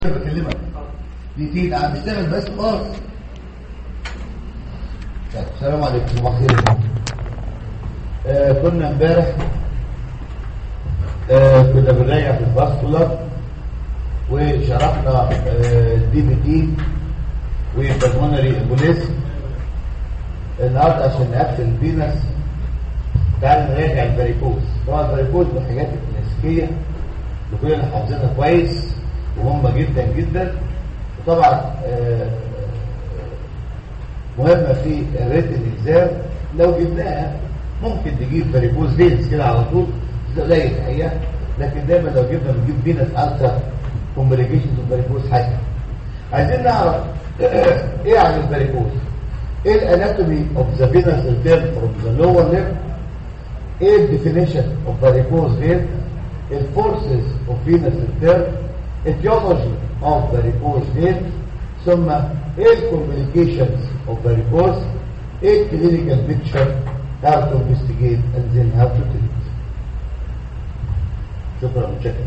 بكلمك دقيقتين انا بشتغل بس خلاص. السلام عليكم صباح الخير. كنا امبارح كنا بنراجع في الفاسكولار وشرحنا الدي بي تي والبلمونري امبوليزم. النهارده عشان نقفل الفينس تعالوا نراجع الفاريكوز. طبعا الفاريكوز من الحاجات الكلاسيكيه اللي كلنا حافظينها كويس ومهمه جدا جدا، وطبعا مهمه في الريتن اكزام. لو جبناها ممكن نجيب فاريكوز فينس كده على طول، ده قليل الحقيقه، لكن دايما لو جبنا بنجيب فينس الترا كومبليكيشنز وفاريكوز حاجه. عايزين نعرف ايه عن الفاريكوز، ايه الاناتومي اوف ذا فينس ريتيرن فروم ذا لور ليمب، ايه الديفينيشن اوف فاريكوز فين، الفورسز اوف فينس ريتيرن، etiology of varicose vein، ثم ايه complications of varicose، ايه clinical picture، how to investigate and then how to treat. شكرا متشكر.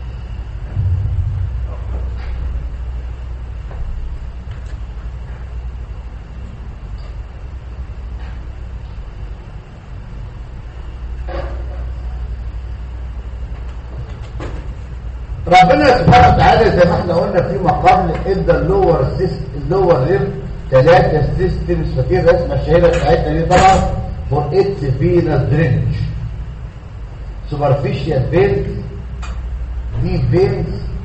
ربنا سبحانه وتعالى زي ما احنا قلنا في مقام ادى اللور ريم 3 سيستمز. فاكر الرسمه الشهيره بتاعتنا دي طبعا فور اتس فينس درينج، سوبرفيشال فينز، ديب فينز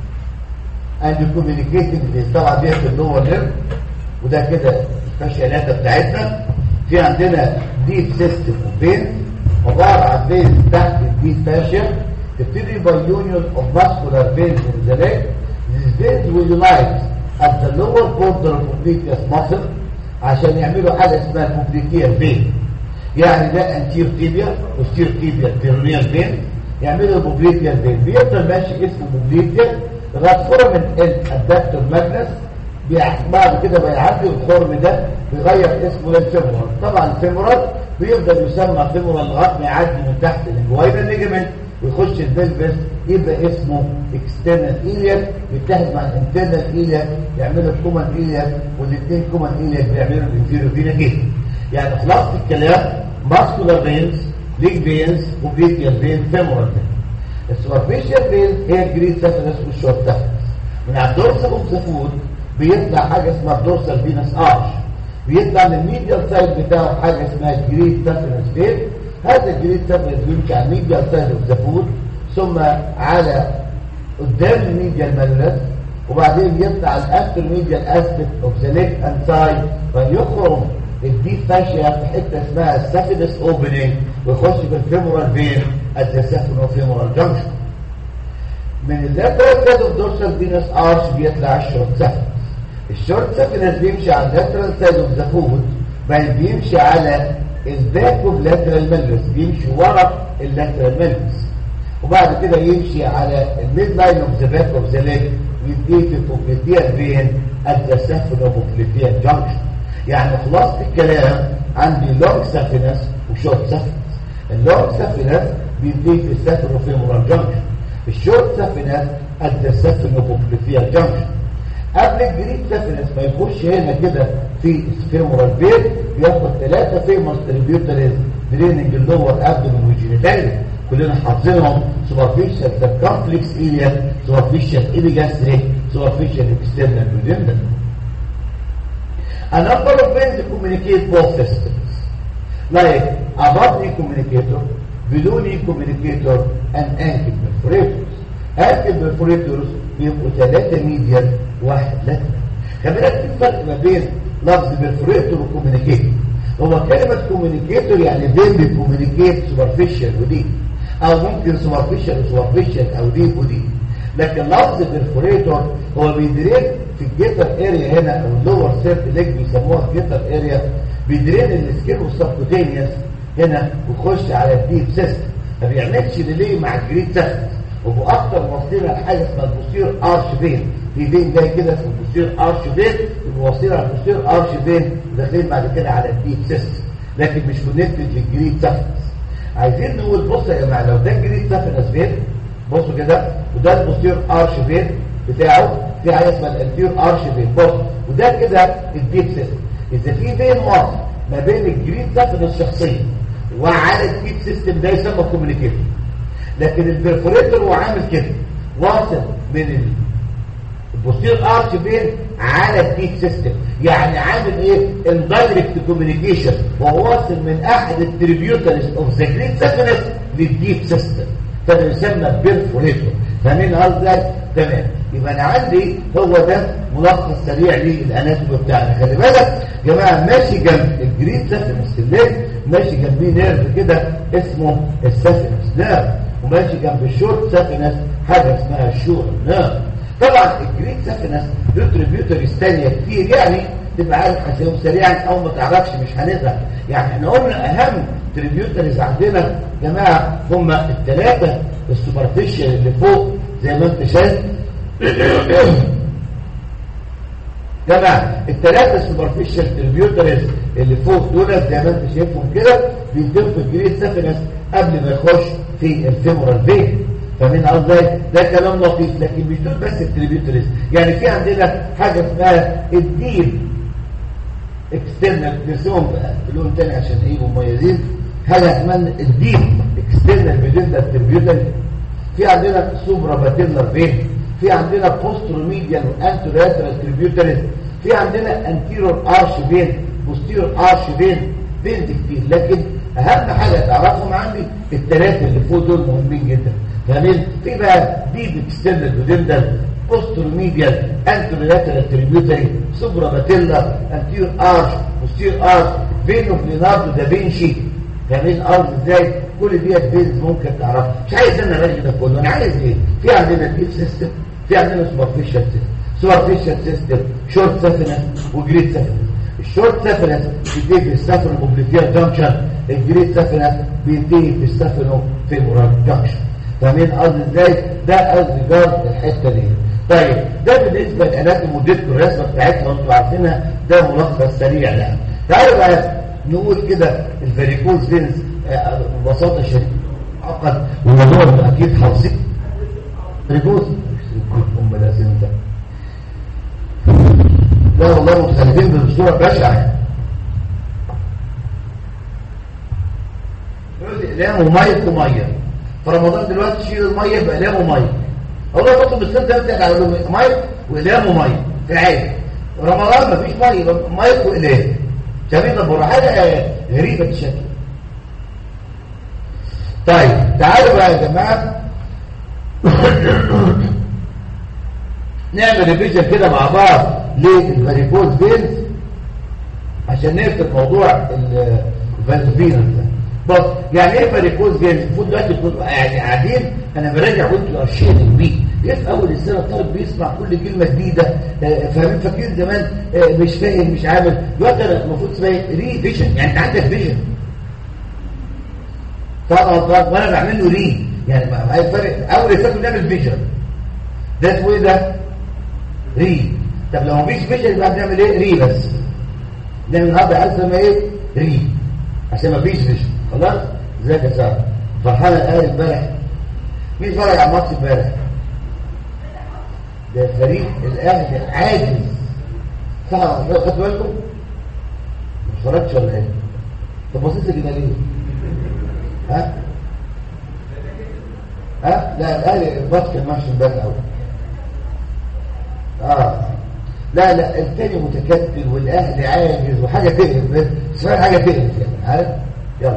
اند كوميونيكيتنج فينز. طبعا دي في اللور ريم، وده كده الفاشيالات بتاعتنا. في عندنا ديب سيستم فين عباره عن فين تحت الديب فاشيا تبتدي by union of muscular veins in the leg. These veins will unite at the lower border of popliteus muscle عشان يعملوا حاجة اسمها popliteal vein. يعني ده anterior tibia posterior tibia peroneal vein يعملوا popliteal vein. بيفضل ماشي اسمه popliteal لغاية foramen adductor magnus. بعد كده بيعدي الخرم ده بيغير اسمه للفيمورال. طبعا الفيمورال بيفضل يسمى فيمورال لغاية ما يعدي من تحت الانجوينال ليجمنت ويخش البلفس يبقى اسمه اكسترنال ايلياك، يتحد مع الانترنال ايلياك يعملوا الكومن ايلياك، والاثنين كومن ايلياك بيعملوا الانفيريور فينا كده. يعني خلاصه الكلام ماسكولار فينز، ليج فينز، وبليتيال فين، فيمورال فين. السوبرفيشال فين هي الجريد سافينس والشورت سافينس. من على الدورسال اوف ذا فود بيطلع حاجه اسمها الدورسال فينس ارش، بيطلع من الميديال سايد بتاعه حاجه اسمها الجريد سافينس فين. هذا الجريد سافينس بيمشي على الميديال سايد اوف ذا فود ثم على قدام الميديال مالنس، وبعدين يطلع الانتر ميديال اسبكت اوف ذا ليج اند سايد، فيخرم الديب فاشيا في حته اسمها السافينس اوبننج ويخش في الفيمورال فين ات ذا سافينوفيمورال جنكشن. من اللاترال سايد اوف دورسال فينس ارش بيطلع الشورت سافينس. الشورت سافينس بيمشي على اللاترال سايد اوف ذا فود، بل بيمشي على الباك اوف لاترال مالنس، بيمشي ورا اللاترال مالنس، وبعد كده يمشي على الميد لاين اوف ذا باك اوف ذا ليج ويديه في البوبليتيال فين ات ذا سافينوبوبليتيال جانكشن. يعني خلاصه الكلام عندي لونج سافينس وشورت سافينس. اللونج سافينس بيديه في السافينوفيمورال جانكشن، الشورت سافينس ات ذا سافينوبوبليتيال جانكشن. قبل الجريد سافينس ما يخش هنا كده في الفيمورال فين بياخد 3 فيمورال تريبيوتريز دريننج اللور ابدومين والجينيتاليا، كلنا حافظينهم: سوبرفيشال سيركمفلكس ايليا، سوبرفيشال ايبيجاستريك، سوبرفيشال اكسترنال دودينال. A number of veins communicate both systems, like above knee communicator, below knee communicator, and ankle perforators. ankle perforators بيبقوا 3 ميديال واحد لاترال. خلي بالك في فرق ما بين لفظ بيرفوريتور وكوميونيكيتور. هو كلمه كوميونيكيتور يعني فين بيكوميونيكيت سوبرفيشال ودي، او ممكن سوبرفيشال وسوبرفيشال او ديب ودي. لكن لفظ بيرفوريتور هو بيدرين في الجيتر اريا هنا او اللور سيرت ليج بيسموها الجيتر اريا، بيدرين السكين والسبكوتينيوس هنا ويخش على الديب سيستم، ما بيعملش ريلي مع الجريد سيستم. وفي اكتر وصيله لحاجه اسمها البوستير ارش فين، في فين جاي كده اسمه البوستير ارش فين، وصيله على البوستير ارش فين وداخلين بعد كده على الديب سيستم، لكن مش كونكتد للجريد سافينس. عايزين نقول بصوا يا جماعه، لو ده الجريد سافينس فين بصوا كده، وده البوستير ارش فين بتاعه، في حاجه اسمها الانتير ارش فين بص، وده كده الديب سيستم. اذا في فين واصل ما بين الجرين سافن الشخصيه وعلى الديب سيستم ده يسمى كوميونيكيشن. لكن البرفوريتور هو عامل كده واصل من البوستير ارش فين على الديب سيستم، يعني عامل ايه اندايركت كوميونيكيشن، وهو واصل من احد التريبيوترز اوف ذا جرين سافنس للديب سيستم، فده يسمى بيرفوريتور. فاهمين قصدي؟ تمام. يبقى انا عندي هو ده ملخص سريع للاناتومي بتاعنا. خلي بالك يا جماعه، ماشي جنب الجرين سافنس الليل ماشي جنبيه نيرف كده اسمه السافنس نيرف، وماشي جنب الشورت سافنس حاجه اسمها الشورت نيرف. طبعا الجرين سافنس له تريبيوترز ثانيه كتير، يعني تبقى عارف هسيبهم سريعا او ما تعرفش مش هنزعل. يعني احنا قلنا اهم تريبيوترز عندنا يا جماعه هم الثلاثه السوبرفيشال اللي فوق زي ما انت شايف جماعه، الثلاثه السوبرفيشال تريبيوترز اللي فوق دول زي ما انت شايفهم كده بيضيفوا الجرين سافنس قبل ما يخش في الفيمورال فين. فمن قصدي ده كلام لطيف، لكن مش دول بس التريبيوترز. يعني في عندنا حاجه اسمها الديب اكسترنال، نسيهم بلون تاني عشان ايه مميزين. حاجه اسمها الديب اكسترنال بيجندال تريبيوتر. في عندنا سوبرا باتيلر فين، في عندنا بوستروميديال وانترولاترال تريبيوترز، في عندنا انتيرور ارش فين، بوستيرور ارش فين كتير. لكن اهم حاجه تعرفهم عندي الثلاثه اللي فوق دول مهمين جدا. فاهمين؟ في بقى ديب اكسترنال بيجندال، بوستروميديال، انترولاترال تريبيوتري، سوبرا باتيلر، انتيرور ارش، بوستيرور ارش، فين اوف ليوناردو دافنشي. فاهمين ارض ازاي؟ كل ديت بيز ممكن تعرفها. مش عايز انا الراجل ده كله، انا عايز ايه؟ في عندنا ديب سيستم، في عندنا سوبرفيشال سيستم. سوبرفيشال سيستم شورت سافنس وجريد سافنس. الشورت سافنس بينتهي في السافنو اوبليفير جانكشن، الجريد سافنس بينتهي في السافنو فيمورال جانكشن. فاهمين ارض ازاي؟ ده از ريجارد الحته دي. طيب ده بالنسبه للاناتومي وديتكم الرسمه بتاعتنا وانتوا عارفينها، ده ملخص سريع لها. تعالوا بقى نقول كده الفاريكوز فينز ببساطه شديده عقد، والموضوع اكيد حافظين فاريكوز ام الاسم ده. لا والله مختلفين بصوره بشعه. اقلام وميه وميه. في رمضان دلوقتي تشيل الميه يبقى اقلام وميه. والله بطلب السنه ده على ميه واقلام وميه في العادي. رمضان مفيش ميه، ميه واقلام. شايفين ده حاجه غريبه الشكل. طيب تعالوا بقى يا جماعه نعمل ريفيجن كده مع بعض للفاريكوز فينز عشان نفهم موضوع الفالفينز ده. بص يعني ايه فاريكوز فينز؟ المفروض دلوقتي تكونوا يعني قاعدين انا براجع وانتوا ارشيدنج بيه. ايه في اول السنه الطالب بيسمع كل كلمه جديده، فاهمين؟ فاكرين زمان مش فاهم مش عامل. دلوقتي انا المفروض اسمها ري فيجن، يعني انت عندك فيجن طبعا وانا بعمل له ري، يعني ما الفرق اول السنه بنعمل فيجن ده اسمه ايه ده؟ ري. طب لو مفيش فيجن يبقى بنعمل ايه؟ ري بس. نعمل النهارده عايز اسمها ايه؟ ري عشان مفيش فيجن. خلاص؟ ازيك يا ساره؟ فرحانه الاهلي امبارح؟ مين اتفرج على الماتش امبارح؟ ده فريق الاهلي عاجز. صح خدتوا بالكم؟ ما اتفرجتش ولا ايه؟ طب بصيت كده ليه؟ ها؟ لا الاهلي الماتش كان ماشي امبارح قوي. لا الثاني متكتل والاهلي عاجز وحاجه تقلب، اسمها حاجه تقلب يعني، عارف؟ يلا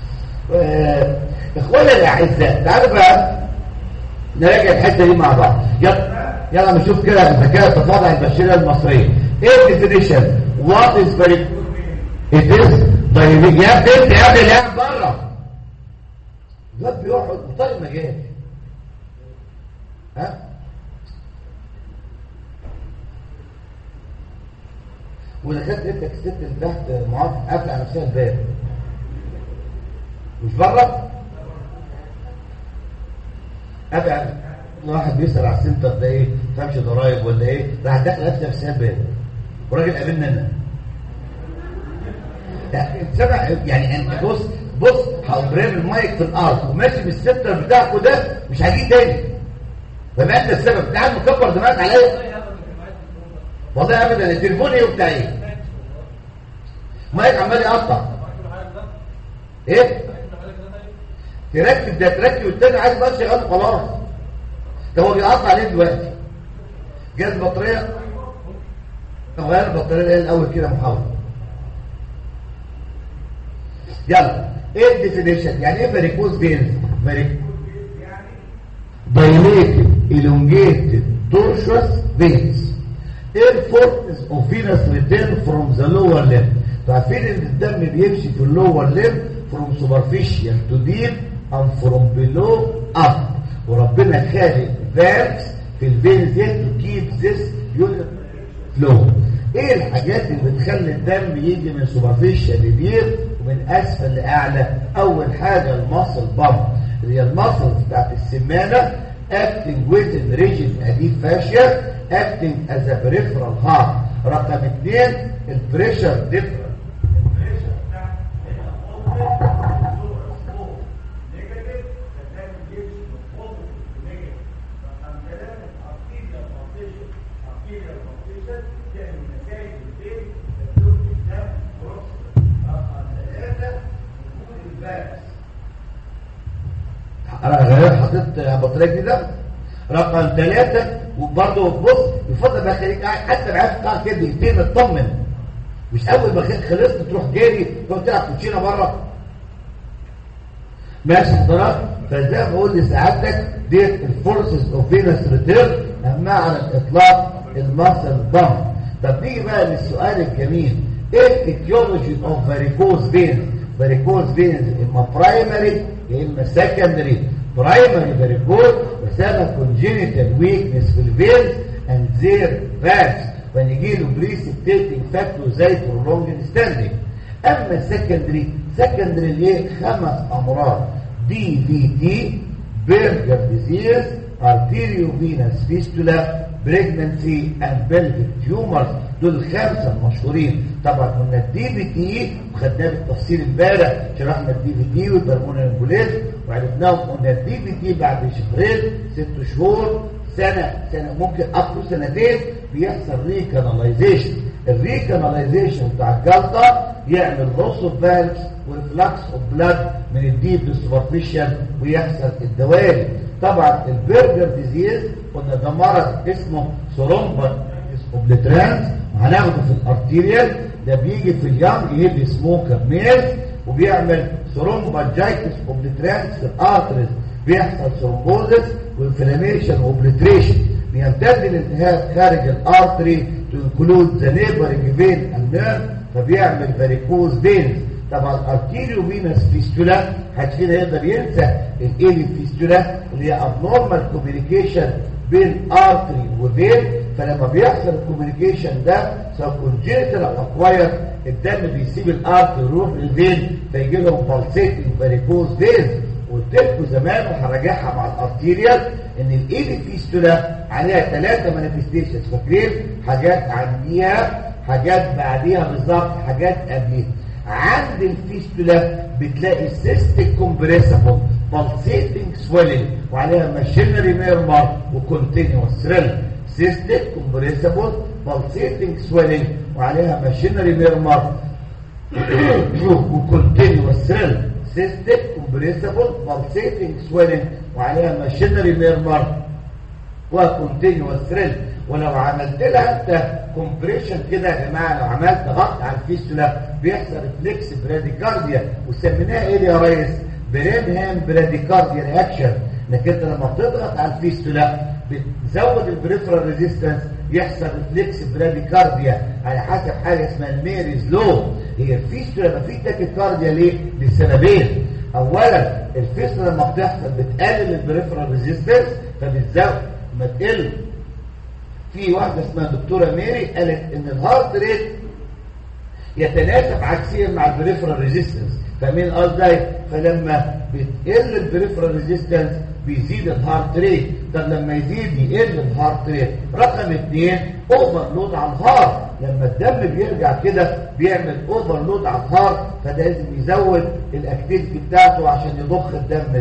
اخوانا الاعزاء تعالوا بقى نراجع الحته دي مع بعض. يلا نشوف كده الذكاء التفاضل البشريه المصريه. ايه الديفينيشن؟ وات از فاريكوز؟ ات از دايليك. يا بنت يا ابني لا بره الواد بيقعد وطالب مجال. ودخلت انت الست اللي تحت معاك قافله على نفسها الباب مش بره. ابعد واحد بيسال على السنتر ده ايه؟ فهمش ضرايب ولا ايه؟ راح داخل قافله نفسها الباب وراجل قابلنا انا. يعني سمع يعني انت بص هضرب المايك في الارض وماشي بالسنتر بتاعكوا ده مش هجي تاني. فبقى انت السبب. تعال مكبر دماغك عليا. والله ابدا التليفون ايه وبتاع ايه مايك عمال يقطع ايه تركب ده تركب والتاني عايز بقى شغال خلاص. ده هو بيقطع ليه دلوقتي؟ جاز بطاريه. طب غير البطاريه الاول كده محاوله. يلا ايه الديفينيشن؟ يعني ايه فاريكوز فينز؟ dilated elongated tortuous veins airport of venous return from the lower limb. فعارفين ان الدم بيمشي في اللور limb from superficial to deep and from below up، وربنا خالق valves في الفينز دي to keep this unit flow. ايه الحاجات اللي بتخلي الدم يجي من superficial لديب ومن اسفل لاعلى؟ اول حاجه الماسل بامب اللي هي الماسل بتاعت السمانه acting within region ادي فاشيا acting as a peripheral heart. رقم 2 البريشر ديفرنس. البريشر بتاع هنا نيجاتيف فالدم بيمشي من بوزيتيف لنيجاتيف. رقم 3 arterial pulsation تعمل مسائل البين تدوب الدم بروكسيمال. رقم 3 وجود الفالس. انا غير حطيت بطاريه جديده. رقم 3 وبرضه بص يفضل بقى خليك قاعد حتى معاك بتاع كده دقيقتين اطمن، مش اول ما خلصت تروح جاري تقعد تلعب كوتشينه بره. ماشي حضرتك؟ فزي ما بقول لسعادتك ديت الفورسز اوف فينس ريتيرن اهمها على الاطلاق الماسل بامب. طب نيجي بقى للسؤال الجميل، ايه الاتيولوجي اوف فاريكوز فينز؟ فاريكوز فينز اما برايمري يا اما سكندري. برايمري فاريكوز بسبب كونجينيتال ويكنس في الفينز اند زير فالز فنيجي له بريسبتيتنج فاكتور زي prolonged ستاندنج. اما السكندري ليه 5 امراض: دي في تي، بيرجر ديزيز، arteriovenous فيستولا، بريجننسي اند بلفيك تيومرز. دول الخمسه المشهورين. طبعا قلنا الدي في تي وخدناه بالتفصيل امبارح، شرحنا الدي في تي والبلمونري امبوليزم وعرفناهم. قلنا الدي في تي بعد شهرين 6 شهور سنه ممكن اب تو 2 سنين بيحصل ريكاناليزيشن. الريكاناليزيشن بتاع الجلطه يعمل لوس اوف فالفز وريفلكس اوف بلاد من الديب للسوبرفيشال ويحصل الدوالي. طبعا البرجر ديزيز قلنا ده مرض اسمه ثرومبا اوبليترانس وهناخده في الارتيريال. ده بيجي في اليانج هيفي سموكر ميل وبيعمل ثرومباجايتس اوبليترانس في الارتريز، بيحصل ثرومبوزس وانفلاميشن اوبليتريشن، بيمتد الالتهاب خارج الارتري تو انكلود ذا نيبرنج فين اند نيرف فبيعمل فاريكوز فينز. طبعا الارتيريو فينس فيستولا حد فينا يقدر ينسى الايلي فيستولا اللي هي ابنورمال كوميونيكيشن بين ارتري وفين. فلما بيحصل الكوميونيكيشن ده سواء كونجنتال او اكواير الدم بيسيب الارتري يروح للفين فيجي لهم بالسيتنج فاريكوز فينز. قلت لكم زمان وهراجعها مع الارتيريال ان الايلي فيستولا عليها 3 مانيفستيشنز. فاكرين؟ حاجات عنديها، حاجات بعديها بالظبط، حاجات قبليها. عند الفيستولا بتلاقي سيستيك كومبريسبل بالسيتنج سويلنج وعليها ماشينري ميرمر وكونتينيوس ثريل. سيستيك كومبريسبل بالسيتنج سويلنج وعليها ماشينري ميرمر وكونتينيوس ثريل. سيستيك كومبريسبل بالسيتنج سويلنج وعليها ماشينري ميرمر وكونتينيوس ثريل. ولو عملت لها انت كومبريشن كده يا جماعه، لو عملت ضغط على الفيستولا بيحصل ريفلكس براديكارديا وسميناها ايه يا ريس؟ برينهام براديكارديا رياكشن. انك انت لما بتضغط على الفيستولا بتزود البريفرال ريزيستنس يحصل ريفلكس براديكارديا على حسب حاجه اسمها الميريز لو. هي الفيستولا لما في تاكيكارديا ليه؟ لسببين. اولا الفيستولا لما بتحصل بتقلل البريفرال ريزيستنس فبتزود ما تقل. في واحدة اسمها دكتورة ميري قالت ان الهارت ريت يتناسب عكسيا مع البريفرال ريزيستنس. فمين قصدي؟ فلما بتقل البريفرال ريزيستنس بيزيد الهارت ريت. طب لما يزيد يقل الهارت ريت. رقم 2 اوفرلود على الهارت. لما الدم بيرجع كده بيعمل اوفرلود على الهارت فده لازم يزود الاكتيفيتي بتاعته عشان يضخ الدم ده.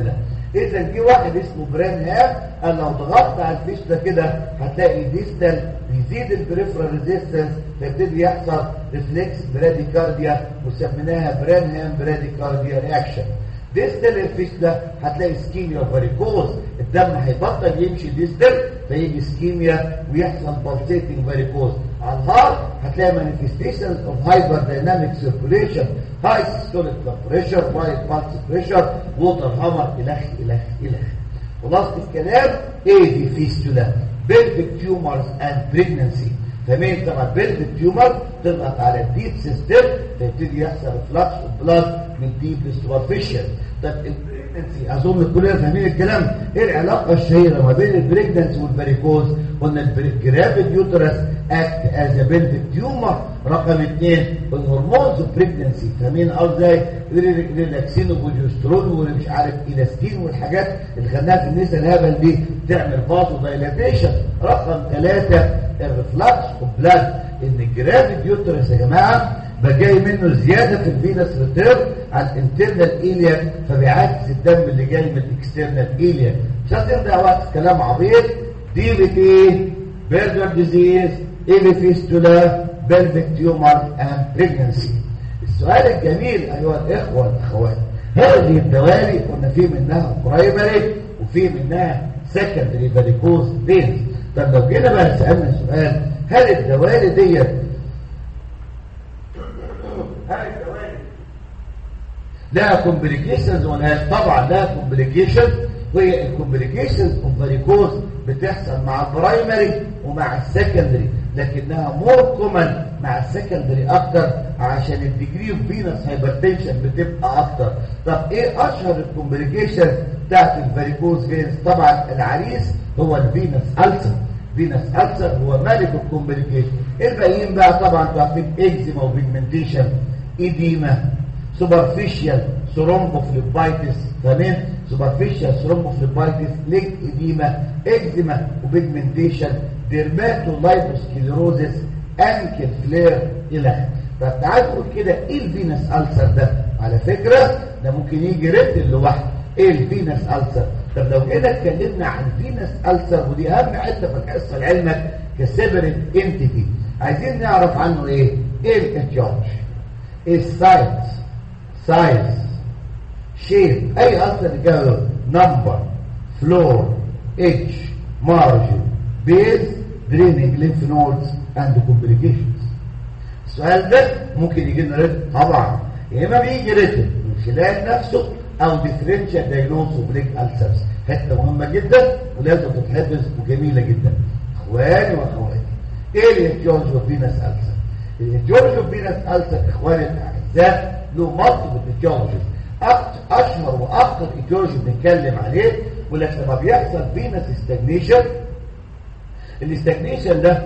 اذا جه واحد اسمه برانهام قال لو ضغطت على الفيستولا كده هتلاقي ديستال بيزيد البريفرال ريزيستنس فيبتدي يحصل ريفلكس براديكارديا وسميناها برانهام براديكارديا رياكشن. ديستال الفيستولا هتلاقي اسكيميا وفاريكوز، الدم هيبطل يمشي ديستال فيجي اسكيميا ويحصل بالسيتنج فاريكوز. على الهارت هتلاقي مانيفستيشنز اوف هايبر دايناميك سيركوليشن، هاي سيستوليك بريشر، وايد بالس بريشر، ووتر هامر الى خلاصة الكلام ايه دي فيستولا؟ بلفيك تيومرز اند بريجننسي. فمين طبعا بلفيك تيومر تضغط على الديب سيستم فيبتدي يحصل فلكس اوف بلاد من ديب لسوبرفيشال. طب البريجننسي اظن كلنا فاهمين الكلام. ايه العلاقه الشهيره ما بين البريجننسي والفاريكوز؟ قلنا الجرافيد يوترس اكت از ا بلفيك تيومر. رقم 2 الهرمونز بريجننسي، فاهمين ازاي؟ ريلاكسين وبروجسترون ومش عارف الاستين والحاجات اللي خدناها في النساء الهبل دي تعمل فازو دايلاتيشن. رقم 3 الريفلكس اوف بلاد، ان الجرافيد يوترس يا جماعه بقى جاي منه زياده في الفينس ريتيرن على الانترنال ايليا فبيعكس الدم اللي جاي من الاكسترنال ايليا. مش هتبدا وقت كلام عبيط. دي بتي بيرجر ديزيز ايه فيستولا بلفيك تيومر اند بريجننسي. السؤال الجميل ايها الاخوه والاخوات، هذه الدوالي قلنا في منها برايمري وفي منها سكندري فاريكوز فينز. طب لو جينا بقى سالنا سؤال، هل الدوالي ديت لها كومبليكيشنز ولا طبعا لها كومبليكيشنز، وهي الكومبليكيشنز اوف فاريكوز بتحصل مع البرايمري ومع السكندري، لكنها مور كومن مع السكندري اكتر عشان الديجري اوف فينس هايبرتنشن بتبقى اكتر. طب ايه اشهر الكومبليكيشن بتاعت الفاريكوز فينز؟ طبعا العريس هو الفينس ألسر. فينس ألسر هو مالك الكومبليكيشن. الباقيين بقى طبعا تعرفين اكزيما وبيجمنتيشن، ايديما، سوبرفيشال ثرومبوفليبايتس، تمام؟ سوبرفيشال ثرومبوفليبايتس، ليج ايديما، اكزيما وبيجمنتيشن، ديرماتولايبوسكليروزس، انكل فلير الى. طب تعال نقول كده ايه الفينس ألسر ده؟ على فكره ده ممكن يجي ريتل لوحده. ايه الفينس ألسر؟ طب لو جينا اتكلمنا عن فينس ألسر، ودي اهم حته في الحصه لعلمك كسيبريت انتيتي، عايزين نعرف عنه ايه؟ ايه الاتيولوجي؟ ايه سايز، شيب، اي ألسر جاله نمبر، فلور، اتش، مارجن، بيز، دريننج لينف نودز اند كومبليكيشنز. السؤال ده ممكن يجي لنا ريتم طبعا، يا اما بيجي ريتم من خلال نفسه او ديفرنشال دايجنوز وبريك ألسرز. حته مهمه جدا ولازم تتحفظ وجميله جدا. اخواني واخواتي، ايه الاتيولوجي اوف فينس ألسر؟ الاتيولوجي اوف فينس ألسر اخواني الاعزاء له مالتيبل اتيولوجيز. اشهر واكثر اتيولوجي بنتكلم عليه ولكن لما بيحصل فينس استجنيشن، الاستجنيشن ده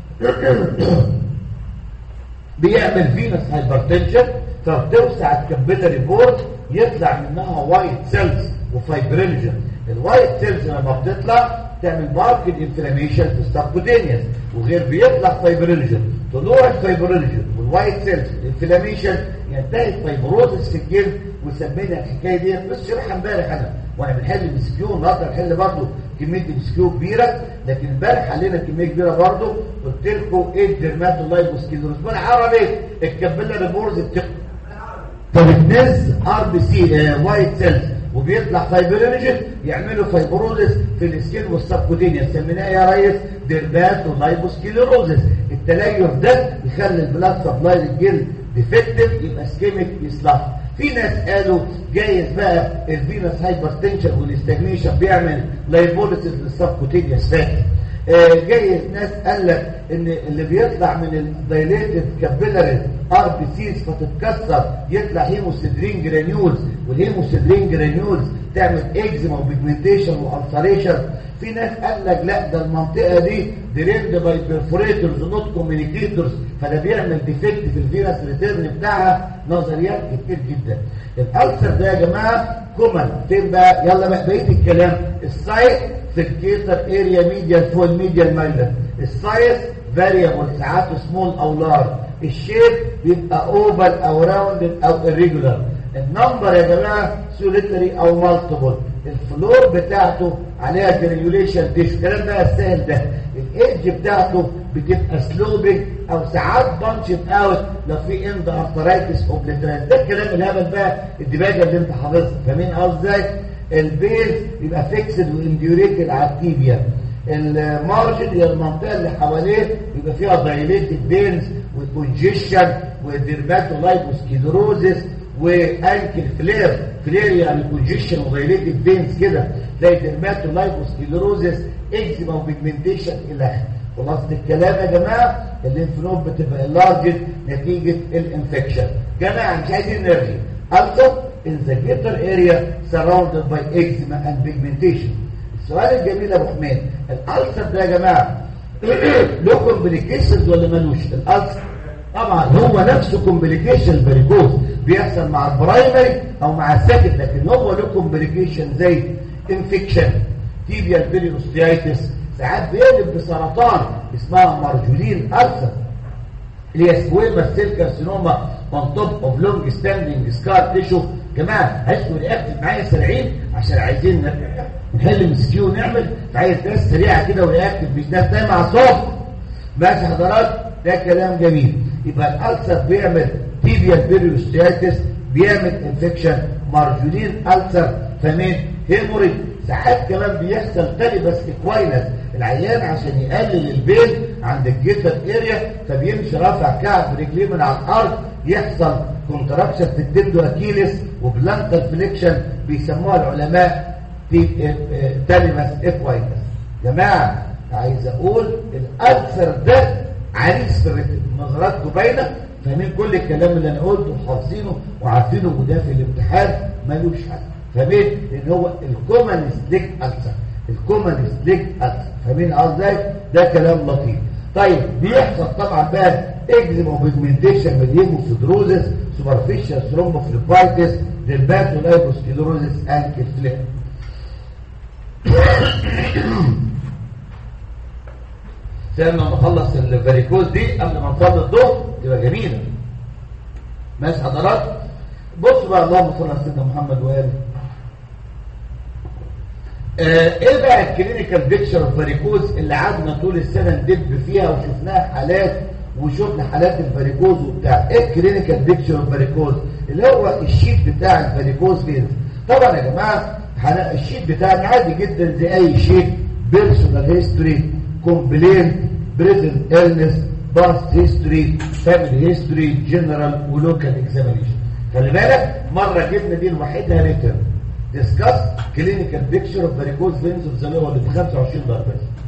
بيعمل فينس هايبرتنشن فبتوسع الكابيلاري بورد، يطلع منها وايت سيلز وفايبرينجن. الوايت سيلز لما بتطلع تعمل ماركت انفلاميشن في السبكوتينيوس، وغير بيطلع فايبرينجن. طلوع الفايبرينجن والوايت سيلز الانفلاميشن ينتهي فايبروزس في الجلد، وسمينا الحكايه دي بس شرحها امبارح انا وانا بنحل المسكيو. النهارده بنحل برضه كميه مسكيو كبيره، لكن امبارح حلينا كميه كبيره برضه. قلت لكم ايه الديرماتولايبوسكليروز بالعربي؟ الكابيلاري بورز فبتنز ار بي سي وايت سيلز وبيطلع فايبرينجن يعملوا فايبروزس في السكين والسبكوتينيوس، سميناها يا ريس ديرماتولايبوسكليروزس. التليف ده يخلي البلاد سبلاي للجلد ديفكتيف، يبقى سكيميك يصلح. في ناس قالوا جايز بقى الفينس هايبرتنشن والاستجنيشن بيعمل لايبوليسيس للسبكوتينيوس فات. جايز ناس قال لك ان اللي بيطلع من الدايليتد كابيلاري ار بي سيز فتتكسر يطلع هيموسيدرين جرانيولز، والهيموسيدرين جرانيولز تعمل اكزيما وبيجمنتيشن والسريشن. في ناس قال لك لا ده المنطقه دي دريند باي بيرفوريتورز نوت كوميونيكيتورز، فده بيعمل ديفكت في الفينس ريتيرن بتاعها. نظريات كتير جدا. الالسر ده يا جماعه كومن فين بقى؟ يلا بقى بقيه الكلام. السايت في الكيتر اريا ميديال فوق الميديال مايلر. السايز فاريبل، ساعات سمول او لارج. الشيب بيبقى اوفال او راوندد او irregular. النمبر يا جماعه سوليتري او مالتيبل. الفلور بتاعته عليها جرانيوليشن ديش. الكلام ده السهل ده. الايدج بتاعته بتبقى سلوبنج او ساعات بانشت اوت لو في اند ارترايتس اوبليترانس. ده الكلام الهبل بقى الدباجه اللي انت حافظها. فاهمين قصدي ازاي؟ البيز يبقى فيكسد وانديوريتد على التيبيا. المارجن هي المنطقه اللي حواليه يبقى فيها دايليتد بينز وكونجيشن وديرماتولايبوسكيلروزس وانكل فلير. فلير يعني كونجيشن ودايليتد بينز كده، تلاقي ديرماتولايبوسكيلروزس اكزيما وبيجمنتيشن الى اخره. خلاصه الكلام يا جماعه الليمف نود بتبقى لارجت نتيجه الانفكشن. جماعه مش عايزين نرغي. also in the greater area surrounded by eczema and pigmentation. السؤال الجميل يا ابو حميد، الالسر ده يا جماعه له كومبليكيشنز ولا مالوش؟ الالسر طبعا هو نفسه كومبليكيشن فاريكوز بيحصل مع البرايمري او مع السكند، لكن هو له كومبليكيشن زي انفكشن تيبيال بيريوستيايتس، ساعات بيقلب بسرطان اسمها مارجولين ألسر اللي هي سكويما سيل كارسينوما اون توب اوف لونج ستاندينج سكار تيشو. جماعه هاتوا رياكتيف معايا سريعين عشان عايزين نحل مسكيو ونعمل عايز ناس سريعه كده ورياكتيف مش ناس نايمه على الصبح. ماشي حضرات؟ ده كلام جميل. يبقى الألسر بيعمل تيبيال بيريوستيايتس، بيعمل انفكشن مارجولين ألسر، فمين هيموريد. ساعات كمان بيحصل تاني بس كوينس العيان عشان يقلل البين عند الجيتر اريا فبيمشي رافع كعب رجليه من على الارض، يحصل كونتراكشن في التندو اكيلس وبلانتر فليكشن بيسموها العلماء تاليماس اكواينس. جماعه عايز اقول الالسر ده عريس في الرجل، نظراتكم باينه، فاهمين كل الكلام اللي انا قلته وحافظينه وعارفينه وده في الامتحان ملوش حل. فاهمين ان هو الكومن سليك ألسر، الكومن سليك ألسر، فاهمين ازاي؟ ده كلام لطيف. طيب بيحصل طبعا بقى اكزيما وبيجمنتيشن من هيموفيدروزس، سوبرفيشال ثرومبوفليبايتس، ديرماتولايبوسكليروزس، انكل فلير. سيبنا نخلص الفاريكوز دي قبل ما نصلي الظهر تبقى جميله. ماشي حضرات؟ بصوا بقى اللهم صل على سيدنا محمد واله. ايه بقى الكلينيكال بيكتشر اوف فاريكوز اللي قعدنا طول السنه ندب فيها وشفناها حالات وشفنا حالات الفاريكوز وبتاع؟ ايه الكلينيكال بيكتشر اوف فاريكوز؟ اللي هو الشيت بتاع الفاريكوز فين؟ طبعا يا جماعه الشيت بتاعنا عادي جدا زي اي شيت، بيرسونال هيستوري، كومبلين، بريزنت إلنس، باست هيستوري، فاميلي هيستوري، جنرال ولوكال اكزامينيشن. خلي بالك مره جبنا دي لوحدها ريتن ديسكاس كلينيكال بيكتشر اوف فاريكوز فينز اوف ذا لور اللي ب 25 درجه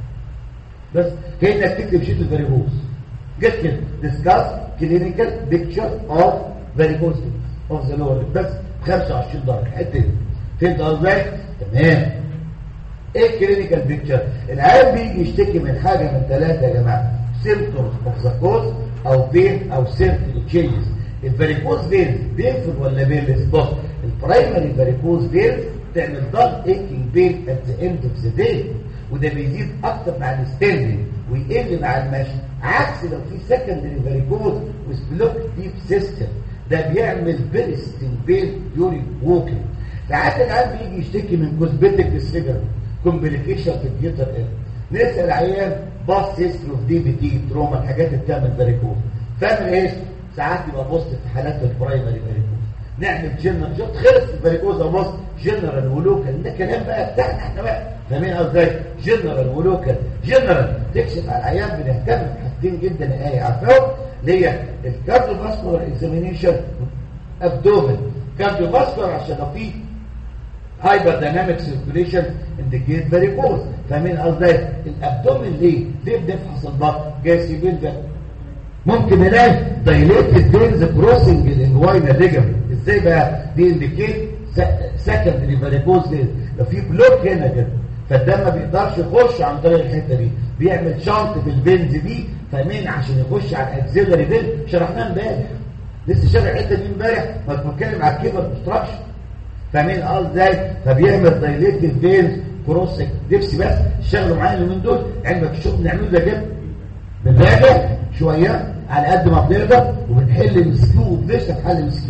بس كانك تكتب شيت الفاريكوز جت كده ديسكاس كلينيكال بيكتشر اوف فاريكوز فينز اوف ذا لور بس ب 25 درجه. الحته دي فهمت ازاي؟ تمام. ايه الكلينيكال بيكتشر؟ العيان بيجي يشتكي من حاجه من ثلاثه يا جماعه، سيمبتومز اوف ذا كوز او بين او سيركل تشينجز. الفاريكوز فينز بينفل ولا بيلس؟ بص البرايمري فاريكوز فينز تعمل ضغط ايكينج بين ات ذا اند اوف ذا داي، وده بيزيد اكتر مع الستاندنج ويقل مع المشي، عكس لو في سكندري فاريكوز وسبلوك ديب سيستم ده بيعمل بيرستنج بين ديورينج ووكينج. ساعات العيان بيجي يشتكي من كوزبيتك ديسفيجر كومبليكيشن في الجيتر نسال عيان باص هيستري اوف دي بي تي تروما، الحاجات اللي بتعمل فاريكوز. فاهم ايه؟ ساعات يبقى بوست في حالات البرايمري فاريكوز نعمل جنرال، شفت خلص الفاريكوز ابص جنرال ولوكال، ده كلام بقى بتاعنا احنا بقى، فاهمين ازاي؟ جنرال ولوكال. جنرال تكشف على العيان بنهتم بحاجتين جدا ايه عارفاهم اللي هي الكارديو فاسكولار اكزامينيشن ابدومن، كارديو فاسكولار عشان لو في هايبر دايناميك سيركيوليشن انديكيت فاريكوز، فاهمين ازاي؟ الابدومن ليه بنفحص البطن جايسيبين ده ممكن نلاقي دايليتد فينز كروسنج الانجوينال ليجامنت. ازاي بقى؟ دي انديكيت سكندري فاريكوز فينز. لو في بلوك هنا كده فالدم ما بيقدرش يخش عن طريق الحته دي، بيعمل شنط في الفينز دي، فاهمين؟ عشان يخش على الاكسيلري فين شرحناه امبارح، لسه شارح الحته دي امبارح ما بنتكلم على الكيبر كونستراكشن، فاهمين ازاي؟ فبيعمل دايليتد فينز كروسنج نفسي بس اشتغلوا معايا اليومين دول علمك الشغل نعمله ده كده بنراجع شويه على قد ما بنقدر وبنحل المسكيو وبنشرح حل المسكيو.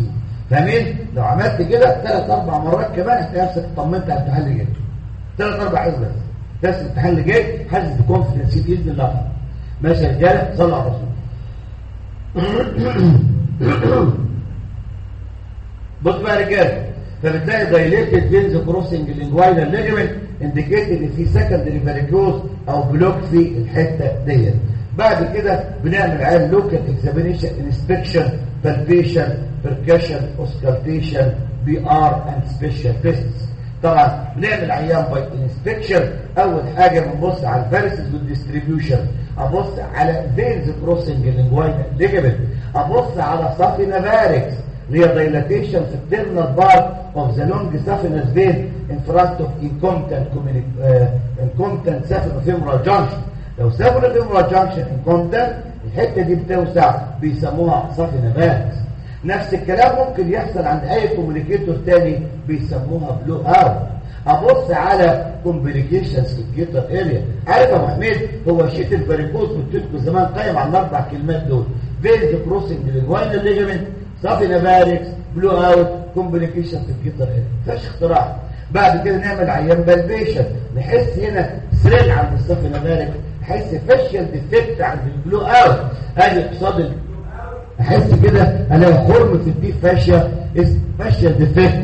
فاهمين؟ لو عملت كده 3 4 مرات كمان هتلاقي نفسك اطمنت على الامتحان اللي جاي. 3 4 حصص بس. بس الامتحان اللي جاي حاسس بكونفدنس باذن الله. ماشي يا رجاله، صلوا على الرسول. بص بقى يا رجاله، فبتلاقي دايليتد فينز كروسنج لينجوينال ليجمنت انديكيت ان في سكندري فاريكوز او بلوك في الحته ديت. بعد كده بنعمل عين لوكال اكزامينيشن انسبكشن بالبيشن بركشن اوسكالتيشن بي ار اند سبيشال تيستس. طبعا بنعمل عيان باي انسبكشن. اول حاجه بنبص على الفارسز والديستريبيوشن، ابص على فينز كروسنج لينجوينال ليجمنت، ابص على سافينا فاريكس اللي هي دايلاتيشن في التيرنال بارت اوف ذا لونج سافينس فين ان فرونت اوف انكومبتنت سافينوفيمورال جانكشن. لو سافينوفيمورال جانكشن انكومبتنت الحته دي بتوسع بيسموها سافينا فاريكس. نفس الكلام ممكن يحصل عند اي كوميونيكيتور تاني بيسموها بلو اوت. ابص على كومبليكيشنز في الجيتر اريا. عارف يا ابو حميد، هو شيت الفاريكوز قلت زمان قايم على الاربع كلمات دول: فينز كروسنج للجوينال ليجمنت، سافينا فاريكس، بلو اوت، كومبليكيشن في الجيتر اريا. مفيش اختراع. بعد كده نعمل عيان بالبيشن، نحس هنا ثريل عند السافينا فاريكس، نحس فاشيال ديفكت عند البلو اوت. ادي اقصاد احس كده الاقي خرم في الديب فاشيا اسمه فاشيال ديفكت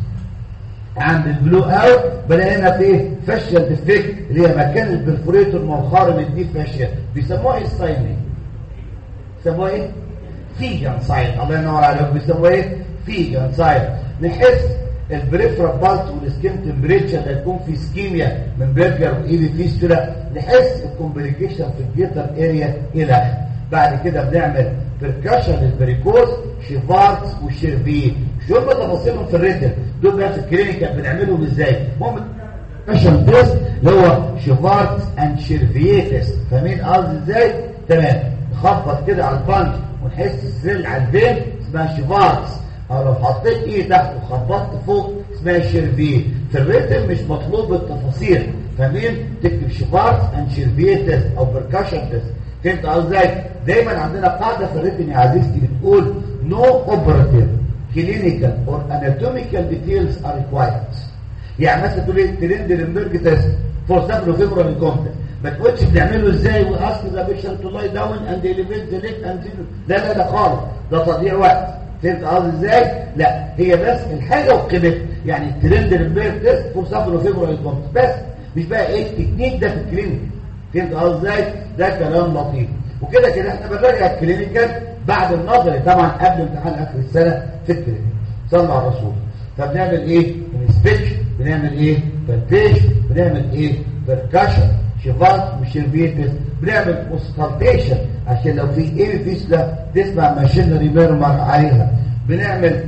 عند البلو اوت. بلاقي هنا في فاشيال ديفكت اللي هي مكان البرفوريتور مخارم الديب فاشيا. بيسموها ايه الساين دي؟ بيسموها ايه؟ فيجن ساين. الله ينور عليك. بيسموها ايه؟ فيجن ساين. نحس البريفرال بالس والسكين تمبريتشر اللي هيكون في سكيميا من برجر وايدي فيستولا. نحس الكومبليكيشن في الجيتر اريا الى. بعد كده بنعمل بركشن للفاريكوز، شيفارتس والشيرفيه. شو هم تفاصيلهم في الريتم دول بقى في الكلينيكال بنعملهم ازاي؟ المهم بركشن تيست اللي هو شيفارتس اند شيرفيه تيست. فاهمين قصدي ازاي؟ تمام. نخبط كده على البنك ونحس السريل على البين اسمها شيفارتس، او لو حطيت ايه تحت وخبطت فوق اسمها شيرفيه. في الريتم مش مطلوب التفاصيل. فاهمين؟ تكتب شيفارتس اند شيرفيه تيست او بركشن تيست. فهمت ازاي؟ دايما عندنا قاعده في الريتم يا عزيزتي بتقول no operative clinical or anatomical details are required. يعني مثلا تقول ايه ترندلنبرج تيست فور سافينوفيمورال انكومبتنت، ما تقولش بنعمله ازاي واصل ذا بيشنت تو لاي داون اند اليفيت ذا ليج اند لا لا خالص، ده تضييع وقت. فهمت قصدي ازاي؟ لا، هي بس الحاجه وقيمتها. يعني الترندلنبرج تيست فور سافينوفيمورال انكومبتنت بس، مش بقى ايه التكنيك ده في الكلينيك. فهمت قصدي ازاي؟ ده كلام لطيف. وكده كده احنا بنراجع الكلينيكال بعد النظري طبعا قبل امتحان اخر السنه في الكلينيك. صلى على الرسول. فبنعمل ايه؟ انسبكشن، بنعمل ايه؟ بالبيشن، بنعمل ايه؟ بركشن، شيفارت وشيرفيتس، بنعمل اوسكالتيشن عشان لو في ايه فيسلا تسمع ماشينري ميرمر عليها، بنعمل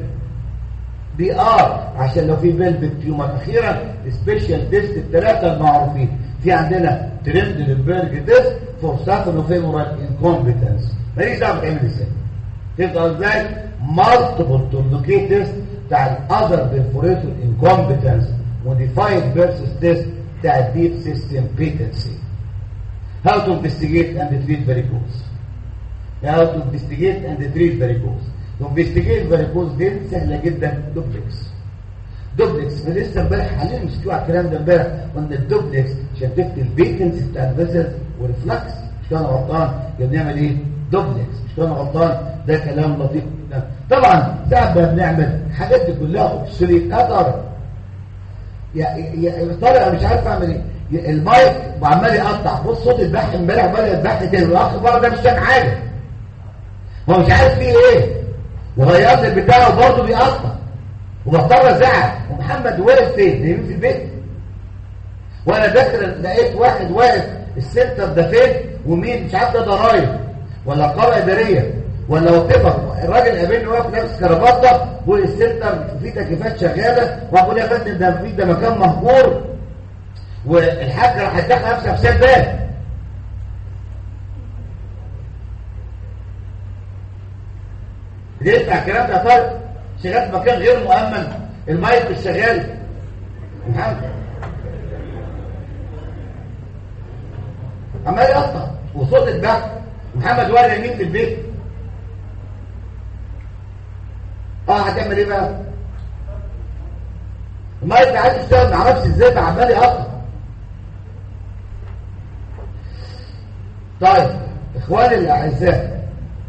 بي ار عشان لو في فيلفيك تيومر. اخيرا سبيشال تيست الثلاثه المعروفين. في عندنا ترندلنبرج تيست فور سافينوفيمورال انكومبتنس، ماليش دعوه بتعمل ازاي. تبقى ازاي؟ مالتيبل تورنيكيت تيست بتاع الاذر بيرفوريتور انكومبتنس، موديفايد فيرسس تيست بتاع الديب سيستم بيتنسي. هاو تو انفستيجيت اند تريت فاريكوز. هاو تو انفستيجيت اند تريت فاريكوز. تو انفستيجيت فاريكوز دي سهله جدا. دوبلكس لسه امبارح حاليا مسكوا على الكلام ده امبارح، قلنا الدوبلكس عشان تكتب الفيكنسي بتاع الفيسلز وريفلكس. مش كان غلطان؟ بنعمل ايه؟ دوبلكس. مش كان غلطان؟ ده كلام لطيف جدا. طبعا ساعات بنعمل الحاجات دي كلها اوبسوليت. يا طارق انا مش عارف اعمل ايه. المايك وعمال يقطع. بص صوت البح امبارح بدا البح تاني، والاخ بره ده مش فاهم حاجه، هو مش عارف فيه ايه، وغيرت البتاع وبرضه بيقطع وبضطر ازعق. ومحمد واقف فين؟ نايمين في البيت. وانا داخل لقيت واحد واقف السنتر ده فين ومين مش عارف، ده ضرايب ولا قرى اداريه ولا وطبق. الراجل قابلني واقف لابس كرافته بيقول السنتر في تكييفات شغاله، وبقول يا فندم ده مكان مهجور والحاج راح يدخل نفسه في سباب. ليه الكلام ده يا طارق؟ شغال في مكان غير مؤمن، المايك مش شغال. محمد عمال يقطع وصوت البحث. محمد واقف يمين في البيت. هتعمل ايه بقى؟ ما انت عايز تشتغل مع نفسي ازاي بقى عمال يقطع. طيب اخواني الاعزاء،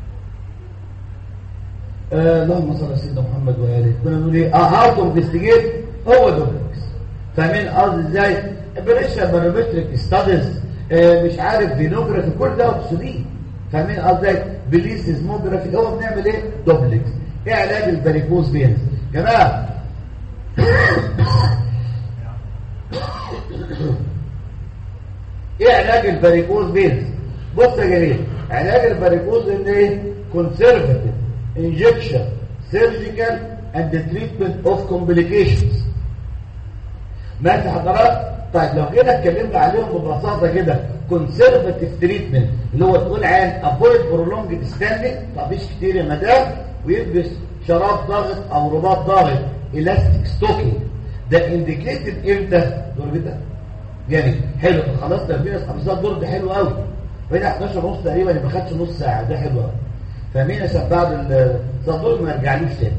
اللهم صل على سيدنا محمد واله. كنا بنقول ايه؟ هاو تو انفستيجيت هو دوبلكس. فاهمين قصدي ازاي؟ بريشر بارامتريك ستاديز، مش عارف فينوجرافي، كل ده اوبسوليت. فاهمين قصدي ازاي؟ بليس سيزموجرافي. هو بنعمل ايه؟ دوبلكس. ايه علاج الفاريكوز فينز يا جماعه؟ ايه علاج الفاريكوز فينز؟ بص يا جميل، علاج الفاريكوز ان ايه؟ كونسرفاتيف انجكشن سيرجيكال اند تريتمنت اوف كومبليكيشنز. ماشي حضرتك؟ طيب لو جينا اتكلمنا عليهم ببساطه كده، كونسرفاتيف تريتمنت اللي هو تقول عين افويد برولونج ستاندنج، مفيش كتير يا مدام، ويلبس شراب ضاغط او رباط ضاغط الاستيك ستوكينج. ده انديكيتد امتى؟ دور كده يعني حلو. خلاص تربيه خمسات دور ده حلو قوي. بين 11 ونص تقريبا ما خدش نص ساعه، ده حلو قوي. فاهمين؟ عشان بعد الصدور ما يرجعلوش تاني.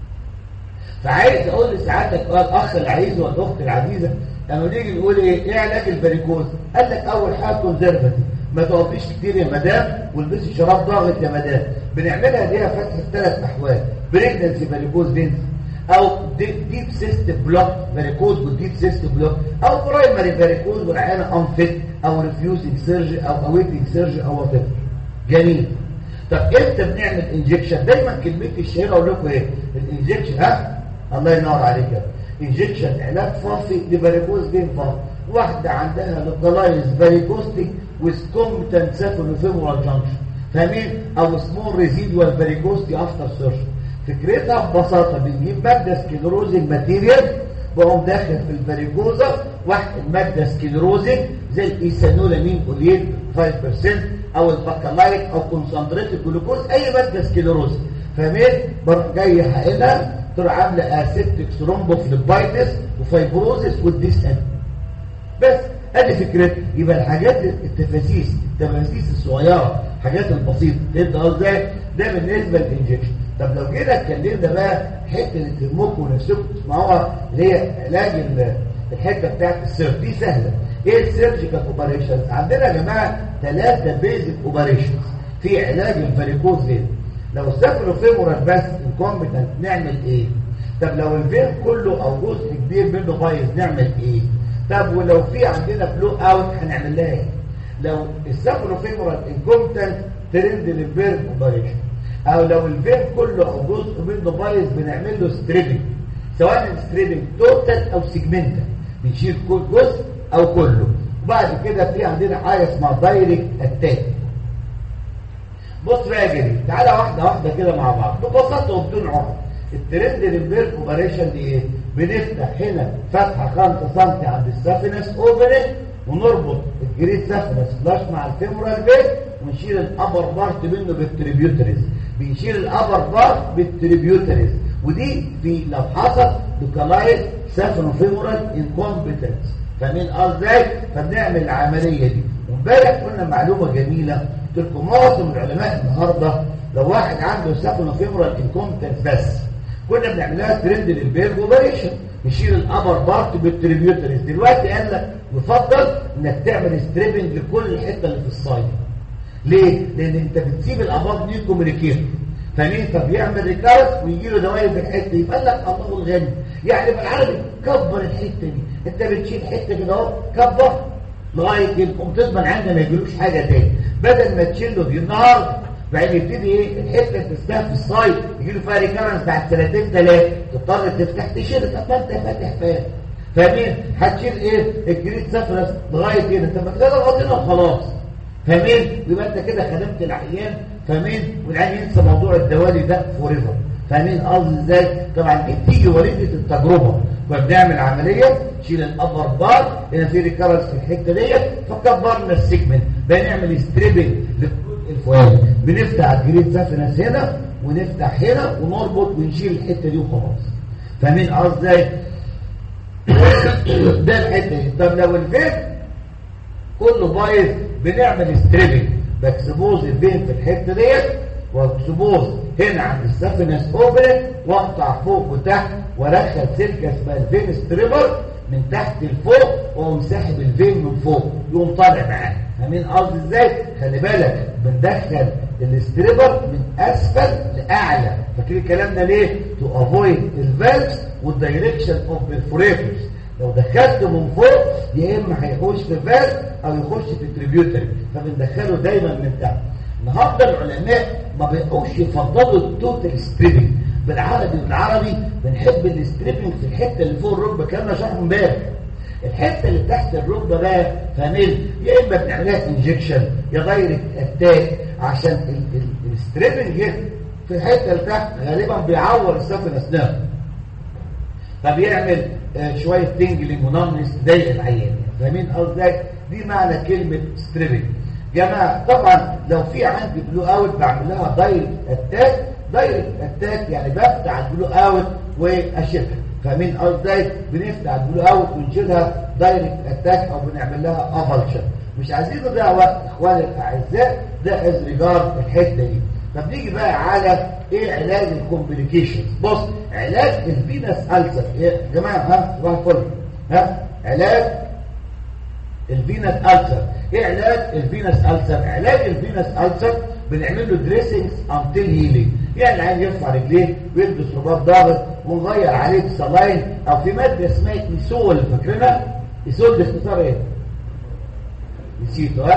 فعايز اقول لسعادتك الاخ العزيز والاخت العزيزه، لما نيجي نقول ايه علاج الفاريكوز؟ قال لك اول حاجه كونزرفاتيف، ما تقفيش كتير يا مدام، والبسي شراب ضاغط يا مدام. بنعملها دي فتح في 3 احوال: بريجننسي فاريكوز فينز، او ديب سيست بلوك فاريكوز والديب سيست بلوك، او برايمري فاريكوز والعيانه انفيت، او ريفيوزنج سيرجي، او اويتنج سيرجي، او وات ايفر. جميل. طب امتى بنعمل انجكشن؟ دايما كلمتي الشهيره اقول لكم ايه؟ الانجكشن الله ينور عليك يا انجكشن علاج فاصي لفاريكوز فين فاصي. واحده عندها لوكالايز فاريكوستيك وسكومتن سافونوفيمورال جانكشن، فاهمين؟ او سمول ريزيدوال فاريكوستي افتر سيرجري. فكرتها ببساطه بنجيب ماده سكليروزنج ماتيريال، بقوم داخل في الفاريكوزا واحد ماده سكليروزنج زي الايثانولامين اوليت 5% او الباكالايت او كونسنتريتد جلوكوز، اي ماده سكليروز، فاهمين؟ بروح جاي حقنها تروح عامله اسيبتيك ثرومبوفليبايتس وفايبروزس والديسان. بس ادي فكرتها. يبقى الحاجات التفاسيس الصغيره، حاجات البسيطه تبدا ازاي؟ ده بالنسبه للانجكشن. طب لو جينا اتكلمنا بقى حته اللي تهمكم ونفسكم تسمعوها، اللي هي علاج الحته بتاعت السيرج دي سهله. ايه السيرجيكال اوبريشنز؟ عندنا يا جماعه 3 بيزك اوبريشنز في علاج الفاريكوز فين. لو السافروفيمورال بس انكومبتنت نعمل ايه؟ طب لو الفين كله او جزء كبير منه بايظ نعمل ايه؟ طب ولو في عندنا فلو اوت هنعمل لها ايه؟ لو السافروفيمورال انكومبتنت ترند للفيرب اوبريشن، او لو الفين كله او جزء منه بايظ بنعمل له ستريبنج، سواء الستريبنج توتال او سيجمنتال، بنشيل كل جزء او كله. وبعد كده في عندنا حاجه اسمها دايركت اتاك. بص بقى يا جديد، تعالى واحده واحده كده مع بعض ببساطه وبدون عقد. الترند للبيرك اوبريشن دي ايه؟ بنفتح هنا فتحه 5 سم عند السافينس اوبننج، ونربط الجريد سافينس فلاش مع الفيمورال فين، ونشيل الابر بارت منه بالتريبيوتريز. بنشيل الابر بارت بالتريبيوتريز، ودي في لو حصل لوكالايز سافينوفيمورال انكومبتنس. فاهمين ازاي؟ فبنعمل العمليه دي. وامبارح قلنا معلومه جميله، قلت لكم معظم العلماء النهارده لو واحد عنده سافينوفيمورال انكومبتنس بس كنا بنعملها ترند للبيرج اوبريشن، نشيل الابر بارت بالتريبيوتريز. دلوقتي قال لك يفضل انك تعمل ستريبنج لكل الحته اللي في السايد. ليه؟ لان انت بتسيب الابار دي كوميونيكيشن، فاهمين؟ فبيعمل ريكارس ويجي له دوائر في الحته، يبقى لك الله الغني. يعني بالعربي كبر الحته دي، انت بتشيل حته كده اهو كبر لغايه يبقى تضمن عندنا ما يجيلوش حاجه تاني، بدل ما تشيل له دي النهارده بعدين يبتدي ايه الحته اللي تستاهل في السايد يجي له فيها ريكارنس بعد 2-3 تضطر تفتح تشيل. طب انت فاتح فين؟ فاهمين؟ هتشيل ايه؟ الجريد سافرس لغايه كده، انت ما تقدر غطينا وخلاص. فاهمين؟ يبقى انت كده خدمت العيان. فاهمين؟ والعيان ينسى موضوع الدوالي ده فور ايفر. فاهمين قصدي ازاي؟ طبعا دي بتيجي وليده التجربه. فبنعمل عمليه نشيل الابر بار هنا في ريكارنس في الحته ديت، فكبرنا السيجمنت، بنعمل ستريبنج الفوائد، بنفتح الجريد سافينس هنا ونفتح هنا ونربط ونشيل الحته دي وخلاص. فاهمين قصدي ازاي؟ ده الحته دي. طب لو الفين كله بايظ بنعمل ستريبنج، بكسبوز الفين في الحته ديت واكسبوز هنا عند السافينس اوبننج واقطع فوق وتحت وادخل سلكه اسمها الفين ستريبر من تحت لفوق واقوم ساحب الفين من فوق يقوم طالع معاه. فاهمين قصدي ازاي؟ خلي بالك بندخل الستريبر من اسفل لاعلى. فاكرين الكلام ده ليه؟ تو افويد الفالفز والدايركشن اوف بيرفوريتورز. لو دخلته من فوق يا اما هيخش في فالف او يخش في تريبيوتري، فبندخله دايما من تحت. النهارده العلماء ما بيبقوش يفضلوا التوتال ستريبنج. بالعربي بنحب الستريبنج في الحته اللي فوق الركبه، كما شرحنا امبارح. الحته اللي تحت الركبه بقى فاهمين، يا اما بنعملها انجكشن يا دايركت اتاك، عشان الستريبنج في الحته اللي تحت غالبا بيعور السافينس نيرف، فبيعمل شويه تنجلينج ونمنس تضايق العيان. فاهمين قصدي؟ دي معنى كلمه ستريبنج. جماعه طبعا لو في عندي بلو اوت بعمل لها دايركت اتاك. دايركت اتاك يعني بفتح البلو اوت واشيلها. فاهمين قصدي؟ بنفتح البلو اوت ونشيلها دايركت اتاك او بنعمل لها افالشن. مش عايزين نضيع وقت اخواني الاعزاء، ده از ريجارد الحته دي. طب نيجي بقى على ايه علاج الكومبليكيشنز. بص، علاج الفينس ألسر يا جماعه، صباح الفل. علاج الفينس ألسر. ايه علاج الفينس ألسر؟ علاج الفينس ألسر بنعمل له دريسنجز انتل هيلينج. يعني العين يرفع رجليه ويلبس رباط ضاغط ونغير عليه سلاين او في ماده اسمها ايسول. فاكرينها؟ ايسول دي اختصار ايه؟ نسيته.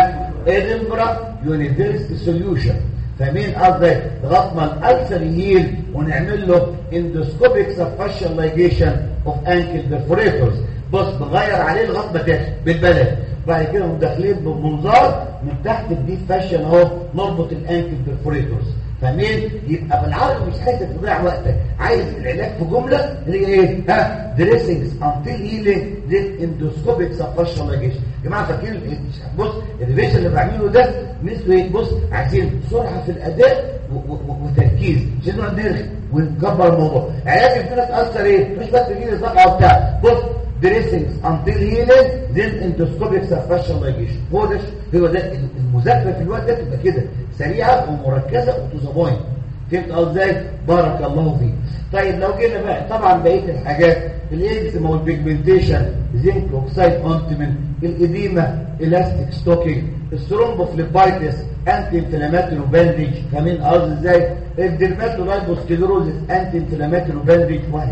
ادنبرا يونيفرسيتي سوليوشن. فاهمين قصدي؟ لغايه ما الالسر يهيل ونعمل له اندوسكوبيك سبفاشيال لايجيشن اوف انكل بيرفوريتورز. بص بنغير عليه لغايه ما تاخد بالبلد، بعد كده مدخلين بمنظار من تحت الديب فاشن اهو نربط الانكل بيرفوريتورز. فاهمين؟ يبقى بالعربي مش عايزك تضيع وقتك، عايز العلاج في جمله اللي هي ايه؟ دريسنجز انتل هيلينج اندوسكوبيك سبفاشيال لايجيشن. يا جماعه فاكرين؟ بص الريفيشن اللي بعمله ده مثل ايه؟ بص عايزين سرعه في الاداء وتركيز عشان نقعد نرغي ونكبر الموضوع. علاج الفينس ألسر ايه؟ مش بس تجيلي زقه وبتاع. بص دريسنجز انتل هيلينج ذن اندوسكوبيك سبفاشيال لايجيشن. هو ده المذاكره في الوقت ده تبقى كده سريعه ومركزه وتو ذا بوينت. فهمت ازاي؟ بارك الله فيك. طيب لو جينا بقى طبعا بقيه الحاجات، الاكزيما والبيجمنتيشن، زنك اوكسايد اونتمنت، الاديمه، الاستيك ستوكينج، الثرومبوفليبايتس، انتي انفلاماتوري باندج. فاهمين قصدي ازاي؟ الديرماتولايبوسكليروزس، انتي انفلاماتوري باندج. واحد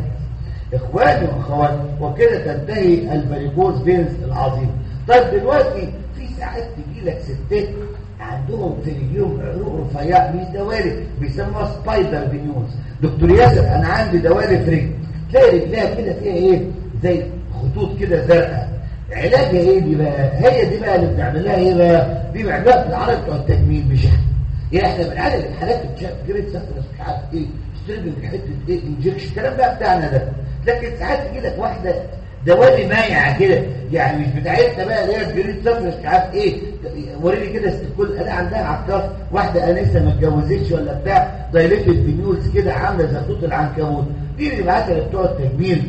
اخواني واخواتي، وكده تنتهي الفاريكوز فينز العظيم. طيب دلوقتي في ساعات تجي لك ستات عندهم في رجليهم عروق رفيعه مش دوالي، بيسموها سبايدر فينيوز. دكتور ياسر انا عندي دوالي في رجلي، تلاقي رجليها كده فيها ايه؟ زي خطوط كده زرقاء. علاجها ايه دي بقى؟ هي دي بقى اللي بنعمل لها ايه بقى؟ دي بنعملها في العرض بتوع التجميل. مش يعني احنا بنعالج الحالات جريد سفر مش عارف ايه، ستريبنج حته ايه، انجكشن، الكلام بقى بتاعنا ده. لكن ساعات تجي لك واحده دوالي مايعه كده، يعني مش بتاعتنا بقى اللي هي جريد سفر مش عارف ايه. وريني كده كل انا عندها عكاف واحده انسه ما اتجوزتش ولا بتاع، دايليتد بنيولز كده عامله زي خطوط العنكبوت. دي اللي بعتها بتوع التجميل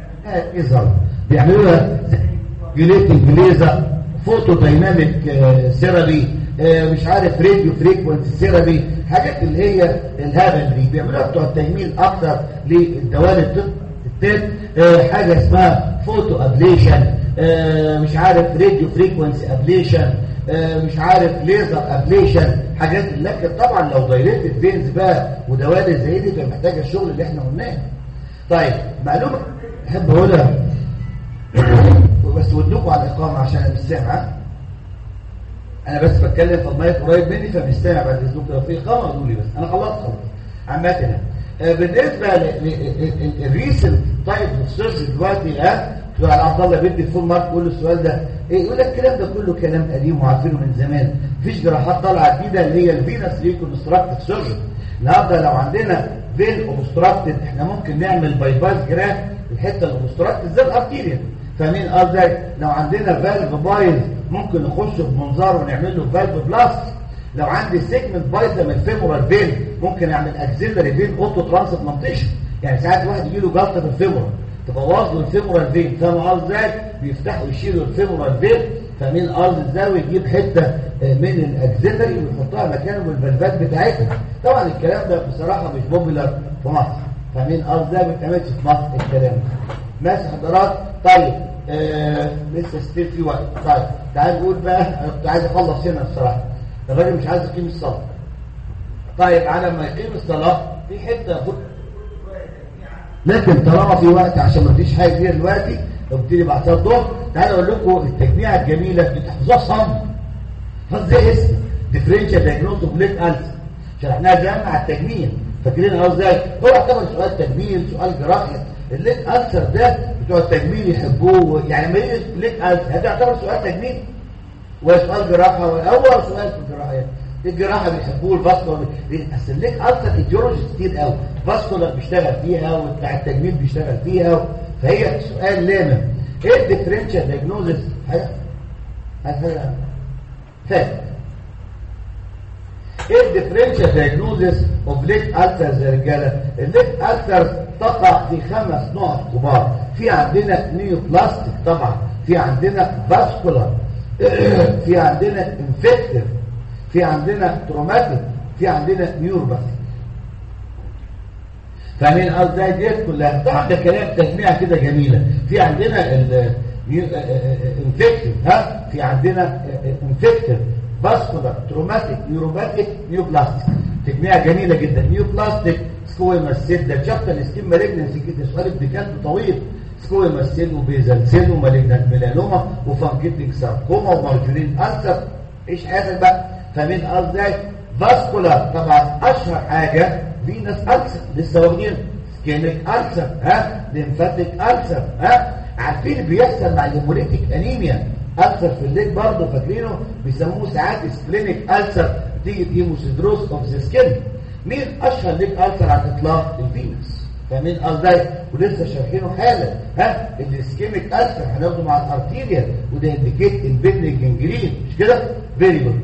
يظهر بيعملوا لها جليتنج ليزر، فوتو دايناميك ثيرابي، مش عارف راديو فريكوينسي ثيرابي، حاجات اللي هي الهبل دي بيعملوها بتوع التجميل اكتر للدوالي التالت. حاجه اسمها فوتو ابليشن، مش عارف راديو فريكوينسي ابليشن، مش عارف ليزر ابليشن، حاجات. لكن طبعا لو دايركت فينز بقى ودوالي زي دي بتبقى محتاجه الشغل اللي احنا قلناه. طيب معلومه احب اقولها بس ودوكوا على الاقامه عشان انا مش سامع. انا بس بتكلم في المايك قريب مني فمش سامع. بعد اذنكم لو في اقامه قولوا لي بس انا خلاص عامه. بالنسبه للريسنت تايب اوف سيرجري دلوقتي دكتور عبد الله بيدي الفول مارك يقول له السؤال ده ايه؟ يقول لك الكلام ده كله كلام قديم وعارفينه من زمان. مفيش جراحات طالعه جديده اللي هي الفينس ريكونستراكتيف سيرجري. النهارده لو عندنا فين اوبستراكتد احنا ممكن نعمل باي باس جراف الحته الاوبستراكتد زي الارتيريا. فاهمين قصدي؟ لو عندنا فالف بايظ ممكن نخش بمنظار ونعمل له فالف بلاست. لو عندي سيجمنت بايظه من الفيمورال فين ممكن اعمل اكسيلري فين اوتو ترانسبلانتيشن. يعني ساعات واحد يجي له جلطه في الفيمورال تبوظ له الفيمورال فين، فاهم قصدي؟ بيفتحوا يشيلوا الفيمورال فين. فاهمين الارض ازاي؟ ويجيب حته من الاكسلري ويحطها مكانه بالفالفات بتاعتها. طبعا الكلام ده بصراحه مش بوبيلر في مصر. فاهمين الارض ازاي؟ ما بتعملش في مصر الكلام ده. ماشي حضرات؟ طيب لسه ستيل في وقت. طيب تعال نقول بقى، انا كنت عايز اخلص هنا بصراحه. الراجل مش عايز يقيم الصلاه. طيب على ما يقيم الصلاه في حته لكن طالما في وقت عشان ما فيش حاجه كتير دلوقتي ابتدي بعد صلاه الظهر. تعالوا اقول لكم التجميعه الجميله اللي تحفظوها صم. حفظ زي اسم ديفرنشال دايجنوز اوف ليك ألسر. شرحناها زمان مع التجميع. فاكرين ازاي؟ هو يعتبر سؤال تجميل، سؤال جراحي. الليك ألسر ده بتوع التجميل يحبوه، يعني مريض ليك ألسر هذا يعتبر سؤال تجميل وسؤال جراحه. واول سؤال في الجراحه الجراحه بيحبوه الفاسكولار. اصل الليك ألسر ايديولوجي كتير قوي، فاسكولار بيشتغل فيها وبتاع التجميل بيشتغل فيها، فهي سؤال لامم. ايه الديفرنشال دايجنوزس؟ حاجه فاهم ايه الديفرنشال دايجنوزس اوف ليك ألسرز يا رجاله؟ الليك ألسرز تقع في 5 نقط كبار. في عندنا نيوبلاستيك طبعا، في عندنا فاسكولار، في عندنا انفكتيف، في عندنا تروماتيك، في عندنا نيوروباثي. فاهمين قصدي ديت كلها؟ طبعا ده كلام تجميع كده جميله. في عندنا انفكتيف، في عندنا انفكتيف، فاسكولار، تروماتيك، نيوروباثيك، نيوبلاستيك. تجميع جميله جدا. نيوبلاستيك سكويما سيل، ده شابتر السكين مالجنسي كده، سؤال ابتكار طويل. سكويما سيل وبيزل سيل ومالجنت ميلانوما وفانكيتنج ساركوما ومارجرين ألسر. ايش حياتك بقى؟ فاهمين قصدي؟ فاسكولار طبعا اشهر حاجه فينس ألسر، لسه واخدين سكينيك ألسر، ليمفاتيك ألسر، عارفين بيحصل مع الهيموليتيك انيميا ألسر في الليل برضه، فاكرينه بيسموه ساعات سبلينيك ألسر تيجي هيموسيدروس اوف ذا سكين. مين اشهر ليك ألسر على الاطلاق؟ الفينس. فاهمين قصدي؟ ولسه شارحينه حالا. الاسكيميك ألسر هناخده مع الارتيريا، وده انديكيت البيدنج جنجرين، مش كده؟ فيري جود.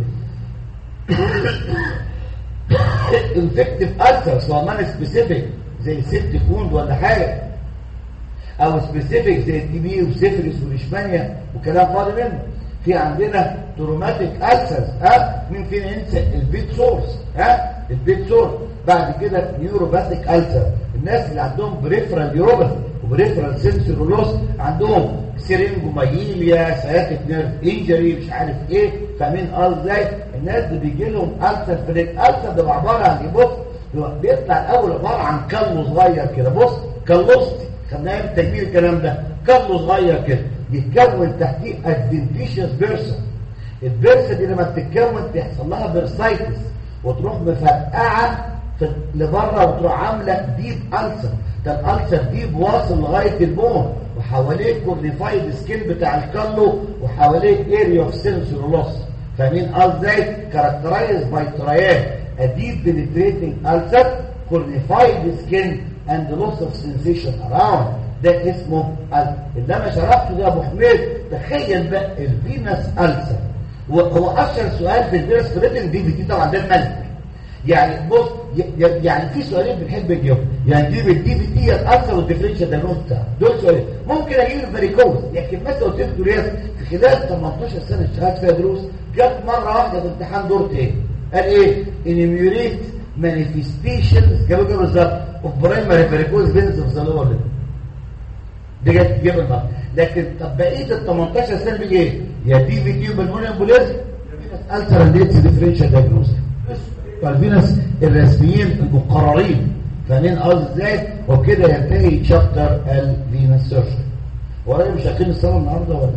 انفكتيف ألسر سواء مان سبيسيفيك زي سيبتيك ووند ولا حاجه، او سبيسيفيك زي التي بي وسيفلس وليشمانيا وكلام فاضي منه. في عندنا تروماتيك ألسرز، مين فينا ينسى البيت سورس؟ البيت سورس. بعد كده نيوروباثيك ألسر، الناس اللي عندهم بريفرال نيوروباثي وبريفرال سنسوري لوس، عندهم سيرينجومايليا، سياتيك نيرف انجري، مش عارف ايه. فاهمين قصدي؟ الناس اللي بيجي لهم ألسر في الألسر ده عباره عن ايه؟ بص بيطلع الاول عباره عن كلو صغير كده، بص كلوستي، خدناها في التجميل الكلام ده، كلو صغير كده يتكون تحتيه ادفنتيشس بيرسا. البيرسا دي لما بتتكون تحصل لها بيرسايتس وتروح مفرقعه لبره وتروح عامله ديب ألسر. ده الألسر ديب واصل لغايه البون، وحواليه كورنيفايد سكين بتاع الكلو، وحواليه اريا اوف سنسوري لوس. فاهمين قصدي؟ كاركترايز باي ترايان اديب بنتريتنج ألسر، كورنيفايد سكين اند لوس اوف سنسيشن اراوند. ده اسمه اللي انا شرحته ده يا ابو حميد. تخيل بقى الفينس ألسر، وهو اشهر سؤال في الفينس بريتنج دي بتيجي طبعا ده الملك. يعني بص، يعني في سؤالين بنحب نجاوب، يعني نجيب الدي بي تي الألسر والديفرنشال دايجنوز بتاعه، دول سؤالين. ممكن اجيب الفاريكوز، لكن مثلا قلت لك دورياس في خلال 18 سنه اشتغلت فيها دروس، جت مره واحده في امتحان دور تاني قال ايه؟ انيميوريت مانيفستيشنز جابوا بالظبط اوف برايمري فاريكوز فينز اوف ذا لور ليب. دي جت تجيب النهارده. لكن طب بقيه ال 18 سنه بيجي ايه؟ يا دي في تي بالموني امبوليزم، ألسر انديتس ديفرنشال دايجنوز. فالفينس الرسميين المقررين. فاهمين قصدي ازاي؟ وكده ينتهي شابتر الفينس سيرجري. ورايا مش هقيم الصلاه النهارده ولا؟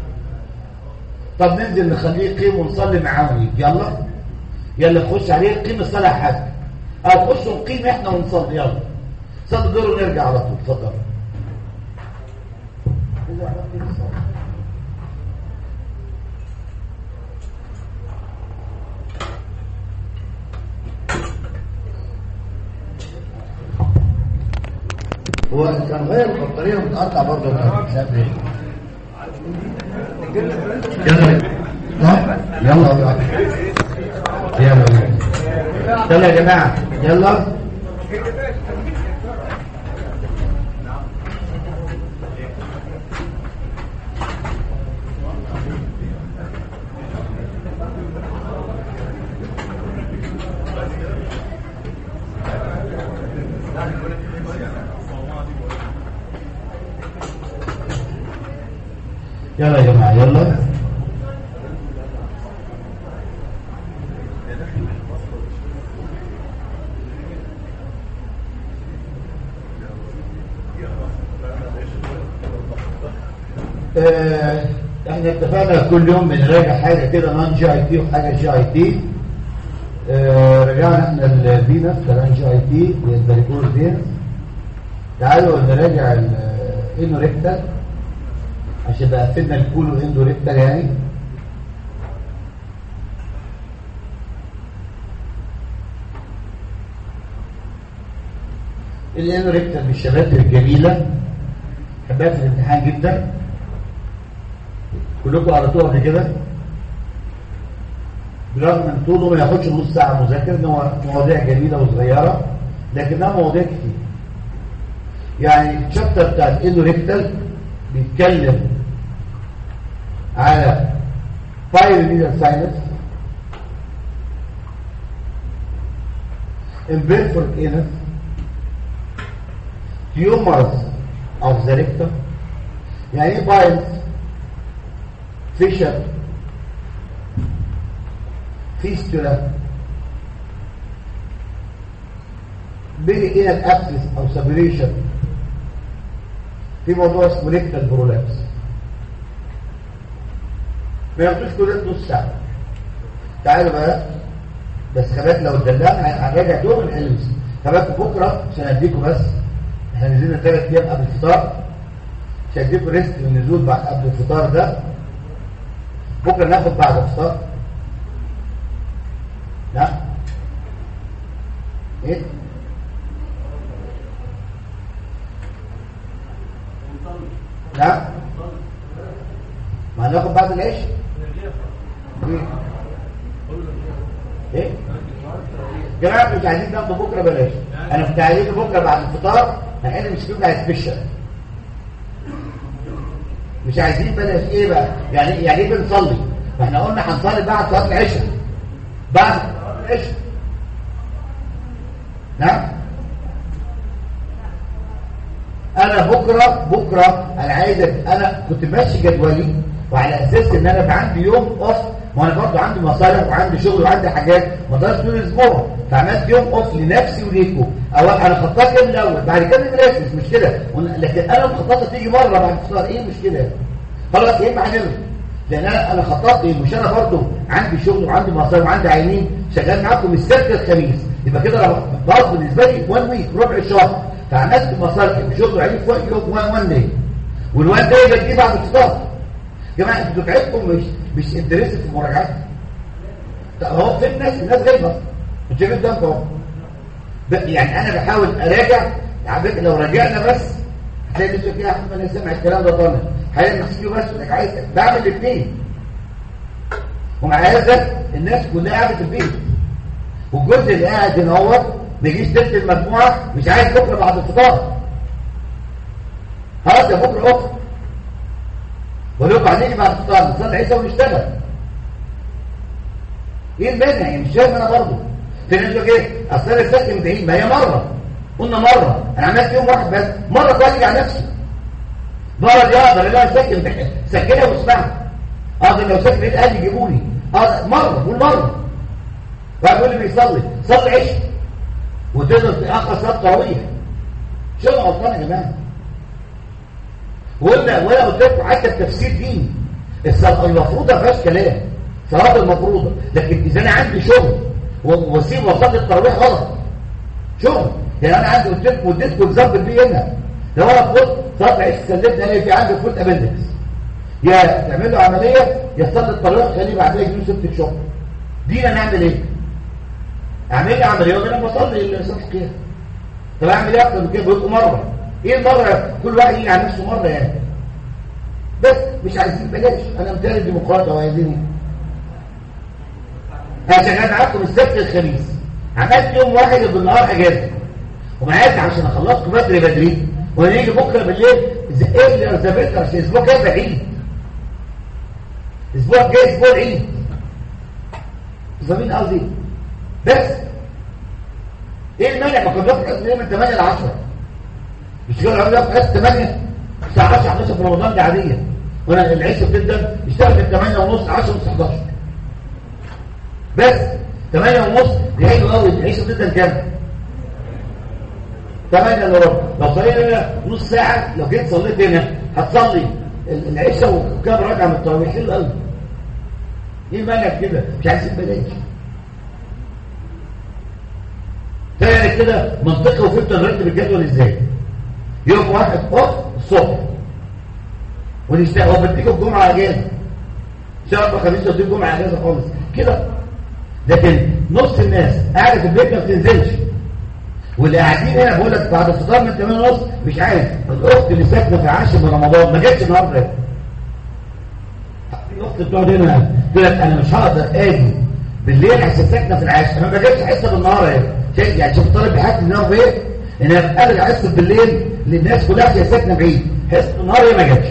طب ننزل نخليه يقيم ونصلي معاه. يلا نخش عليه قيم الصلاه حاجه، او نخش نقيم احنا ونصلي. يلا صلي دور ونرجع على طول. اتفضل. هو كان غير البطاريه ومتقطع برضه مش عارف ايه. يلا يلا يا جماعه يلا. يلا يا جماعه يلا. احنا اتفقنا كل يوم بنراجع حاجه كده نون جي اي تي وحاجه جي اي تي. رجعنا احنا الفينس كمان جي اي تي الفاريكوز فينس. تعالوا نراجع الانوريكتال عشان بقى قفلنا الكولو اندوريكتال يعني. الانوريكتال من الشباب الجميله حبها في الامتحان جدا. كلكم قرأتوها قبل كده برغم من طوله ما ياخدش نص ساعه مذاكره، ان هو مواضيع جميله وصغيره لكنها مواضيع كتير. يعني الشابتر بتاع الاندوريكتال بيتكلم على بايرينيال ساينس، imperfect anus, tumors of the rectum. يعني ايه بايلز؟ فيشر، فيستولا، بيني انال ابسس او سبريشن. في موضوع اسمه ريكتال برولابس ما ياخدوش كل نص ساعه. تعالوا بقى بس خباك لو اتدلعنا هنراجع دور الالمس. خباك بكره عشان اديكم بس احنا نزلنا 3 ايام قبل الفطار عشان اديكم ريست النزول بعد قبل الفطار ده. بكره ناخد بعد الفطار. لا ايه لا ما هناخد بعد العشاء. ايه جماعه مش عايزين ناخده بكره بلاش. انا كنت عايزين بكره بعد الفطار هنحل مشكله بتاع سبيشال. مش عايزين بلاش. ايه بقى يعني ايه بنصلي؟ ما احنا قلنا هنصلي بعد صلاه العشاء. بعد العشاء نعم. انا بكره انا عايزك. انا كنت ماشي جدولي وعلى اساس ان انا عندي يوم اوف، وانا برضه عندي مصالح وعندي شغل وعندي حاجات ما اقدرش طول الاسبوع، فعملت يوم اوف لنفسي وليكم. او انا خططت يوم الاول بعد كده نركز مش كده. لكن انا مخططه تيجي مره بعد الفطار. ايه المشكله؟ خلاص ايه ما هنعمل؟ لان انا خططت ايه؟ مش انا برضه عندي شغل وعندي مصالح وعندي عينين شغال معاكم السبت الخميس، يبقى كده برضه بالنسبه لي 1 ويك ربع شهر. فعملت مصالح وشغل وعيني في يوم 1 داي، والوان داي بتجي بعد الفطار. يا جماعه انتوا دفعتكم مش انترست في المراجعات. طب هو في الناس غايبه انت شايفين قدامكم اهو. يعني انا بحاول اراجع. عبيت لو راجعنا بس هتلاقي لسه في احمد انا سامع الكلام ده طالع هلاقي نفسي بس انك عايز بعمل الاثنين. ومع هذا الناس كلها قاعده في البيت، والجزء اللي قاعد هنا هو ما يجيش تلت المجموعه مش عايز بكره بعد الفطار. خلاص يا بكره اخر ولو هنيجي بعد الفطار نصلي العشاء ونشتغل. ايه المانع؟ يعني مش شايف انا برضه في ناس يقول ايه اصل انا ساكن بعيد. ما هي مره قلنا مره انا عملت يوم واحد بس مره تراجع نفسي. مره دي اقدر لا ساكن بعيد سجلها واسمعها. اقدر لو ساكن بعيد اهلي يجيبوني. مره والمره واحد يقول لي بيصلي صلي عشاء وتقدر تاخر صلاه تراويح. شو انا غلطان يا جماعه؟ ولا قلت لكم حتى التفسير ديني. الصلاه المفروضه ما فيهاش كلام، صلاه المفروضه. لكن اذا انا عندي شغل واسيب واصلي التراويح غلط شغل. يعني انا عندي قلت لكم وديتكم الذنب اللي هنا. لو انا فوت صلاه العشاء سلمت الاقي في عندي فوت ابندكس، يا تعمل له عمليه يا تصلي التراويح خليه بعدها يجي له 6 شهور. دي انا اعمل ايه؟ اعمل لي عمليه وانا بصلي صلاه القيام. طب اعمل ايه اكتر من كده؟ بقول مره. ايه المره؟ كل واحد يجي على نفسه مره يعني. بس مش عايزين بلاش. انا مثال الديمقراطيه وعايزين انا شغال معاكم السبت الخميس. عملت يوم واحد بالنهار اجازه ومعاك عشان اخلصكم بدري ونيجي بكره بالليل ايه اللي ارتبط عشان الاسبوع جاي بعيد. الاسبوع الجاي اسبوع العيد. فاهمين قصدي؟ بس ايه المانع؟ ما كنا بناخد من 8 ل 10 مش كده؟ عملنا في 8 الساعه 10 11 في رمضان دي عاديه. وانا العيشه بتبدا يشتغل من 8 ونص 10 ونص 11 بس 8 ونص دي حلوه قوي. العيشه بتبدا كام؟ 8 الا ربع. لو صلينا نص ساعه، لو جيت صليت هنا هتصلي العيشه وكام ركعه من التراويح. حلو قوي. ايه المانع كده؟ مش عايزين بلاش. تاني كده منطقي وفهمت نرتب الجدول ازاي. يوم واحد الصبح ونشتغل وبديكوا الجمعه اجازه، شهر خميس وديك الجمعه اجازه خالص كده. لكن نص الناس قاعده في البيت ما بتنزلش، واللي قاعدين هنا بقول لك بعد الفطار من 8:30 مش عارف. الاخت اللي ساكنه في 10 من رمضان ما جاتش النهارده. في اخت بتقعد هنا تقول لك انا مش هقدر اجي بالليل عشان ساكنه في العاشر، انا ما جاتش حصه بالنهار اهي. يعني شوف الطالب بيحكي ان هو ايه؟ ان انا قادر حصه بالليل للناس كلها هي ساكنه بعيد، حصه النهار هي ما جاتش.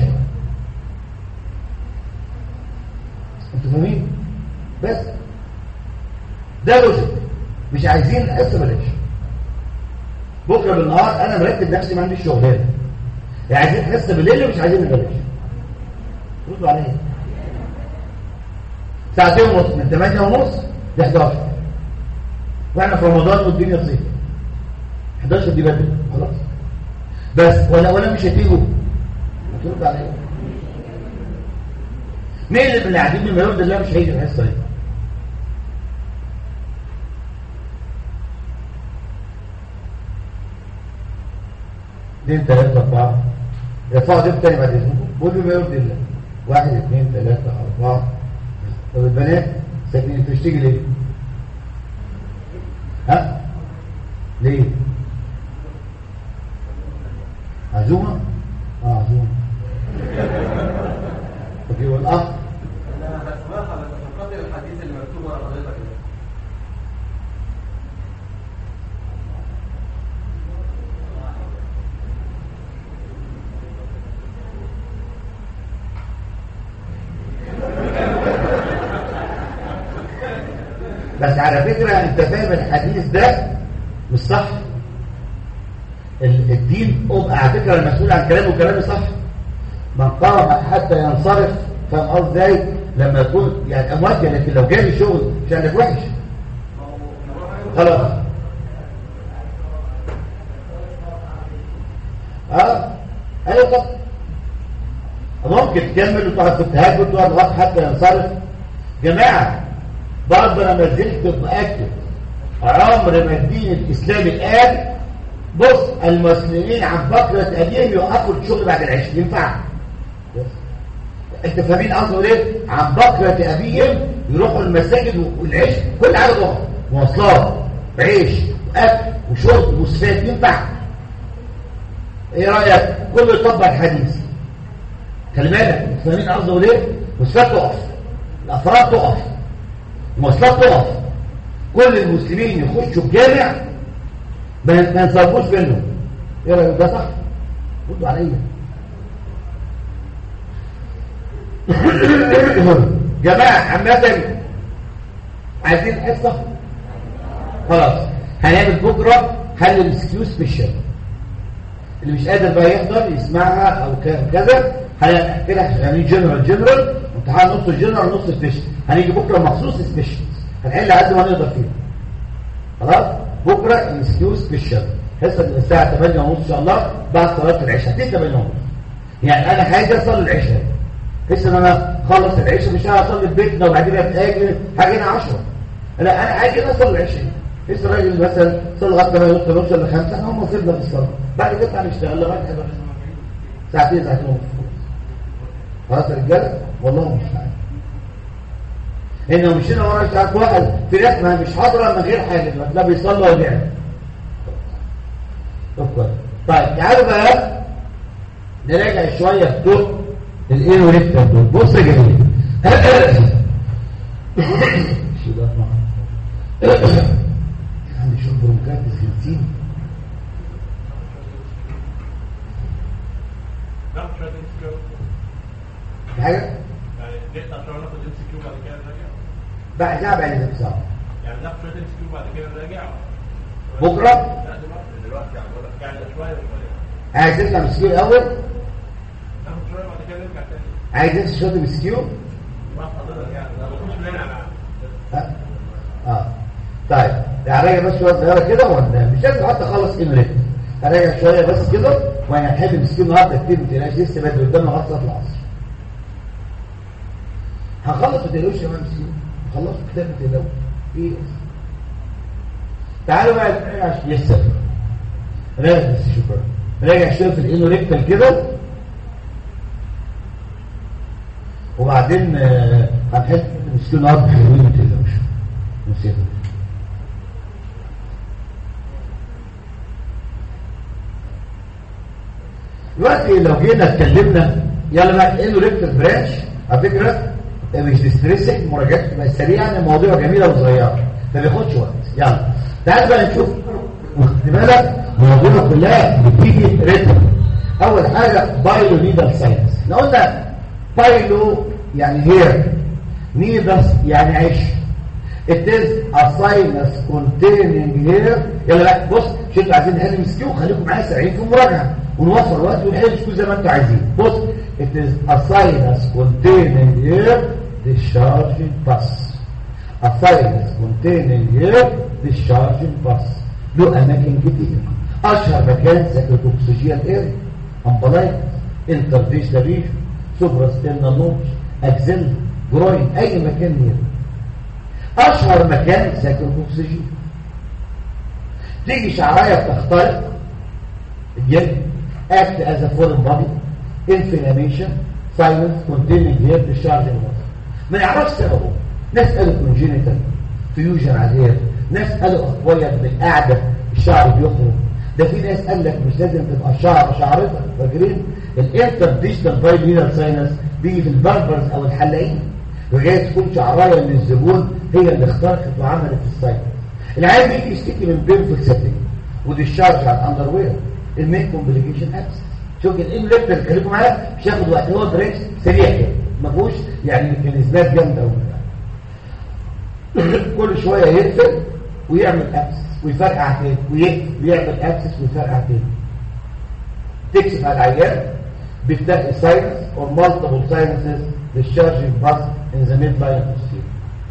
انتوا فاهمين؟ بس ده لوجيك. مش عايزين حصه بلاش. بكره بالنهار انا مرتب نفسي ما عنديش شغلانه. يعني عايزين حصه بالليل ومش عايزين بلاش. ردوا عليا. ساعتين ونص من 8 ونص ل 11. واحنا في رمضان والدنيا صيف. 11 دي بدري خلاص. بس ولا مش هتيجوا. هترد عليا. مين اللي من اللي قاعدين بما يرضي الله مش هيجي الحصه دي؟ اثنين ثلاثة أربعة. ارفعوا دي تاني بعد إذنكم. قولوا ما يرضي الله. 1 2 3 4. طب البنات ساكنين تشتغل ليه؟ ها؟ ليه؟ عزومة؟ عزومة. اوكي والأخ؟ أنا هسمعها على تفقد الحديث اللي مكتوب على حضرتك. بس على فكرة انت فاهم الحديث ده مش صح. الدين على فكرة المسؤول عن كلامه وكلامه صح. من قام حتى ينصرف، فاهم قصدي ازاي؟ لما يكون يعني اموات، لكن لو جالي شغل مش عندك وحش خلاص. ايوه طب ممكن تكمل وتقعد في التهجد وتقعد لغايه حتى ينصرف. جماعه برضه انا ما زلت متاكد عمر ما الدين الاسلامي قال بص المسلمين عن بكره ابيهم يوقفوا الشغل بعد العشاء. ينفع؟ انت فاهمين قصدي ايه؟ عن بكره ابيهم يروحوا المساجد والعشاء كل حاجه ضغط، مواصلات، عيش واكل وشرب وسفات. ينفع؟ ايه رايك؟ كله يطبق الحديث. خلي بالك انت فاهمين قصدي ايه؟ وسفات تقف، الافراد تقف، المواصلات تقف، كل المسلمين يخشوا الجامع ما ينصرفوش منه. ايه رايك؟ ده صح؟ ردوا عليا. جماعه عامه عايزين حصه خلاص. هنعمل بكره حل الاكسكيوز في الشارع. اللي مش قادر بقى يحضر يسمعها او كذا هنحكي لها. يعني جنرال امتحان نص الجنرال نص سبيشال. هنيجي بكره مخصوص سبيشال هنحل قد ما نقدر فيه. خلاص بكره الاكسكيوز في الشارع. حصه من الساعه 8:30 ان شاء الله بعد صلاه العشاء. 8:30 يعني انا حاجه اصلي العشاء بحيث ان انا خلص العشاء مش هصلي في بيتنا وبعدين اتاجل حاجه هنا 10. لا انا حاجه اصلي العشاء بحيث الراجل مثلا صلى لغايه 8:30 نوصل ل 5 احنا هم وصلنا في الصلاه بعد كده هنشتغل لغايه 11 ساعتين ونص. خلاص يا رجاله والله مش عارف انه مشينا ورا ساعات واحد في ناس ما مش حاضره من غير حاجه لا بيصلوا ولا بيعمل. طيب تعالوا بقى نراجع شويه في دول الايه وريكتر دول. بص يا جميل عندي شويه برونكات سنتين. في حاجه يعني نقطع شويه ناخد ام سي كيو بعد كده نراجع بعد ساعه بعد الاتصال. يعني ناخد شويه ام سي كيو بعد كده نراجع بكره. لا دلوقتي يعني شويه عايز تطلع من السكيل الاول ناخد شويه بعد كده نرجع تاني. عايز نفس شويه مسكيو؟ طيب هراجع بس شويه صغيره كده ولا مش لازم حتى اخلص امريك، هراجع شويه بس كده وانا هنحل مسكيو النهارده كتير ما تقلقش، لسه بدري قدامنا لغايه صلاه العصر. هنخلص ما تقلقوش يا مسكيو، خلصت كتاب ما تقلقوش ايه. تعالوا بقى نراجع لسه راجع بس شكرا، راجع شويه في الانوريكتال كده وبعدين هنحل مسكيو النهارده حلوين ما تقلقوش. نسيت دلوقتي لو جينا اتكلمنا يلا بقى انوريكتال برانش، على فكره مش ستريسنج، مراجعات تبقى سريعه، يعني مواضيع جميله وصغيره ما بياخدش وقت. يلا تعال بقى نشوف، خد بالك المواضيع كلها بتيجي ريتم. اول حاجه بايلو نيدل ساينس، احنا قلنا بايلو يعني هير، نيدلز يعني عيش. It is a sinus containing hair. يلا بقى بص، مش انتوا عايزين نحل مسكيو، خليكم معايا سريعين في المراجعه ونوفر وقت ونحل مسكيو زي ما انتوا عايزين. بص it is a sinus containing hair discharging pus. A sinus containing hair discharging pus له اماكن كتير، اشهر مكان ساكروكوكسيجيال اريا، امبلايك، انترفيشنال ريجن، سوبراستيرنال نوش، اكزيلا، جروين، اي مكان هنا اشهر مكان ساكروكوكسيجيال. تيجي شعرايه بتخترق الجلد، act as a foreign body, inflammation, sinus containing hair discharging water. ما يعرفش سببه، ناس قالوا congenital fusion على الهير، ناس قالوا اخويا بالقعده الشعر بيخرج، ده في ناس قال لك مش لازم تبقى شعرتك. فاكرين الانترديشنال بايلينال ساينس بيجي في البربرز او الحلاقين، وجاي تكون شعرايه من الزبون هي اللي اخترقت وعملت الساينس. العيال بيجي يشتكي من بينفل سيتنج وديشارج على الاندر وير، المين كومبليكيشن ابس. شوف الانلكتر خليكم معايا مش هياخد وقت، هو بريكس سريع كده ما فيهوش يعني ميكانيزمات جامده كل شويه يقفل ويعمل ابس ويفرقع تاني ويقفل ويعمل ابس ويفرقع تاني. تكشف على العيان بتلاقي ساينس او مالتيبل ساينسز discharging pus in the midline posterior.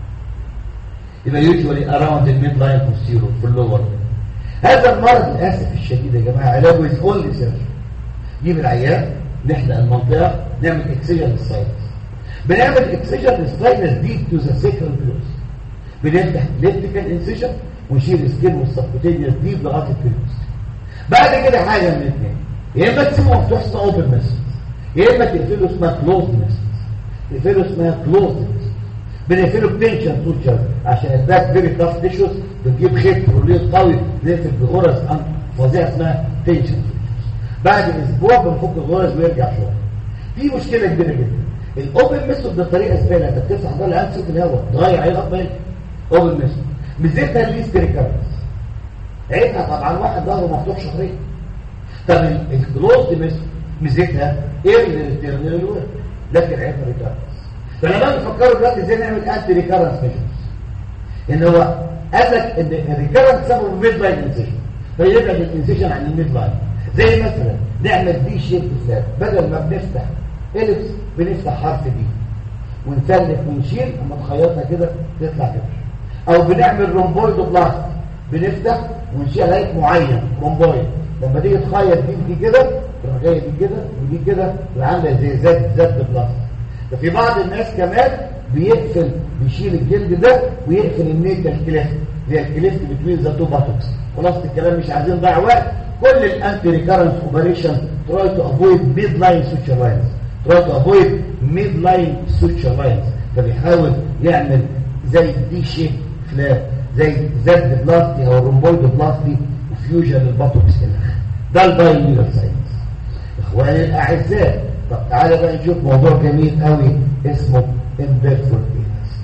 يبقى usually around the midline posterior في اللور. هذا المرض للاسف الشديد يا جماعه علاجه is only surgery. نجيب العيان نحلق المنطقه، نعمل اكسجن للساينس. بنعمل اكسجن للساينس دي تو ذا سيكرال بلوس، بنفتح ليبتيكال انسيجن ونشيل السكين والسبكوتينيوس دي لغايه البلوس. بعد كده حاجه من الاثنين، يا اما تسيبه مفتوح اسمها اوبن ميثود، يا اما تقفله اسمها كلوز ميثود. تقفله اسمها كلوز ميثود، بنقفله بتنشن سوتشر عشان الباك فيري تاف تيشوز، بنجيب خيط روليت قوي نقفل بغرز فظيعه اسمها تنشن سوتشر. بعد اسبوع بنفك الغرز ويرجع شغل. في مشكله كبيره جدا، الاوبن ميثود ده طريقه سهله، انت بتفتح ده الانسف في الهواء تغير عليه الاقبال. اوبن ميثود ميزتها الليست ريكارنس، عيبها طبعا واحد ظهره مفتوح شهرين. طب الكلوز ميثود ميزتها ايرلي ريتيرنال ورك، لكن عيبها ريكارنس. فلما نفكروا دلوقتي ازاي نعمل انتي ريكارنس ميثودز، ان هو قال لك ان الريكارنس سببه ميد لاين انسيشن، فيبعد الانسيشن عن الميد لاين. زي مثلا نعمل دي شيب بالذات، بدل ما بنفتح اليبس بنفتح حرف دي ونسلك ونشيل، اما تخيطها كده تطلع كده. او بنعمل رومبويد بلاست، بنفتح ونشيل هيك معين رومبويد، لما تيجي تخيط دي كده تروح جايه دي كده ودي كده عامله زي زد بلاست. ففي بعض الناس كمان بيقفل بيشيل الجلد ده ويقفل النيكال كليفت، زي الكليفت بتوين ذا تو باتوكس. خلاص الكلام مش عايزين نضيع وقت. كل الانتي ريكارنس اوبريشن تراي تو افويد ميد لاين سوتشر لاينز، تراي تو افويد ميد لاين سوتشر لاينز. فبيحاول يعمل زي دي شيب فلاب، زي زد بلاستي او رومبويد بلاستي وفيوجن للباتوكس هنا. ده البايلينال ساينس. اخواني الاعزاء، طب تعالى بقى نشوف موضوع جميل قوي اسمه امبيرفول اينس.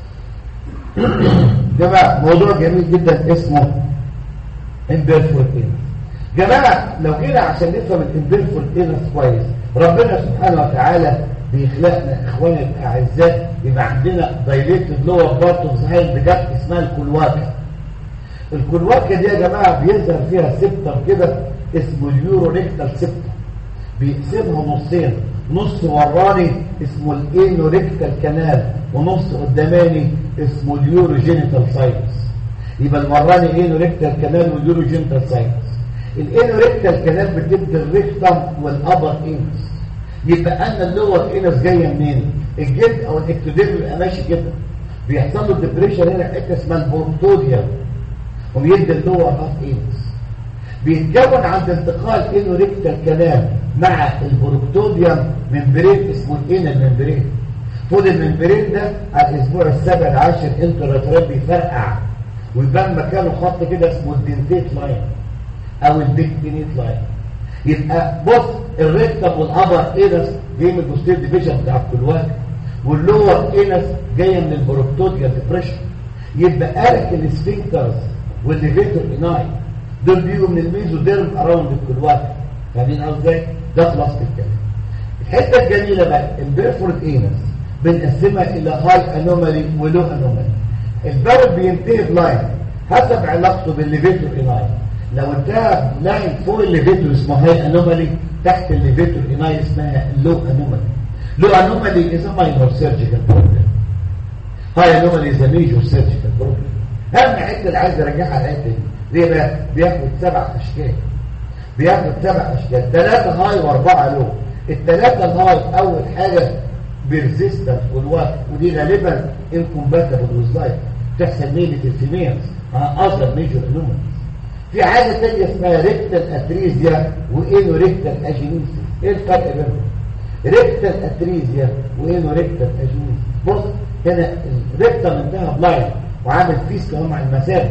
جماعه موضوع جميل جدا اسمه امبيرفول اينس. جماعه لو جينا عشان نفهم الامبيرفول اينس كويس، ربنا سبحانه وتعالى بيخلقنا اخواني الاعزاء يبقى عندنا دايليتد لور بارت اوف ذا هاند بجد اسمها الكلواكه. الكلواكه دي يا جماعه بيظهر فيها سبتم كده اسمه اليورو ريكتال سبتم، بيقسمها نصين، نص وراني اسمه الانوريكتال كانال ونص قداماني اسمه اليوروجينيتال ساينس. يبقى الوراني انوريكتال كانال واليوروجينيتال ساينس. الانوريكتال كانال بتبدا الريكتم والابر انس. يبقى ان اللور انس جايه منين؟ الجلد او الاكتوديرم بيبقى ماشي كده، بيحصل له ديبريشن هنا حته اسمها البروكتوديوم وبيدي اللور هاف انس. بيتكون عند انتقال انوريكتال كانال مع البروكتوديوم ممبرين اسمه الانال ممبرين. طول الممبرين ده على الاسبوع السابع العاشر انتراترال بيفرقع ويبان مكانه خط كده اسمه الدنتيت لاين او البيكتينيت لاين. يبقى بص الريكتم والابر انس جاي من البوستير ديفيجن بتاع الكلواك، واللور انس جايه من البروكتوديوم ديبريشن. يبقى ارك السفنكترز والليفيتور اناي دول بيجوا من الميزوديرم اراوند الكلواك. فاهمين قصدي؟ ده خلاصه الكلام. الحته الجميله بقى البيرفورت انس بنقسمها الى هاي انومالي ولو انومالي. البارد بينتهي بلاين حسب علاقته بالليفيتور اناي. لو انتهى لاين فوق الليفيتور اسمه هاي انومالي، تحت الليفيتور اناي اسمها لو انومالي. لو انومالي از ماينور سيرجيكال بروبلم، هاي انومالي از ميجور سيرجيكال بروبلم. اهم حته اللي عايز ارجعها على الحته دي ليه بقى؟ بياخد 7 اشكال، بياخد 7 اشكال، 3 هاي و4 لو. الثلاثه الهاي اول حاجه بيرزيستنت والوقت، ودي غالبا انكومباتبل ويز لايف، تحصل ميلة الفيميلز اصلا ميجور انوماليز. في حاجه ثانيه اسمها ريكتال اتريزيا وانوريكتال اجينيسيس. ايه الفرق بينهم؟ ريكتال اتريزيا وانوريكتال اجينيسيس. بص هنا الريكتال انتهى بلاين وعامل فيس كمان مع المسافه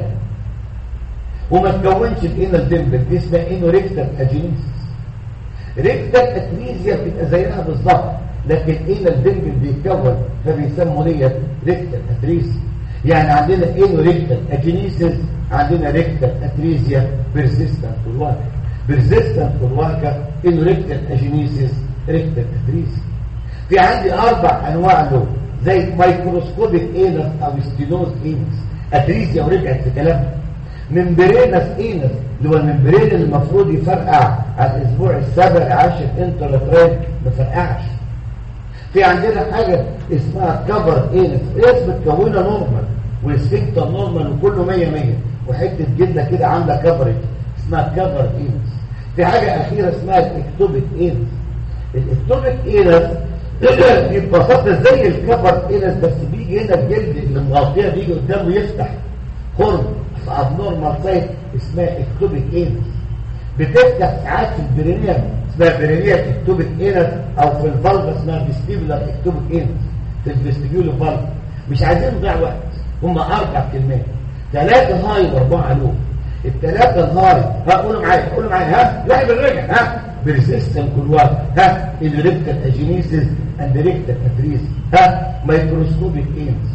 وما تكونش الانال ديمبل، دي اسمها انوريكتال اجينيسيس. ريكتال اتريزيا بتبقى زيها بالظبط، لكن انال ديمبل بيتكون فبيسموا ديت ريكتال اتريزيا. يعني عندنا انوريكتال اجينيسيس، عندنا ريكتال اتريزيا، بيرسيستنت والواكا. بيرسيستنت والواكا، انوريكتال اجينيسيس، ريكتال اتريزيا. في عندي 4 انواع له زي مايكروسكوبيك انس او ستينوز انس. اتريزيا ورجعت في كلامها. ممبرينس انس اللي هو الممبرين اللي المفروض يفرقع على الاسبوع السابع عاشر انتراترال ما فرقعش. في عندنا حاجه اسمها كفر انس، اسم متكونه نورمال والسفنكتر نورمال وكله 100 100 وحته جلده كده عامله كفرج اسمها كفر انس. في حاجه اخيره اسمها الاكتوبيك انس. الاكتوبيك انس دي ببساطه زي الكفر انس بس بيجي هنا الجلد اللي مغطيه بيجي قدامه يفتح خرم في ابنورمال سايت اسمها اكتوبيك انس. بتفتح ساعات في البرينيوم اسمها برينيوم اكتوبيك انس، او في الفالف اسمها فيستيبولار اكتوبيك انس. في الفيستيبيول فالف. مش عايزين نضيع وقت، هم 4 كلمات، 3 هاي و4 لو. الثلاثه الهاي قولوا معايا ها لا بالرجع ها بيرسيستنت كلواك، ها الريكتال اجينيسيس اند ريكتال اتريز، ها مايكروسكوبيك انس.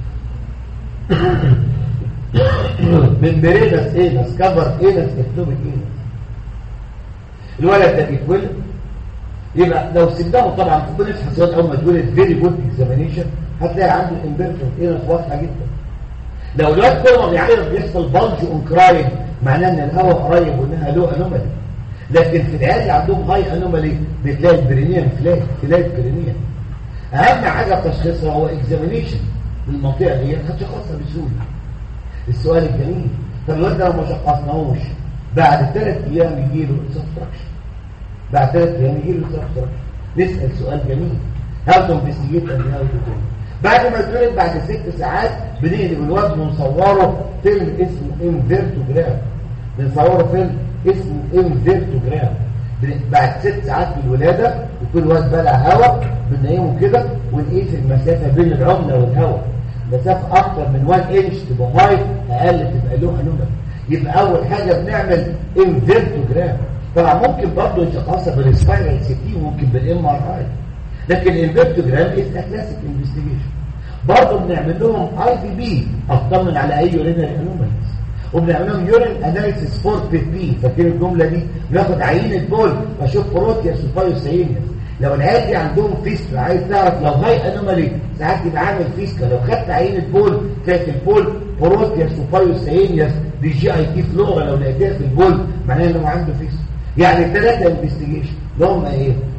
ممبرينس انس، كفر انس، اكتوبيك انس. الولد ده بيتولد يبقى لو سبناه طبعا في كل الفحوصات اول ما اتولد فيري جود اكزامينيشن هتلاقي عنده امبيرتون انس واضحه جدا. لو الواد كل ما بيعيط بيحصل بلج اون كرايم معناه ان الهواء قريب وانها له انومالي. لكن في العيال اللي عندهم هاي انومالي بتلاقي البرينيوم فلات برينيوم. اهم حاجه تشخيصها هو اكزامينيشن للمنطقه دي هتشخصها بسهوله. السؤال الجميل، طب الواد ده لو ما شخصناهوش بعد 3 ايام يجي له سبستراكشن، بعد 3 ايام يجي له سبستراكشن. نسال سؤال جميل، هاو تو انفستيجيت اند هاو تو دو. بعد ما يتولد بعد 6 ساعات بنقلب الوزن ونصوره فيلم اسمه انفيرتوجرام. بنصوره فيلم اسمه انفيرتوجرام. بعد 6 ساعات من الولاده وكل واد بلع هواء بنقيمه كده ونقيس المسافه بين العمله والهواء. مسافه اكتر من 1 انش تبقى هاي، اقل تبقى له انومالي. يبقى اول حاجه بنعمل انفيرتوجرام. طبعا ممكن برضه نشخصها بالسبايرال سي تي وممكن بالام ار اي، لكن الانفيرتوجرام از كلاسيك انفستيجيشن. برضه بنعمل لهم اي بي بي اطمن على اي يورينري انوماليز، وبنعمل لهم يورين اناليسيس فور بي بي. فاكرين الجمله دي؟ بناخد عينه بول اشوف بروتياس وفايوسينيس. لو العيال دي عندهم فيسكا عايز تعرف لو هاي انومالي ساعات يبقى عامل فيسكا. لو خدت عينه بول تلاقي البول بروتياس وفايوسينيس دي جي اي تي فلورا. لو لقيتها في البول معناها انه عنده فيسكا. يعني 3 انفستيجيشن اللي هم ايه؟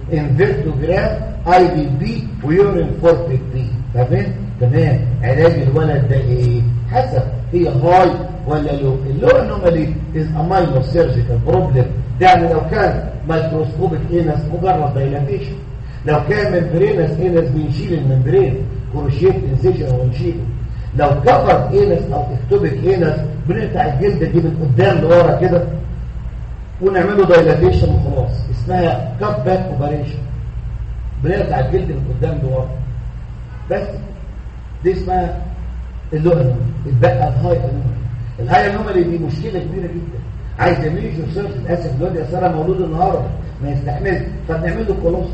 انفيرتوجرام اي بي بي ويورين فوربيك بي. تمام. علاج الولد ده ايه؟ حسب هي هاي ولا لو. اللو انومالي از ا ماينور سيرجيكال بروبلم، يعني لو كان مايكروسكوبيك انس مجرد دايلاتيشن، لو كان ممبرينس انس بنشيل الممبرين كروشيت انسيجن ونشيله، لو كفر انس او اكتوبيك انس بنقطع الجلد دي من قدام لورا كده ونعمله دايلاتيشن وخلاص، اسمها كات باك اوبريشن، بنقطع الجلد من قدام لورا بس. دي اسمها اللو انومالي. البقى الهاي انومالي. الهاي انومالي دي مشكله كبيره جدا، عايز ميجر سيرش. للاسف الواد يا ساره مولود النهارده ما يستحملش، فبنعمل له كولوس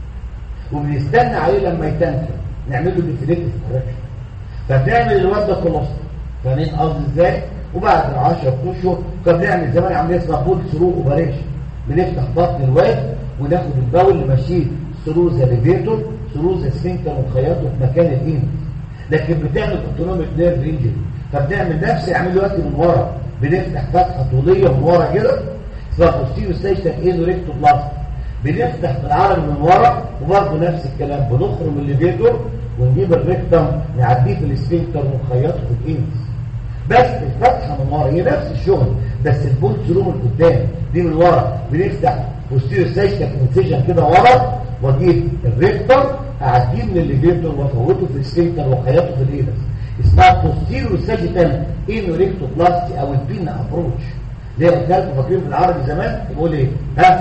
وبنستنى عليه لما يتنفذ نعمل له ديفينيتيف كوركشن، فبنعمل الواد ده كولوس. فاهمين قصدي ازاي؟ وبعد 10 اشهر كنا بنعمل زمان عمليه اسمها بول ثرو اوبريشن، بنفتح بطن الواد وناخد البول نمشيه ثرو ذا ليفيتور ثرو ذا سفنكتر ونخيطه في مكان الانس. لكن بتعمل اوتونوميك نيرف انجري، فبنعمل نفس يعمل وقت من ورا، بنفتح فتحه طوليه من ورا كده اسمها بوستيريو ستيشن اينو ريكتو بلاست، بنفتح بالعرض من ورا وبرضه نفس الكلام، بنخرم الليفيتور ونجيب الريكتم نعديه في السفنكتر ونخيطه في الانس. بس الفتحه من ورا هي نفس الشغل، بس البول ثرو من قدام دي من ورا، بنفتح بوستيريو ستيشن انسيجن كده ورا واجيب الريكتم اعديه من الليفيتور وافوته في السفنكتر وخيطه في الانس، اسمها بوستيريو ساجيتال انو ريكتو بلاستي او البين ابروتش. ليه قلت لكم فاكرين في العربي زمان بيقول ايه؟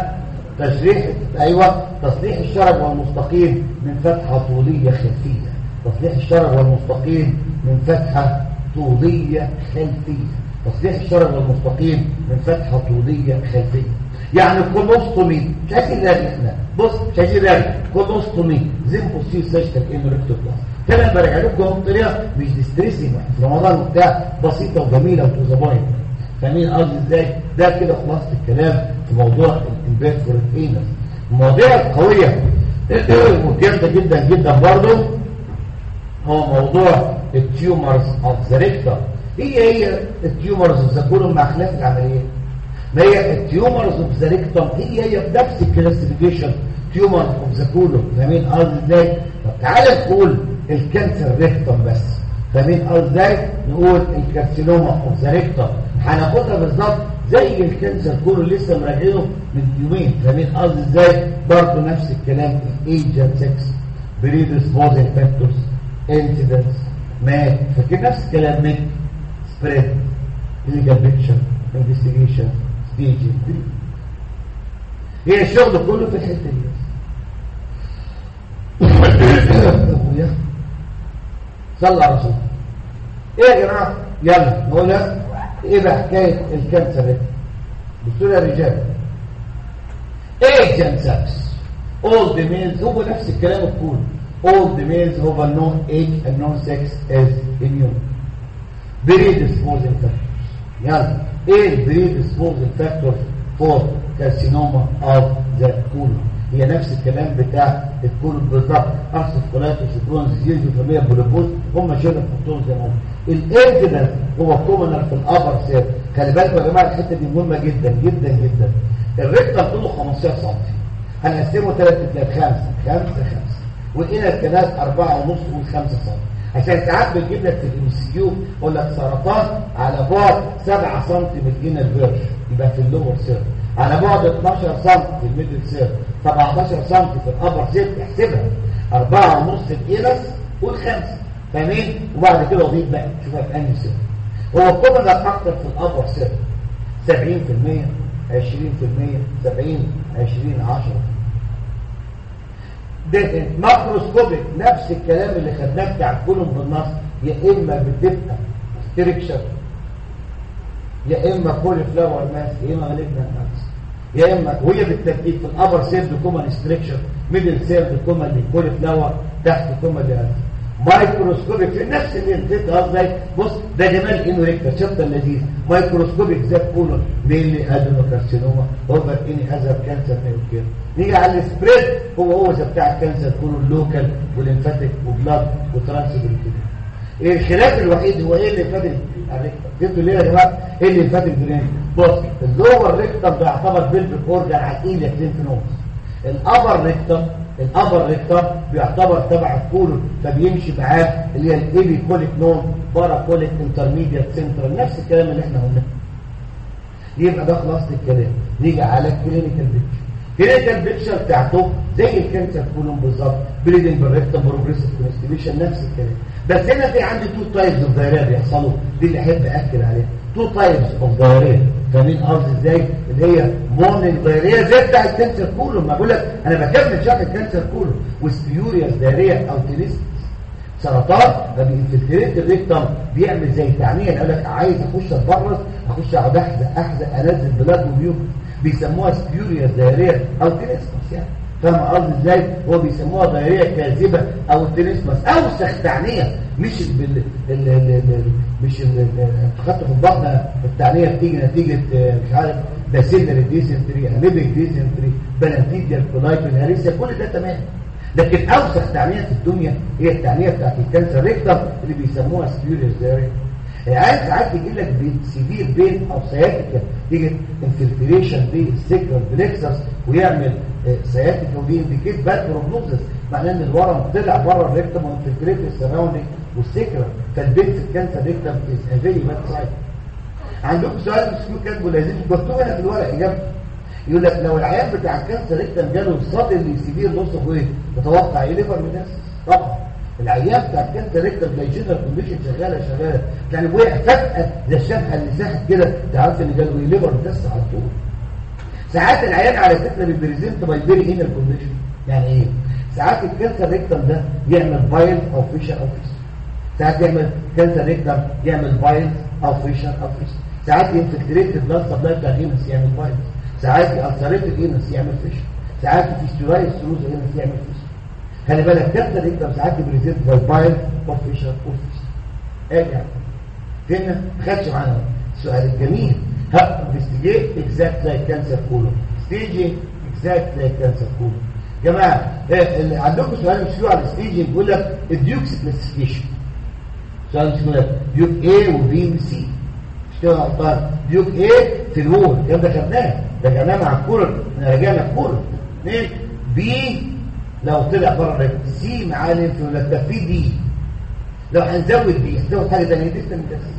تشريح، ايوه، تصليح الشرج والمستقيم من فتحه طوليه خلفيه. تصليح الشرج والمستقيم من فتحه طوليه خلفيه. تصليح الشرج والمستقيم من فتحه طوليه خلفيه. يعني كولوستومي شايفين ده احنا بص شايفين ده كولوستومي زين بوستيريو ساجيتال انو ريكتو بلاستي. فانا برجع لكم بطريقه مش ديستريسنج في رمضان وبتاع، بسيطه وجميله وتو ذا بوينت. فاهمين قصدي ازاي؟ ده كده خلاصه الكلام في موضوع الانفيرتوريت انس. المواضيع القويه وجامده جدا جدا برضه هو موضوع التيومرز اوف ذا ريكتم. هي التيومرز اوف ذا كولون مع خلاف العمليات. ما هي التيومرز اوف ذا ريكتم هي بنفس الكلاسيفيكيشن تيومر اوف ذا كولون. فاهمين قصدي ازاي؟ طب تعالى نقول الكانسر ريكتم بس. فاهمين قصدي ازاي؟ نقول الكارسينوما اوف ذا ريكتم هناخدها بالظبط زي الكانسر كله لسه مراجعينه من يومين. فاهمين قصدي ازاي؟ برضه نفس الكلام، الايجنت 6 بريدسبوزنج فاكتورز انسيدنس مات. فاكر نفس الكلام من سبريد كلينيكال بيكتشر انفستيجيشن ستيجنج. هي الشغل كله في الحته دي. صلى على رسول. ايه يا جماعه؟ يلا نقولها. ايه بقى حكايه الكانسر ده؟ بصوا يا رجال، ايجنت 6 all the males هو نفس الكلام الكل. all the males have a known age and known sex as immune. predisposing factors. يلا ايه predisposing factors for carcinoma of the colon؟ هي نفس الكلام بتاع الكولون بالظبط. اصل كولاتوس كرونز ديزيز وفاميليا بوليبوز هم شبه بحطهم زي ما هم. الانسيدنس هو كومنر في الابر سير. خلي بالكم يا جماعه الحته دي مهمه جدا جدا جدا. الريكتم طوله 15 سم، هنقسمه 3 5 والانر كانات 4.5 و5 سم، عشان ساعات بتجيب لك في الام سي كيو يقول لك سرطان على بعد 7 سم من الانر فيرج، يبقى في اللور سير. على بعد 12 سم في الميدل سير، 17 سم في الابر سير، احسبها 4.5 الانس وال5. فاهمين؟ وبعد كده اضيف بقى شوفها في انهي سير. هو كومن اكتر في الابر سير 70%، 20%، 70 20 10. ده ماكروسكوبيك نفس الكلام اللي خدناه بتاع الكولوم بالنص، يا اما بتبقى ستريكشر، يا اما كولي فلاور ماس، يا اما مالجنت ماس، يا اما وهي بالترتيب في الابر سير بكومن ستريكشر، ميدل سير بكومن كولي فلاور، تحت كومن مايكروسكوبيك في نفس اللي انت قصدي. بص ده جمال انه ريكتر شطه لذيذ. مايكروسكوبيك زي كولون مينلي ادينوكارسينوما اوفر اني اذر كانسر كده. نيجي على السبريد هو زي بتاع الكانسر كولون لوكال والليمفاتيك وبلاد وترانسفير كده. الخلاف الوحيد هو ايه اللي فاتك الريكتر. جبتوا ليه يا جماعه؟ ايه اللي فاتك درين؟ بص اللور ريكتر بيعتبر بيلفيك اورجان على الايد 2 في نص. الابر ريكتم بيعتبر تبع الكولون، فبيمشي معاه اللي هي الايبي كوليك نون بارا كوليك انترميديت سنترال، نفس الكلام اللي احنا قلناه. يبقى ده خلاصه الكلام. نيجي على الكلينيكال بيكتشر بتاعته زي الكانسر كولون بالظبط، بليدنج بالريكتم بروجريسيف كونستيبيشن، نفس الكلام. بس هنا في عندي تو تايبس اوف دايريا بيحصلوا، دي اللي احب اكد عليها. تو تايبس اوف دايريا، فاهمين قصدي ازاي؟ اللي هي مورنينج دايريا زي بتاع الكانسر كولون، ما بقول لك انا بكمل شكل الكانسر كولون، وسبيوريوس دايريا او تيليس سرطان، فبينفلتريت الريكتم، بيعمل زي تعنيه، يقول لك عايز اخش اتبرز، اخش اقعد احزق انزل بلاد وميوك، بيسموها سبيوريوس دايريا او تيليسمس يعني. فاهم قصدي ازاي؟ هو بيسموها دايريه كاذبه او التيليسمس او سختعنيه، مش خدت في البطن التعنيه بتيجي نتيجه مش عارف باسيلر ديسنتري، انيبيك ديسنتري، بلانتيديال كولايتين هاريسيا، كل ده تمام. لكن اوسخ تعنيه في الدنيا هي التعنيه بتاعت الكانسر ريكتم اللي بيسموها سبيوريوس دايريا. يعني ساعات يجي لك سيفير بين او سياتيكا، تيجي انفلتريشن بالسيكرال بلكسس ويعمل سياتيكا، ودي انديكيت باد بروجنوزس، معناه ان الورم طلع بره الريكتم وانفلتريت السراوندنج والسيكرال، فالبين في الكانسر ريكتم از ا فيري باد سايد. عندكم سؤال مش كاتبه لازم تكتبوه هنا في الورق اجابته. يقول لك لو العيان بتاع الكانسر ريكتم جاله صدمه سيفير لوس اوف ويت، تتوقع ايه؟ ليفر ميتاستاسيس طبعا. العيان بتاع الكانسر ريكتم جنرال كونديشن شغاله يعني وقع فجاه زي الشبكه اللي ساحت كده، تعرف ان جاله ليفر ميتاستاسيس على طول. ساعات العيان على فكره بيبريزنت باي فيري انر كونديشن. يعني ايه؟ ساعات الكانسر ريكتم ده يعمل بايل او فيشر او فيس، ساعات يعمل كانسر ريكتم يعمل بايل او فيشر او فيس، ساعات ينفلتريت البلاد سبلاي بتاع الهيمس يعمل بايل، ساعات يأثرت الهيمس يعمل فيشر، ساعات يستولايز ثروز الهيمس يعمل فيشر. خلي بالك كانسر ريكتم ساعات يبريزنت باي بايل او فيشر او فيس. ارجع فين؟ ما خدش معانا السؤال الجميل. investigate exact like cancer colon staging exact like cancer colon. جماعه عندكم سؤال مش على الستيجنج، بيقول لك الديوكس كلاسيفيكيشن. سؤال مش كده ديوك A وبي وسي، مش كده غلطان؟ ديوك A في الوول، الكلام ده خدناه مع الكولون، احنا رجعنا الكولون. 2 بي لو طلع بره الرجل، سي معاه الانفلونزا، ده في دي. لو هنزود دي هنزود حاجه ثانيه دي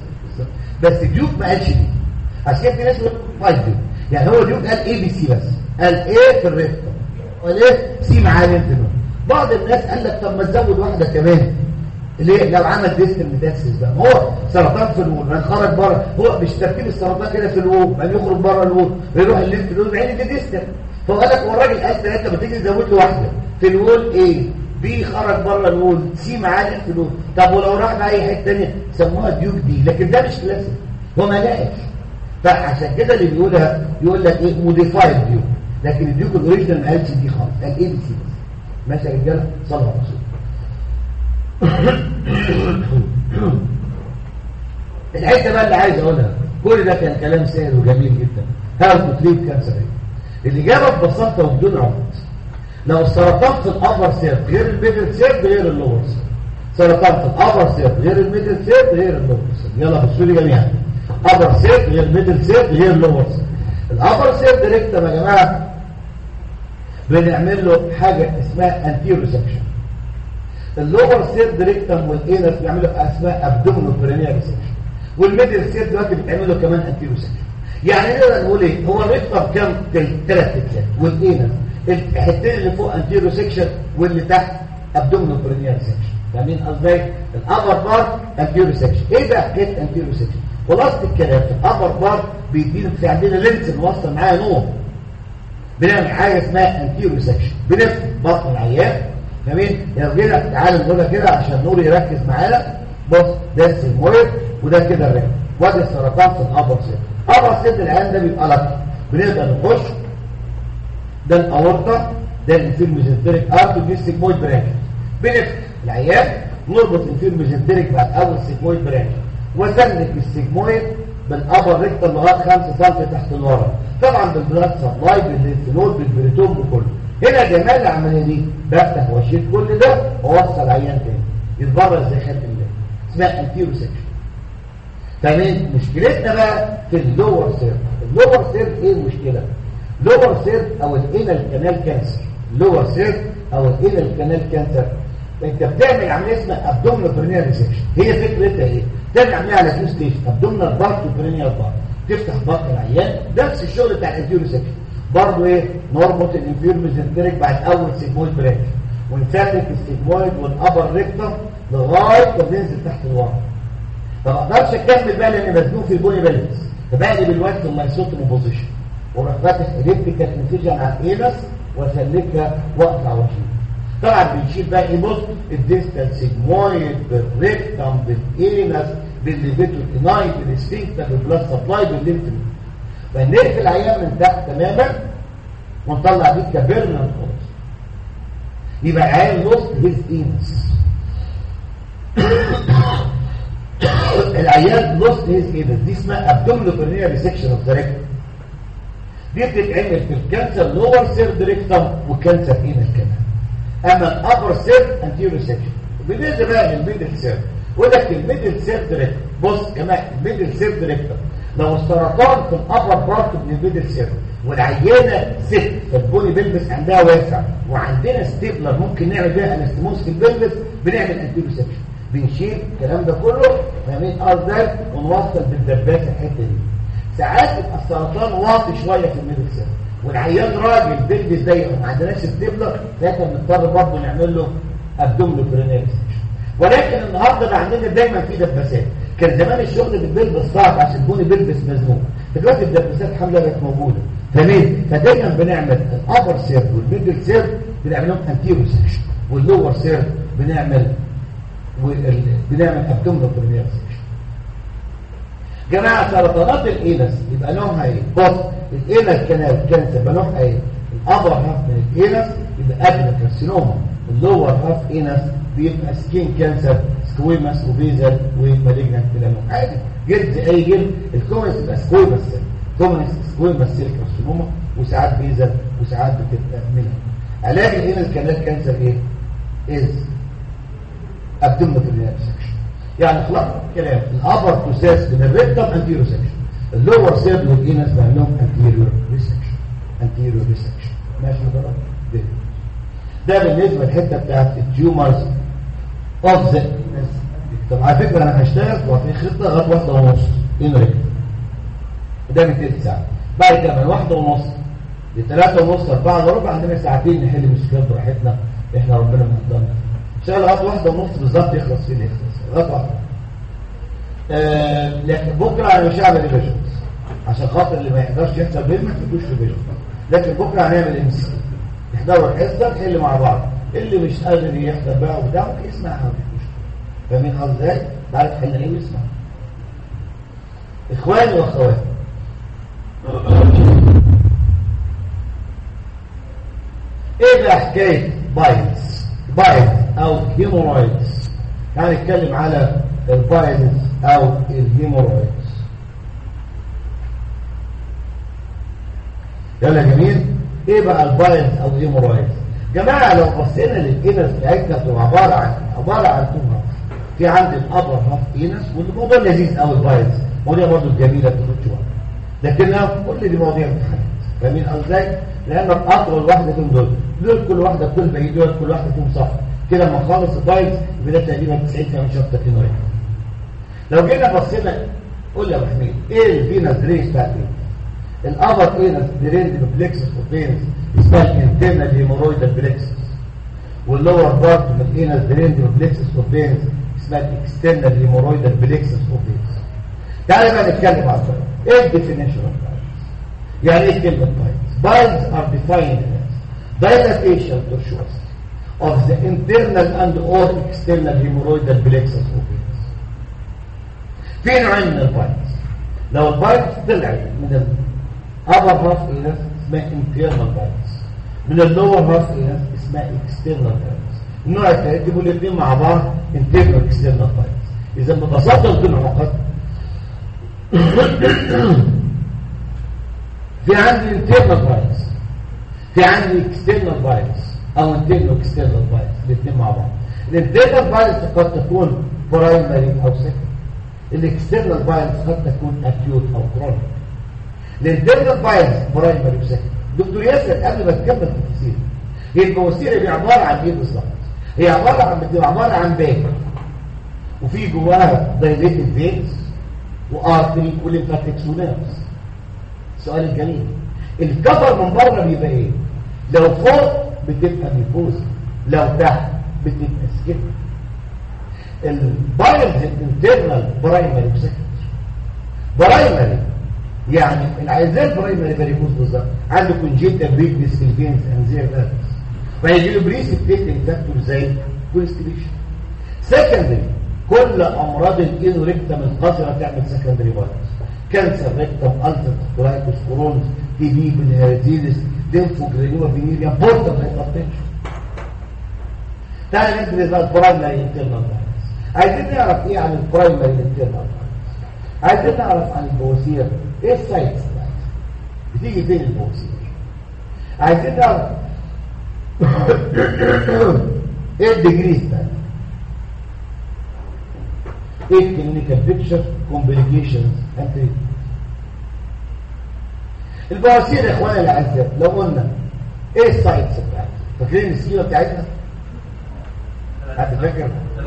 بس ديوك ما قالش دي، عشان في ناس بتقول 5 دي، يعني هو ديوك قال اي بي سي بس، قال ايه في الريكتم وليه سي معاه الانفلونزا. بعض الناس قال لك طب ما تزود واحده كمان، ليه؟ لو عمل ديستال ميتاستاسيس بقى، ما هو سرطان في الوول، ما خرج بره، هو مش تركيب السرطان كده في الوول، ما يخرج بره الوول ويروح الليمف نود بعين دي ديستال. فقال لك هو الراجل قال 3 ما تيجي تزود له واحده في الوول ايه؟ بي خرج بره الوول، سي معاه الانفلونزا. طب ولو راح بقى اي حته ثانيه سموها ديوك دي، لكن ده مش كلاسيك، هو ما لقاش. فعشان كده اللي بيقولها يقول لك ايه؟ موديفايد ديوك، لكن الديوك الاوريجينال ما قالش دي خالص، قال ايه بي سي بس. ماشي يا رجاله؟ صلوا على الرسول. الحته بقى اللي عايز اقولها، كل ده كان كلام سهل وجميل جدا. هاو تو تريت كانسر. الاجابه ببساطه وبدون عقد. لو السرطان في الابر سيرف غير الميدل سيرف غير اللور سيرف، سرطان في الابر سيرف غير الميدل سيرف غير اللور سيرف. يلا بصوا لي جميعا، ابر سيرف غير ميدل سيرف غير اللور سيرف. الابر سيرف ريكتم يا جماعه بنعمل له حاجه اسمها انتيرو سكشن. اللور سيرد ريكتم والانس بيعملوا اسمها ابدومينال برينيال سكشن، والميدل سيرد دلوقتي بتعمله كمان انتيرو سكشن. يعني نقدر نقول ايه؟ هو الريكتم كام؟ 3 تكلات، والانس الحتتين اللي فوق انتيرو سكشن واللي تحت ابدومينال برينيال سكشن. فاهمين قصدي؟ الابر بارت انتيرو سكشن. ايه بقى حكايه انتيرو سكشن؟ خلاص الكلام في الابر بارت بيدينا في عندنا لينس نوصل معاه نور، بنعمل حاجه اسمها انتيرو سكشن، بنفتح بطن العيان. جميل يا رجاله، تعالوا نقولها كده عشان نور يركز معانا. بص ده السيمويد وده كده الرئه، وادي السرطان في الابر سيد. ابر سيد العيان ده بيبقى لك، بنقدر نخش ده الاورطه، ده الانفيرميزنتريك ارت، ودي السيجمويد برانش. بنفتح العيان، نربط الانفيرميزنتريك مع اول سيجمويد برانش، وسلك السيجمويد بالابر ريكتال لغايه 5 سم تحت الورم، طبعا بالبلاد سبلاي بالليمفنود بالبريتوم بكله. هنا جمال العمليه دي، بفتح واشيل كل ده واوصل عيان تاني يتبرز زي خلق الله، اسمها انتيرو سكشن. تمام. مشكلتنا بقى في اللور سيرف. اللور سيرف ايه المشكله؟ اللور سيرف او الانال كانال كانسر لور سيرف او الانال كانال كانسر، انت بتعمل عمليه اسمها ابدومينال برينيال ريسكشن. هي فكرتها ايه؟ تعمل عمليه على تو ستيج، ابدومينال بارت وبرينيال بارت، تفتح بطن العيان، نفس الشغل بتاع الانتيريور ريسكشن برضه ايه، نربط الانفير ميزنتريك بعد اول سيجمويد برانش ونثبت السيجمويد والابر ريكتم لغايه ما بننزل تحت الورم. فما اقدرش اكمل بقى لان مزنوق في البوني بلس، فبقلب الوقت المايسوتوم بوزيشن وراح فاتح اليبتيكال انفيجن على الانس واسلكها واقطع واشيل. طبعا بنشيل بقى ايه، بص الديستال سيجمويد بالريكتم بالانس بالليفيتور انايت بالسفنكتر بالبلاد سبلاي بالليمف نود، فنقفل العيان من تحت تماما ونطلع دي كبرنا خالص. يبقى العيان لوست هيز انس، العيان لوست هيز انس، دي اسمها ابدومينال برينيال ريسكشن اوف ذا ريكتم. دي بتتعمل في الكانسر لور سيرد ريكتم وكانسر انال كمان. اما الابر سيرد انتيريور ريسكشن. بالنسبه بقى للميدل سيرد، يقول لك الميدل سيرد ريكتم، بص كمان الميدل سيرد ريكتم لو السرطان في الابر بارت من الميدل سيرد والعيانه ست فالبوني بلبس عندها واسع وعندنا ستيبلر ممكن نعمل بيها انستموس في البلبس، بنعمل انتيريور ريسكشن، بنشيل الكلام ده كله فاهمين ازاي ونوصل بالدباسه الحته دي. ساعات يبقى السرطان واطي شويه في الميدل سيرد والعيان راجل بيلبس ضيق وما عندناش ستيبلر، ساعتها بنضطر برضه نعمل له ابدومينال برينيال ريسكشن. ولكن النهارده بقى عندنا دايما في دباسات. كان زمان الشغل بالبلبس صعب عشان البوني بيلبس مزنوق، دلوقتي الدباسات الحمد لله بقت موجوده. فليه؟ فدايما بنعمل الابر سيرد والميدل سيرد بنعملهم انتيريور سيكشن، واللور سيرد بنعمل ابدومينال برينيال ريسكشن. جماعه سرطانات الانس يبقى نوعها ايه؟ بص الانال كانال كانسر يبقى نوعها ايه؟ الابر هاف من الانس يبقى ادنى كارسينوما، اللور هاف انس بيبقى سكين كانسر سكويماس وبيزل ومالجنانت ميلانوما. عادي جلد اي جلد، الكومنس يبقى سكويماس سيل، كومنس سكويماس سيل كارسينوما وساعات بيزل وساعات بتبقى ميلانوما. علاج الانال كانال كانسر ايه؟ از ابدومينال برينيال ريسكشن. يعني خلاص الكلام، الابر بروسيس من الريكتم انتيريور ريسكشن، اللور سيرد والانس بنعملهم انتيريور ريسكشن. انتيريور ريسكشن ماشي حضرتك؟ ده بالنسبه للحته بتاعت التيومرز اوف ذا. طب على فكره انا هشتغل وفي خطه لغايه 1:30 انريك، ده من تلت ساعه، بعد كده من 1:30 ل 3:30 4:15 عندنا ساعتين نحل مشكلات براحتنا، احنا ربنا مقدرنا ان شاء الله لغايه 1:30 بالظبط يخلص فيه لغايه 1. لكن بكره انا مش هعمل ريفيجن عشان خاطر اللي ما يقدرش يحضر بيه ما تدوش ريفيجن، لكن بكره هنعمل امسك يحضروا الحصه نحل مع بعض، اللي مش قادر يحضر بقى وبتاع ممكن يسمعها مفيش مشكله. فاهمين ازاي؟ تعالى تحل ايه واسمع. اخواني واخواتي ايه بقى حكايه بايلز او هيمورايدز؟ تعالى نتكلم على البايلز او الهيمورايدز. يلا جميل. ايه بقى البايلز او الهيمورايدز؟ جماعه لو بصينا للانس بتاعتنا بتبقى عباره عن تومر. في عندي الابر هاف انس والموضوع لذيذ قوي البايلز، مواضيع برضه جميله بتاخد وقت، لكنها كل دي مواضيع امتحانات. فاهمين ازاي؟ لان اطول واحده فيهم دول كل واحده كل بعيد دول كل واحده فيهم صح كده. لما نخلص البايلز يبقى ده تقريبا 90 كمان شابتر كينويد. لو جينا بصينا قول لي يا ابو حميد ايه الفينس دريس بتاعت الابر انس دريند بلكسس وفينس اسمها الانترنال هيمورويدال بلكسس، واللور بارت من الانس دريند بلكسس وفينس اسمها الاكسترنال هيمورويدال بلكسس وفينس. تعالى بقى نتكلم عن ايه الديفينيشن اوف بايلز. يعني ايه كلمه بايلز؟ بايلز ار ديفايند as dilatation tortuosity of the internal and or external hemorrhoidal plexus of venus. في نوعين من البايلز. لو البايلز طلع من الابر هاف انس اسمها internal بايلز، من اللور هاف انس اسمها external بايلز. النوع الثالث يبقوا الاثنين مع بعض internal external بايلز. اذا ببساطه قلت العقد في عندي internal بايلز، في عندي external بايلز او internal external بايلز، الاثنين مع بعض. الانترنال بايلز قد تكون برايمري او سكندري، الاكسترنال بايلز قد تكون اكيوت او كرونيك. الانترنال بايلز برايمري وسكندري. دكتور ياسر قبل ما تكمل التفاصيل هي البواسير دي عباره عن ايه بالظبط؟ هي عباره عن باب وفي جواها دايليتد فينز وارتري وليمفاتكس ونيرفز. السؤال الجميل، الكفر من بره بيبقى ايه؟ لو فوق بتبقى ميكوزا، لو تحت بتبقى سكين. البايلز الانترنال برايمري وسكندري. برايمري يعني العيزان برايمري فاريكوز بالظبط عنده كونجيتال ويكنس في الفينز انزير نيرفز فيجي له بريسبتيتنج فاكتور زي كونستيبيشن. سكندري كل امراض الانوريكتم القذره تعمل سكندري بايلز، كانسر ريكتم، التر كولايتس، كرونز، تي بي، بالهيرتيزس، ليمفوجرانيوما فينيريا، بورتال هايبرتنشن. تعالى ندرس بقى البرايمري انترنال بايلز. عايزين نعرف ايه عن البرايمري انترنال بايلز؟ عايزين نعرف عن البواسير ايه السايتس بتاعتها، بتيجي فين البواسير؟ عايزين نعرف ايه الديجريز بتاعتها، ايه الكلينيكال بيكتشر، كومبليكيشنز اند تريتمنت. البواسير يا اخواني الاعزاء لو قلنا ايه السايتس بتاعتها، فاكرين السكيمه بتاعتها؟ حد فاكر؟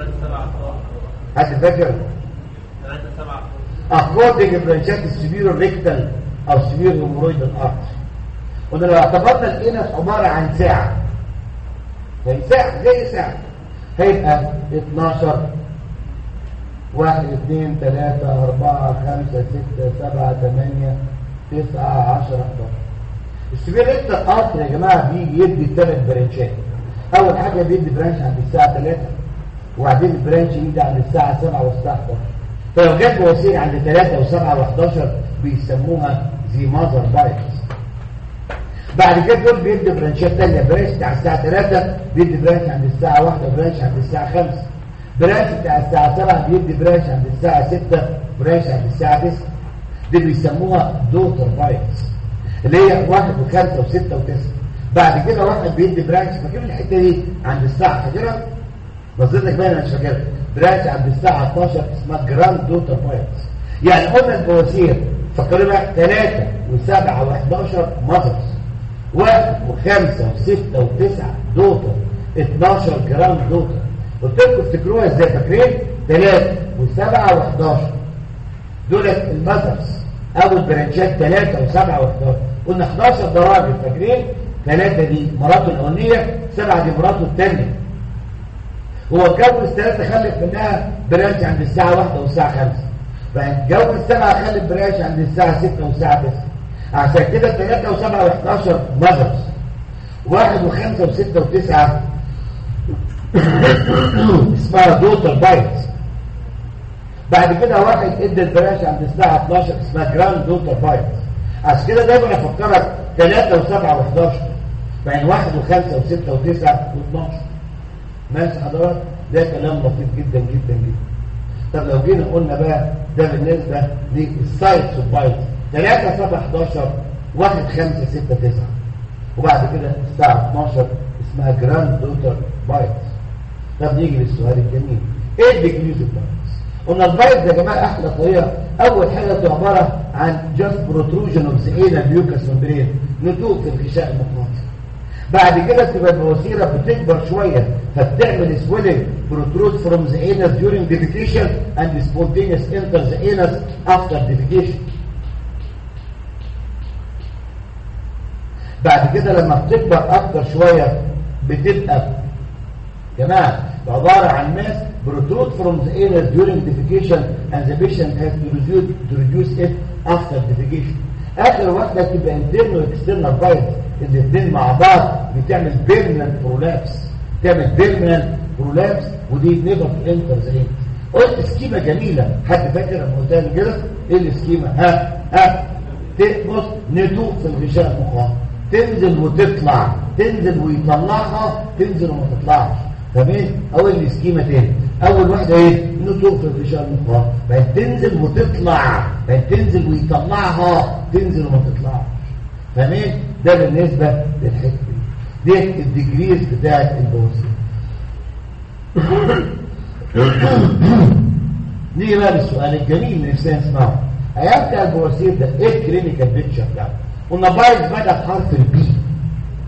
اكوردنج برانشات السبيرو ريكتال او سبيرو هيمورويدال ارتري. قلنا لو اعتبرنا الانس عباره عن ساعه، يعني ساعه زي ساعه، هيبقى 12 1 2 3 4 5 6 7 8 9 10 11. السبيرو ريكتال ارتري يا جماعه بيجي يدي 3 برانشات. اول حاجه بيدي برانش عند الساعه 3 وبعدين البرانش يجي عند الساعه 7 والساعه 11. فلو جت بواسير عند 3 و7 و11 بيسموها زي ماذر بايلز. بعد كده دول بيدي برانشات ثانيه، برانش بتاع الساعه 3 بيدي برانش عند الساعه 1 وبرانش عند الساعه 5. برانش بتاع الساعه 7 بيدي برانش عند الساعه 6 برانش عند الساعه 9. دي بيسموها دوتر بايلز اللي هي 1 و5 و6 و9. بعد كده واحد بيدي برانش، فاكرين الحته دي عند الساعه، فاكرها؟ نظرتك باينه مش فاكرها. برانش عند الساعه 12 اسمها جراند دوتر بايلز. يعني قلنا البواسير فكروا بقى 3 و7 و11 ماذرز، 1 و5 و6 و9 دوتر، 12 جراند دوتر. قلت لكم افتكروها ازاي؟ فاكرين 3 و7 و11 دول الماذرز او البرانشات 3 و7 و11. قلنا 11 ده راجل، فاكرين؟ 3 دي مراته الاولانيه، 7 دي مراته الثانيه. هو اتجوز 3 خلف منها برانش عند الساعه 1 والساعه 5. فاتجوز 7 خلف برانش عند الساعه 6 والساعه 9. عشان كده 3 و7 و11 ماذرز، 1 و5 و6 و9 اسمها دوتر بايلز. بعد كده واحد ادى البرانش عند الساعه 12 اسمها جراند دوتر بايلز. عشان كده دايما افكرك 3 و7 و11 يعني 1 و5 و6 و9 و12. ماشي حضرتك؟ ده كلام بسيط جدا جدا جدا. طب لو جينا قلنا بقى ده بالنسبه للسايتس اوف بايلز 3 7 11 1 5 6 9. وبعد كده الساعه 12 اسمها جراند دوتر بايلز. طب نيجي للسؤال الجميل، ايه الديجريز اوف بايلز؟ قلنا البايلز يا جماعه احلى طريقه، اول حاجه بتبقى عباره عن جاست بروتروجن اوف ذا انال ميوكس ممبرين، نتوء في الغشاء المقناطيسي. بعد كده تبقى البواسيره بتكبر شويه فبتعمل سويلنج protrude from the anus during defecation and spontaneous enter the anus after defecation. بعد كده لما بتكبر اكتر شويه بتبقى جماعه عباره عن ماس protrude from the anus during defecation and the patient has to reduce it after defecation. اخر واحده تبقى internal واكسترنال بايلز، الاثنين مع بعض بتعمل بيرمننت برولابس، تعمل بيرمننت برولابس ودي نيفر انتر ذا انت. قلت سكيمه جميله، حد فاكر لما قلتها لي كده؟ ايه السكيمه؟ ها بص، ندوق في الغشاء المقام، تنزل وتطلع، تنزل ويطلعها، تنزل وما تطلعش. تمام؟ اول السكيمه تاني، اول واحده ايه؟ ندوق في الغشاء المقام، بعدين تنزل وتطلع، بعدين تنزل ويطلعها، تنزل وما تطلعش. تمام؟ ده بالنسبه للحته دي الديجريز بتاعت البواسير. نيجي بقى للسؤال الجميل اللي نفسنا نسمعه، ايام بتاع البواسير ده ايه الكلينيكال بيكتشر بتاعته؟ قلنا بايلز بدأ بحرف البي.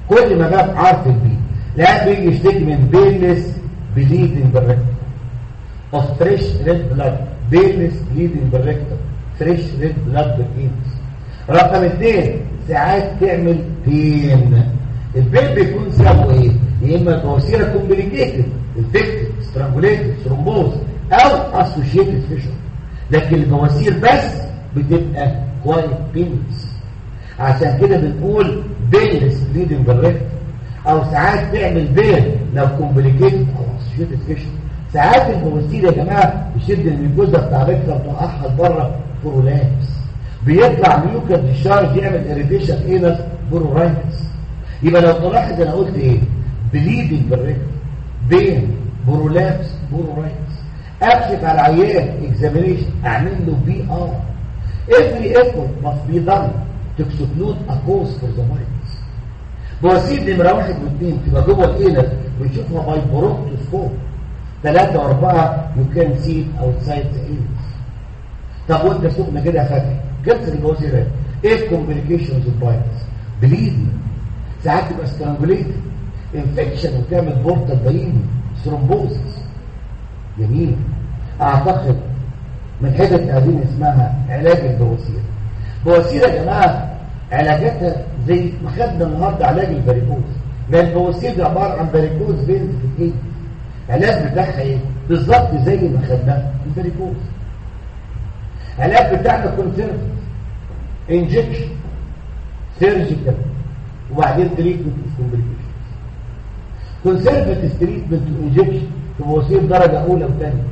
كل ما بقى عارف البي لا بيجي يشتكي من بيلس بليدنج بالريكتم اوف فريش ريد بلاد، بيلس بليدنج بالريكتم، فريش ريد بلاد بالانس. رقم 2 ساعات تعمل بين. البين بيكون سببه ايه؟ يا اما بواسير كومبليكيتد انفكتد سترانجوليتد ثرومبوز او اسوشيتد فيشر، لكن البواسير بس بتبقى كوايت بينز. عشان كده بنقول بينلس بليدنج بالريكتم. او ساعات تعمل بين لو كومبليكيتد او اسوشيتد فيشر. ساعات البواسير يا جماعه بيشد الميكوزا بتاع الريكتم وتوقعها لبره برولابس، بيطلع ميوكا ديشارج يعمل اريتيشن اينس برورايتس. يبقى لو تلاحظ انا قلت ايه؟ بليدنج بالريكتم، بين، برولابس، برورايتس. اكشف على العيان اكزامينيشن، اعمل له بي ار. every effort must be done to exclude a cause for the virus. بواسير نمره 1 و2 تبقى جوه الانس بنشوفها باي بروكتوسكوب. 3 و4 you can see it outside the anus. طب وانت سخنه كده يا فاكر جبت البواسير ايه الكومبليكيشنز الفيروس؟ بليدنج، ساعات تبقى سترانجوليتد، انفكشن وتعمل بورتال باين، ثرومبوزس. جميل. اعتقد من حته قاعدين اسمها علاج البواسير. بواسير يا جماعه علاجاتها زي ما خدنا النهارده علاج الفاريكوز. ما البواسير دي عباره عن فاريكوز فين في الايد. العلاج بتاعها ايه؟ بالظبط زي ما خدناه الفاريكوز. العلاج بتاعنا كونسيرف انجكشن سيرجيكال وبعدين تريتمنت كومبليكيشن. كونسيرفيتيف تريتمنت انجكشن في بواسير درجه اولى وثانيه،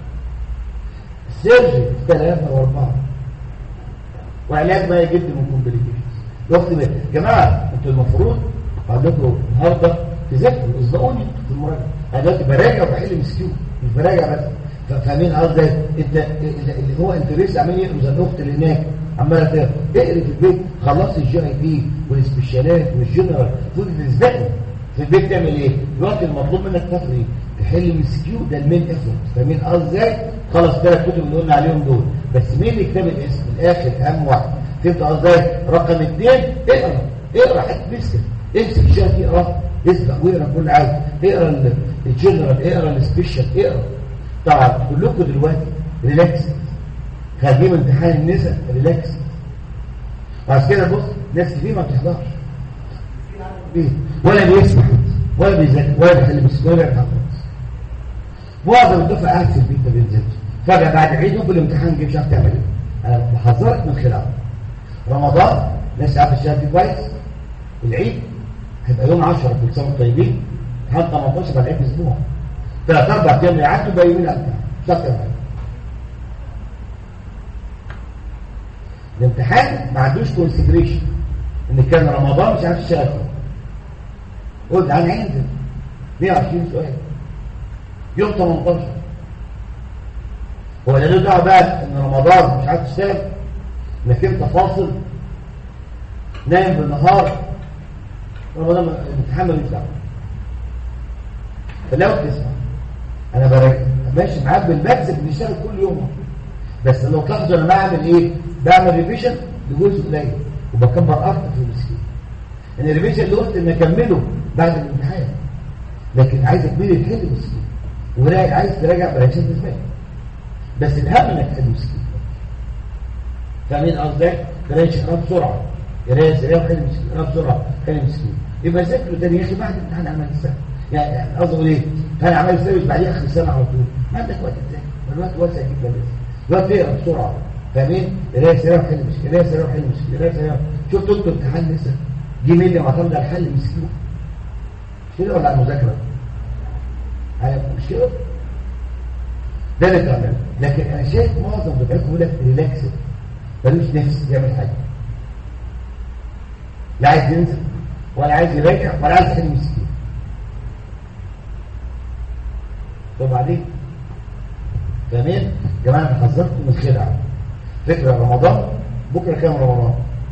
سيرجي 3 و4، وعلاج ما يجد من كومبليكيشن. وقت يا جماعه انتوا المفروض عندكم النهارده تذاكروا اسبقوني في المراجعه. انا دلوقتي براجع وبحل مسكيو مش براجع بس. فاهمين قصدي؟ انت اللي هو انت لسه عمال يقروا زي الاخت اللي هناك عماله اقري في البيت. خلصت الجي اي بي والسبيشالات والجنرال المفروض تسبقني في البيت. تعمل ايه؟ دلوقتي المطلوب منك فتره ايه؟ تحل مسكيو. ده المين افورت. فاهمين قصدي ازاي؟ خلص 3 كتب اللي قلنا عليهم دول، بس مين اللي كتاب الاسم الاخر اهم واحد؟ فهمت قصدي؟ رقم 2 اقرا حتى مسك امسك الجي اي بي اقرا اسبق واقرا كل حاجه. اقرا الجنرال، اقرا السبيشال، اقرا. طبعا كلكم دلوقتي ريلاكس، خارجين من امتحان النساء ريلاكس. وعشان كده بص ناس كتير ما بتحضرش ولا بيسمع ولا بيذاكر ولا بيحل مسك ولا بيعمل حاجه. معظم الدفعه قاعد في البيت ما بينزلش، فجاه بعد عيد في الامتحان جه مش عارف تعمل ايه. انا بحذرك من خلال رمضان ناس عارفه الشهاده كويس. العيد هيبقى يوم 10 كل سنه وانتم طيبين، امتحان 18 بعد العيد اسبوع، 3 4 ايام يعدوا باينين على الامتحان مش عارف تعمل حاجه. الامتحان ما عندوش كونسيدريشن ان كان رمضان مش عارف الشهاده. قلت عن عندي 120 سؤال يوم 18. هو له دعوه بقى ان رمضان مش عارف تشتغل، انك انت فاصل نايم بالنهار. رمضان الامتحان ملوش دعوه. فلو تسمع انا براجع ماشي معاك بالمكسب بنشتغل كل يوم، بس لو تلاحظوا انا بعمل ايه؟ بعمل ريفيجن لجزء قليل وبكبر اكتر في المسكين. ان الريفيجن اللي قلت ان اكمله بعد الامتحان، لكن عايز اكمل الحل المسكين وعايز تراجع براجعات ازاي. بس الاهم انك تحل المسكين. فاهمين قصدي؟ بلاش اقرا بسرعه، قرايه سريعه وحل المسكين، اقرا بسرعه حل المسكين. يبقى ذاكروا تاني يا اخي بعد الامتحان عمل السنه. يعني قصدي ايه؟ انا عمال سيرش بعدين اخر السنه على طول. ما عندك وقت تذاكر، الوقت واسع جدا لسه. الوقت تقرا بسرعه. فاهمين؟ قرايه سريعه وحل المسكين، قرايه سريعه وحل المسكين، قرايه سريعه. شفتوا انتوا الامتحان لسه جه مني معتمد على الحل المسكين. مش كده ولا على المذاكره؟ مش كده؟ ده اللي بتعمله. لكن انا شايف معظم دفعتكم يقول لك ريلاكس، ملوش نفس يعمل حاجه. لا عايز ينزل ولا عايز يراجع ولا عايز يحل مسكين. طب بعدين فاهمين يا جماعه؟ انا حذرتكم من الخدعه. فكره رمضان بكره كام رمضان؟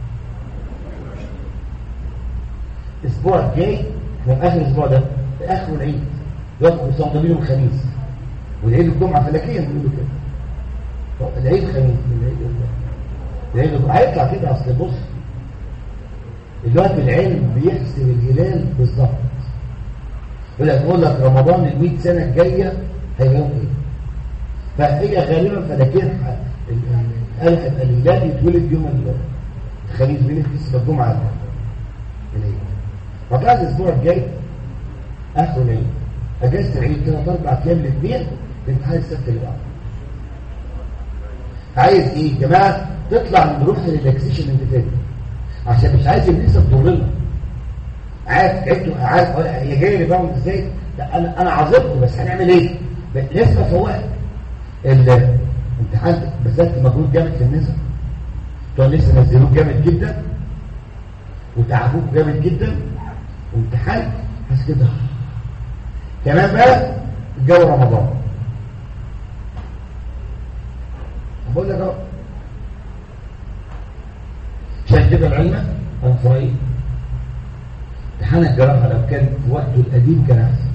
الاسبوع الجاي احنا في اخر الاسبوع ده في اخر العيد يوم صندوق يوم الخميس، والعيد الجمعه فلكيا بيقولوا كده. طب العيد خميس، العيد هيطلع كده. اصل بص دلوقتي العلم بيحسب الهلال بالظبط. يقول لك رمضان ال100 سنه الجايه هيبقى يوم ايه؟ فهي غالبا فلكن الهلال يتولد يوم الخميس بين الجمعه العيد. فبعد الاسبوع الجاي اخر العيد اجازه العيد 3-4 ايام الاثنين بامتحان السبت اللي بعده. عايز ايه يا جماعه؟ تطلع من روح الريلاكسيشن اللي فاتت عشان مش عايز الناس تضرنا. عارف هي جايه لي بعمل ازاي؟ لا انا عذرته بس هنعمل ايه؟ لسه فوقت الامتحان بذلت مجهود جامد في النساء بتوع لسه نزلوه جامد جدا وتعبوه جامد جدا وامتحان حاسس كده كمان بقى الجو رمضان. بقول لك اهو عشان كده العلم انا في رايي امتحان الجراحه لو كان في وقته القديم كان احسن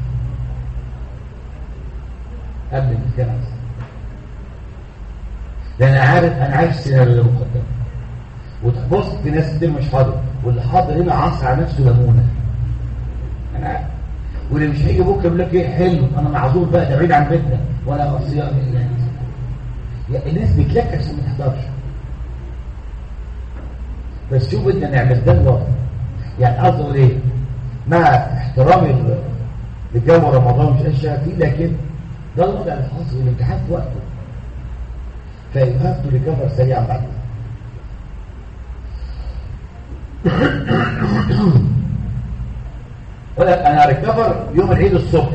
قبل كان احسن، لان انا عارف السيناريو المقدم. وتبص في ناس كتير مش حاضر واللي حاضر هنا عصر على نفسه ليمونه. انا عارف واللي مش هيجي بكره يقول لك ايه حلو انا معذور بقى ده بعيد عن بيتنا ولا اصياء يعني الناس بتلك عشان ما تحضرش. بس شوف انت نعمل ده الوضع يعني قصدي اقول ايه مع احترامي لجو رمضان مش اشياء فيه لكن ده الوضع اللي حاصل الامتحان في وقته فيهافتوا ريكفر سريعا بعد ولك انا ريكفر يوم العيد الصبح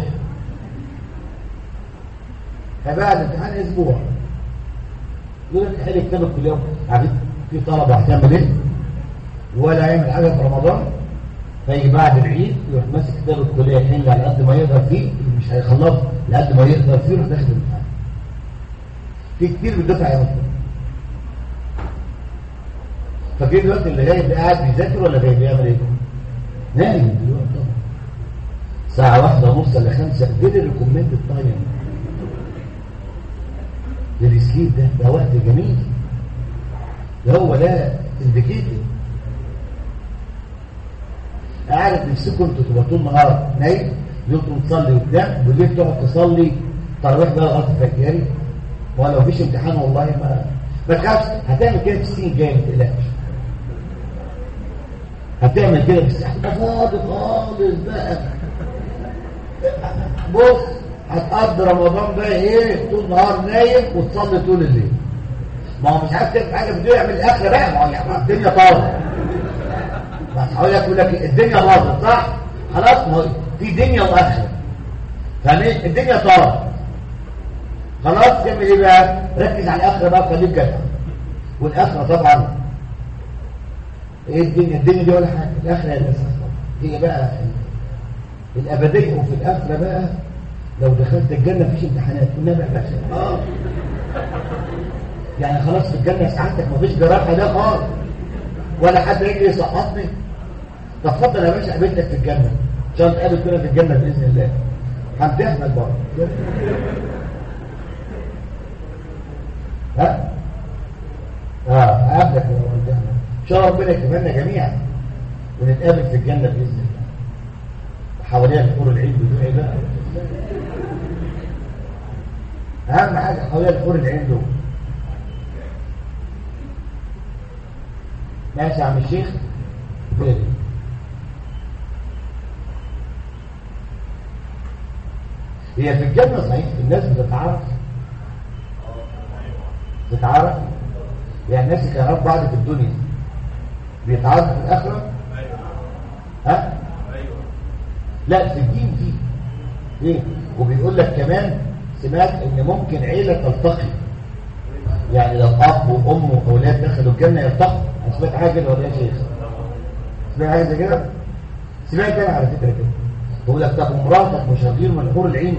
فبعد امتحان اسبوع يقول لك حل كتابك كل يوم. عارف في طلبه هتعمل ايه ولا يعمل حاجه في رمضان فيجي بعد العيد يروح ماسك كتاب الكليه يحل على قد ما يقدر فيه اللي مش هيخلص لقد ما يقدر فيه يروح داخل الامتحان. في كتير بيدفع يا مطلوب. فاكرين دلوقتي اللي جاي ده قاعد بيذاكر ولا جاي بيعمل ايه؟ نايم دلوقتي طبعا الساعه 1:30 ل 5 فين الريكومند التايم للسليب ده وقت جميل ده هو ده انديكيتور. قاعد نفسكم انتوا تبقى طول النهار نايم يوم تصلي قدام بالليل تقعد تصلي تراويح بقى لغايه الفجر ولو مفيش امتحان والله ما تخافش هتعمل كده في السنين الجايه ما تقلقش هتعمل كده بس احنا فاضي خالص بقى. بص هتقضي رمضان بقى ايه طول النهار نايم وتصلي طول الليل. ما هو مش عارف تعمل حاجه بده يعمل الاخره بقى ما هو يعني الدنيا طارت. بس هقول لك الدنيا باظت صح؟ خلاص ما هو في دنيا واخره. فاهمين؟ الدنيا طارت. خلاص تعمل ايه بقى؟ ركز على الاخره بقى خليك جدع. والاخره طبعا ايه الدنيا دي ولا حاجه، الاخره هي الاساس هي بقى الابديه. وفي الاخره بقى لو دخلت الجنه مفيش امتحانات والنبي يا باشا يعني خلاص في الجنه سعادتك مفيش جراحه ده خالص ولا حد يجي يسقطني. طب اتفضل يا باشا قابلتك في الجنه ان شاء الله نتقابل كلنا في الجنه باذن الله. همتحنك برضه ها هقابلك ان شاء الله ربنا يكرمنا جميعا ونتقابل في الجنه باذن الله. حواليها الحور العين بدون بقى اهم حاجه حواليها الحور العين دول. ماشي يا عم الشيخ فين هي في الجنه صحيح الناس بتتعرف يعني الناس اللي يعرفوا بعض في الدنيا بيتعرفوا في الاخره ها لا في الدين دي ايه. وبيقول لك كمان سمعت ان ممكن عيله تلتقي يعني لو اب وام واولاد دخلوا الجنه يلتقوا. انا سمعت حاجه كده ولا يا شيخ؟ سمعت حاجه زي كده؟ سمعت انا على فكره كده بقول لك طب مراتك مش هتغير من حور العين؟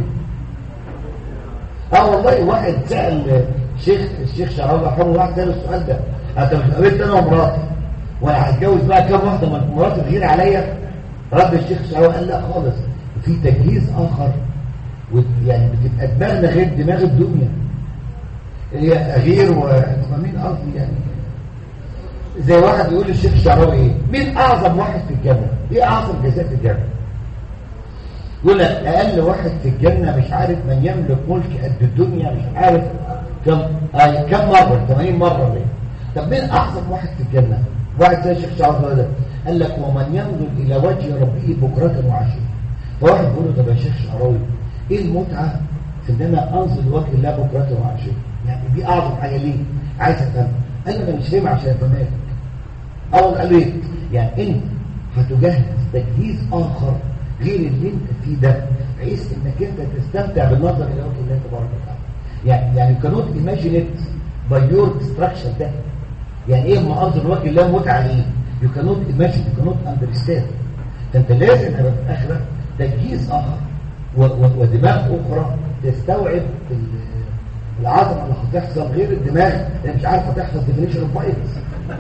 والله واحد سال الشيخ شعراوي رحمه الله واحد سال السؤال ده انت مش قابلت انا ومراتي وانا هتجوز بقى كام واحده مراتي تغير عليا؟ رد الشيخ شعراوي قال لا خالص في تجهيز اخر يعني بتبقى دماغنا غير دماغ الدنيا هي غير ومين قصدي يعني زي واحد يقول للشيخ الشعراوي ايه؟ مين اعظم واحد في الجنه؟ ايه اعظم جزاء في الجنه؟ يقول لك اقل واحد في الجنه مش عارف من يملك ملك قد الدنيا مش عارف كم مره 80 مره ليه. طب مين اعظم واحد في الجنه؟ واحد زي الشيخ الشعراوي ده قال لك ومن ينظر الى وجه ربه بكره وعشيه. فواحد بيقول له طب يا شيخ الشعراوي ايه المتعه في ان انا انظر لوجه الله بكره وعشيه؟ يعني دي اعظم حاجه ليه؟ عايز افهم. قال له انا مش فاهم عشان افهمك. اول قال له ايه؟ يعني انت هتجهز تجهيز اخر غير اللي انت فيه ده بحيث انك انت تستمتع بالنظر الى وجه الله تبارك وتعالى. يعني كانوت ايماجينيت باي يور ديستراكشن ده. يعني ايه اما انظر لوجه الله متعه ليه؟ يو كانوت ايماجين يو كانوت اندرستاند. فانت لازم يبقى في الاخره تجهيز اخر ودماغ اخرى تستوعب العظمه اللي هتحصل غير الدماغ اللي مش عارفه تحصل ديفينيشن اوف فايلنس.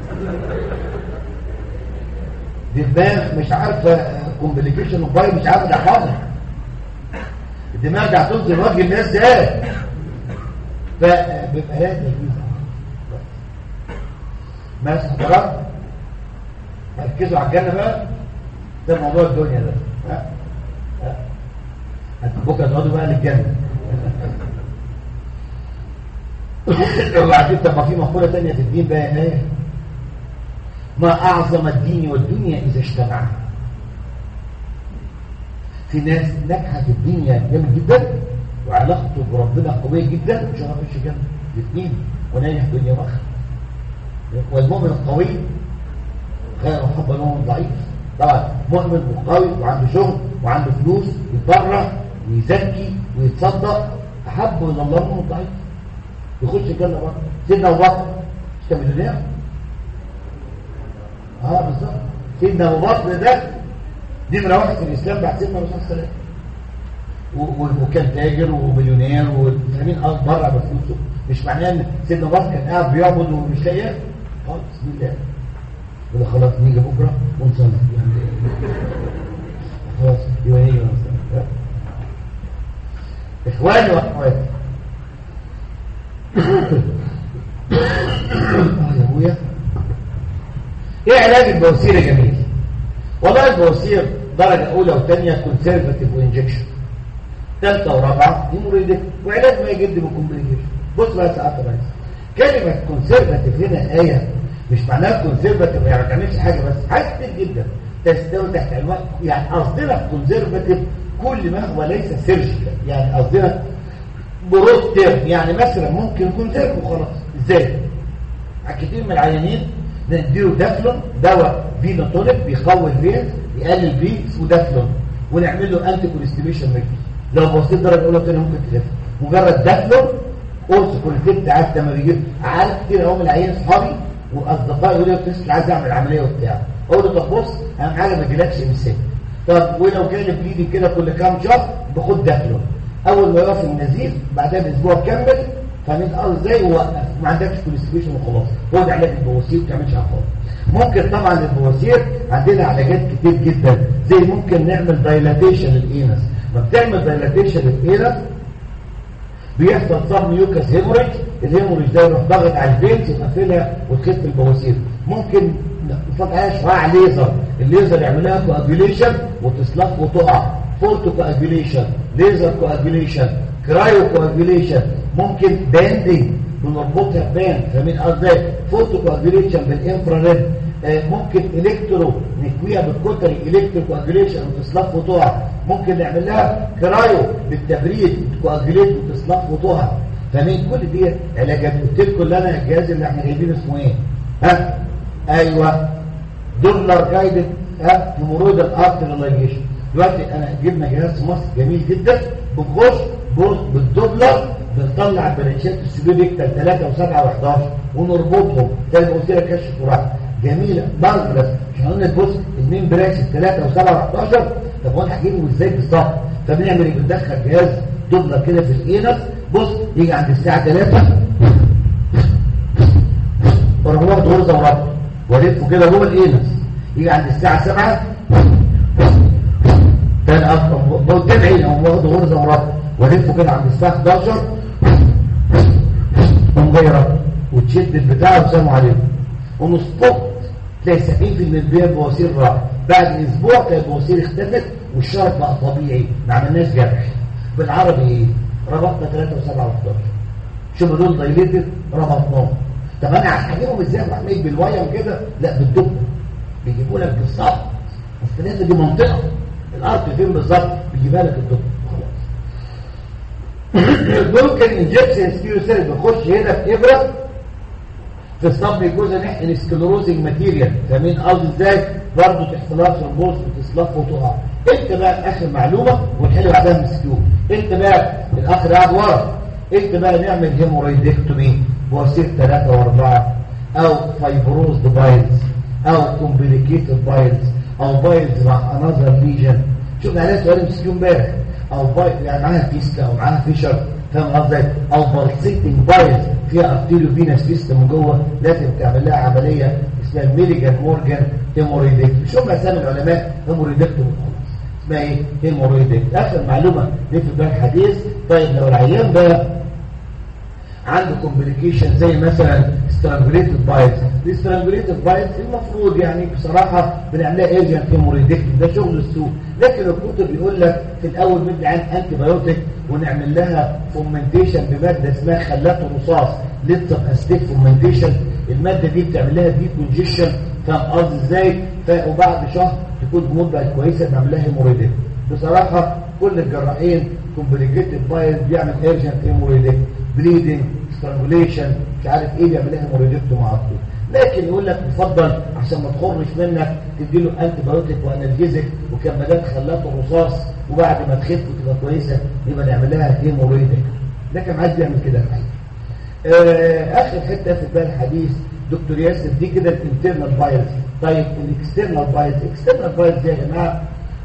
دماغ مش عارفه كومبليكيشن اوف فايلنس مش عارفه تحفظها. الدماغ ده هتنزل وجه الناس ازاي؟ فبيبقى لها تجهيز اخر. ماشي حضرتك؟ ركزوا على الجنه بقى. ده موضوع الدنيا ده. بكره تقعدوا بقى للجنه. وبعدين طب ما في مقوله ثانيه في الدين بقى ايه؟ ما اعظم الدين والدنيا اذا اجتمعا. في ناس ناجحه في الدنيا جامد جدا وعلاقته بربنا قويه جدا مش هيخش الجنه الاثنين وناجح دنيا واخره. والمؤمن القوي خير محبا من المؤمن الضعيف. طبعا مؤمن وقوي وعنده شغل وعنده فلوس يتبرع ويزكي ويتصدق احب الى الله من المؤمن الضعيف. يخش الجنه برضه. سيدنا ابو بكر مش كان مليونير؟ بالظبط. سيدنا ابو بكر ده نمره واحد في الاسلام بعد سيدنا الرسول صلى الله عليه وسلم. وكان تاجر ومليونير والمسلمين برع بفلوسه. مش معناه ان سيدنا ابو بكر كان قاعد بيعبد ومش لاقي خالص. بسم الله. ولا خلاص نيجي بكره ونصلي يعني خلاص يبقى نيجي ونصلي. اخواني واخواتي يا ابويا ايه علاج البواسير يا جميل؟ والله البواسير درجه اولى وثانيه كونسرفاتيف وانجكشن، ثالثه ورابعه هيموريدك وعلاج ما يجد بالكومبليكيشن. بص بقى يا سعاده الرئيس، كلمه كونسرفاتيف هنا ايه مش معناها كونسرفاتيف يعني ما تعملش حاجه بس حاجه كتير جدا تستوي تحت عنوان يعني قصدنا كونسرفاتيف كل ما هو ليس سيرجيكال. يعني قصدنا بروستير يعني مثلا ممكن يكون زيك وخلاص. ازاي؟ كتير من العيانين نديله دافلون دواء فينوتونيك بيقوي الفينز يقلل فيه اسمه دافلون ونعمل له انتي كوليستيميشن ميكس. لو بصيت درجه اولى وثانيه ممكن تخف مجرد دافلون. قرص كوليستيك ساعات لما بيجيب عارف كتير قوي من العيانين اصحابي واصدقائي يقولوا لي عايز اعمل عمليه وبتاع. اقول له طب بص اهم حاجه ما تجيلكش امساك. طب ولو كان بليدي كده كل كام شهر باخد دافلون. اول ما يقف النزيف بعدها باسبوع كمل فاهمين ازاي ووقف ما عندكش كوليستيشن وخلاص. هو ده علاج البواسير ما تعملش حاجه خالص. ممكن طبعا للبواسير عندنا علاجات كتير جدا زي ممكن نعمل دايلاتيشن للانس. ما بتعمل دايلاتيشن للانس بيحصل صاب ميوكاس هيموريج. الهيموريج ده يروح ضاغط على الفينز يقفلها وتخف البواسير. ممكن نفتحها شعاع ليزر. الليزر يعملها كواجوليشن وتصلف وتقع. فوتو كواجوليشن، ليزر كواجوليشن، كرايو كواجوليشن. ممكن باندنج بنربطها بباند فاهمين قصدي؟ فوتو كواجوليشن بالانفراريد. ممكن الكترو نكويها بالكوتري الكترو كواجوليشن وتصلف وتقع. ممكن نعمل لها كرايو بالتبريد كواجوليت وتصلف وتقع. فاهمين؟ كل دي علاجات. قلت لكم اللي انا الجهاز اللي احنا جايبينه اسمه ايه؟ ايوه دولار جايدد هيمورويدال ارتريلايجيشن. دلوقتي انا جبنا جهاز في مصر جميل جدا بنخش بالدولار بنطلع البرانشات السيلوليكتال 3 و7 و11 ونربطهم زي ما قلت لك كشف وراح جميله مارفلس. مش هنقول تبص المين برانش 3 و7 و11 طب هو انا هجيبه ازاي بالظبط؟ فبنعمل ايه؟ بندخل جهاز دولار كده في الانس. بص يجي عند الساعه 3 واروح واخد غرزه وربط والفه كده جوه الانس. يجي عند الساعه 7 كان قدام عيني او واخد غرزه وربط والفه كده عند الساعه 11 قوم جاي ربط وتشد البتاع وسلام عليكم. ونسبوت تلاقي 70% من البواسير راح، بعد اسبوع تلاقي البواسير اختفت والشرط بقى طبيعي، ما عملناش جرح. بالعربي ايه؟ ربطنا 3 و7 و11. شوفوا دول دايليتد ربطناهم. طب انا هجيبهم ازاي بعمل بالوايم كده؟ لا بالدب، بيجيبوا لك بالظبط. اصل دي منطقه الارض فين بالظبط، بيجيبها لك الدب خلاص. ممكن انجكشن سكيروسيل بيخش هنا في ابره في الصب جزء نحقن سكلروزنج ماتيريال، فاهمين قصدي ازاي؟ برضه تحصلها ثرومبوز وتصلف وتقع. انت بقى اخر معلومه ونحل بعدها مسكيو. انت بقى الاخر قاعد ورا، انت بقى نعمل هيمورايدكتومي بواسير 3 و4 او فايبروز بايلز او كومبليكيتد بايلز او بايلز مع انذر ليجن. شوف عليها سؤال مسكيو امبارح، او بايل يعني معاها فيسكا او معاها فيشر، فاهم قصدي؟ او بالسيتنج بايلز فيها ارتيريو فينس فيستا من جوه، لازم تعمل لها عمليه اسمها ميليجان مورجان هيمورايدكتومي. شوف اسامي العلماء هيمورايدكتومي اسمها ايه؟ هيمورايدكتومي. اخر معلومه دي في بال الحديث. طيب لو العيان ده عنده كومبليكيشن زي مثلا سترانجوليتد بايلز، السترانجوليتد بايلز المفروض يعني بصراحه بنعملها ايرجنت هيمورايدكتومي، ده شغل السوق. لكن الكتب بيقول لك في الاول ندي عن انتي بايوتيك ونعمل لها فومنتيشن بماده اسمها خلات الرصاص، ليتر استيك فومنتيشن. الماده دي بتعمل لها دي كونجيشن، فاهم قصدي ازاي؟ وبعد شهر تكون الامور بقت كويسه نعمل لها هيمورايدكتومي. بصراحه كل الجراحين كومبليكيتد بايلز بيعمل ايرجنت هيمورايدكتومي، بليدنج، سترانجوليشن، مش عارف ايه، بيعمل لها هيمورايدكتومي على طول. لكن يقول لك يفضل عشان ما تخرش منك تديله انتي بايوتيك وانالجيزك وكمادات خلات الرصاص، وبعد ما تخف وتبقى كويسه يبقى نعمل لها هيمورايدكتومي. لكن عايز يعمل كده الحقيقه. اخر حته في بال الحديث دكتور ياسر، دي كده الانترنال بايلز. طيب الاكسترنال بايلز، الاكسترنال بايلز يا جماعه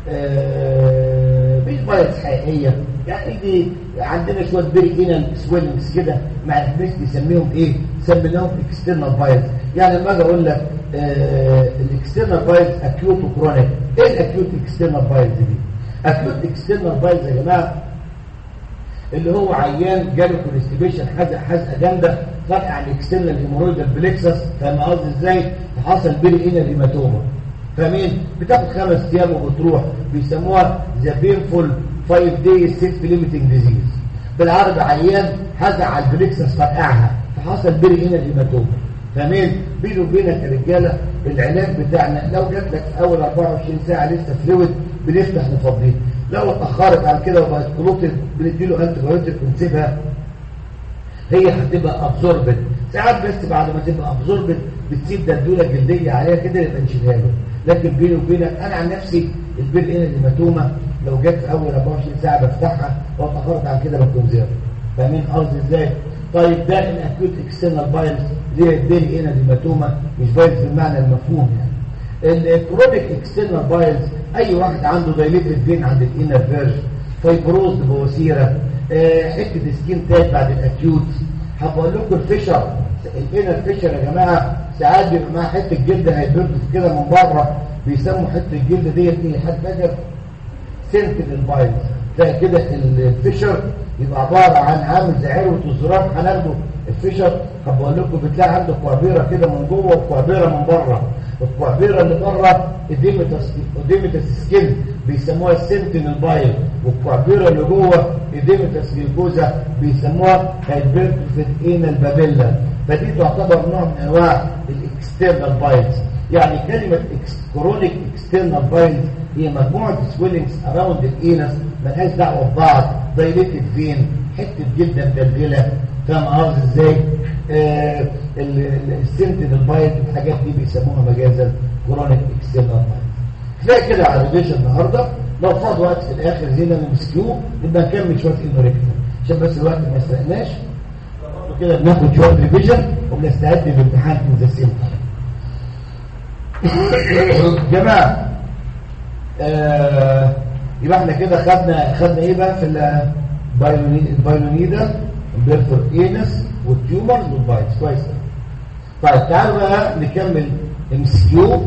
مش بايلز حقيقيه، يعني دي عندنا شويه بيرينال سويلنجز كده، ما عرفناش نسميهم ايه، سميناهم اكسترنال بايلز. يعني لما اجي اقول لك الاكسترنال بايلز اكيوت وكرونيك، ايه الاكيوت اكسترنال بايلز دي؟ اكيوت اكسترنال بايلز يا جماعه اللي هو عيان جاله كونستيبيشن، حزقه جامده فجاه على الاكسترنال هيمورويدال بليكسس، فاهم قصدي ازاي؟ حصل بيرينال هيماتوما، فاهمين؟ بتاخد 5 ايام وبتروح، بيسموها ذا بينفول 5 دايز سيلف ليميتنج ديزيز. بالعربي عيان حزق على البليكسس فرقعها فحصل بيرينال هيماتوما، فاهمين؟ بيني وبينك يا رجاله العلاج بتاعنا لو جات لك في اول 24 ساعه لسه فلويد بنفتح نفضيه، لو اتاخرت عن كده وبقت كلوتد بنديله انتي بايوتيك ونسيبها، هي هتبقى ابزوربت. ساعات بس بعد ما تبقى ابزوربت بتسيب دندوله جلديه عليها كده يبقى نشيلها له. لكن بيني وبينك انا عن نفسي البيرينال هيماتوما لو جت في اول 24 ساعه بفتحها، واتاخرت عن كده بكون زيرو، فاهمين قصدي ازاي؟ طيب ده الاكيوت اكسترنال بايلز اللي هي البيرينال هيماتوما، مش بايلز بالمعنى المفهوم يعني. الكرونيك اكسترنال بايلز اي واحد عنده دايليتد فين عند الانر فيرج، فايبروز بواسيره، حته سكين تاج بعد الاكيوت. هبقول لكم الفيشر، الانر فيشر يا جماعه ساعات بيبقى معاها حته جلد هيبرد كده من بره، بيسموا حته الجلد ديت ايه؟ حد فاكر؟ سنتينل بايلز. تلاقي كده الفيشر يبقى عباره عن عامل زي عروه الزرار، هناخده الفيشر. هبقول لكم بتلاقي عنده كوابيره كده من جوه وكوابيره من بره، الكوابيره اللي بره اديمتاس سكين بيسموها السنتينل بايل، والكوابيره اللي جوه اديمتاس جلوكوزا بيسموها هايبرتروفيك انال بابيلا. فدي تعتبر نوع من انواع الاكسترنال بايلز. يعني كلمه كرونيك اكسترنال بايلز هي مجموعه سويلنجز اراوند الانس مالهاش دعوه ببعض، دايليتد فين، حته جلده مدلدله، فاهم قصدي ازاي؟ السنتينل بايلز الحاجات دي بيسموها مجازا كرونيك اكسترنال بايلز. كفايه كده على الريفيجن النهارده. لو فاض وقت في الاخر هنا نمسكوه نبقى نكمل شويه انوريكتر عشان بس الوقت ما يسرقناش، وكده بناخد شويه ريفيجن وبنستعد للامتحان في ذا سيم جماعه. يبقى احنا كده خدنا ايه بقى في البايلونيدا، البيرفور اينس والتيومرز والبايتس. كويس. طيب تعالوا بقى نكمل MCQ.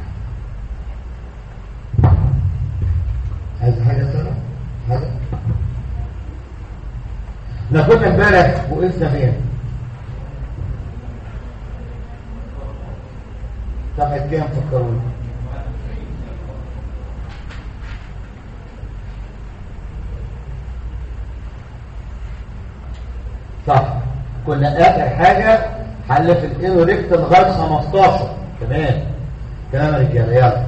عايز حاجه ساره؟ حاجه احنا كنا امبارح وقفنا فين؟ كام فكروني؟ صح، كنا اخر حاجه حل في الانوريكت لغايه 15. تمام يا رجاله، يلا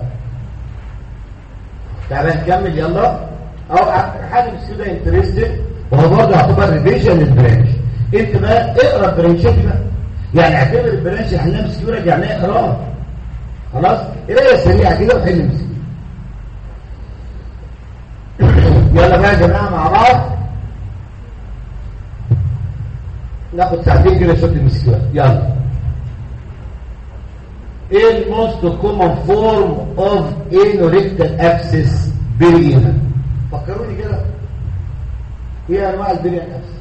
تعالى نكمل يلا. او حاجه مش كده انترستد، وهو برضه يعتبر ريفيجن للبرانش. انت بقى اقرا البرانشات دي بقى، يعني اعتبر البرانش اللي حلناها مسكين رجعناه اقراه. خلاص قرايه سريعه كده وحل مسكين. يلا بقى يا جماعه مع بعض ناخد ساعتين كده شوط المسكين. يلا، ايه الموست كومن فورم اوف انوريكتال ابسس برينا؟ فكروني كده، ايه انواع البريان ابسس؟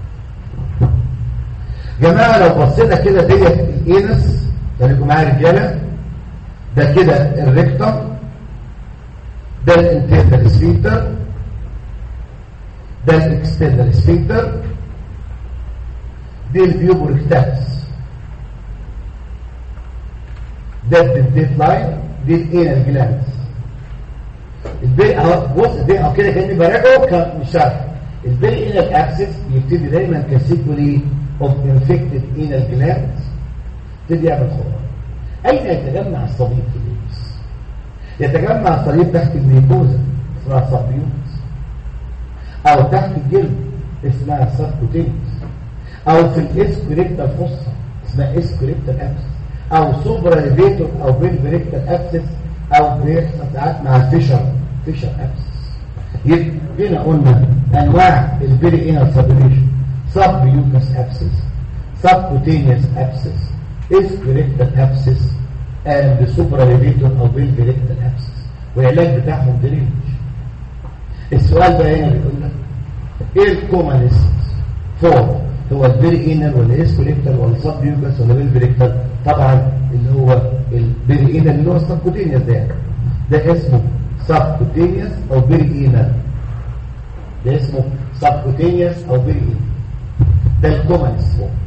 جماعه لو بصينا كده ديت الانس، خليكم معايا رجاله، ده كده الريكتم، ده الانترنال سفنكتر، ده الاكسترنال سفنكتر، دي البيوبوركتاس، ده الدنتيت لاين، دي الانال جلاندز. البيل اهو، بص دي اهو كده كاني براجعه كمش شرح. البيل انال ابسس يبتدي دايما كسيكولي اوف انفكتد انال جلاندز، يبتدي يعمل خرم. اين يتجمع الصليب في اللبس؟ يتجمع الصليب تحت الميكوزا اسمها سبيوتس، او تحت الجلد اسمها سبكوتينيوس، او في الاسكوريكتال فوسا اسمها اسكوريكتال ابسس، او سوبرا ليفيتور او بيلفيريكتال ابسس، او بيحصل ساعات مع فيشر ابسس. يبقى هنا قلنا انواع البيري انال سبريشن: سبيوتس ابسس، سبكوتينيوس ابسس، اسكوريكتال ابسس، اند سوبرا ليفيتور او بيلفيريكتال ابسس، والعلاج بتاعهم دريج. السؤال بقى هنا بيقول لك ايه الكومنست فورم؟ هو البيري انال ولا اسكوليكتال ولا سبيوكس ولا بيلفيريكتال؟ طبعا اللي هو البيري انال اللي هو السبكوتينيوس ده اسمه سبكوتينيوس او بيري انال، ده اسمه سبكوتينيوس او بيري انال، ده الكومنست فورم.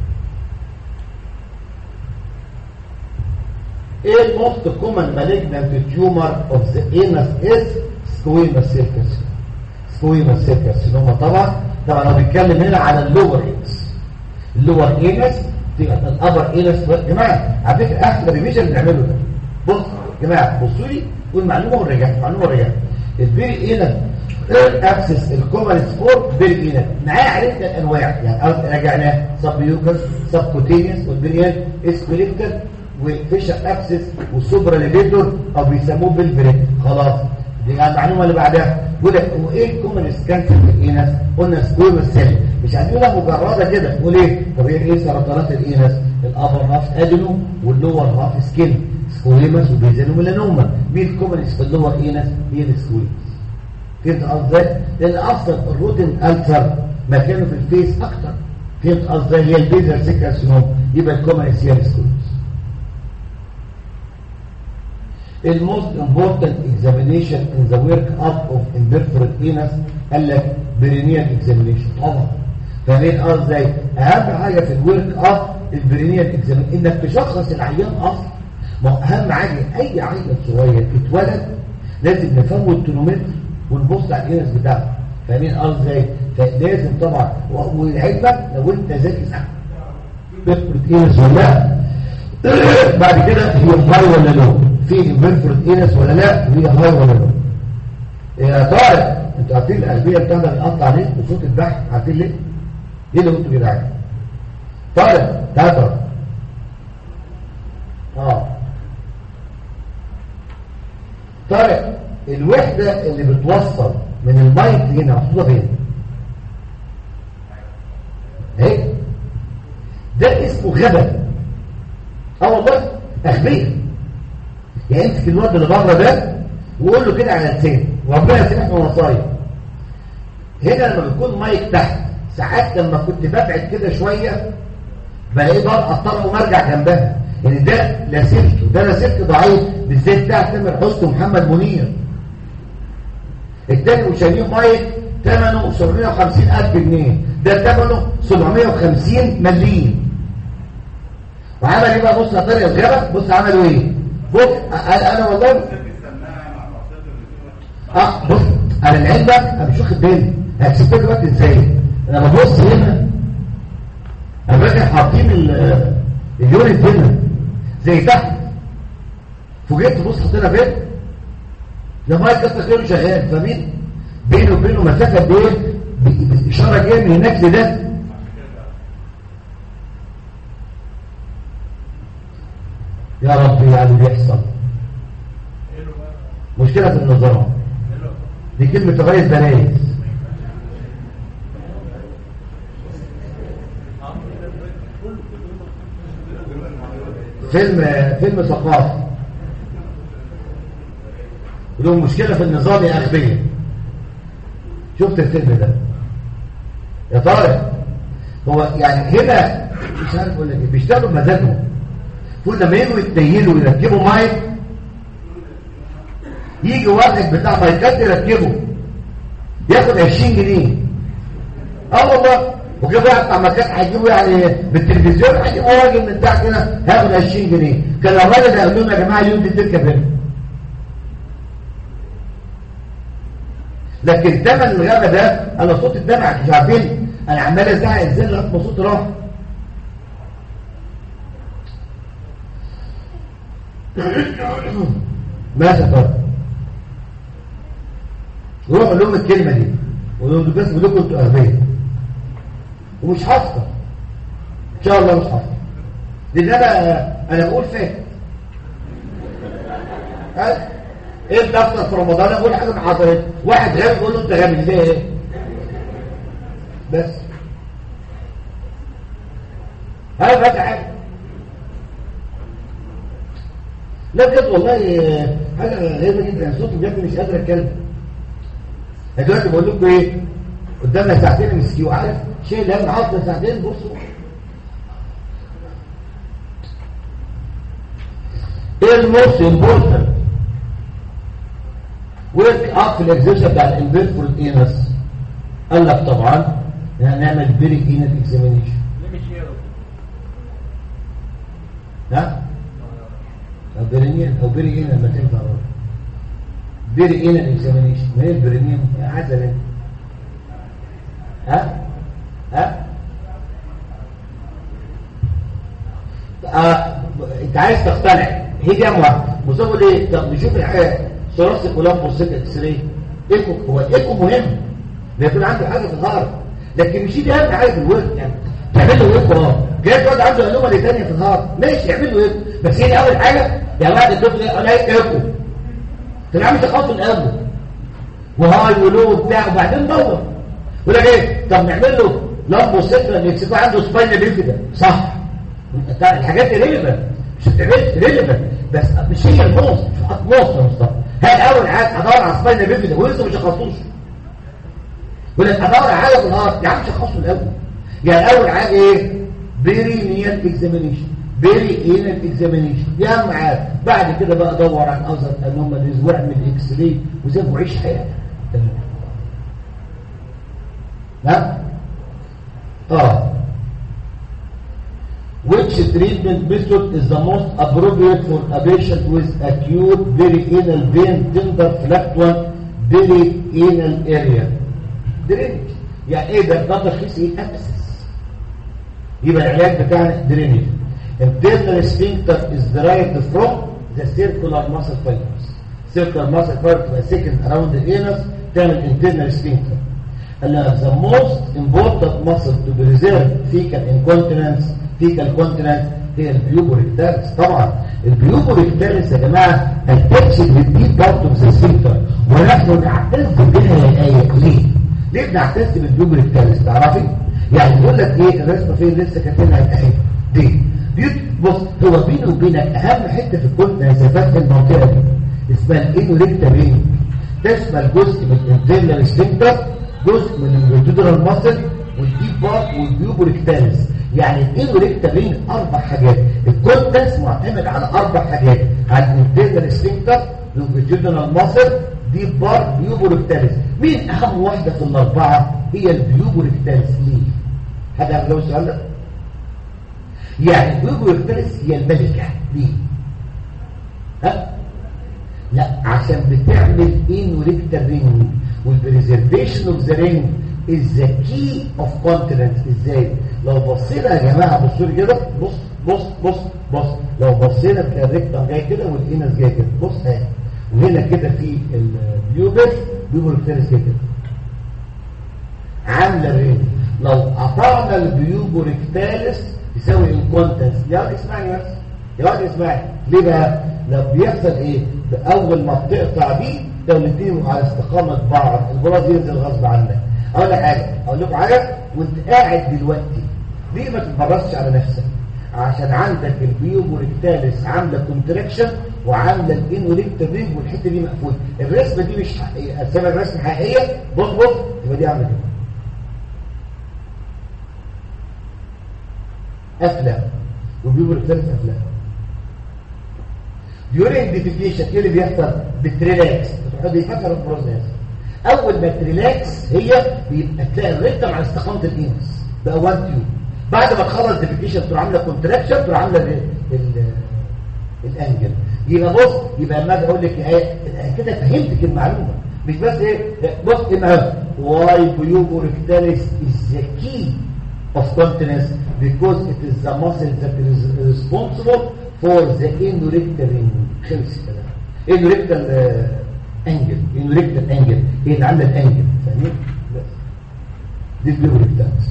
ايه الموست كومن مالجنانت تيومر اوف ذا انس؟ از سكويموس سيل كارسينوما. سكويموس سيل كارسينوما طبعا لو بيتكلم هنا على اللور انس، اللور انس الابر انس. يا جماعه على فكره احلى ريفيجن بنعمله ده. بص يا جماعه بصوا لي والمعلومه ورجعت البيري انس الابسس الكومنس فور بيري انس معايا عرفنا الانواع، يعني رجعناه سبيوكس، سبكوتينيوس، والبيريان اسكوليكتال، وفيشر ابسس، وسوبرا ليفيتور او بيسموه بالفريك. خلاص دي المعلومه اللي بعدها. وايه الكومنس كانسر في الانس؟ قلنا سكويموس سيل، مش هنقولها مجرده كده. نقول ايه؟ طب هي ايه سرطانات الانس؟ الابر هاف ادينو واللور هاف سكين سكويموس وبيزينو ميلانوما. مين الكومنس في اللور انس؟ هي السكويموس. فهمت قصدي؟ لان اصلا الروتين السر مكانه في الفيس اكتر. فهمت قصدي؟ هي البيزر سيكاسينوم، يبقى الكومنس هي السكويموس. الموست امبورتنت اكزامينيشن ان ذا ورك اب اوف انفيرتبريت انس قال لك برينيال اكزامينيشن. طبعا فاهمين ازاي؟ اهم حاجه في الورك اب البرينيال اكزامينيشن، انك تشخص العيان اصلا. ما اهم حاجه اي عيان صغير اتولد لازم نفوت تونومتر ونبص على الانس بتاعته. فاهمين ازاي؟ فلازم طبعا. والعلم لو انت ذكي صح انفيرتبريت انس ولا لا، بعد كده هي هاي ولا لو، في انفيرتبريت انس ولا لا، وهي هاي ولا لو. يا طارق انتوا عارفين القلبيه بتاعنا بنقطع عليه بصوت الضحك، عارفين ليه؟ ليه لو انتوا جدعان؟ طارق تعال طارق الوحده اللي بتوصل من المايك هنا محطوطه فين؟ اهي. ده اسمه غبا. والله اغبيه. يعني امسك الواد اللي بره ده وقول له كده على لسانه وربنا يسامحنا وصايا. هنا لما بيكون مايك تحت، ساعات لما كنت ببعد كده شويه بلاقيه بقى اضطر ومرجع جنبها. يعني ده لاسلكي وده لاسلكي ضعيف، بالذات بتاع تامر حسني ومحمد منير. التاني وشايلين مايك ثمنه 750,000 جنيه، ده ثمنه 750 مليم. وعمل ايه بقى؟ بص يا طارق الغابه، بص عملوا ايه؟ بص انا والله بص انا العين ده انا مش واخد بالي هتشوف الوقت ازاي. انا ببص هنا انا فاكر حاطين اليونت هنا زي تحت فوجئت تبص حاطينها فين لما الكسر كله شغال فاهمين بينه وبينه مسافه قد ايه اشاره جايه من هناك لده. يا رب يعني بيحصل مشكله في النظام دي كلمه رئيس بلايز. فيلم ثقافي له مشكله في النظام يا اغبياء. شفت الفيلم ده يا طارق؟ هو يعني هنا مش عارف اقول لك ايه بيشتغلوا بمزاجهم. كل لما يجوا يتنيلوا ويركبوا مايك يجي واحد بتاع مايكات يركبه ياخد 20 جنيه. والله وجيب واحد بتاع مايكات هيجيبه يعني بالتلفزيون هيجيبه راجل من تحت هنا هياخد 20 جنيه. كان الراجل ده قال لهم يا جماعه اليوم دي تركب هنا. لكن ثمن الغابه ده انا صوت الدمع مش عارفين انا عمال ازعق ازاي لغايه ما صوتي راح. ماشي طب روح قول لهم الكلمه دي وقول لهم بس بدكم انتوا اغبياء ومش حاصله ان شاء الله مش حاصله لان انا بقول فاهم ايه بتحصل في رمضان اقول حاجه ما حصلت واحد غبي يقول له انت غبي ليه ايه بس هذا بقى حاجه لا بجد والله حاجه غريبه جدا. صوتي بجد مش قادر اتكلم. دلوقتي بقول لكم ايه قدامنا ساعتين مسكيو عارف شيء اللي انا حاطط ساعتين بصوا ايه الموست امبورتنت ورك اب في الاكزيرشن بتاع الانفيرفورد اينس. قال لك طبعا هنعمل فيري اينال اكزامينيشن. ها البرينيان او فيري اينال ما تنفع فيري اينال اكزامينيشن. ما هي البرينيان عسل انت عايز تقتنع هي دي واحده مصابه ليه. طب نشوف الحاجه ثلاثي كولامبوس اكس راي ايكو. هو الايكو مهم لكن عنده حاجه في الظهر لكن مش دي اهم حاجه في الورك يعني تعمل له ايكو جاي واحد عنده انومالي ثانيه في الظهر ماشي يعمل له ايكو بس هي اول حاجه يا واحد الطفل انا ايكو تلعب تخاف الاول وهاي ولو بتاع وبعدين دور ولا ايه. طب نعمل له لامبو سيكلا نكسبه عنده سباينال بيفيدا صح. الحاجات دي ريليفنت مش بتعمل ريليفنت بس مش هي الموست يا مصطفى. هاي اول حاجه هدور على سباينال بيفيدا ولسه مش هخصوش ولا هدور على حاجه في الارض يا عم مش هخصه الاول. يعني اول حاجه ايه بيرينيال اكزامينيشن بيري اينال اكزامينيشن يا عم عارف. بعد كده بقى ادور عن اذر انوماليز واعمل اكس راي وزي ما عيش حياتك ها Which treatment method is the most appropriate for a patient with acute perianal vein tender fluctuant perianal area? درينج. يعني ايه ده تشخيص ايه ابسس. يبقى العلاج بتاعنا درينج. Internal sphincter is derived from the circular muscle fibers. Circular muscle fibers are second around the anus تعمل internal sphincter. The most important muscle to preserve fecal incontinence fecal continence هي البيوبوريكتاليس. طبعا البيوبوريكتاليس يا جماعه التاتشد بالديب بارت اوف ذا سفنكتر ونحن نعتز بها يا ايه ليه؟ ليه بنعتز بالبيوبوريكتاليس تعرفي؟ يعني بيقول لك ايه الرسمه فين لسه كاتبينها اهي دي بص هو بيني وبينك اهم حته في الكونتنس في المنطقه دي اسمها الانوريكتا بين تشمل جزء من الانترنال سفنكتر جزء من الجدرال ماسل والديب بارت والبيوبوريكتاليس. يعني الانوريكتا بين 4 حاجات. الكونتنس معتمد على 4 حاجات على الانترنال سفنكتر الجدرال ماسل ديب بارت بيوبوريكتاليس. مين اهم واحده في ال4 هي البيوبوريكتاليس ليه؟ حد عارف جاوب السؤال ده؟ يعني البيوبوريكتاليس هي الملكه ليه؟ ها؟ لا، عشان بتعمل انوريكتال رينج، والبريزرفيشن اوف ذا رينج از ذا كي اوف كونتيننس. ازاي؟ لو بصينا يا جماعه، بصوا لي كده، بص بص بص بص، لو بصينا تلاقي الريكتم جاي كده والانس جاي كده، بص اهي، وهنا كده في البيوبس بيوبوركتاليس كده عامله رينج. لو قطعنا البيوبوركتاليس يساوي انكونتنس. يا واد اسمعني بس، يا واد اسمعني، ليه بقى؟ لو بيحصل ايه؟ اول ما بتقطع دي دولتين على استقامه بعض، البراز ينزل غصب عنك. اقول لك حاجه، وانت قاعد دلوقتي ليه ما تتبرزش على نفسك؟ عشان عندك البيوبوركتاليس عامله كونتراكشن وعامله الانوريكتال رينج، والحته دي مقفوله. الرسمه دي مش حقيقيه، اسمها الرسمه حقيقيه. بص بص، يبقى دي عامله كده قافله، والبيوبوركتاليس قافله. during defecation ايه اللي بيحصل؟ بتريلاكس، بتقعد يفكر البروسيس. اول ما تريلاكس هي بيبقى تلاقي الريكتم على استقامه الانس بقى 1 2. بعد ما تخلص ديفيكيشن تروح عامله كونتراكشن، تروح عامله الانجل. يبقى بص، يبقى لما اجي اقول لك كده فهمتك المعلومه، مش بس ايه. بص المهم، واي بيوبوركتاليس از ذا كي of continence because it is the muscle that is responsible for the endorectal ring. خلص كده endorectal angle، endorectal angle هي اللي عامله الانجل، فاهمين؟ بس دي البيوبوركتاليس.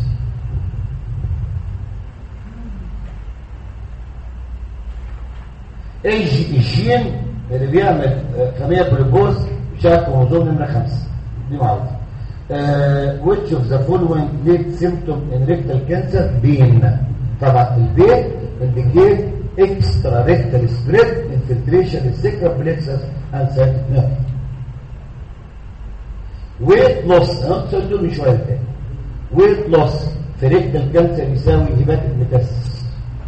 الجين اللي بيعمل خميه بريبوز شاف موضوع نمره 5 دي معروفه. which of the following lead symptom in rectal cancer؟ بين. طبعا البين indicate extra rectal spread infiltration in sacral plexus and sciatic nerve. weight loss، انا قلت لكم من شويه تاني، weight loss في rectal cancer يساوي hepatic metastasis.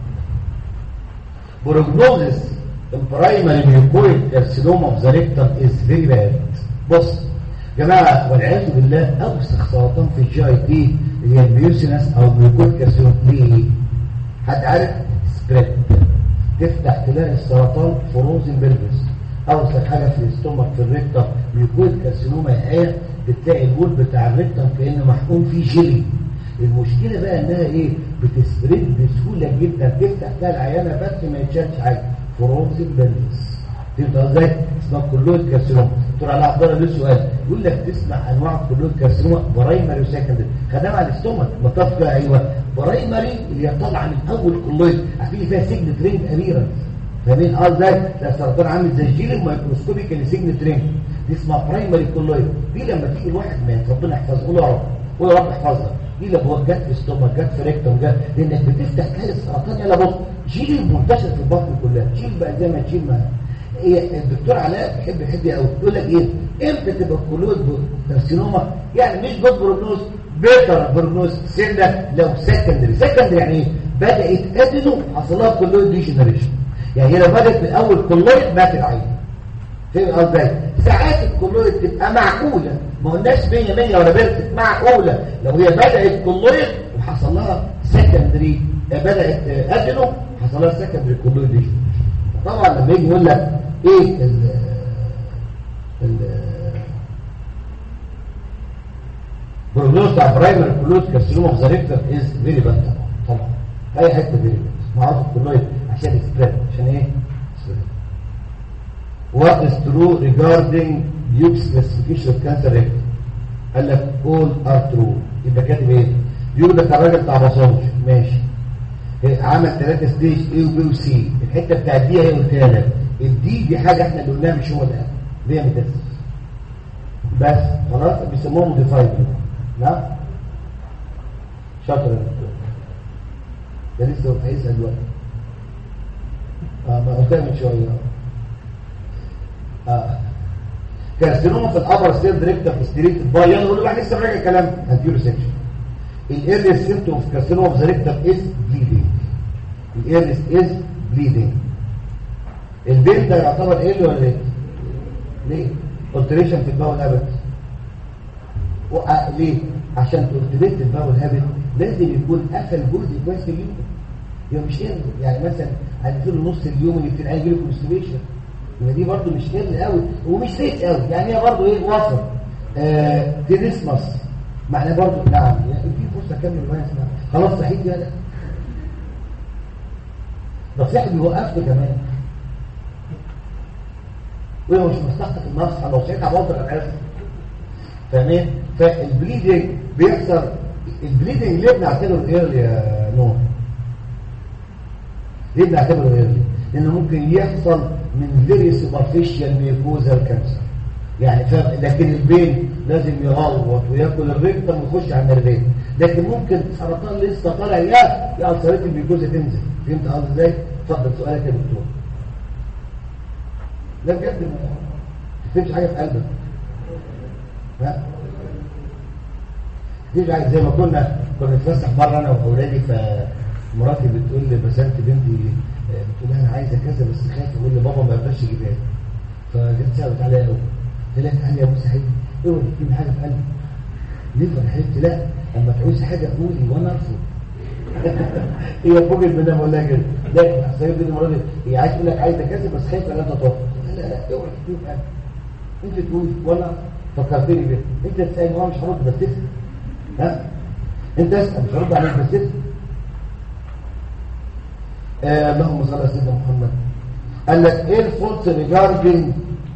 prognosis in primary mucoid carcinoma of the rectum is very bad. بص جماعة، والعياذ بالله أوسخ سرطان في الجي اي تي اللي هي الميوسينس أو الميوكويد كارسينوما. ليه؟ حد عارف؟ سبريد. تفتح تلاقي السرطان فروزن بلبس. أوسخ حاجة في الاستومك في الريكتم ميوكويد كارسينوما يا بتلاقي البول بتاع الريكتم كأنه محقون فيه جيلي. المشكلة بقى إنها إيه؟ بتسبريد بسهولة جدا، تفتح تلاقي العيانة بس ما يتشالش حاجة، فروزن بلبس. فهمت ازاي؟ اسمها كلويد كارسينوما. تقول على اخبار له سؤال يقول لك تسمع انواع كلويد كارسينوما برايمري وسكندري. خدام على الاستومك متفق. ايوه برايمري اللي هي طالعه من اول كلويد، عارفين فيها سيجنت رينج ابيرنس، فاهمين ازاي؟ ده السرطان عامل زي الجيل الميكروسكوبيكال سيجنت رينج، دي اسمها برايمري كلويد. دي لما تيجي الواحد مات ربنا يحفظه، قول يا رب، قول يا رب احفظها. دي لو جت في استومك، جت في ريكتوم، جت، لانك بتفتح تلاقي السرطان. يلا بص، جيل منتشر في البطن كلها، جيل بقى زي ما تشيل معاها. الدكتور علاء بيحب قوي يقول لك ايه؟ امتى تبقى كلويد كارسينوما؟ يعني مش جود بروجنوز، بيتر بروجنوز سنه لو سكندري يعني ايه؟ بدات ادنو حصل لها كلويد ديجنريشن. يعني هي لو بدات من اول كلويد مات العين. فاهم قصدي؟ ساعات الكلويد تبقى معقوله، ما قلناش 100 ولا بيرفكت، معقوله لو هي بدات كلويد وحصل لها سكندري، بدات ادنو حصل لها سكندري كلويد ديجنريشن. طبعا لما يجي يقول لك ايه البروجنوز بتاع برايمري كلويد كارسينوما اوف ذا ريكتم از فيري باد. طبعا اي حته فيري باد معروف الكلويد عشان سبريد، عشان ايه؟ سبريد. وات از ترو ريجاردينج بيوبس كلاسيفيكيشن اوف كانسر ريكتم؟ قال لك اول ار ترو. يبقى كاتب ايه؟ بيقول لك الراجل بتاع بصوش ماشي، عمل 3 ستيج A وB وC. الحته بتاعت دي هي قلتها لك، دي حاجه احنا اللي قلناها مش هو ده، دي ميتاسيس بس خلاص، بيسموها موديفايد. لا شاطر يا دكتور، ده لسه هيسال دلوقتي. ما قلتها من شويه. كارسينوما في الابر سيرد ريكتم ستريت باي، يلا قولوا بقى لسه راجع كلام انتيرو سيكشن. الايرلي سيمبتوم اوف كارسينوما اوف ذا ريكتم از بليدنج. الايرلي از بليدنج. البين ده يعتبر ايه ولا ايه؟ ليه؟ التريشن في الباول هابت. ليه؟ عشان تلتبت الباول هابت لازم يكون قفل جزء كويس في اليوم. يعني مش يعني مثلا هتديله نص اليوم اللي في العين يجيله كونستيبيشن، يبقى دي برضو مش كيرلي قوي ومش ليت قوي، يعني هي برضو ايه وسط. تينيسمس معناه برضو نعم، يعني في فرصه اكمل معايا اسمها خلاص صحيت يا لا ده صاحبي وقفته كمان وهو مش مستحقق النص لو صحيت على وضع الاسف. فاهمين؟ فالبليدنج بيحصل. البليدنج ليه بنعتبره ايرلي يا نور؟ ليه بنعتبره ايرلي؟ لانه ممكن يحصل من فيري سوبرفيشال ميوكوزال كانسر، يعني فاهم؟ لكن البين لازم يغلط وياكل الريكتم ويخش على النرفين، لكن ممكن سرطان لسه طالع يا الصريط الميوكوزا تنزل. فهمت قصدي ازاي؟ اتفضل سؤالك يا دكتور. لا بجد ما تفهمش حاجه في قلبك. ها؟ تيجي عايز زي ما كنا نتفسح مره انا واولادي، فمراتي بتقول لبسنت بنتي بتقول لها انا عايزه كذا بس خايفه اقول لبابا ما يرضاش يجيبها لي. فجت سالت عليها قوي، قلت لها تعالي يا ابو سعيد اوعي تجيب حاجه في قلبك. ليه يا حبيبتي؟ لا اما تعوزي حاجه قولي وانا ارفض. هي فوق المنام ولا كده؟ لا سيد بنتي مراتي هي عايزه تقول لك عايزه كذا بس خايفه ان انت ترفض. لا اوعي تجيب حاجه، انت تقولي وانا فكرتني بيها. انت تسالني وانا مش هرد بس تسال. ها؟ انت اسال مش هرد عليك بس تسال. اللهم صل على سيدنا محمد. قال لك ايه الفولس ريجاردنج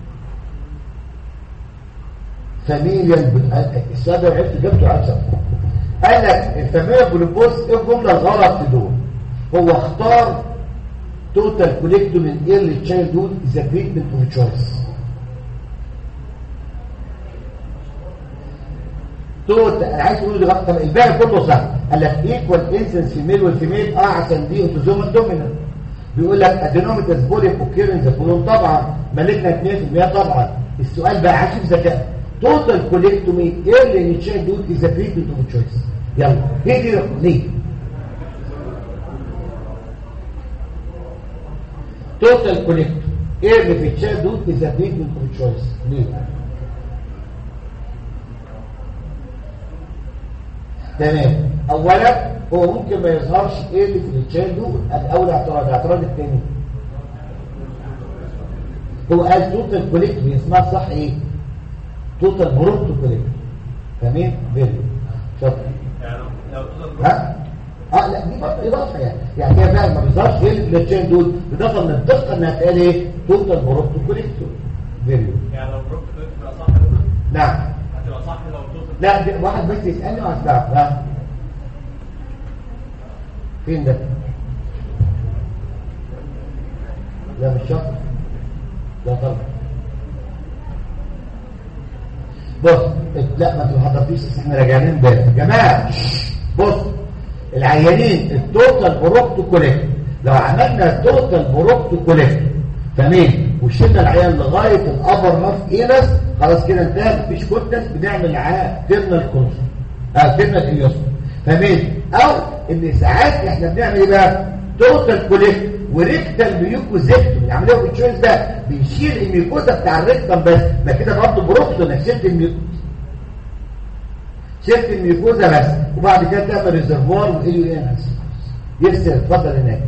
فاميليال السؤال ده عرفت جبته عشان قال لك الفاميليال بوليبوس ايه الجمله الغلط في دول؟ هو اختار توتال كوليكتو من ايرلي تشايلد هود از تريتمنت اوف تشويس. توتال انا عايز اقول لك طب الباقي كله صح. قال لك ايكوال انسنس في الميل والفيميل عشان دي اوتوزومال دومينانت. بيقول لك ادينوميتاس بوليب اوكيرنس كلهم طبعا مالجنا 2% طبعا. السؤال بقى عايز ذكاء. توتال كوليكتومي ايرلي تشايلد هود از تريتمنت اوف تشويس. يلا هي دي ليه؟ توتال كوليكتومي ايرلي في تشايلد هود از تريتمنت اوف تشويس. ليه؟ تمام. اولا هو ممكن ما يظهرش ايه اللي في التشايلد هود. اول الاعتراض الثاني هو قال توتال كوليكتومي اسمها صح ايه؟ توتال بروتو كوليكتومي. تمام. فيري شاطر. يعني لو ها لا دي برضه اضافه يعني هي فعلا ما بيظهرش ايه اللي في التشايلد هود بالاضافه ان الدقه انها تقال ايه؟ توتال بروتو كوليكتومي. فيري يعني لو بروتو كوليكتومي صح. نعم هتبقى صح لو توتال. لا واحد بس يسالني وهسمعك. ها فين ده؟ لا مش شرط. لا طبعا. بص لا ما انتوا ما حضرتيش احنا راجعين امبارح يا جماعه. بص العيانين التوتال بروكتو كوليكت لو عملنا التوتال بروكتو كوليكت تمام وشلنا العيان لغايه الابر ناف اينس خلاص كده انتهى. مفيش كوتنس بنعمل معاه تيرنال كونس تيرنال اليوسف. تمام. او ان ساعات احنا بنعمل ايه بقى؟ توتال كوليكت وريكتال ميوكوزيكتوم. العمليه بالتشويس ده بيشيل الميوكوزا بتاع الريكتم بس. ما كده برضه بروكتو انك شلت الميوكوزا بس وبعد كده تعمل ريزرفوار واليو انس يرسل. اتفضل هناك.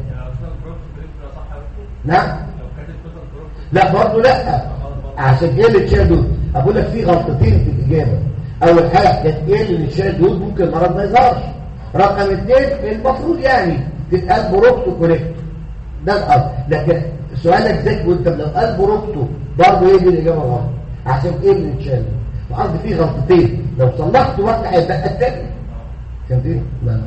نعم. لا برضه لا عشان ايه اللي تشيل دول؟ اقول لك في غلطتين في الاجابه. اول حاجه كانت ايه اللي تشيل دول ممكن المرض ما يظهرش. رقم اثنين المفروض يعني تتقال بروكتو كوريكتو ده الأصل. لكن سؤالك ذكي وانت لو قال بروكتو برضه ايه دي الاجابه غلط عشان ايه اللي تشيل. الارض فيه غلطتين لو صلحت وقت هيبقى الثاني. فهمتني؟ لا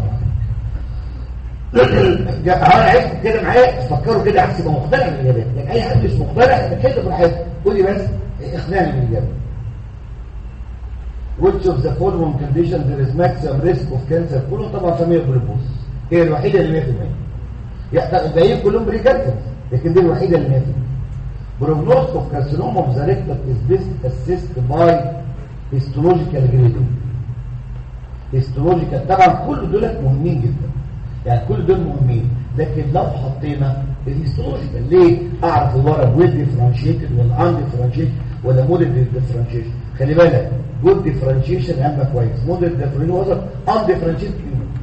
انا عايز كده معايا تفكروا كده عكس يبقى مقتنع بالاجابات. يعني اي حد مش مقتنع يبقى كده براحتك. قول لي بس اقنعني بالاجابه. which of the following conditions there is maximum risk of cancer؟ كلهم طبعا فاميليا بوليبوس هي الوحيده اللي 100%. يعني الباقيين كلهم بريكانسر لكن دي الوحيده اللي 100%. prognosis of carcinoma of the rectum is best assessed by histological grading. histological طبعا كل دول مهمين جدا يعني كل دول مهمين لكن لو حطينا الهيستولوجيكال ليه اعرف الورم ويل ديفرنشيتد ولا ان ديفرنشيتد ولا موديل ديفرنشيشن. خلي بالك جود ديفرنشيشن اهم كويس. موديل ديفرنشيشن ان ديفرنشيتد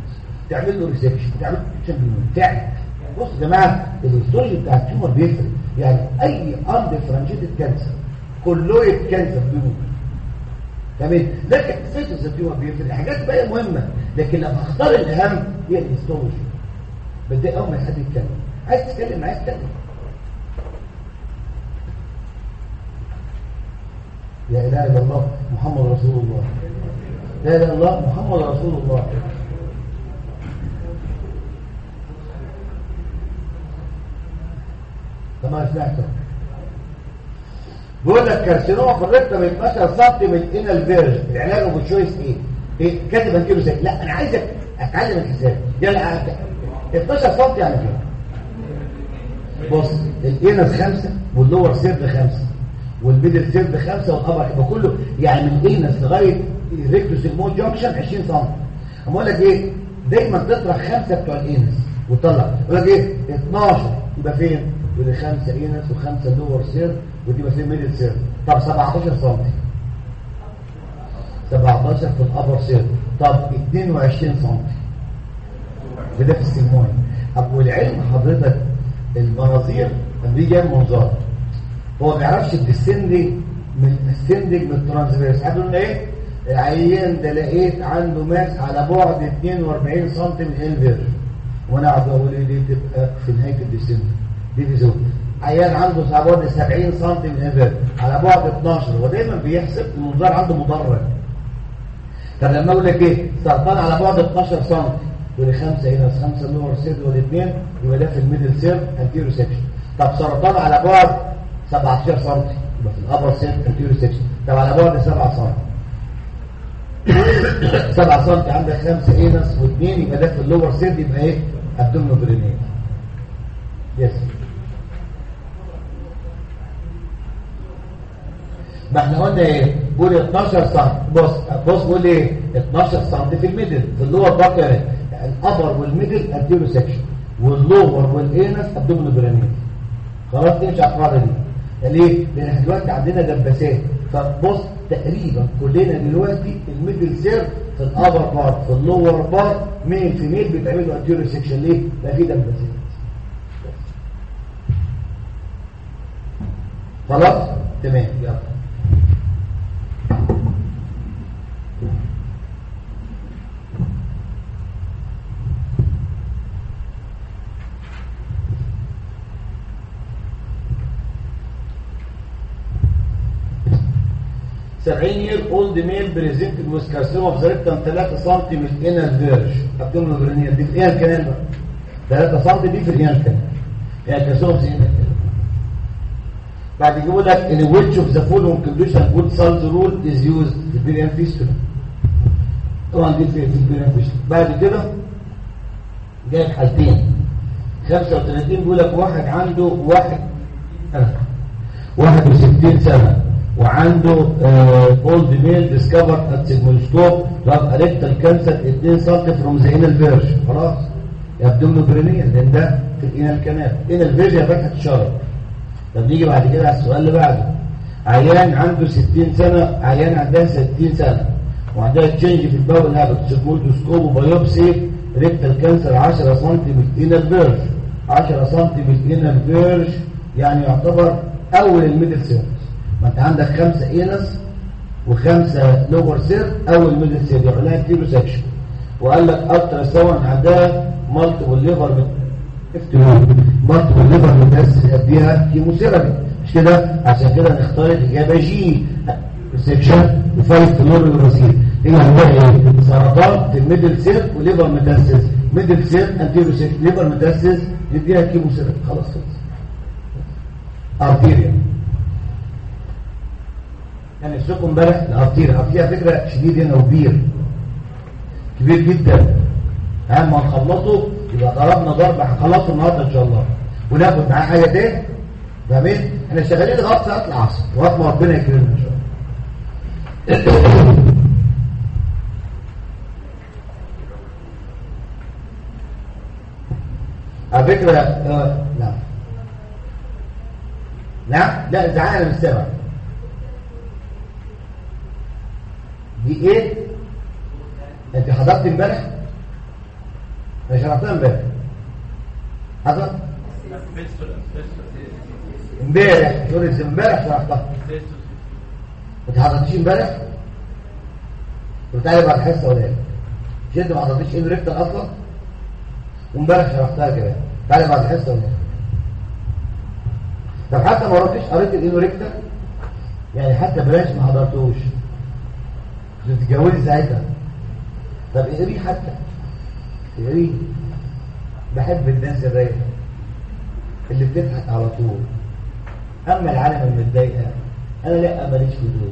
تعمل له ريسكشن تعمل له فعلا. بص يا جماعه الهيستولوجي بتاع التيومر بيفرق. يعني اي اندفرنشيتد كانسر كولويد كانسر تيومر تمام. لكن سيتوس التيومر بيفرق حاجات بقى مهمه، لكن لما اختار الاهم هي الهيستولوجي. بدي اول ما حد يتكلم عايز تتكلم عايز تتكلم. لا اله الا الله محمد رسول الله، لا اله الا الله محمد رسول الله. تمام سمعته. بيقول لك كارسينوما في الرقبه من 12 سم من انال فيرج، العلاج بالشويس ايه كاتب انكيلو ساك. لا انا عايزك اتعلم الحساب. يلا 12 سم يعني كده. بص الانس 5 واللور سيرد 5 والميدل سيرد 5 والابر يبقى كله يعني من الانس لغايه ريكتوس المون جانكشن 20 سم. اقول لك ايه دايما تطرح 5 بتوع الانس وطلع. يقول لك ايه 12 يبقى فين؟ يقول 5 انس و5 لور سيرد ودي فين ميدل سيرد. طب 17 سم 17 في الابر سيرد. طب 22 سم وده في السيموين. طب والعلم حضرتك المناظير لما بيجي يعمل منظار هو ما بيعرفش الديسندنج من السندنج من الترانسفيرس. هتقول ايه العيان ده لقيت عنده ماس على بعد 42 سم من الفيرج وانا قاعد اقول ايه دي تبقى في نهايه الديسندنج دي فيزو. عيان عنده على بعد 70 سم من الفيرج على بعد 12 هو دايما بيحسب المنظار عنده مدرج. طب لما اقول لك ايه سرطان على بعد 12 سم ودي 5 هنا 5 لور سيرد والاثنين يبقى ده في الميدل سيرد انتيرو سيكشن. طب سرطان على بعد 17 سم يبقى في الابر سيرد انتيرو سيكشن. طب على بعد 7 سم 7 سم عندك 5 اينس و2 يبقى ده في اللور سيرد يبقى ايه ابدومينو برينيال. يس ما احنا قلنا ايه قول 12 سم. بص قول ايه 12 سم في الميدل في اللور باكر الابر والميدل انتيرو سيكشن واللور والانس ابدومينو برينيال. خلاص تمشي على القاعده دي. ليه؟ لان احنا دلوقتي عندنا دباسات. فبص تقريبا كلنا دلوقتي الميدل سير في الابر بارت في اللور بارت ميل في ميل بيتعملوا انتيرو سيكشن. ليه؟ بقى في دباسات. خلاص تمام يلا. year old male presented with carcinoma of the rectum 3 سم من الانال فيرج ابدومينال برينيال. دي في الانال كانال بقى 3 سم دي في الانال كانال يعني كارسينوما في الانال كانال. بعد يجيبوا لك ان which of the following condition good cells rule is used في البيريان فيستولا. طبعا دي في البيريان فيستولا. بعد كده جايب حالتين 35 بيقول لك واحد عنده 61 سنه وعنده اولد ميل ديسكفر ات سيجموسكوب لاب اريكتال كانسر 2 سم فروم ذا انال فيرج. خلاص يبدو برينيال لان ده في الانال كانال. انال فيرج يا فتحه الشرج. طب نيجي بعد كده على السؤال اللي بعده. عيان عنده 60 سنه عيان عندها 60 سنه وعندها تشينج في الباول هابت سيجموسكوب وبيوبسي ريكتال كانسر 10 سم من الانال فيرج. 10 سم من الانال فيرج يعني يعتبر اول الميدل سيرفس. ما انت عندك 5 اينس و5 لور سير اول ميدل سير يبقى لها كيلو سكشن. وقال لك الترا ساوند عندها مالتيبل ليفر مالتيبل ليفر متاسس قبلها كيموثيرابي مش كده. عشان كده نختار الاجابه جي سكشن وفايت فلور الرصيد. هنا هنلاقي ايه سرطان في الميدل سير وليفر متاسس ميدل سير انتيرو سير ليفر متاسس نديها كيموثيرابي. خلاص خلص. ارتيريا يعني نفسكم امبارح الارتيريا فيها فكره شديد هنا وكبير كبير جدا. ما نخلصه يبقى ضربنا ضربه هنخلصه النهارده ان شاء الله وناخد معاه حاجه تاني. فاهمين؟ احنا شغالين لغايه صلاه العصر لغايه ما ربنا يكرمنا ان شاء الله. على فكره نعم لا زعلان انا مش سامع. دي ايه؟ انت حضرت امبارح؟ انا شرحتها امبارح. حضرت؟ امبارح تقول لي امبارح شرحتها ما حضرتيش امبارح؟ قلت تعالى بعد الحصه ولا ايه؟ مش انت ما حضرتيش ايه ريكتر اصلا؟ وامبارح شرحتها كده تعالى بعد الحصه ولا ايه؟ طب حتى ما رحتش قريت الانوريكتر يعني حتى بلاش ما حضرتوش كنت تتجوزي ساعتها. طب اقريه حتى اقريه. بحب الناس الرايقه اللي بتضحك على طول. اما العالم المتضايقه انا لا ماليش في دول.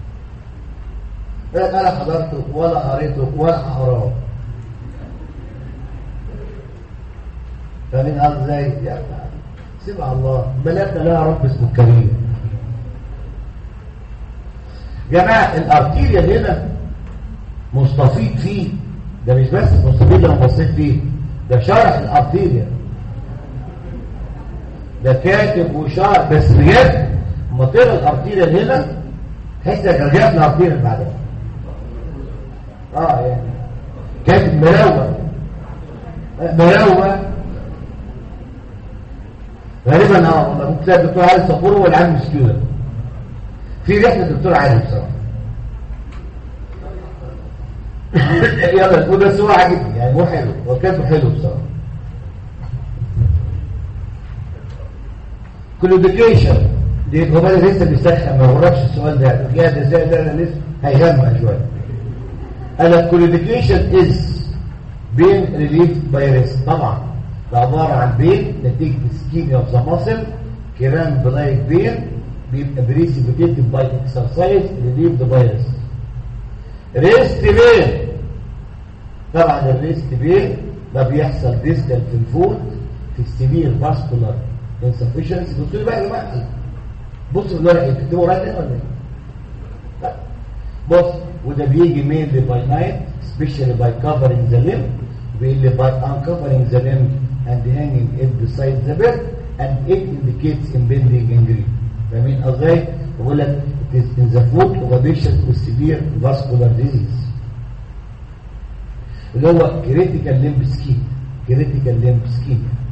انا حضرته ولا قريته ولا هقراه. فمن قال ازاي يا سبع الله بلدنا لها رب اسمه الكريم. جماعه الارتيريا هنا مستفيد فيه. ده مش بس مستفيد لما بصيت فيه ده شرح الارتيريا ده كاتب وشرح بس بجد لما تقرا الارتيريا هنا تحس انك رجعت الارتيريا اللي بعدها. يعني كاتب مروق غالبا والله ممكن تلاقي الدكتور علي صبور هو اللي عامل مسكينه في رحله الدكتور علي بصراحه. يلا تقول بس هو عاجبني يعني هو حلو هو كاتبه حلو بصراحه. كلوديكيشن دي هو بقى لسه بيسخن ما وركش السؤال ده يا ده ازاي ده لسه هيغمق شويه. انا كلوديكيشن از بين ريليف بايرس طبعا ده عباره عن بين نتيجه اسكيميا اوف ذا ماسل كيران بلايك بين بيبقى بريسيبيتيد باي اكسرسايز ريليف ذا بايرس. ريست بين طبعا الريست بين ده بيحصل ديستال في الفوت في السيفير فاسكولار انسفشنسي. بصوا لي بقى يا جماعه بصوا الورقه بتكتبوا ورايا ولا ايه؟ بص وده بيجي مينلي باي نايت سبيشالي باي كفرنج ذا ليمب بيجي باي uncovering the limb and hanging it beside the bed and it indicates impending injury. فاهمين ازاي؟ بقول لك it is in the foot of a patient with severe vascular disease اللي هو critical limb ischemia.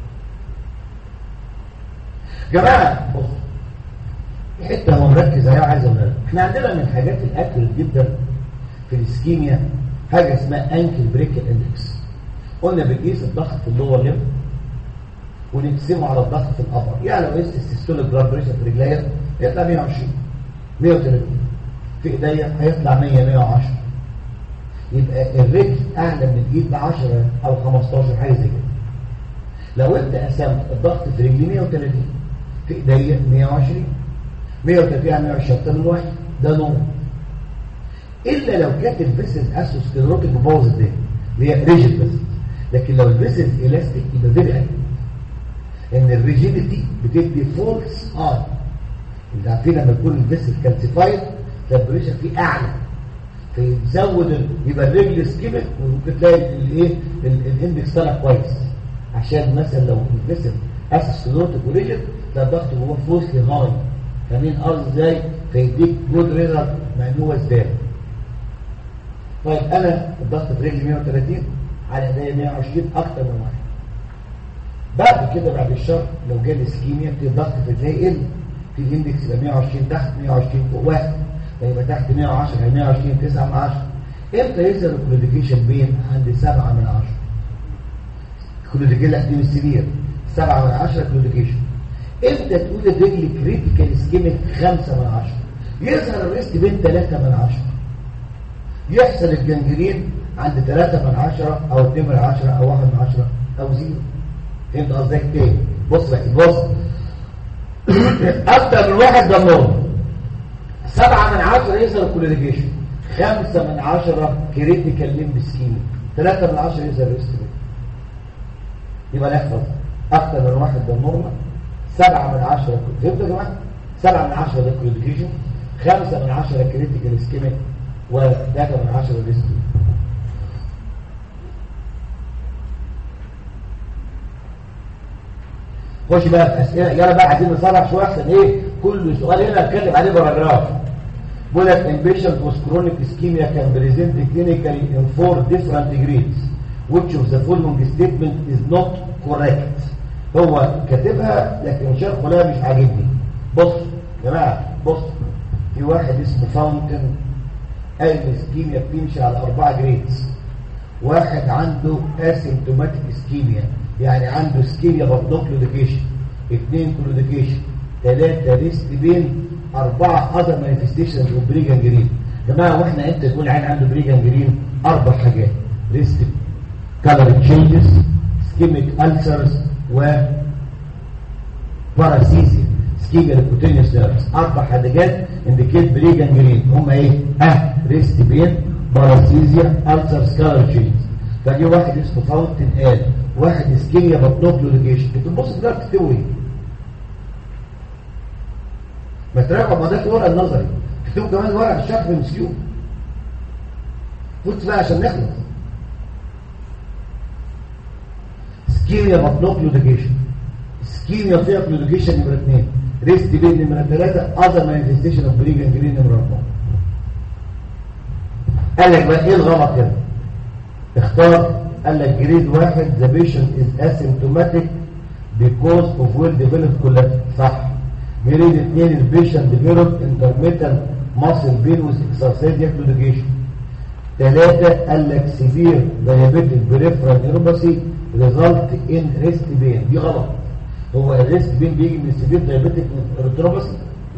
جماعه بص حته هو مركز عليها عايز اقولها لك. احنا عندنا من الحاجات الاكل جدا في الاسكيميا حاجه اسمها انكل بريكل اندكس. قلنا بنقيس الضغط في اللور ليمب ونقسمه على الضغط في الابر. يعني لو قست السيستوليك بلاد بريشر في رجليا هيطلع 120 130 في ايديا هيطلع 100 110 يبقى الرجل اعلى من الايد ب 10 او 15 حاجه زي كده. لو انت قسمت الضغط في رجلي 130 في ايديا 120 130 يعني 120 الواحد ده نور. الا لو كانت الفيسز اسوسكليروتيك بوظ الدنيا اللي هي ريجيد بس. لكن لو الفيسز الاستيك يبقى فيري اكتف ان الريجيديتي بتدي فولس ار. انت عارفين لما يكون الفيسز كالسيفايد البريشر فيه اعلى فيزود يبقى الرجل سكيبت وممكن تلاقي الايه الاندكس طالع كويس. عشان مثلا لو الفيسز اسوسكليروتيك وريجيد تلاقي الضغط جوه فولسلي هاي. فاهمين ارض ازاي؟ فيديك جود ريزلت مع ان هو ازاي. طيب انا الضغط في رجلي 130 على ايديا 120 اكتر من واحد. بعد كده بعد الشهر لو جالي اسكيميا بتبقى الضغط في رجلي يقل في الاندكس يبقى 120 تحت 120 فوق واحد فيبقى تحت 110 يعني 120 9 من 10. امتى يظهر الكلوديكيشن بين عند 7 من 10 كلوديكيشن دي السرير 7 من 10 كلوديكيشن. امتى تقول الرجل كريتيكال اسكيميك 5 من 10 يظهر الريست بين 3 من 10 يحصل الجنجرين عند 3 من 10 او 2 من 10 او 1 من 10 او 0. فهمت قصدي ايه؟ بص بقى بص اكتر من واحد ده نورمال 7 من 10 يظهر الكلوديكيشن 5 من 10 كريتيكال ليمب اسكيميك 3 من 10 يظهر الريست بين. يبقى نحفظ اكتر من واحد ده نورمال 7 من 10 فهمتوا يا جماعه؟ 7 من 10 ده كلوديكيشن 5 من 10 كريتيكال اسكيميك و3 من 10 ريست. خش بقى في اسئله يلا بقى عايزين نصرح شويه احسن ايه كل سؤال هنا اتكلم عليه باراجراف. بقول لك ان patient with chronic ischemia can present clinically in 4 different degrees which of the following statement is not correct. هو كاتبها لكن شرحه لا مش عاجبني. بص يا جماعه، بص، في واحد اسمه فاونتن قال الاسكيميا بتمشي على 4 جريدز. واحد عنده اسيمتوماتيك اسكيميا، يعني عنده اسكيميا بطنق كلوديكيشن، 2 كلوديكيشن، 3 ريست بين، 4 اذر مانيفستيشنز اوف بريجانجرين. يا جماعه واحنا امتى يكون العين عنده بريجانجرين؟ 4 حاجات: ريست كالر تشينجز، سكيميك ألسرز، و باراسيزيا سكيميا للكوتينيوس نيرفز. 4 حاجات انديكيت بريجانجرين هم ايه؟ ريست بين، باراسيزيا، ألسرز، كالر تشينجز. فجي واحد اسمه فاونتن قال واحد اسكيميا بطنق كلوديكيشن. بتبص كده بتكتبوا ايه؟ ما تراجعوا، ما ده الورقه النظري، تكتبوا كمان ورقه الشرح في المسيو. قلت بقى عشان نخلص. اسكيميا بطنق كلوديكيشن، اسكيميا فيها كلوديكيشن نمره 2، ريست بين نمره 3، اذر مانيفستيشن اوف بريجانجرين نمره 4. قال لك بقى ايه الغلط هنا؟ اختار، قال لك جريد 1 the patient is asymptomatic because of well developed collateral. صح. جريد 2 البيشنت developed intermittent muscle pain with exercise claudication. 3 قال لك severe diabetic peripheral neuropathy result in rest pain. دي غلط. هو الريست بين بيجي من severe diabetic neuropathy.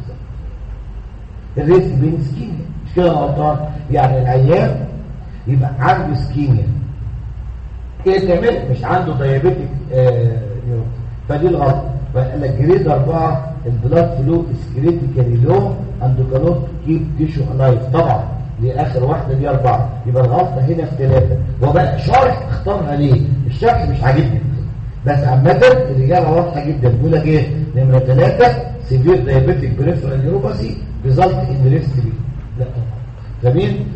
الريست بين اسكيميا، مش كده غلطان؟ يعني العيان يبقى عنده اسكيميا، ايه تعمل؟ مش عنده دايابيتك فدي الغلط. فقال لك جريد 4 البلاد فلو از كريتيكالي لو اند كانوت كيب تيشو الايف. طبعا دي اخر واحده، دي 4. يبقى الغلطه هنا في 3. وبقى شرح اختارها ليه؟ الشرح مش عاجبني، بس عامه الاجابه واضحه جدا. بيقول لك ايه؟ نمره 3 سيفير دايابيتك بريفرال نيوروباثي ريزلت ان ريست بي. لا فمين؟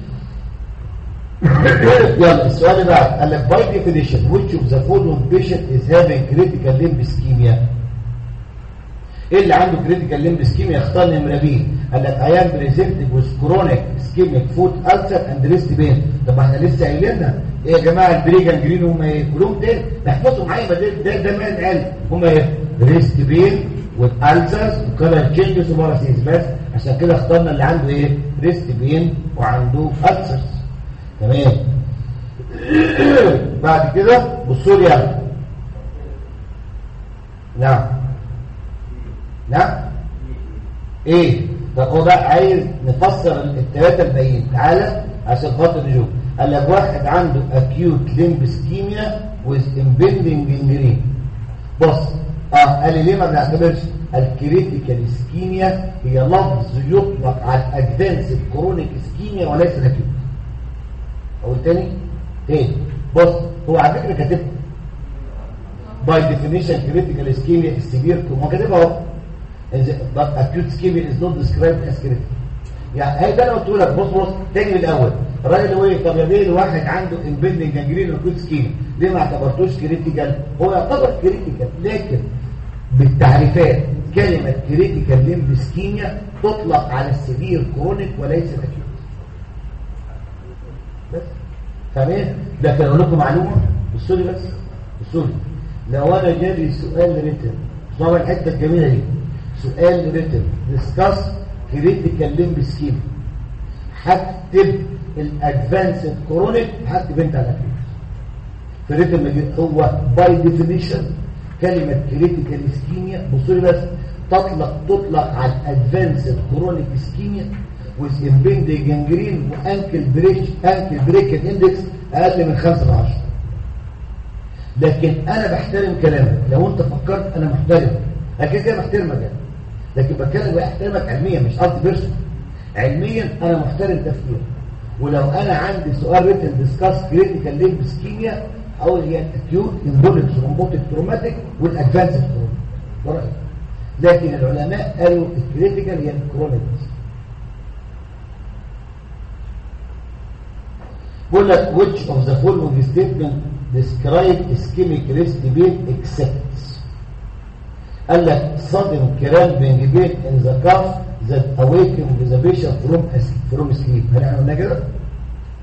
يلا السؤال اللي بعد قال لك by definition which of the following patient is having critical limb ischemia؟ ايه اللي عنده critical limb ischemia؟ اختار نمره بي. قال لك I am presenting with chronic ischemic foot ulcer and wrist pain. طب ما احنا لسه قايلينها ايه يا جماعه؟ البريجانجرين هم ايه؟ كلهم تاني احفظوا معايا. ده ما قال هم ايه؟ ريست بين والالسرز وكلر تشينجز وباراسيز. بس عشان كده اخترنا اللي عنده ايه؟ ريست بين وعنده السرز. تمام. بعد كده بصوا لي يلا. نعم ايه؟ طب هو بقى عايز نفسر ال3 الباقيين. تعالى عشان خاطر نشوف. قال لك واحد عنده acute limb ischemia with impending gangrene. بص قال لي ليه ما بنعتبرش الكريتيكال اسكيميا؟ هي لفظ يطلق على الادفانسد كرونيك اسكيميا وليس الاكيوت. اقول تاني بص هو على فكره كاتبها باي ديفينيشن كريتيكال اسكيميا السيفير. هو كاتبها اهو but acute ischemia is not described as critical. يعني هي ده انا قلت لك. بص تاني من الاول. الراجل هو ايه؟ طب يا بيه الواحد عنده امبندنج جانجرين واكيوت اسكيميا ليه ما اعتبرتوش كريتيكال؟ هو يعتبر كريتيكال، لكن بالتعريفات كلمه كريتيكال ليمب اسكيميا تطلق على السيفير كرونيك وليس الاكيوت. بس فاهمين؟ ده كان اقول لكم معلومه. بصوا لي بس، بصوا لي. لو انا جالي سؤال ريتن، طبعا الحته الجميله دي سؤال ريتن ديسكاس كريتيكال ليمب اسكيميا، هكتب الادفانسد كرونيك، هكتب انت على الاكيوت. فريتن هو باي ديفينيشن كلمه كريتيكال اسكيميا. بصوا لي بس، تطلق على الادفانسد كرونيك اسكيميا with impending gangrene وانكل بريك اندكس اقل من 5/10. لكن انا بحترم كلامك. لو انت فكرت انا محترم، اكيد كده بحترمك يعني. لكن بتكلم بحترمك علميا، مش قصدي بيرسون. علميا انا محترم تفكيرك. ولو انا عندي سؤال ريتن ديسكاس كريتيكال ليمب اسكيميا اقول هي الاكيوت امبوليك ثرومبوتيك تروماتيك والادفانسد كرونيك. ده رايي. لكن العلماء قالوا الكريتيكال هي الكرونيك. بقول لك which of the following statement describe ischemic wrist pain except. قال لك sudden cramping pain in the calf that awaken the patient from sleep. هل احنا قلنا كده؟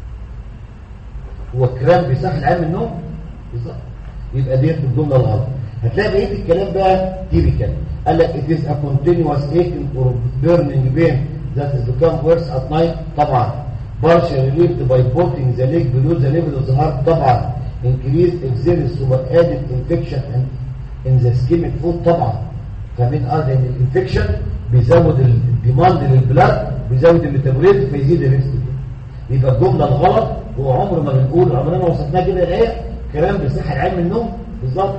هو كرامب بيصحي العيان من النوم؟ بالظبط. يبقى ديت الجمله الغلط. هتلاقي بقيه الكلام بقى تيبيكال. قال لك it is a continuous aching or burning pain that has become worse at night طبعا. partially relieved by putting the leg below the level of the heart طبعا. increased exercise super added infection in the ischemic foot طبعا. فمن قال ان الانفكشن بيزود الديماند للبلاد، بيزود الميتابوليزم، فيزيد الريسك. يبقى الجمله الغلط هو عمر ما بنقول عمرنا وصفناه كده ايه كلام بيصح العلم النوم بالظبط.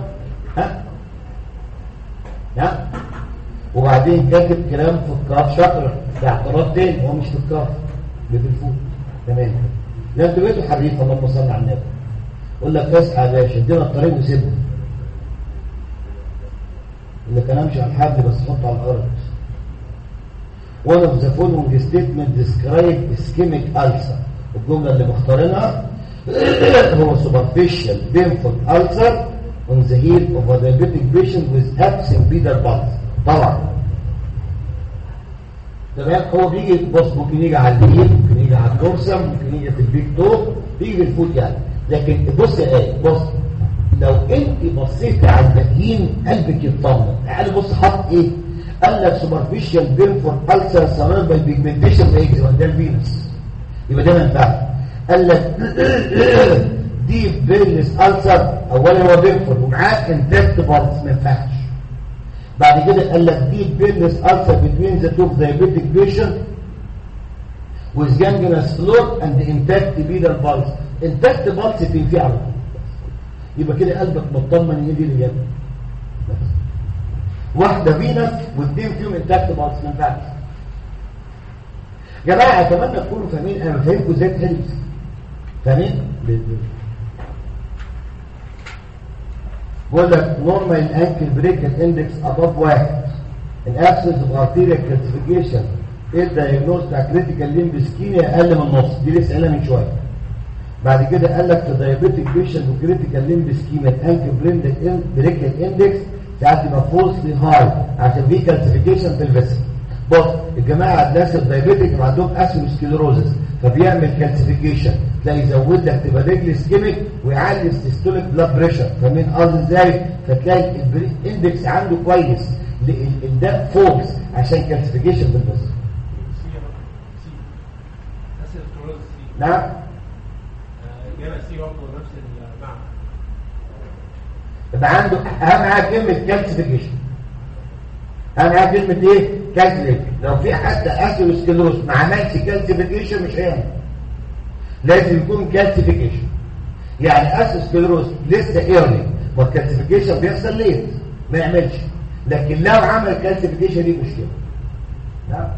ها وبعدين كاتب كلام في الكاف شكر ده اعتراض تاني، هو مش في الكاف اللي في الفوق. تمام لا انتوا بقيتوا حريف. اللهم صل على النبي. يقول لك اسعى يا باشا ادينا الطريق وسيبنا اللي كان امشي على الحبل بس حطه على الارض. one of the following statement describe ischemic ulcer. الجمله اللي مختارينها هو superficial painful ulcer on the heel of a diabetic patient with absent pedal pulse. طبعا تمام. هو بيجي بص ممكن يجي على الهيل، ممكن يجي على الدورسم، ممكن يجي في البيك تو، بيجي في الفوت يعني. لكن بص يا ايه بص لو انت بصيت على الباقيين قلبك يطمن. تعالى بص حط ايه؟ قال لك سوبرفيشال بينفور ألسر سراير باي بيجمنتيشن باكزيما ده الفينس، يبقى ده ما ينفعش. قال لك ديب فينس ألسر اولا هو بينفور ومعاه انتاكت بارتس ما ينفعش. بعد كده قال لك ديب فينس ألسر بتوين ذا توب دايابيتيك بيشنت with gangrenous floor and intact pedal pulse. intact pulse تنفع على طول، يبقى كده قلبك مطمن ان دي الاجابه. واحده فينس واثنين فيهم انتاكت بالس ما ينفعش. يا جماعه اتمنى تكونوا فاهمين. انا فاهمكم ازاي تحلوا فاهمين. بقول لك نورمال انكل بريكال اندكس اباف 1 ان ابسنس اوف ارتيريال كالسيفيكيشن الدايجنوز بتاع كريتيكال ليمب اسكيميا اقل من نص. دي لسه قايلها من شويه. بعد كده قال لك في دايابيتيك بيشنت وكريتيكال ليمب اسكيميا الانكل بريكال اندكس ساعات يبقى فولسلي هاي عشان في كالسيفيكيشن في الفيسل. بص الجماعه الناس الدايابيتيك عندهم اسيروسكليروزس فبيعمل كالسيفيكيشن، تلاقي يزود لك تبقى رجل اسكيميك ويعلي السيستوليك بلاد بريشر. فاهمين قصدي ازاي؟ فتلاقي الاندكس عنده كويس ده فولس عشان كالسيفيكيشن في الفيسل. نعم يبقى عنده اهم حاجه كلمه كالسيفيكيشن. اهم حاجه كلمه ايه؟ كالسيفيكيشن. لو في حد اسيروسكليروز ما عملش كالسيفيكيشن مش هيعمل، لازم يكون كالسيفيكيشن. يعني اسيروسكليروز لسه ايرلي والكالسيفيكيشن بيحصل ليت ما يعملش، لكن لو عمل كالسيفيكيشن دي مشكله. نعم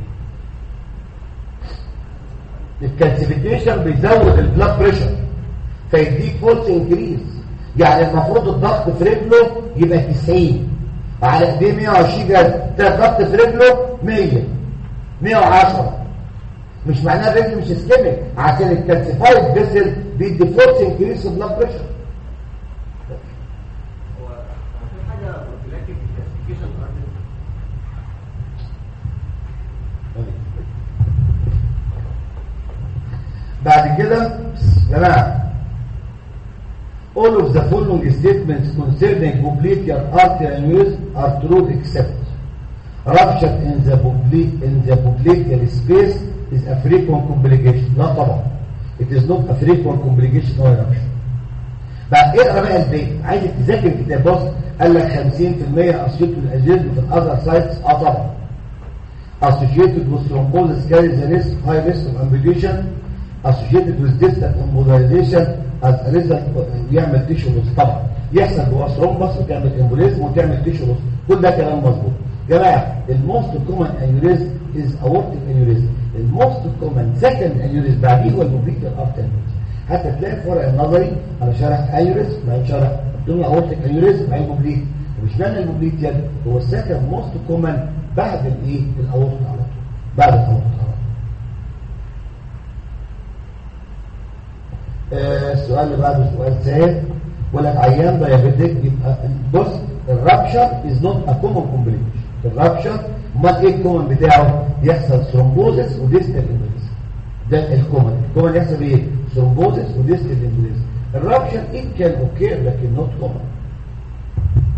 الكالسيفيكيشن بيزود البلاد بريشر فيديك فولس انكريز. يعني المفروض الضغط في رجله يبقى 90 على ايديه 120 جرام، الضغط في رجله 100 110. مش معناه الرجل مش اسكيميك، عشان الكالسيفايد فيسل بيدي فولس انكريز في البلاد بريشر. هو في حاجه بروفيلاكتيك كالسيفيكيشن بعد كده يا جماعه all of the following statements concerning popliteal artery aneurysm are true except rupture in the popliteal space is a frequent complication. لا طبعا it is not a frequent complication or rupture. بعد اقرا بقى البيت عايزك تذاكر الكتاب. بص قال لك 50% associated with aneurysm في other sites. طبعا associated with thrombosis carries a risk high risk of amputation associated with distal embolization as a result يعمل تيشو لوس. طبعا يحصل جوه ثرومبس وتعمل امبوليزم وتعمل تيشو لوس. كل ده كلام مظبوط. جماعه الموست كومن انيوريزم از اورتيك انيوريزم. الموست كومن سكند انيوريزم بعديه هو البوبليتال ارتري انيوريزم. حتى تلاقي في ورق النظري على شرح انيوريزم ما شرح الدنيا اورتيك انيوريزم مع البوبليت. ومش معنى البوبليت هو السكند موست كومن بعد الايه الاورت على طول بعد الاورت. السؤال اللي بعده سؤال سهل. ولا عيان دايابيتيك يبقى بص الرابشر از نوت ا كومن كومبليكيشن. الرابشر امال ايه الكومن بتاعه؟ يحصل ثرومبوزس وديستال امبوليزم. ده الكومن يحصل ايه؟ ثرومبوزس وديستال امبوليزم. الرابشر ان كان اوكي لكن نوت كومن.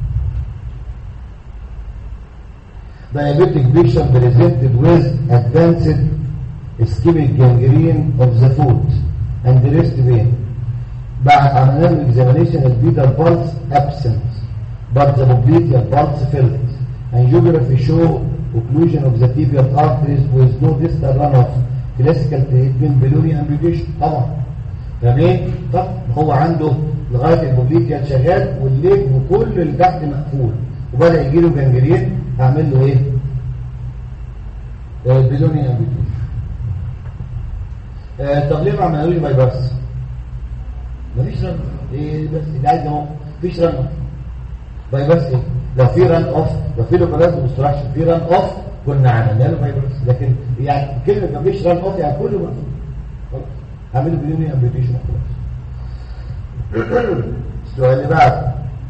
diabetic patient presented with advanced ischemic gangrene of the foot and the wrist vein. بعد عملنا له examination البيتال pulse absent but the popliteal pulse felt. Angiography show occlusion of the tibial arteries with no distal runoff. Classical treatment balloon amputation. طبعا تمام. طب هو عنده لغايه البوبليتيال شغال والليج وكل اللي تحت مقفول وبدا يجي له جنجرين. هعمل له ايه؟ بدون امبيوتيشن. طب ليه ما عملوش باي باس؟ مفيش رن. ايه بس اللي عايز اهو مفيش رن. باي باس ايه؟ لو في رن اوف، لو في لوكالايز اوبستراكشن في رن اوف كنا عملنا له باي باس. لكن يعني كلمه مفيش رن اوف يعني كله مقفول. خلاص هعمله بدون امبيوتيشن خلاص. السؤال اللي بعده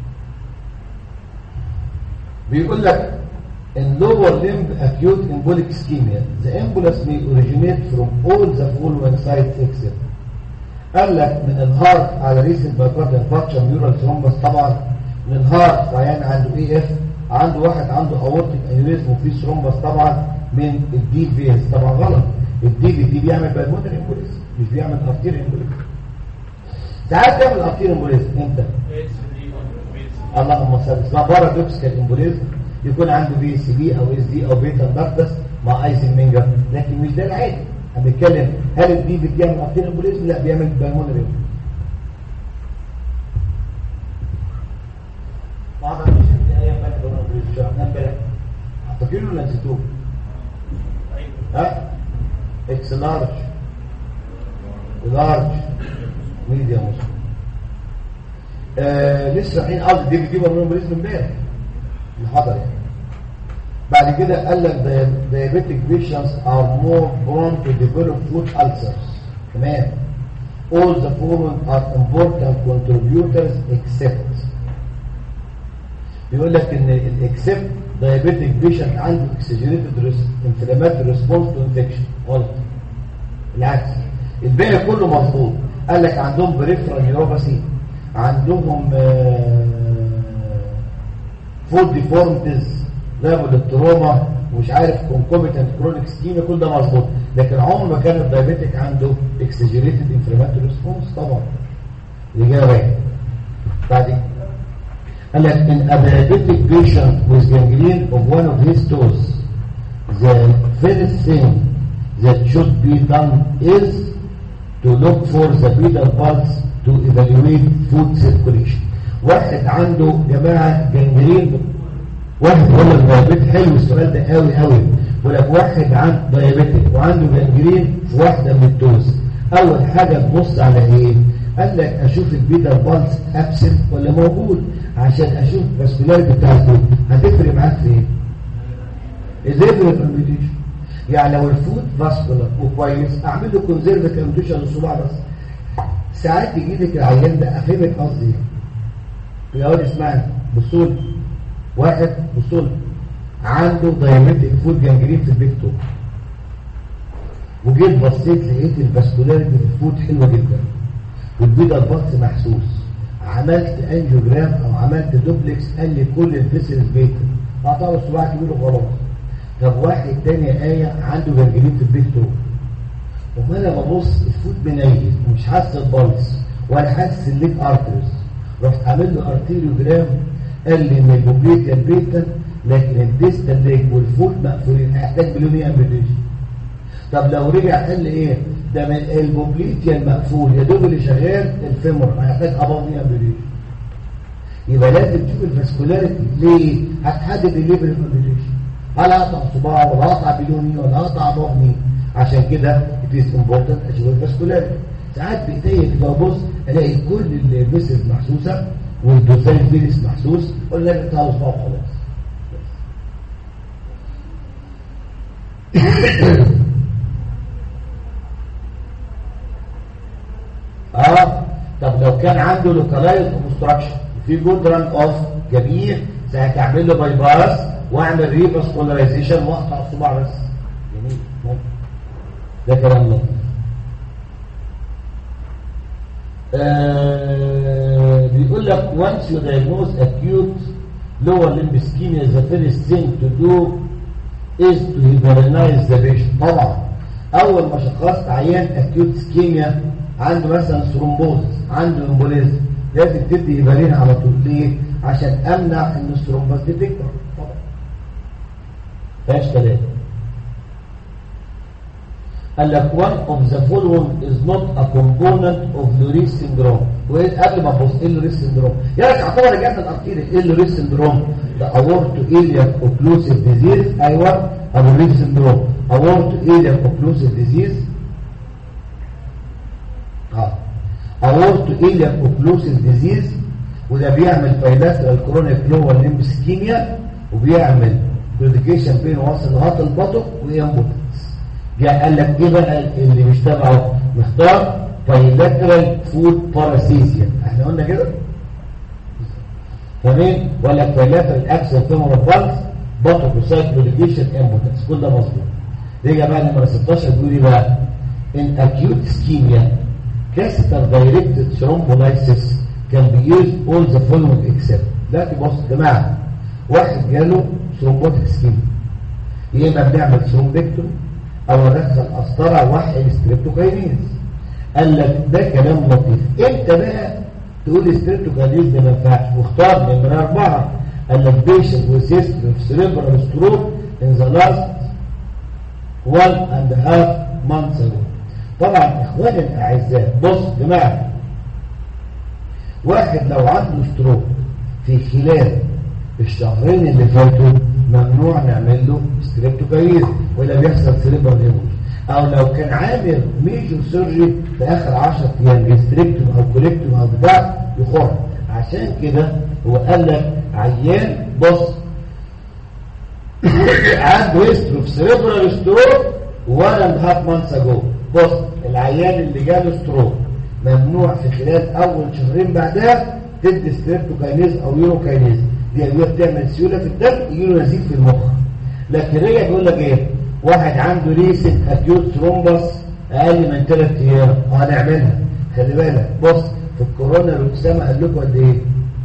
بيقول لك in lower limb acute embolic ischemia the embolus may originate from all the following sites except. قال لك من الهارت على recent myocardial infarction neural thrombus. طبعا من الهارت عيان عنده اي اف، عنده واحد عنده aortic aneurysm وفي ثرومبس. طبعا من الدي فيز. طبعا غلط. الدي بيعمل بالمونري امبوليزم مش بيعمل ارتيري امبوليزم. ساعات تعمل ارتيري امبوليزم امتى؟ اللهم صل. اسمها بارادوكسيكال امبوليزم، يكون عنده بي سي بي او اس دي او بيتا داكتس مع ايزنمنجر. لكن مش ده العادي. احنا بنتكلم هل الدي بيعمل ارتيري امبوليزم؟ لا، بيعمل بالمونري. ما اعرفش دي ايام بقى بالمونري شرحناها امبارح. فاكرينه ولا نسيتوه؟ ها؟ اكس لارج ميديا مسلم. لسه رايحين قصد دي بتجيبها من بالنسبه امبارح الحضر يعني. بعد كده قال لك diabetic patients are more prone to develop foot ulcers. تمام. all the following are important contributors except. بيقول لك ان الاكسبت diabetic patient عنده exaggerated inflammatory response to infection. غلط. العكس. الباقي كله مظبوط. قال لك عندهم بريفرال نيوروباثي، عندهم فود ديفورمتيز لابل التروما ومش عارف كونكوميتنت كرونيك سكيميا. كل ده مظبوط. لكن عمر ما كان الدايابيتيك عنده اكسجريتد انفلاماتوري ريسبونس. طبعا الاجابه بعدين قال لك ان a diabetic patient with gangrene of one of his toes the first thing that should be done is to look for the pedal pulse to evaluate food circulation. واحد عنده جماعة جنجرين، واحد ولا دايابيتك. حلو السؤال ده قوي قوي. ولك واحد عنده دايابيتك وعنده جنجرين في واحدة من التوز. أول حاجة تبص على إيه؟ قال لك أشوف البيدال بالس أبسنت ولا موجود عشان أشوف الفاسكولاريتي بتاعته. هتفرق معاك في إيه؟ الريفرال امبيوتيشن. يعني لو الفود فاسكولار وكويس أعمل له كونزيرفيتيف امبيوتيشن للصباع بس. ساعات يجي لك العيان ده افهمك قصدي. يقول اسمعني بصول واحد بصول عنده دايابيتيك فود جانجرين في البيكتو، وجيت بصيت لقيت الفاسكولاريتي في الفود حلوه جدا والبيضه البطس محسوس. عملت انجيوجرام او عملت دوبلكس قال لي كل الفيسلز بيتا قطعوا الصباع كبير وخلاص. طب واحد تاني عنده جانجرين في البيكتو وما انا ببص الفوت منيل ومش حاسس البلس ولا حاسس الليج ارتريز. رحت عامل له ارتيريوجرام قال لي ان البوبليتيال بيتا لكن الديستال ليج والفوت مقفولين، هيحتاج بلوني امبيوتيشن. طب لو رجع قال لي ايه ده من البوبليتيال مقفول يا دوب اللي شغال الفيمور، هيحتاج ابوني امبيوتيشن. يبقى لازم تشوف الفاسكولاريتي. ليه؟ هتحدد الليفل امبيوتيشن. هل هقطع صباع ولا هقطع بلوني ولا هقطع ابوني؟ عشان كده it is important اشوف الفاسكولاريتي. ساعات بايديا كده ابص الاقي كل الفيسلز محسوسه والدوسال فيس محسوس ولا لا بتاع صباع خلاص. طب لو كان عنده لوكالايز اوبستراكشن في جود ران اوف جميل، ساعتها اعمل له باي باس واعمل ريفاسكولارايزيشن واقطع الصباع بس. جميل ده كلام لطيف. بيقول لك once you diagnose acute lower limb ischemia the first thing to do is to heparinize the patient. طبعا اول ما شخصت عيان acute ischemia عنده مثلا ثرومبوز عنده امبوليزم لازم تدي هيبارين على طول. ليه؟ عشان امنع ان الثرومبوز دي تكبر. طبعا فايش كلام. قال لك one of the following is not a component of Lurey syndrome. قبل ما ابص ايه اللوريس سندروم؟ يعني تعتبر رجعت الارتيري. ايه اللوريس سندروم؟ ده aorto iliac occlusive disease. ايوه اللوريس سندروم aorto iliac occlusive disease. aorto iliac occlusive disease وده بيعمل bilateral chronic lower limb ischemia وبيعمل claudication بين واصل لغايه البطن وامبوتنس. جاء قال لك ايه بقى اللي مش تبعه؟ نختار bilateral food paresthesia. احنا قلنا كده تمام ولا bilateral axial femoral pulse buttock claudication امبوتنس. كل ده مظبوط. رجع بقى نمره 16 بيقول ايه بقى؟ in acute ischemia catheter directed thrombolysis can be used all the following except. دلوقتي بص يا جماعه واحد جاله ثرومبوتيك اسكيميا يا اما بنعمل ثرومبكتومي او ندخل قسطره واحد ستريبتوكاينيز. قال لك ده كلام لطيف. امتى بقى تقول ستريبتوكاينيز ده ما ينفعش؟ واختار نمره 4. قال لك patient with history of cerebral stroke in the last 1.5 months ago. طبعا اخواني الاعزاء بص يا جماعه واحد لو عنده ستروك في خلال الشهرين اللي فاتوا ممنوع نعمل له ستريبتوكاينيز ولا بيحصل سيريبرال هيموريج. او لو كان عامل ميجور سيرجري في اخر 10 ايام جستريكتوم او كوليكتوم او بتاع يخر. عشان كده هو قال لك عيان بص عنده هيستوري في سيريبرال ستروك 1.5 months ago. بص العيان اللي جاله ستروك ممنوع في خلال اول شهرين بعدها تدي ستريبتوكاينيز او يوروكاينيز. دي ادويه بتعمل سيوله في الدم يجيله نزيف في المخ. لكن رجع بيقول لك ايه؟ واحد عنده ريسنت اكيوت ثرومبس اقل من 3 ايام هنعملها. خلي بالك بص في الكورونا الاسامه قال لكم قد ايه؟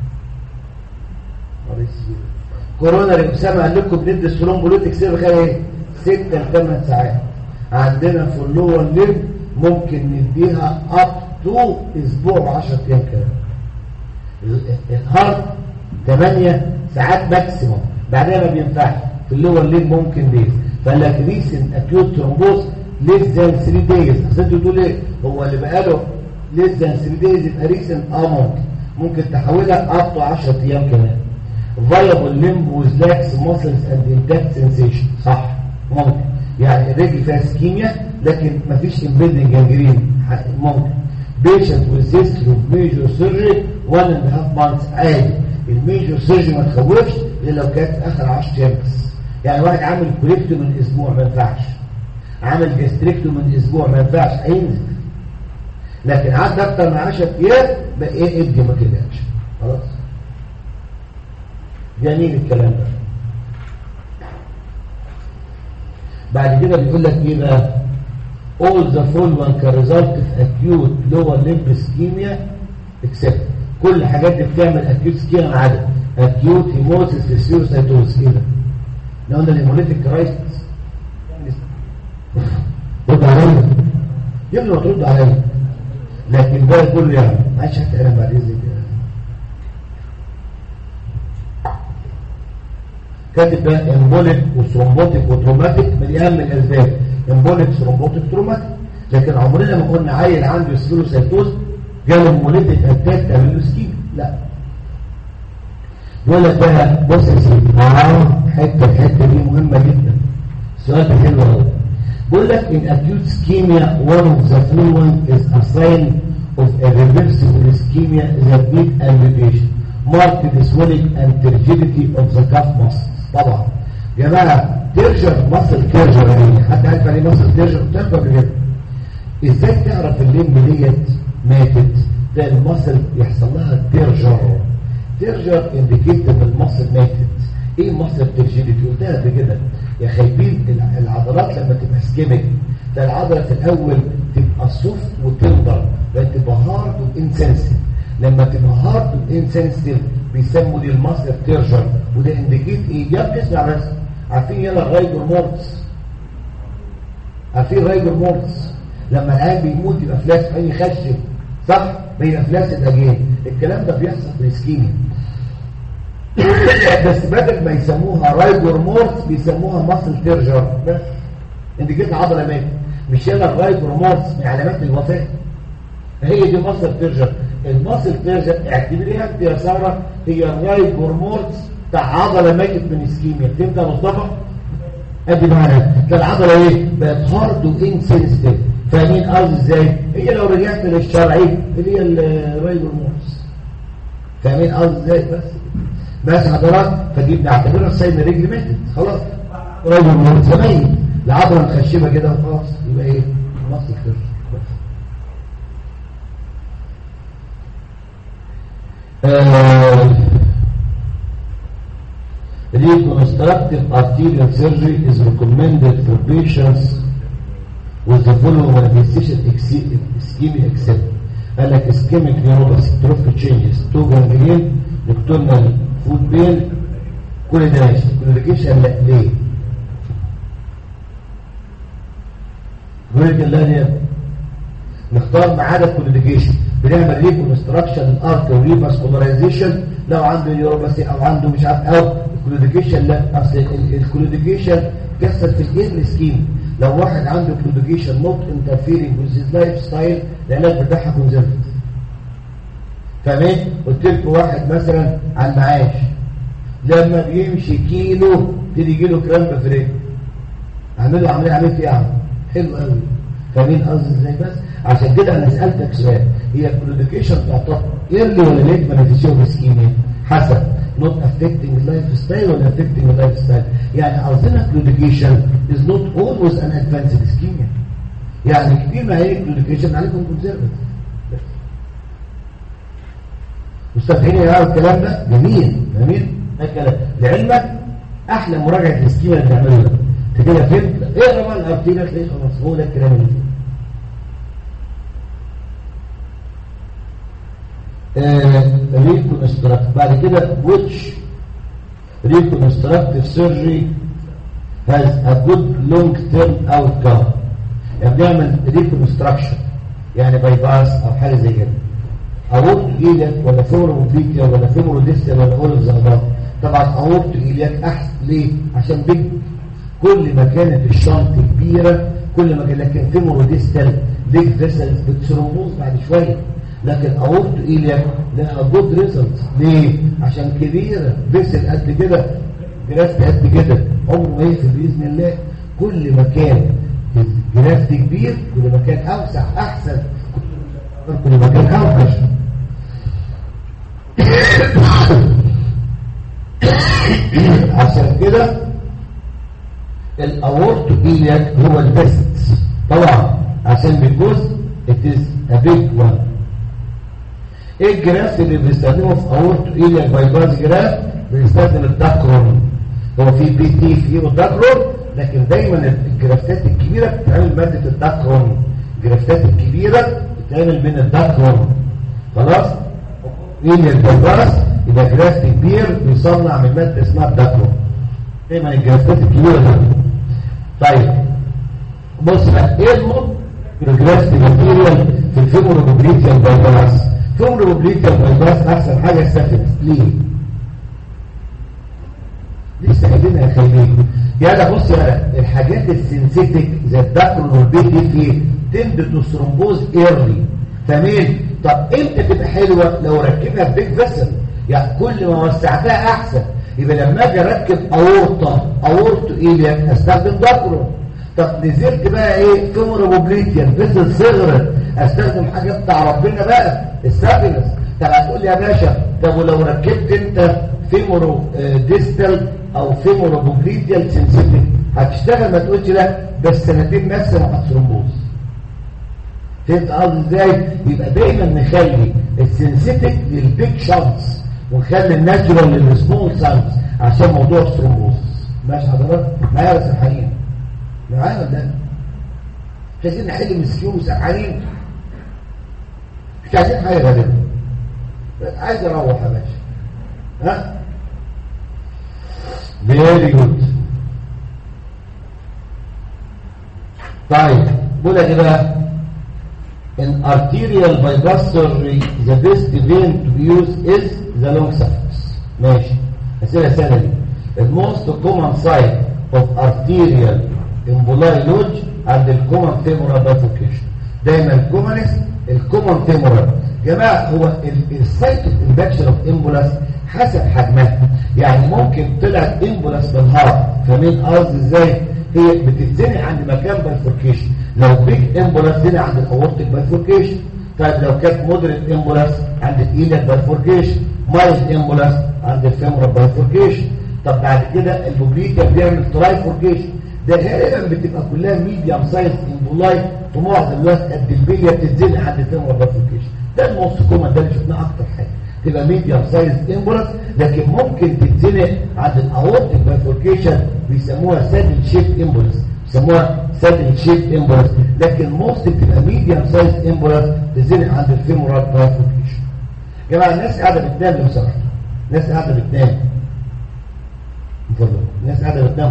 كورونا الاسامه قال لكم بندي الثرومبوليتيك سير خلال ايه؟ 6 ل 8 ساعات. عندنا في اللور ليب ممكن نديها اب تو اسبوع و10 ايام كده. الهارت 8 ساعات ماكسيموم بعدها ما بينفعش. في اللور ليب ممكن دي. فقال لك ريسنت اكيوت ثرومبوز ليس ذان 3 دايز. اصل انتوا بتقول ايه؟ هو اللي بقاله ليس ذان 3 دايز يبقى ريسنت ممكن تحولها اب تو 10 ايام كمان. فايبل ليمب ويز لاكس ماسلز اند انتاكت سنسيشن. صح ممكن يعني الرجل فيها اسكيميا لكن مفيش امبيدنج جانجرين ممكن. بيشنت ويز هيستوري اوف ميجور سيرجري 1.5 months عادي. الميجور سيرجري ما تخوفش الا لو كانت اخر 10 ايام بس. يعني واحد عامل كوليكتو من اسبوع ما ينفعش. عامل جاستريكتو من اسبوع ما ينفعش هينزل. لكن عدى اكتر من 10 ايام بقى ايه ادي ما كدهش خلاص. جميل الكلام ده. بعد كده بيقول لك ايه بقى؟ all the following can result in acute lower limb ischemia except. كل الحاجات دي بتعمل acute ischemia ما عدا acute hemolysis للسيروسايتوز. كده لو قلنا الهيموليتيك كرايسيس رد عليا يبقى ما ترد عليا. لكن ده كله يعني ما عادش هتعلم بعد اذنك. كاتب بقى امبوليك وثرومبوتيك وتروماتيك من اهم الاسباب. امبوليك ثرومبوتيك تروماتيك. لكن عمرنا ما قلنا عيل عنده سيروسايتوز جاله هيموليتيك اتاك تعمل له سكيم. لا يقول لك بقى بص يا سيدي الحته دي مهمه جدا. السؤال ده حلو قوي. بيقول لك in acute ischemia one of the following is a sign of a reversible ischemia that need amputation marked swelling and rigidity of the calf muscles. طبعا يا جماعه ترجر مصل ترجر يعني حد عارف يعني مصل ترجر بتعرف كده ازاي تعرف الليمب ديت ماتت؟ ده المصل يحصل لها ترجر انديكيت ان المصل ماتت. ايه مصل ترجيديتي؟ قلتها قبل كده يا خايبين. العضلات لما تبقى سكيميك ده العضله في الاول تبقى صف وتنضر تبقى هارد وانسنسيف. لما تبقى هارد وانسنسيف بيسموا دي المصل ترجر. وده انديكيت ايه؟ يا بتسمع بس عارفين يلا الرايجور مورتس؟ عارفين الرايجور مورتس لما العيان بيموت يبقى فلاس عين يخشب صح؟ بين فلاس الاجين. الكلام ده بيحصل في الاسكيميا بس بدل ما يسموها رايجور مورتس بيسموها ماسل تيرجر بس. انت كده عضله ماتت. مش يلا الرايجور مورتس من علامات الوفاه. هي دي ماسل تيرجر. الماسل تيرجر اعتبريها انت يا ساره هي الرايجور مورتس بتاع عضله ماتت من اسكيميا. فهمت يا مصطفى؟ ادي معناها العضله ايه؟ بقت هارد وانسنسيتيف. فاهمين قصدي ازاي؟ هي لو رجعت للشرعي اللي هي الرايجور مورتس. فاهمين قصدي ازاي؟ بس حضرات فدي بنعتبرها الساين رجل ماتت خلاص. رايجور مورتس ميت العضله مخشبه كده وخلاص يبقى ايه؟ ماسل تيرجر. Reconstructive arterial surgery is recommended for patients with the following manifestation ischemic except قال لك ischemic neuropathy, trophic changes, toe gangrene, nocturnal foot pain. كل ده ماشي. communication لا ليه؟ communication لا ليه؟ نختار معانا communication. بنعمل ريكونستراكشن الارك وريفاسكولاريزيشن لو عنده نيوروباثي او عنده مش عارف او الكلوديكيشن. لا اصل الكلوديكيشن بيحصل في الاير سكيم. لو واحد عنده كلوديكيشن نوت انترفيرنج وذ هيز لايف ستايل العلاج بتاعها كونزرفتيف. فاهمين؟ قلت لكم واحد مثلا على المعاش لما بيمشي كيلو تيجي يجي له كرامب في رجله. اعملوا عمليه ايه يا عم؟ حلو قوي. فاهمين قصدي ازاي؟ بس عشان كده انا سالتك سؤال. هي الكلوديكيشن تعتبر ايرلي ولا ليت مانيفيشن اسكيميا؟ حسب not affecting life style ولا affecting life style. يعني قصدنا كلوديكيشن is not always an advanced ischemia. يعني كتير ما هي كلوديكيشن عليكم كونسيرفاتيف. مستفيدين يا الكلام ده؟ جميل جميل. ده كلام لعلمك احلى مراجعه الاسكيميا اللي بتعملها ده. انت كده فهمت؟ اقرا بقى الارتيله تلاقيه خلاص هو ده الكلام اللي فيه. reconstruct. بعد كده which reconstructive surgery has a good long term outcome. يعني بنعمل reconstruction يعني باي باس او حاجه زي كده. اورت ايلك ولا فيموروديستال ولا فيموروديستال ولا اول اوف ذا اباف. طبعا اورت ايلك احسن ليه؟ عشان بيج. كل ما كانت الشنط كبيره كل ما كان، لكن فيموروديستال بيج فيسلز بتثرومبوز بعد شويه. لكن اورت ايلياك لها جود ريزلتس. ليه؟ عشان كبيره فيسل قد كده جرافت قد كده عمره ما يقفل باذن الله. كل ما كان الجرافت كبير كل ما كان اوسع احسن كل ما كان اوحش. عشان كده الاورت ايلياك هو البيست طبعا عشان بالجزء it is a big one. ايه الجراف اللي بنستخدمه في اورت ايلياك باي باس جراف؟ بنستخدم الداكرون. هو في بي تي في الداكرون لكن دايما الجرافتات الكبيره بتتعمل ماده الداكرون. الجرافتات الكبيره بتتعمل من الداكرون. خلاص؟ ايلياك باي باس يبقى جرافت كبير بيصنع من ماده اسمها الداكرون. دايما الجرافتات الكبيره دي. طيب بص بقى ايه الجرافت ماتيريال في الفيموروديستال باي باس؟ فيموروديستال باي باس احسن حاجه السافنس. ليه؟ لسه قايلينها يا خليل. يلا بص يا الحاجات السنسيتيك زي الداكرون والبي دي في تند تو ثرومبوز ايرلي. فاهمين؟ طب امتى تبقى حلوه؟ لو ركبها بيج فيسل. يعني كل ما وسعتها احسن. يبقى لما اجي اركب اورت ايلياك استخدم داكرون. طب نزلت بقى ايه فيموروديستال فيسل صغرت استخدم حاجه بتاع ربنا بقى السافنس. طب هتقول لي يا باشا طب ولو ركبت انت فيموروديستال او فيموروديستال سنسيتيف هتشتغل؟ ما تقولش لا بس سنتين بس هتثرومبوز. فهمت قصدي ازاي؟ يبقى دايما نخلي السنسيتيف للبيج شانس ونخلي الناتشورال للسمول شانس عشان موضوع الثرومبوز. ماشي حضرتك؟ معايا يا سرحانين؟ معايا ولا لا؟ مش عايزين نحل مسكين وسرحانين؟ مش عايزين حاجه غالبا. عايز اروح يا باشا. ها؟ فيري جود. طيب بقول لك ايه بقى؟ in arterial bypass surgery the best vein to be used is the long surface. ماشي، اسئله سهله دي. the most common site of arterial emboli lodge عند الcommon femoral bifurcation. دايما الكومن femoral. جماعه هو السايت اوف امباكشن اوف امبولاس حسب حجمها، يعني ممكن طلعت امبولاس بالهارت، فاهمين قصدي ازاي؟ هي بتتزنق عند مكان بايفوركيشن. لو بيج امبولاس زنق عند الاورتيك بايفوركيشن. طيب لو كانت مودريت امبولاس عند الايليك بايفوركيشن، مايلد امبولاس عند الفيمورال بايفوركيشن. طب بعد كده البوبليكا بيعمل ترايفوركيشن، ده غالبا بتبقى كلها ميديم سايز امبولاي، في معظم الوقت قد البليه بتتزنق عند الفيمورال بايفوركيشن. ده الموست كومن، ده اللي شفناه اكتر حاجه، تبقى ميديم سايز امبولاس، لكن ممكن تتزنق عند الاورتيك بايفوركيشن، بيسموها سادل شيب امبولاس، بيسموها سادل شيب امبولاس، لكن موست بتبقى ميديم سايز امبولاس تتزنق عند الفيمورال بايفوركيشن. يا جماعه الناس قاعده بتنام لو سمحتوا، الناس قاعده بتنام اتفضل، الناس قاعده بتنام.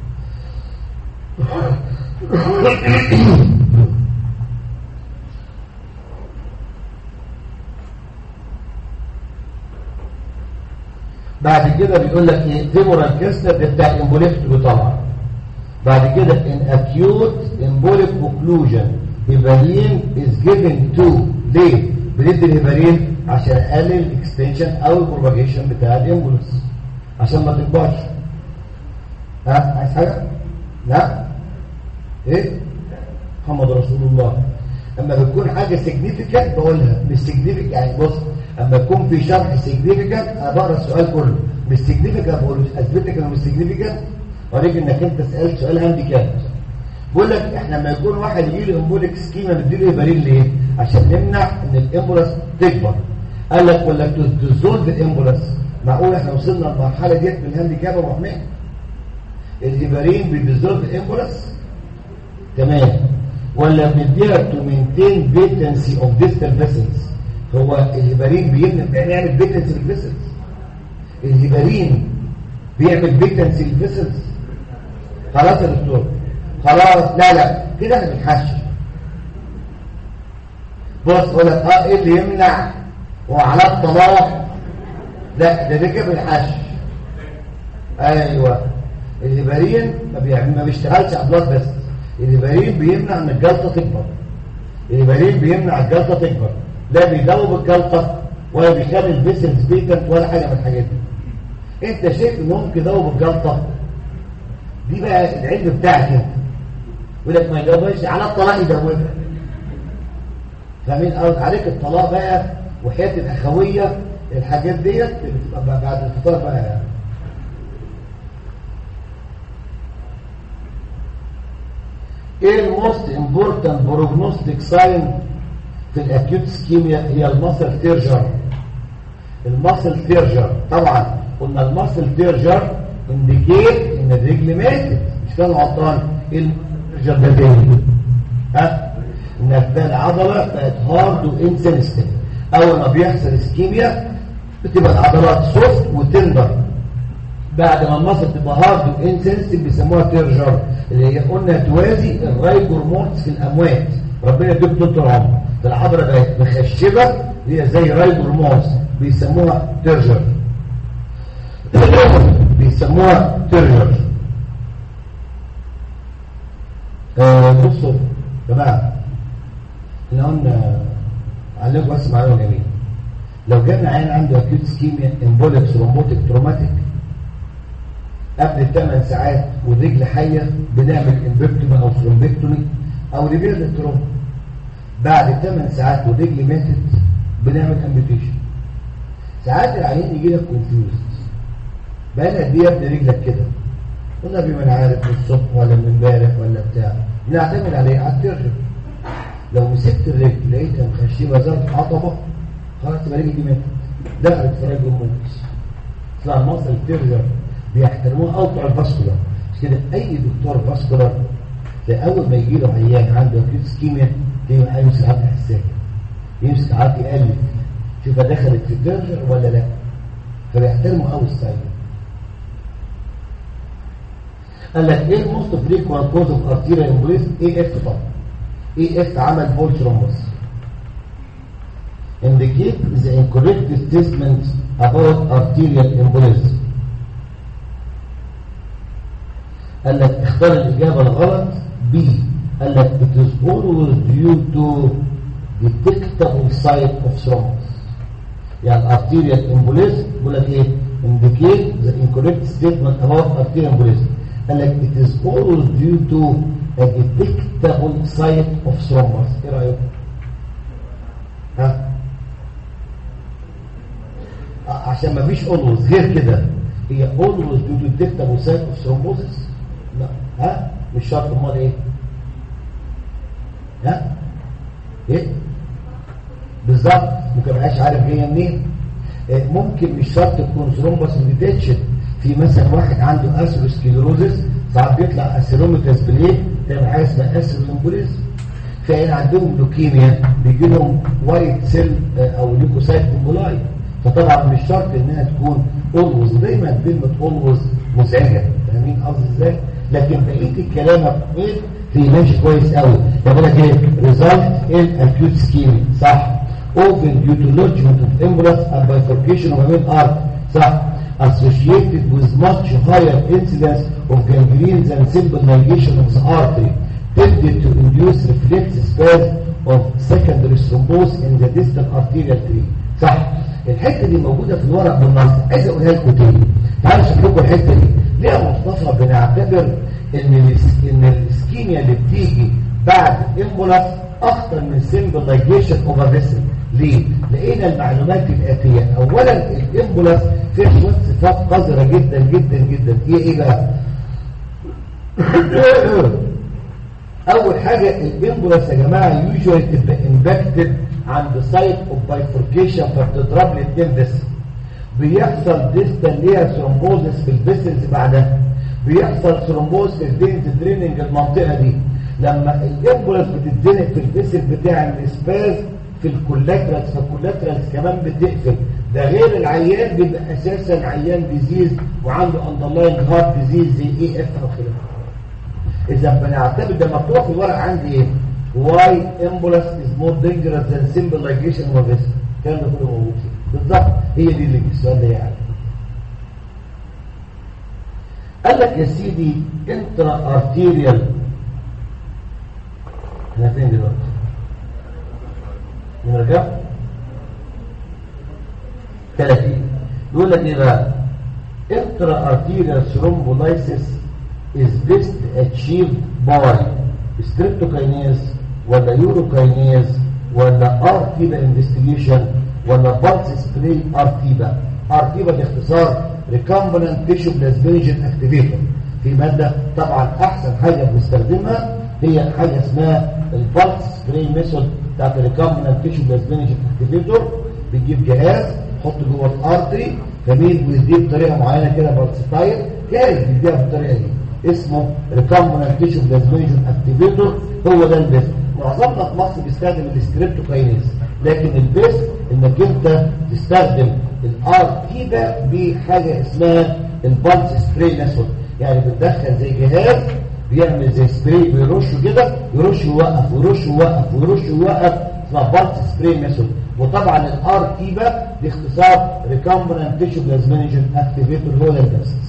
بعد كده بيقول لك ايه؟ فيمورال كيسلر ده بتاع الامبوليكتومي طبعا. بعد كده ان اكيوت امبوليك اوكلوجن هيبارين از جيفن تو. ليه بندي الهيبارين؟ عشان اقلل الاكستنشن او البروباجيشن بتاع الامبوليس، عشان ما تكبرش. ها عايز حاجه؟ لا ايه؟ محمد رسول الله. اما بتكون حاجه سيجنيفيكانت بقولها، مش سيجنيفيكانت يعني بص، اما يكون في شرح سيجنيفيكانت انا بقرا السؤال كله، مش سيجنيفيكانت بقول اثبت لك انه مش سيجنيفيكانت، اوريك انك انت سالت سؤال هانديكاب. بقول لك احنا لما يكون واحد يجي له امبوليك سكيما نديله هيبارين ليه؟ عشان نمنع ان الامبولاس تكبر. قال لك ولا تزول الامبولاس. معقول احنا وصلنا للمرحله ديت بالهانديكاب يا ابو حميد؟ الهيبارين بيديزولف الامبولاس تمام، ولا بنديها تو مينتين بيتنسي اوف ديستال فيسلز. هو الهيبارين بيعمل بيتنسي للفيسلز، الهيبارين بيعمل بيتنسي للفيسلز. خلاص يا دكتور خلاص، لا كده احنا بنحشر. بص اقول لك ايه اللي يمنع وعلى الطلاق؟ لا ده كده بنحشر. ايوه الهيبارين ما بيشتغلش على البلاد بس، الهيبارين بيمنع ان الجلطه تكبر، الهيبارين بيمنع الجلطه تكبر، لا بيدوب الجلطه ولا بيخلي الفيسلز بيتنت ولا حاجه من الحاجات دي. انت شايف ان ممكن يدوب الجلطه دي؟ بقى العلم بتاعك انت. يقول لك ما يدوبش على الطلاق يدوبها. فاهمين قصدي؟ عليك الطلاق بقى وحياه الاخويه، الحاجات ديت بتبقى بعد الفطار بقى يعني. ايه الموست امبورتنت بروجنوستيك ساين في الاكيوت اسكيميا؟ هي الماسل تيرجر. الماسل تيرجر طبعا قلنا الماسل تيرجر انديكيت ان الرجل ماتت، مش كان غلطان. ايه التيرجر ده؟ ها ان العضله بقت هارد وانسنسيتيف. اول ما بيحصل اسكيميا بتبقى العضلات سوفت وتندر، بعد ما المصل تبقى هارد وانسنسيتيف بيسموها تيرجر، اللي هي قلنا توازي الرايجور مورتس في الاموات. ربنا يديك طول العمر، العضله بقت مخشبه هي زي رايجور مورتس، بيسموها تيرجر. بيسموها تيرجر. بصوا يا جماعه، احنا قلنا عليكم بس معلومه جميله. لو جالنا عيان عنده اكيوت اسكيميا امبوليك ثرومبوتيك تروماتيك قبل 8 ساعات والرجل حيه بنعمل امبكتومي او ثرومبكتومي او ريبير للترومبا. بعد 8 ساعات والرجل ماتت بنعمل امبيتيشن. ساعات العيان يجي لك كونفيوز، بقى قد ايه يا ابني رجلك كده؟ قلنا بما انا عارف من الصبح ولا من امبارح ولا بتاع، بنعتمد عليه على الترجم. لو مسكت الرجل لقيتها مخشبه زي عطبه خلاص يبقى رجلي دي ماتت، دخلت في رجل الموت. طلع المصل الترجر بيحترموه او بتوع الفاسكولار. مش كده اي دكتور فاسكولار اول ما يجي له عيان عنده اكيوت اسكيميا يمسك عضله الحساسيه، يمسك عضله يقلب شوفها دخلت في الترجر ولا لا، فبيحترموا قوي الستايل. قال لك ايه الموست فريكوينت كوز اوف ارتيريال امبوليزم؟ اي اف طبعا. اي اف عمل بول ثرومبوس. indicate the incorrect statement about arterial embolism. قال لك اختار الإجابة الغلط B. قال لك it is always due to detectable site of thrombus. يعني arterial embolism بيقول لك ايه؟ indicate the incorrect statement about arterial embolism. قال لك it is always due to a detectable site of thrombus. ايه رأيك؟ ها؟ عشان ما فيش always غير كده. هي always due to detectable site of thrombosis. لا ها مش شرط. امال ايه؟ ها ايه بالظبط؟ ممكن ما بقاش عارف جايه منين. ممكن مش شرط تكون ثرومبس مديتيشن. في مثلا واحد عنده اثيروسكليروزس ساعات بيطلع اثيروميتاس بليه تعمل حاجه اسمها اثيرومبوليزم. فإن عندهم لوكيميا بيجي لهم وايت سيل او ليوكوسايت امبولاي. فطبعا مش شرط انها تكون اولوز. دايما كلمه اولوز مزعجه. فاهمين قصدي ازاي؟ لكن بقيه الكلام في ماشي كويس قوي. بقول لك ايه؟ ريزلت ان اكيوت سكيمي صح. اوفن due to lodgement of embolus and bifurcation of a main artery صح. associated with much higher incidence of gangrene than simple ligation of the artery tended to induce reflex spasm of secondary thrombose in the distal arterial tree صح. الحته دي موجوده في الورق بالنص. عايز اقولها لكم تاني. تعالوا اشوف لكم الحته دي. ليه يا مصطفى بنعتبر ان الاسكيميا اللي بتيجي بعد امبولاس اخطر من سيمبل لايجيشن اوفر فيسل؟ ليه؟ لقينا المعلومات الاتيه. اولا الامبولاس فيه شويه صفات قذره جدا جدا جدا. ايه بقى؟ اول حاجه الامبولاس يا جماعه يوجوالي تبقى امباكتد عند سايت اوف بايفوركيشن فبتضرب لي الدم بس. بيحصل ديستال ليها ثرومبوزس في الفيسلز بعدها. بيحصل ثرومبوز في الفينز دريننج المنطقه دي. لما الامبولاس بتتزنق في الفيسل بتاع الاسباز في الكولاترالز فالكولاترالز كمان بتقفل. ده غير العيان بيبقى اساسا عيان ديزيز وعنده اندرلاين هارت ديزيز زي اي اف او خلافه. اذا بنعتبر ده مكتوب في الورق عندي ايه؟ واي امبولاس از مور دينجرس ذان سمبل لايجيشن اوف فيسل. الكلام ده كله موجود فيه بالظبط. هي دي اللي السؤال ده يعني. قال لك يا سيدي انترا ارتيريال. احنا فين دلوقتي؟ نرجع 30. يقول لك ايه بقى؟ انترا ارتيريال ثرومبولايسيس is best achieved by streptokinase ولا يوروكاينيز ولا ارتيبا انفستيجيشن ولا بالس سبراي ارتيبا. ارتيبا باختصار ريكامبننت تيشو بلازمينيجن اكتيفيتور. في ماده طبعا احسن حاجه بنستخدمها هي حاجه اسمها البالس سبراي ميثود بتاعت الريكامبننت تيشو بلازمينيجن اكتيفيتور. بتجيب جهاز تحط جوه الارتري جميل ويديه بطريقه معينه كده بالسيتايل جاهز بيديها بالطريقه دي اسمه ريكامبننت تيشو بلازمينيجن اكتيفيتور. هو ده البيست. معظمنا في مصر بيستخدم الستريبتوكاينيز لكن البيست انك انت تستخدم الارتيبا بحاجه اسمها البالس سبراي ميثود. يعني بتدخل زي جهاز بيعمل زي سبراي بيرشه كده يرش ويوقف ويرش ويوقف ويرش ويوقف اسمها بالس سبراي ميثود. وطبعا الارتيبا باختصار ريكامبننت تيشو بلازمينيجن اكتيفيتور هو ده البيست.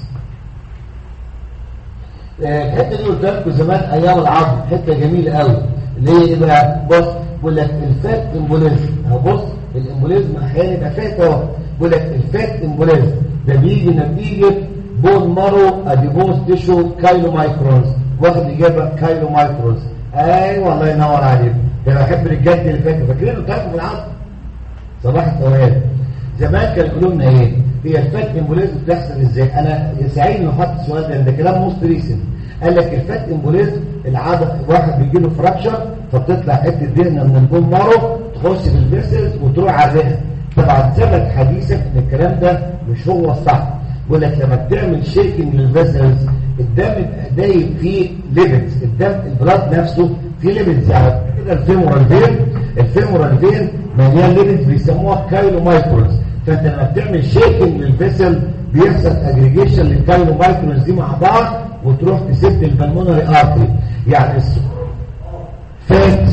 الحته دي قلت لكم زمان ايام العظم حته جميله قوي. ليه بقى؟ بص بقول لك الفات امبوليزم. بص الامبوليزم احيانا يبقى فات اهو. بقول لك الفات امبوليزم ده بيجي نتيجه بون مارو اديبوز تيشو كايلو مايكرونز. واخد اجابه كايلو مايكرونز. ايوه الله ينور عليك. ده انا بحب الرجاله اللي فاكر فاكرين قلت لكم في العظم صباح الفوائد. زمان كانوا يقولوا لنا ايه؟ هي الفات امبوليزم بتحصل ازاي؟ انا سعيد انه حط السؤال ده كلام موست ريسنت. قال لك الفات امبوليزم العاده واحد بيجي له فراكشر فبتطلع حته دهنه من البون مارو تخش في الفيسلز وتروح على الرئه. طبعا ثبت حديثا ان الكلام ده مش هو الصح. بيقول لك لما بتعمل شيكنج للفيسلز الدم بيبقى دايب فيه ليبيدز. الدم البلاد نفسه فيه ليبيدز. يعني كده الفيمورال فين مليان ليبيدز بيسموها كايلو مايكرونز. فانت لما بتعمل شيكنج للفيسل بيحصل اجريجيشن للكايلو مايكرونز دي مع بعض وتروح تسد البلمونري ارتري. يعني فات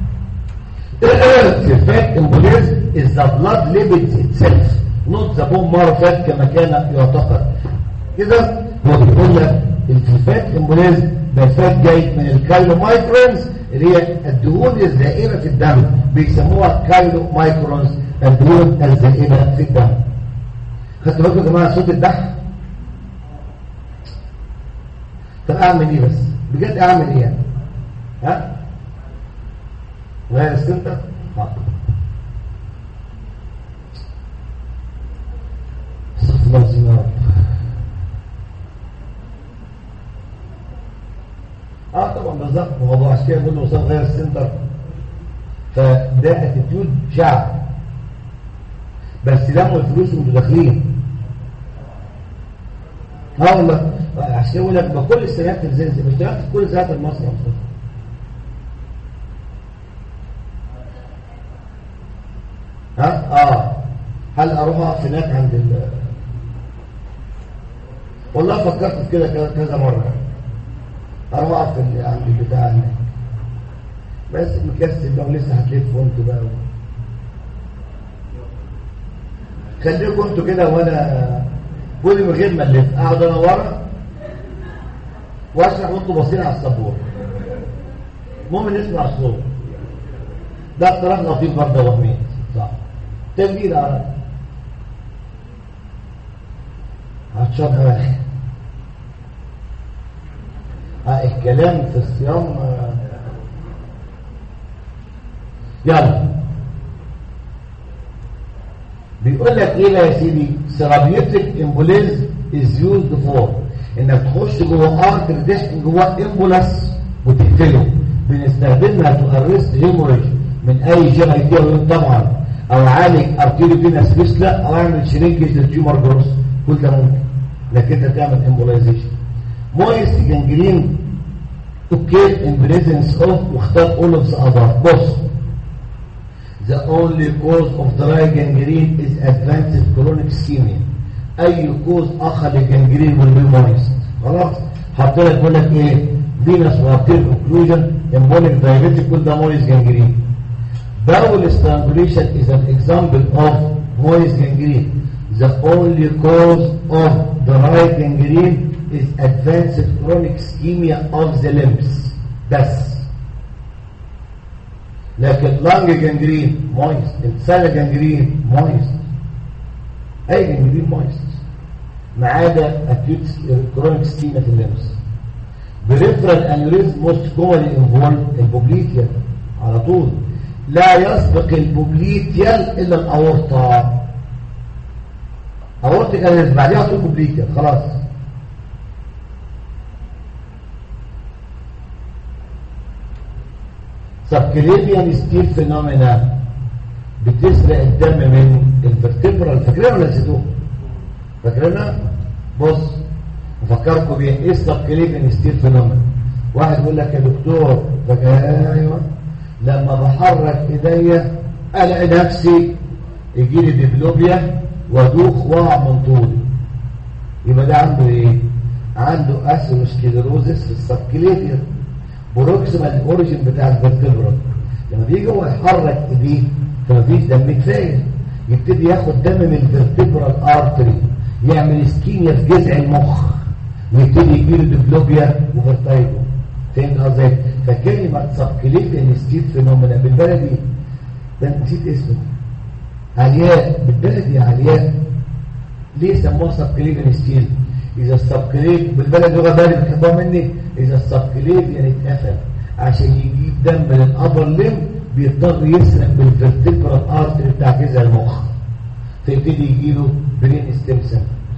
الفات امبوليزم is the blood lipids itself not the bone marrow fat كما كان يعتقد. كده هو بيقول لك الفات امبوليزم ده فات جاي من الكايلو مايكرونز اللي هي الدهون الزائرة في الدم، بيسموها كايلو مايكرونز، الدهون الزائرة في الدم. خدت بالكم يا جماعه صوت الدح؟ طب اعمل ايه بس؟ بجد اعمل ايه يعني؟ ها؟ غير السنتر؟ استغفر الله العظيم يا رب. طبعا بالظبط، موضوع عشان كده بقول له وصل غير السنتر. فده اتيتيود شعب، بس لموا الفلوس وانتوا داخلين. والله عشان يقول لك بكل السنوات زي اشتغلت في كل ساعات المصنع. هل اروح اقف هناك عند والله فكرت في كده كذا مره اروح اقف عند البتاع هناك، بس مكسل بقى ولسه هتلف وانتوا بقى. خليكم انتوا كده وانا كل من غير ما نلف اقعد انا ورا واشرح وانتوا باصين على السبوره. المهم نسمع الصوت ده. اقتراح لطيف برضه وهمين صح. تسجيل على عطشان اخي. الكلام في الصيام يلا بيقول لك ايه يا سيدي؟ ثيرابيوتيك امبوليزم از يوزد فور انك تخش جوه ارتر تحقن جوه امبولاس وتقتله. بنستخدمها تو ارست هيموريج من اي جهه دي طبعا، او عالج ارتيريو فينس فيسلا، او اعمل شرينكج للتيومر جروس. كل ده ممكن، لكن انت تعمل امبولايزيشن. مويست جانجرين اوكي ان بريزنس اوف، واختار اول اوف ذا اذر. بص، the only cause of dry gangrene is advanced chronic ischemia. اي كوز اخر للجنجرين والبيمونيست. خلاص حط لك بقول لك ايه؟ فينس وارتير اوكلوجن، امبوليك دايابيتيك، كل ده مويس جنجرين. bowel strangulation is an example of moist gangrene. The only cause of dry gangrene is advanced chronic ischemia of the limbs. بس. لكن لانج جانجرين مويست، انسانه جانجرين مويست، اي جانجرين مويست ما عدا اكيوت كرونيك سكيما في اللمس. بريفرال انيوريزم موست كومنلي انفولد البوبليتيال على طول. لا يسبق البوبليتيال الا الاورطه. اورطه كانت بعديها على طول بوبليتيال. خلاص سبكليبيان ستيل فينومينا بتسرق الدم من الفرتبرال. فاكرينها ولا نسيتوها؟ فاكرينها؟ بص افكركم بيها. ايه السبكليبيان ستيل فينومينا؟ واحد يقول لك يا دكتور ايوه لما بحرك ايديا الاقي نفسي يجي لي ديبلوبيا وادوخ واقع من طولي. يبقى ده عنده ايه؟ عنده اثيروسكليروزس في السبكليبيان بروكسيمال الاوريجين بتاع الفرتبرال. لما بيجي هو يحرك ايديه فمفيش دم كفايه، يبتدي ياخد دم من الفرتبرال ارتري، يعمل اسكيميا في جذع المخ، ويبتدي يجيله ديبلوبيا وفرتايجو. فهمت قصدي؟ فكلمه سبكليبيان ستيل فينومينا بالبلدي ده نسيت اسمه، علياء بالبلدي. علياء ليه سموها سبكليبيان ستيل؟ اذا السبكليب بالبلد لغه بالي بتحبوها مني، اذا السبكليب يعني اتقفل عشان يجيب دم من الابر ليم بيضطر يسرق بالفرتبرال ارتري بتاع جذع المخ، فيبتدي يجيله برين ستيم سيل.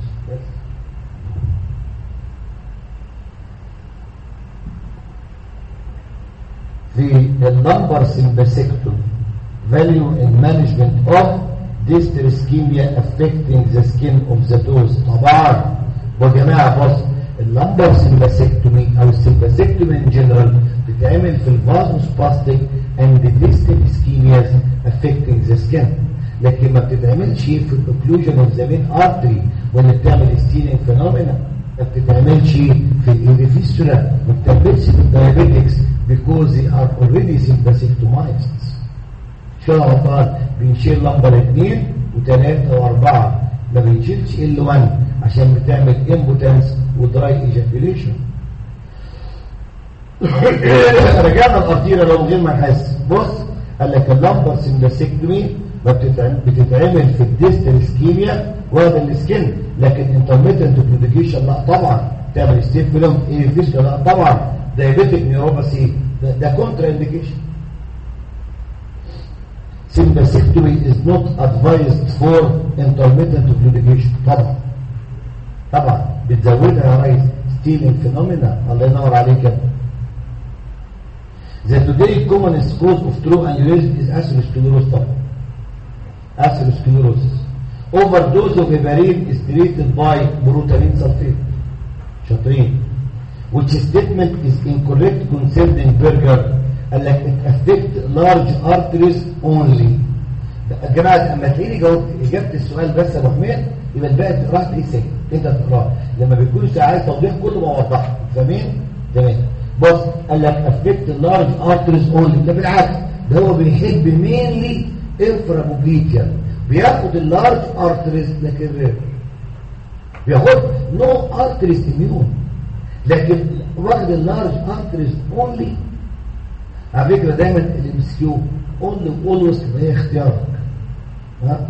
في اللمبر سمباسيكتوم value in management of distal ischemia affecting the skin of the toes. طبعا وجماعة بص، اللمبر سمباسيكتومي او السمباسيكتومي ان جنرال بتتعمل في الفازوسباستيك and distal ischemias affecting the skin، لكن ما بتتعملش في الاوكلوجن اوف ذا مين ارتري ولا بتعمل ستيلينج فينومينا، ما بتتعملش في الفيستولا ما بتعملش في الدايابيتكس because they are already sympathectomized. شو غلطان؟ بنشيل لمبر 2 و3 و4 ما بنشيلش L1 عشان بتعمل امبوتنس ودراي ايجاكيوليشن. رجعنا الارتيريا لو غير ما نحس. بص قال لك اللمبر سيمباثيكتومي بتتعمل في الديستال اسكيميا وهذا السكن، لكن انترميتنت بروديكيشن لا طبعا. تعمل ستيب فيلم ايه فيش لا طبعا. دايابيتيك نيوروباثي ده كونترا انديكيشن. Sympathectomy is not advised for intermittent lubrication. طبعا بتزودها يا ريس ستيلينج فينومينا. الله ينور عليك. The today commonest cause of true aneurysm is atherosclerosis. طبعا atherosclerosis. Overdose of heparin is treated by protein sulfate. شاطرين. Which statement is incorrect concerning Berger. قال لك it affect large arteries only. يا جماعه اما تلاقيني اجابه السؤال بس يا ابو حميد يبقى الباقي راح تلاقيه سهل انت تقراه. لما بيكون عايز توضيح كله بوضحه. فاهمين؟ تمام. بص قال لك affect large arteries only. ده بالعكس ده هو بيحب mainly inframobiliar. بياخد اللارج ارتريز لكن رير. بياخد نو ارتريز اميون لكن واخد اللارج ارتريز اونلي. على فكره دايما الام اس كيو اونلي اولويز هي اختيارك. ها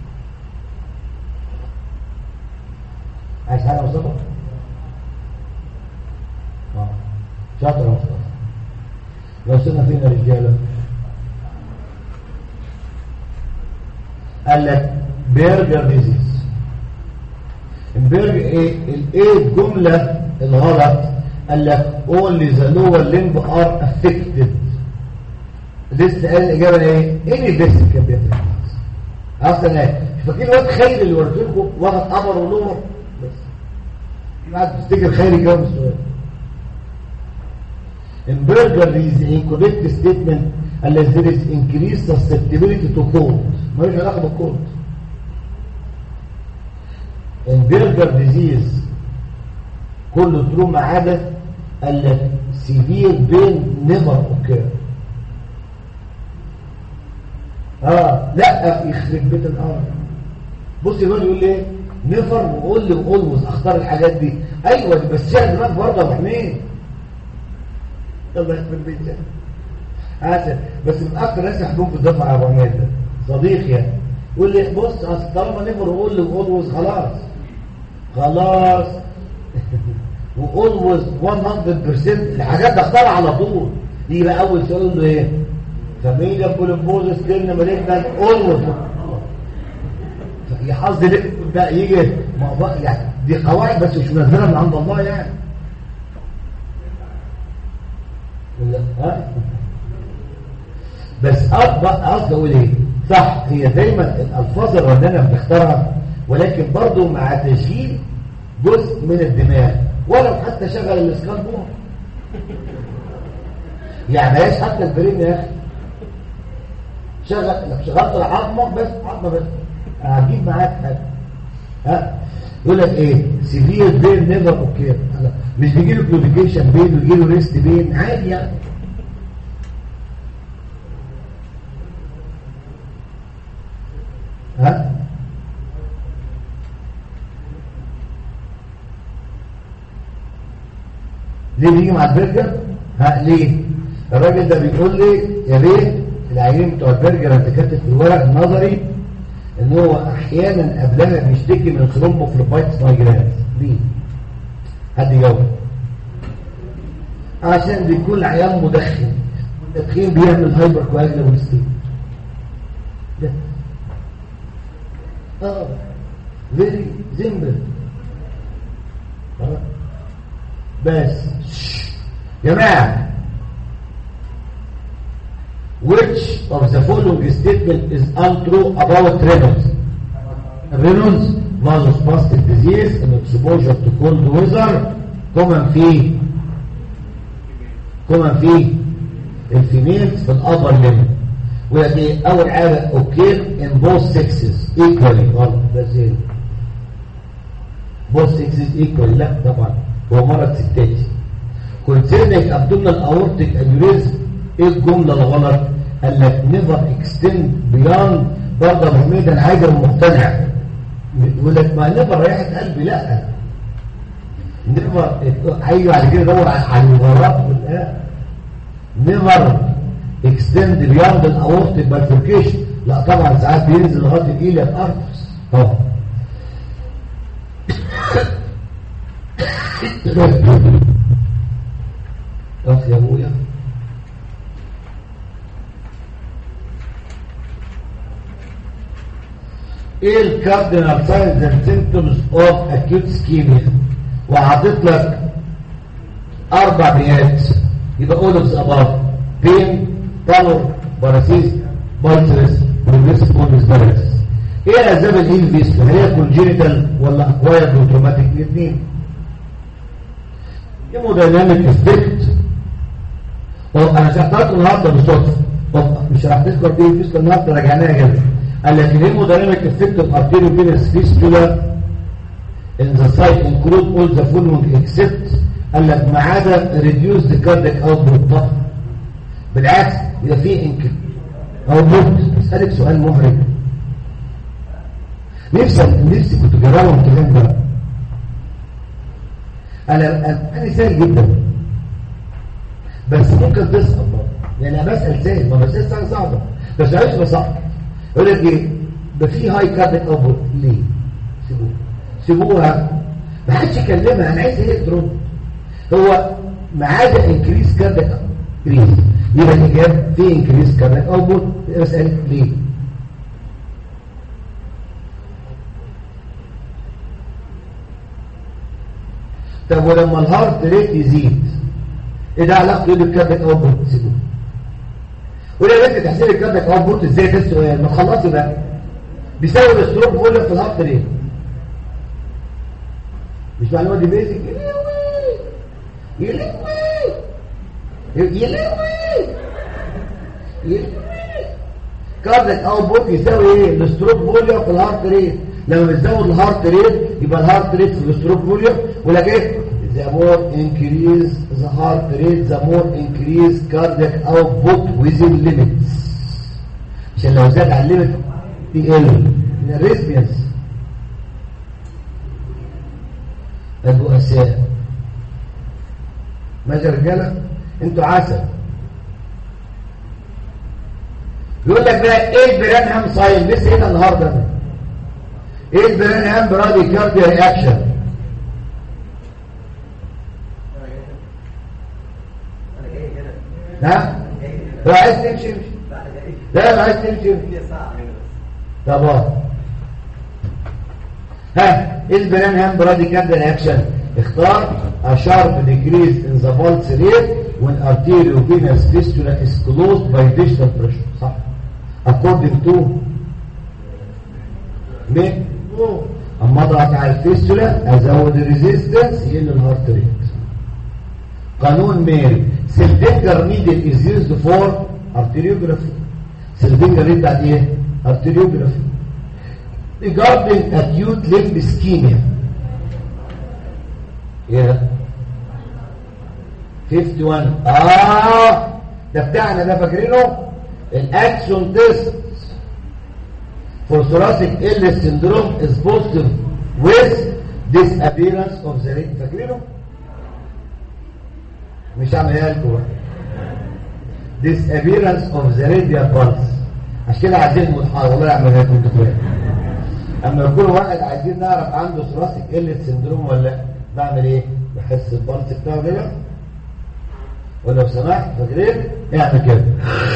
عايز حاجه يا مصطفى؟ شاطر يا مصطفى. لو وصلنا فين يا رجاله؟ قال لك بيرجر ديزيز. ايه الجمله الغلط؟ قال لك only the lower limb are affected. لسه قال الاجابه ايه؟ ايه بس كان بيفرق اصلا ايه؟ فاكرين الواد خير اللي وريته لكم واخد قمر ولور بس بعد تفتكر خير يجاوب السؤال. In Berger is the incorrect statement unless there is increased susceptibility to cold. مالوش علاقه بالكولد. In Berger disease كله ترو ما عدا قال لك severe pain never occur. لا يخرب بيت الارض. بص الواد يقول لي نيفر وقول لي اولويز اختار الحاجات دي. ايوه بس شاهد دماغ برضه يا ابو حميد. يلا يخرب بيت عسل. بس من اكتر ناس يحبون في الدفعه يا ابو حميد ده صديق يعني يقول لي بص اصل طالما نيفر وقول لي اولويز خلاص واولويز 100% الحاجات ده اختارها على طول. يبقى اول سؤال له ايه؟ فاميليا بوليمبوزس كلمه مالجنت اولويز. يا حظ ليه ده يجي يعني دي قواعد بس مش منزلها من عند الله يعني. ها بس قصدي اقول ايه؟ صح هي دايما الالفاظ الرنانه بنختارها ولكن برضو مع تشغيل جزء من الدماغ ولو حتى شغل الاسكان بوم يعني ماهيش حتى البرين يا اخي. شغلت العظمه بس عظمه بس هجيب معاك حاجه. ها يقول لك ايه؟ سيفير بين نيفر اوكي. مش بيجي له كلوديكيشن بين ويجي له ريست بين عادي يعني. ها ليه بيجي مع البرجر؟ ليه؟ الراجل ده بيقول لي يا ريت العيانين بتوع البرجر انت كاتب في الورق النظري ان هو احيانا قبلها بيشتكي من ثرومبوفلوبايتس مايجرانز. ليه؟ حد يجاوب. عشان بيكون العيان مدخن التدخين بيعمل هايبر كواجلابل ستيت. ده فيري سيمبل. بس جماعه which of the following statement is untrue about Raynaud's? Raynaud's vasospastic disease and exposure to cold weather common في الفيميلز في الأبر ليمب. ودي أول حاجة occur in both sexes equally. غلط ده زين. both sexes equally لا طبعا هو مرض ستاتي. concerning abdominal aortic aneurysm ايه الجملة الغلط؟ قال لك never extend beyond. برضه ابو حميد انا عايز ابقى مقتنع. يقول لك ما never ريحة قلبي، لا never ايوه على كده دور على المباراه والآن never extend beyond الاورتيك bifurcation. لا طبعا ساعات بينزل لغايه الايلياك ارترس طبعا. اخ يا ابويا ايه الكاردينال ساينز اند سيمبتومز اوف اكيوت اسكيميا؟ وحاطط لك 4 بيات يبقى all of the above: pain, pallor, paresis, pulses, progressive pulmonary paralysis. ايه اسباب الانفيس؟ هي كونجينيتال ولا اكوايرد اوتوماتيك؟ الاثنين. هيمودايناميك افكت. انا شرحت لكم النهارده بالصدفه، مش شرحت لكم ايه الانفيس النهارده، راجعناها كده. قال لك الهيمودايناميك افكت اوف ارتيريو فينس فيستولا in the site include all the following except قال لك ما عدا reduce the cardiac output. بالعكس يبقى في output. اسالك سؤال محرج، نفسي كنت جربهم الكلام ده. انا سهل جدا بس ممكن تسقط برضه، يعني انا بسال سهل، ما بسال سهل صعبه بس عايز بصعب. يقول لك ايه ده في هاي كاردياك اوتبوت، ليه؟ سيبوها ما حدش يكلمها، انا عايز هي ترد. هو ما عدا انكريس كاردياك انكريس، يبقى الاجابه في انكريس كاردياك اوتبوت. اسال ليه؟ طب ولما الهارت ريت يزيد ايه ده علاقته بالكاردياك اوتبوت؟ سيبوه. ولا بنت تحسين الكاردياك اوتبوت ازاي؟ ده السؤال. ما تخلصي بقى. بيساوي الستروك فوليوم في الهارت ريت. مش معلومه دي بيزك. يلوي كاردياك اوتبوت يساوي ايه؟ الستروك فوليوم في الهارت ريت. لما بتزود الهارت ريت يبقى الهارت ريت في الستروك فوليوم. ولا ايه؟ the more increase the heart rate the more increase cardiac output within limits. عشان لو زاد عن الليمت يقل من الريسبيانس. البؤساء ماشي يا رجاله، انتوا عسل. يقول لك بقى ايه البرانهام ساين؟ لسه هنا النهارده ده. ايه البرانهام برادي كارديا رياكشن؟ ها؟ لو عايز تمشي امشي. لا لو عايز تمشي امشي. طب ها ايه البرانهام برادي كارديا رياكشن؟ اختار a sharp decrease in the pulse rate when arteriovenous fistula is closed by distal pressure. صح؟ according to مين؟ اما اضغط على الفيستولا ازود الريزيستنس يقل الهارت ريت. قانون ميري. سيلفينجر نيدل از يوزد فور ارتريوجرافي. سيلفينجر ريت بتاعت ايه؟ ارتريوجرافي. regarding acute limb ischemia ايه 51 ده بتاعنا ده فاكرينه؟ الاكشن تيست for thoracic illness syndrome is positive with disappearance of the rate. فاكرينه؟ مش هعملها لكم بقى. disappearance of the radial pulse. عشان كده عايزين محاضره والله اعملها لكم دلوقتي. اما يكون واحد عايزين نعرف عنده thoracic illness syndrome ولا لا، بعمل ايه؟ بحس البلس بتاعه كده ولو سمحت فاكرين اعمل كده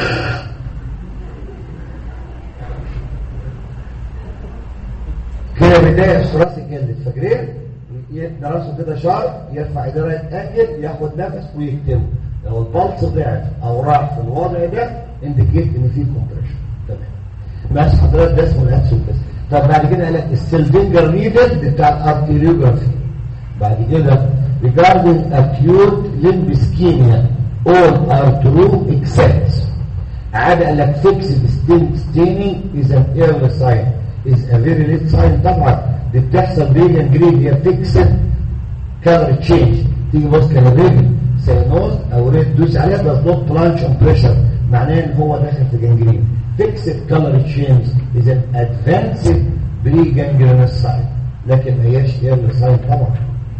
كده بدايه الثراسي الجلد. فاكرين؟ راسه كده شارب، يرفع ايديه يتاكد، ياخد نفس ويكتمه. لو البلس ضعف او راح في الوضع ده انديكيت ان في كومبريشن. تمام بس حضرتك ده اسمه الاكسون تيست. طب بعد كده قال لك السيلفينجر نيدل بتاع الارتيريوجرافي. بعد كده regarding acute limb ischemia all are true except عاد قال لك fixed staining is an early sign is a very late sign. طبعا دي بتحصل بين جريد هي fixed كالر تشينج تيجي بص كده بيبي سينوز او ريد دوس عليها does not plunge on pressure معناه ان هو داخل في جنجرين. فيكسد كالر تشينج is an advanced pre-gangrenous sign لكن ما هياش early sign طبعا.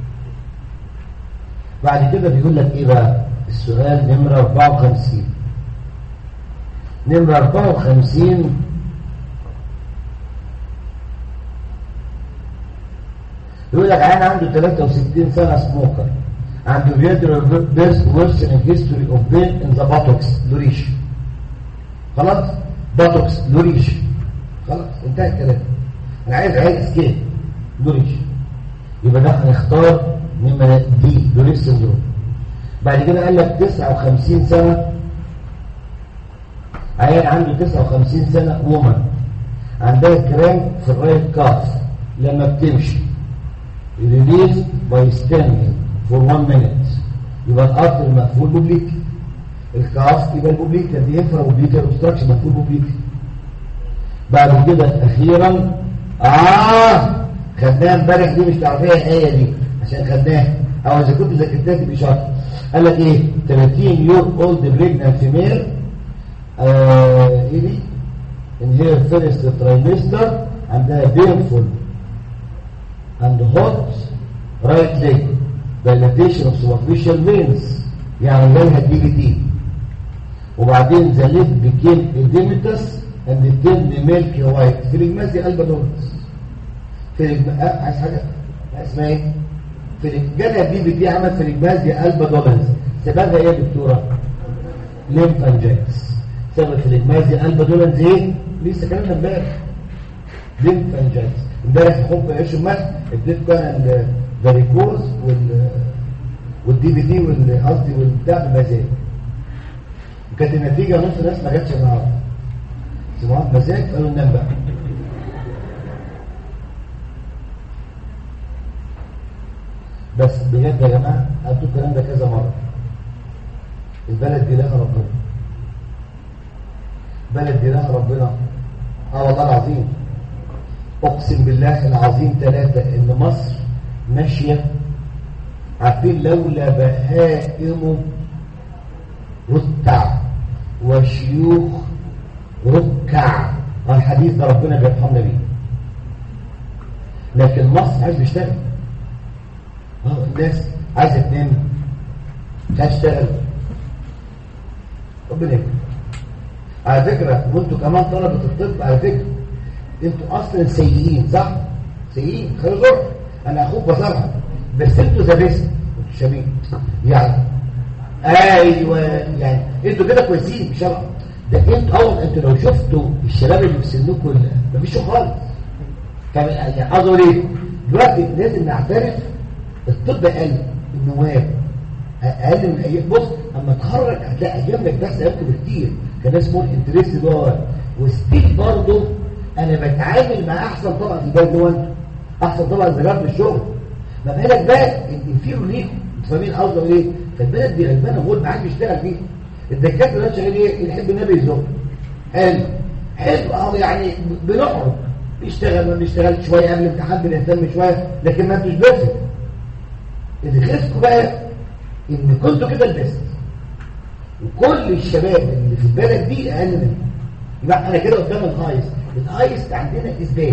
بعد كده بيقول لك ايه بقى السؤال نمرة 54. نمرة 54 يقول لك عيان عنده 63 سنة سموكر عنده behavioral worsening history of pain in the buttocks لوريش. خلاص باتوكس لوريش خلاص انتهى الكلام. انا عايز اسكيل لوريش يبقى ده هنختار نمرة دي لوريش سندروم. بعد كده قال لك 59 سنة عيان عنده 59 سنة وومن عندها كرام في الرايت كاف لما بتمشي release by standing for 1 minute يبقى القطر المقفول بوبليكي. الكاف يبقى البوبليكي دي ينفع بوبليكي اوبستراكشن مقفول بوبليكي. بعد كده اخيرا خدناها امبارح دي مش تعرفيها الايه دي عشان خدناها او اذا كنت ذاكرتها تبقى شاطر. قال لك ايه 30 year old pregnant female ايه دي in her first trimester عندها painful and hot right leg dilatation of superficial veins يعني جالها دي دي. وبعدين the leg became edematous and turned milky white. فيليجمازيا البادولنس عايز حاجه اسمها ايه جالها دي عمل فيليجمازيا البادولنس. سببها ايه يا دكتوره؟ ليمفانجايتس. سبب فيليجمازيا البادولنس ايه؟ لسه كلامنا امبارح ليمفانجايتس. امبارح في حب عيش الملح اديتكم انا الفاريكوز والدي بي دي قصدي والبتاع بمزاج وكانت النتيجه نص الناس ما جاتش النهارده سمعوا مزاج قالوا ننام بقى. بس بجد يا جماعه قلت الكلام ده كذا مره. البلد دي لها ربنا. البلد دي لها ربنا والله العظيم اقسم بالله العظيم 3 ان مصر ماشيه عارفين لولا بهائم رتع وشيوخ ركع الحديث ده ربنا بيرحمنا بيه. لكن مصر عايز تشتغل الناس عايزه تنام مش عايز تشتغل. ربنا يكرم. على فكره وانتوا كمان طلبه الطب على فكره انتوا اصلا سيئين صح؟ سيئين خير زر. انا اخوك بصراحه بس انتوا ذا بيست انتوا شبيه يعني ايوه يعني انتوا كده كويسين مش شرع. ده انتوا انتوا لو شفتوا الشباب اللي في سنكم مفيش خالص. كان يعني اقول ايه دلوقتي لازم نعترف الطب اقل النواب اقل من ايام. بص اما تخرج هتلاقي ايامك بس اكتر بكتير كان اسمه الانترست ده وستيل برضه انا بتعامل مع احسن طبقه في البلد دول احسن طبقه زجاج في الشغل. ما بالك بقى الانفيرو ليكم انتوا فاهمين قصدي ايه؟ فالبلد دي غلبانه هو معاك يشتغل فيه. الدكاتره ده شغال ايه؟ يحب النبي يزق حلو يعني بنحرم بيشتغل ما بيشتغلش شويه قبل الامتحان بنهتم شويه لكن ما انتوش بس اللي خلصكم بقى ان كنتوا كده البست وكل الشباب اللي في البلد دي اقل مني. يبقى انا كده قدام الهايست عندنا اثبات.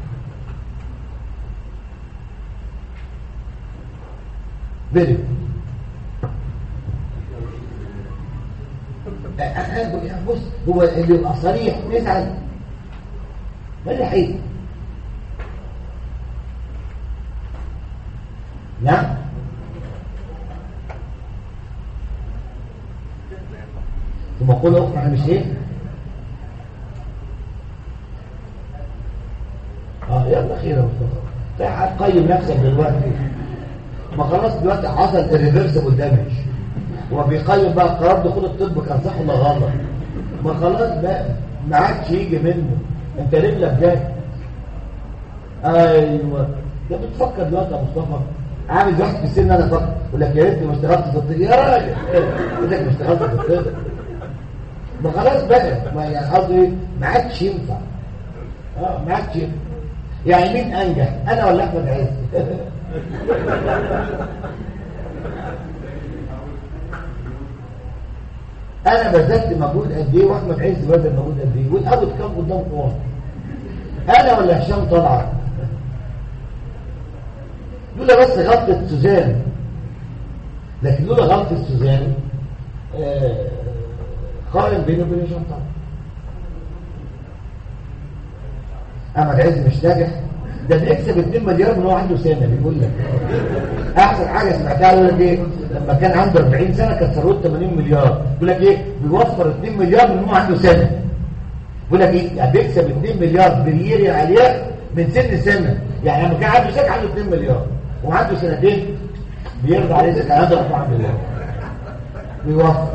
فيديو بص هو اللي يبقى صريح نزعل ما اللي حقيقي نعم ثم قول اخرى انا مش ايه يلا خير يا مصطفى تعال قيم نفسك دلوقتي. ما خلاص دلوقتي حصل الريفرسبل دامج وبيقيم بقى قرار دخول الطب كان صح ولا غلط. ما خلاص بقى ما عادش يجي منه انت رجلك جاي. ايوه ده بتفكر دلوقتي يا مصطفى عامل واحد في السن انا فكر يقول لك يا ريتني ما اشتغلت في الطب. يا راجل يقول لك ما اشتغلت في الطب. ما خلاص بقى ما يعني قصدي ما عادش ينفع ما عادش ينفع. يعني مين انجح، انا ولا احمد عز؟ انا بذلت مجهود قد ايه واحمد عز بذل مجهود قد ايه، والاوت كام قدام قوام، انا ولا هشام طلعت؟ لولا بس غلطه سوزان، لكن لولا غلطه سوزان قارن بينه وبين هشام طلعت. احمد عز مش ناجح، ده بيكسب 2 مليار من هو عنده سنه. بيقول لك احسن حاجه سمعتها يقول لك ايه، لما كان عنده 40 سنه كان ثروته 80 مليار، بيقول لك ايه بيوفر 2 مليار من هو عنده سنه. بيقول لك ايه يعني بيكسب 2 مليار برييري عليه من سنه، يعني لما كان عنده سنه عنده 2 مليار وعنده سنتين بيرضى عليه كان عنده 4 مليار بيوفر.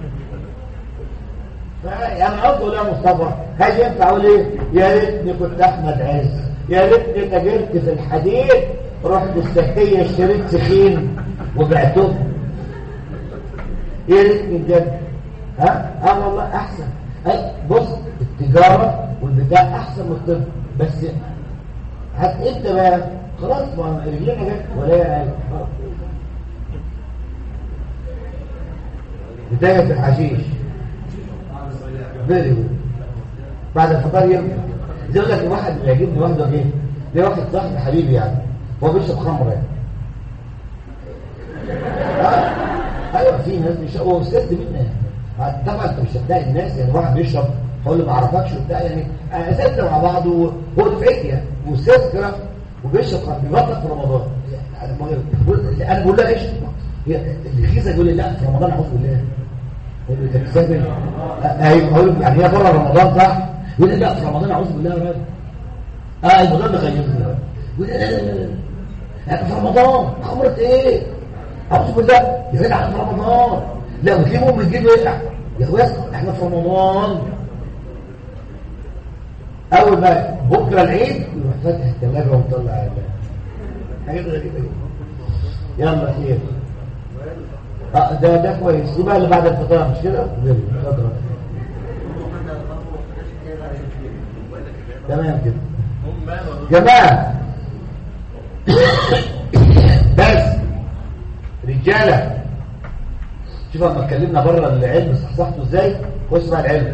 انا قصدي يا مصطفى هل ينفع اقول ايه يا ريتني كنت احمد عز، يا ريتني تاجرت في الحديد رحت السكيه اشتريت سخين وبعته، يا ريتني بجد. والله احسن. بص التجاره والبتاع احسن من الطب، بس انت بقى خلاص ما رجلنا جت ولا هي بدايه الحشيش فيري جود. بعد الفطار يرجع زي اقول لك واحد بيعجبني واحده ايه، ده واحد صاحبي حبيبي يعني هو بيشرب خمره يعني. ايوه في ناس بيشربوا هو استاذ منا يعني. طبعا انت مش هتلاقي الناس يعني واحد بيشرب هقول له ما اعرفكش وبتاع يعني اساتذه مع بعض وهو دفعتي يعني واستاذ كده وبيشرب بيبطل في رمضان. انا بقول لها ايش الرخيصه يقول لي لا في رمضان اعوذ بالله. يقول لي تكسبني ايوه هقول له يعني هي بره رمضان صح؟ يقول لي لا في رمضان اعوذ بالله يا راجل. رمضان بيغيظني يقول لي لا في رمضان خمره ايه؟ اعوذ بالله يا جدع في رمضان لا وتجيب امي تجيب ايه يا اخويا احنا في رمضان. اول ما بكره العيد يروح فاتح الثلاجه ومطلع حاجات غريبه جدا. يلا خير ده كويس. يبقى اللي بعد الفطار مش كده؟ تمام كده جماعه. بس رجاله شوف لما اتكلمنا بره العلم صحصحته ازاي واسمع العلم.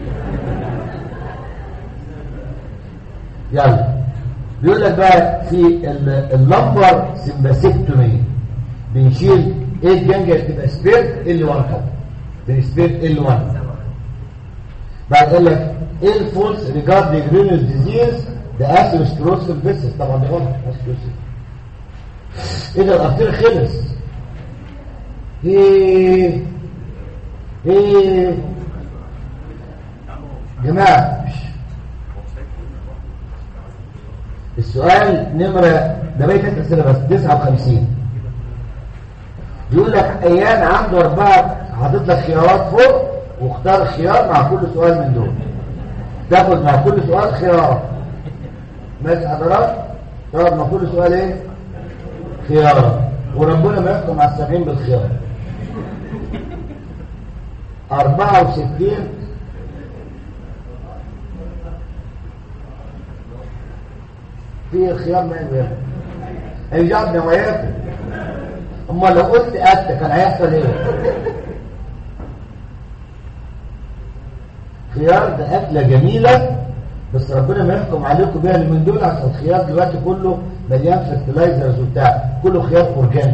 يلا بيقول لك بقى في اللمبر سمباسيكتومي بنشيل ايه الجنجه تبقى سبيرت ال1 طبعا بنسبيرت ال1. بعد قال لك ايه الفولس ريجاردنج رينال ديزيز ده اثيروسكلوروسيس فيسس طبعا ده غلط اثيروسكلوروسيس. ايه ده الارتير خلص ايه جماعه. السؤال نمره ده بقيت اسئله بس 59 بيقول لك ايان عنده 4 حاطط لك خيارات فوق واختار خيار مع كل سؤال من دول تاخد مع كل سؤال خيار. ماشي حضرات تاخد مع كل سؤال ايه خيار وربنا ما يحكم على السبعين بالخيار. 64 في خيار ما يبقى هيجاب نواياكم. اما لو قلت قد كان هيحصل ايه؟ خيار ده اكله جميله بس ربنا ما يحكم عليكم بيها اللي من دول عشان الخيار دلوقتي كله مليان فيرتلايزرز وبتاع كله خيار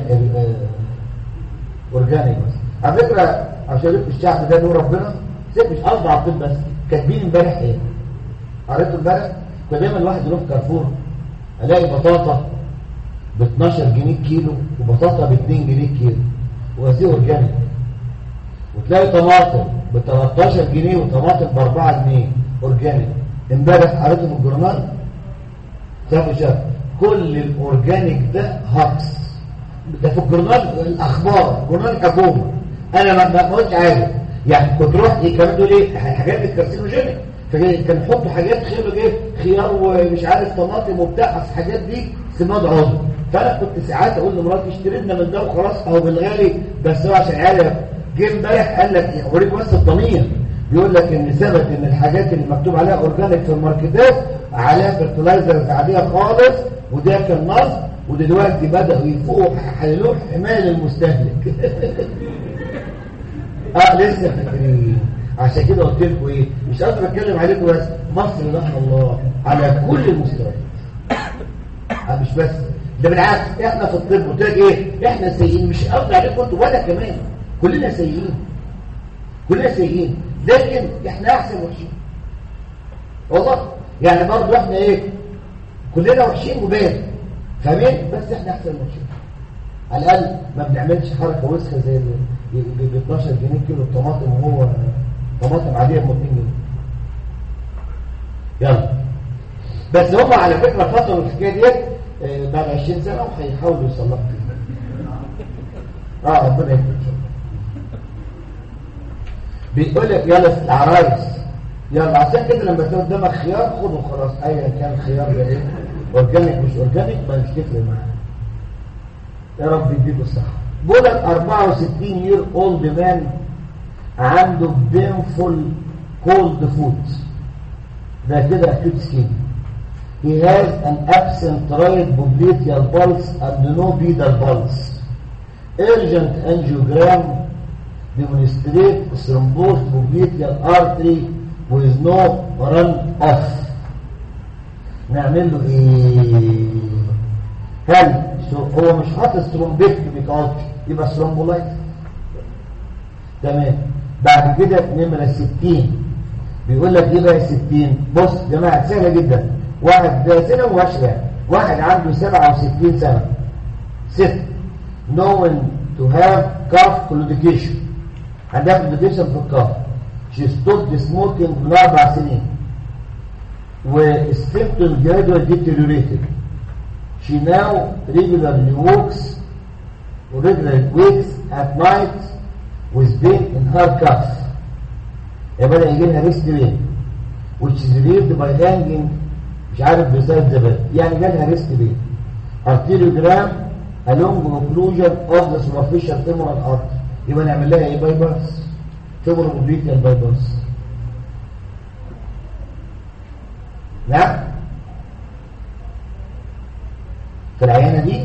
اورجانيك بس. على فكره عشان الشعب ده نور ربنا سيب مش قصدي على الطب بس كاتبين امبارح ايه؟ قريته امبارح كان دايما الواحد يروح كارفور الاقي بطاطا ب 12 جنيه كيلو وبطاطا ب 2 جنيه كيلو وهذه اورجانيك. وتلاقي طماطم ب 13 جنيه وطماطم ب 4 جنيه اورجانيك. امبارح قريته في الجورنال شاف كل الاورجانيك ده هاكس ده في الجورنال الاخبار جورنال الحكومه. انا ما قلتش عادي يعني كنت رحت كمان دول ايه حاجات الكارسينوجينيك فكان يحطوا حاجات خيار ومش عارف طماطم وبتاع اصل الحاجات دي سماد عضوي. فانا كنت ساعات اقول لمراتي اشتري لنا من ده وخلاص او بالغالي بس هو عشان عارف. جه امبارح قال لك اوريك بس الضمير بيقول لك ان ثبت ان الحاجات اللي مكتوب عليها اورجانيك في الماركتات عليها فيرتلايزرز عاديه خالص، وده كان نص، ودلوقتي بداوا يفوقوا حللوه حمايه للمستهلك. لسه فاكرين. عشان كده قلت لكم ايه، مش قادر اتكلم عليكم بس، مصر رحمه الله على كل المستويات. مش بس ده، بالعكس احنا في الطب قلت لك ايه، احنا سيئين، مش قصدي عليكم انتوا ولا كمان، كلنا سيئين، كلنا سيئين، لكن احنا احسن وحشين والله. يعني برضه احنا ايه، كلنا وحشين وباد، فاهمين؟ بس احنا احسن وحشين. على الاقل ما بنعملش حركه وسخه زي ب 12 جنيه كيلو الطماطم، وهو طماطم عاديه ب 200 جنيه. يلا بس هم على فكره فصلوا الحكايه ديت بعد 20 سنه وهيحاولوا يصلحوا. ربنا يكرمك. بيقول لك يلا العرايس، يلا عشان كده لما تكون قدامك خيار خده خلاص، ايا كان الخيار ده ايه، اورجانيك مش اورجانيك ما مش تفرق معاك. يا رب يديله الصحه. بيقول لك 64 year old man عنده painful cold foot، ده كده acute skin. He has an absent right popliteal pulse and no pedal pulse. Urgent angiogram demonstrate thrombosed popliteal artery with no run off. نعمل له ايه؟ هل هو مش حاطط ثرومبكتومي كاوتش يبقى ثرومبولايت؟ تمام. بعد كده نمره 60 بيقول لك ايه بقى 60؟ بص يا جماعه سهله جدا. واحد ده سنه وماشيه، واحد عنده 67 سنه، ست known to have cough claudication، عندها claudication في الكاف. she stopped smoking من 4 سنين والsymptoms gradually deteriorated. she now regularly wakes at night with pain in her cuff. بدأ يجي لها ريست بين which is relieved by hanging مش عارف beside the bed، يعني جالها ريست بين. arteriogram along occlusion of the superficial femoral artery، يبقى نعمل لها ايه؟ باي باس، femoral popliteal باي باس. نعم في العيانه دي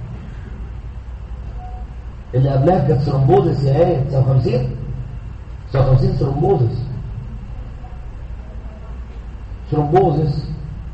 اللي قبلها كانت ثرومبوزس يا ايه 59 ثرومبوزس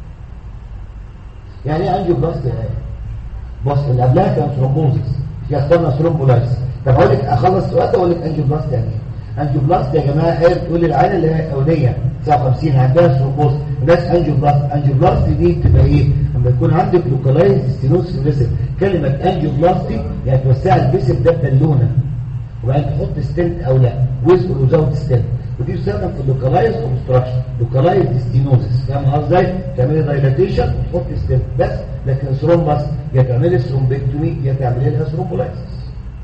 يعني ايه انجيوبلاستي يا ايه؟ بص اللي قبلها كان ثرومبوزس، اخترنا ثرومبولايس. طب اقول لك اخلص السؤال ده واقول لك انجيوبلاستي يعني ايه؟ انجيوبلاستي يا جماعه هي بتقول العينه اللي هي اوليه 59 عندها ثرومبوز، الناس انجيوبلاستي دي بتبقى ايه؟ لما يكون عندك لوكالايز ستينوز في البسل. كلمه انجيوبلاستي يعني توسع البسل ده بالونه وبعدين تحط ستنت او لا، ويز اور ويزاوت ستنت، ودي بتستخدم في اللوكالايز اوبستراكشن، لوكالايز ستينوزس. فاهم ازاي؟ تعملي دايلاتيشن وتحط ستنت بس، لكن ثرومبس يا تعملي ثرومبكتومي يا تعملي لها ثرومبولايسيس.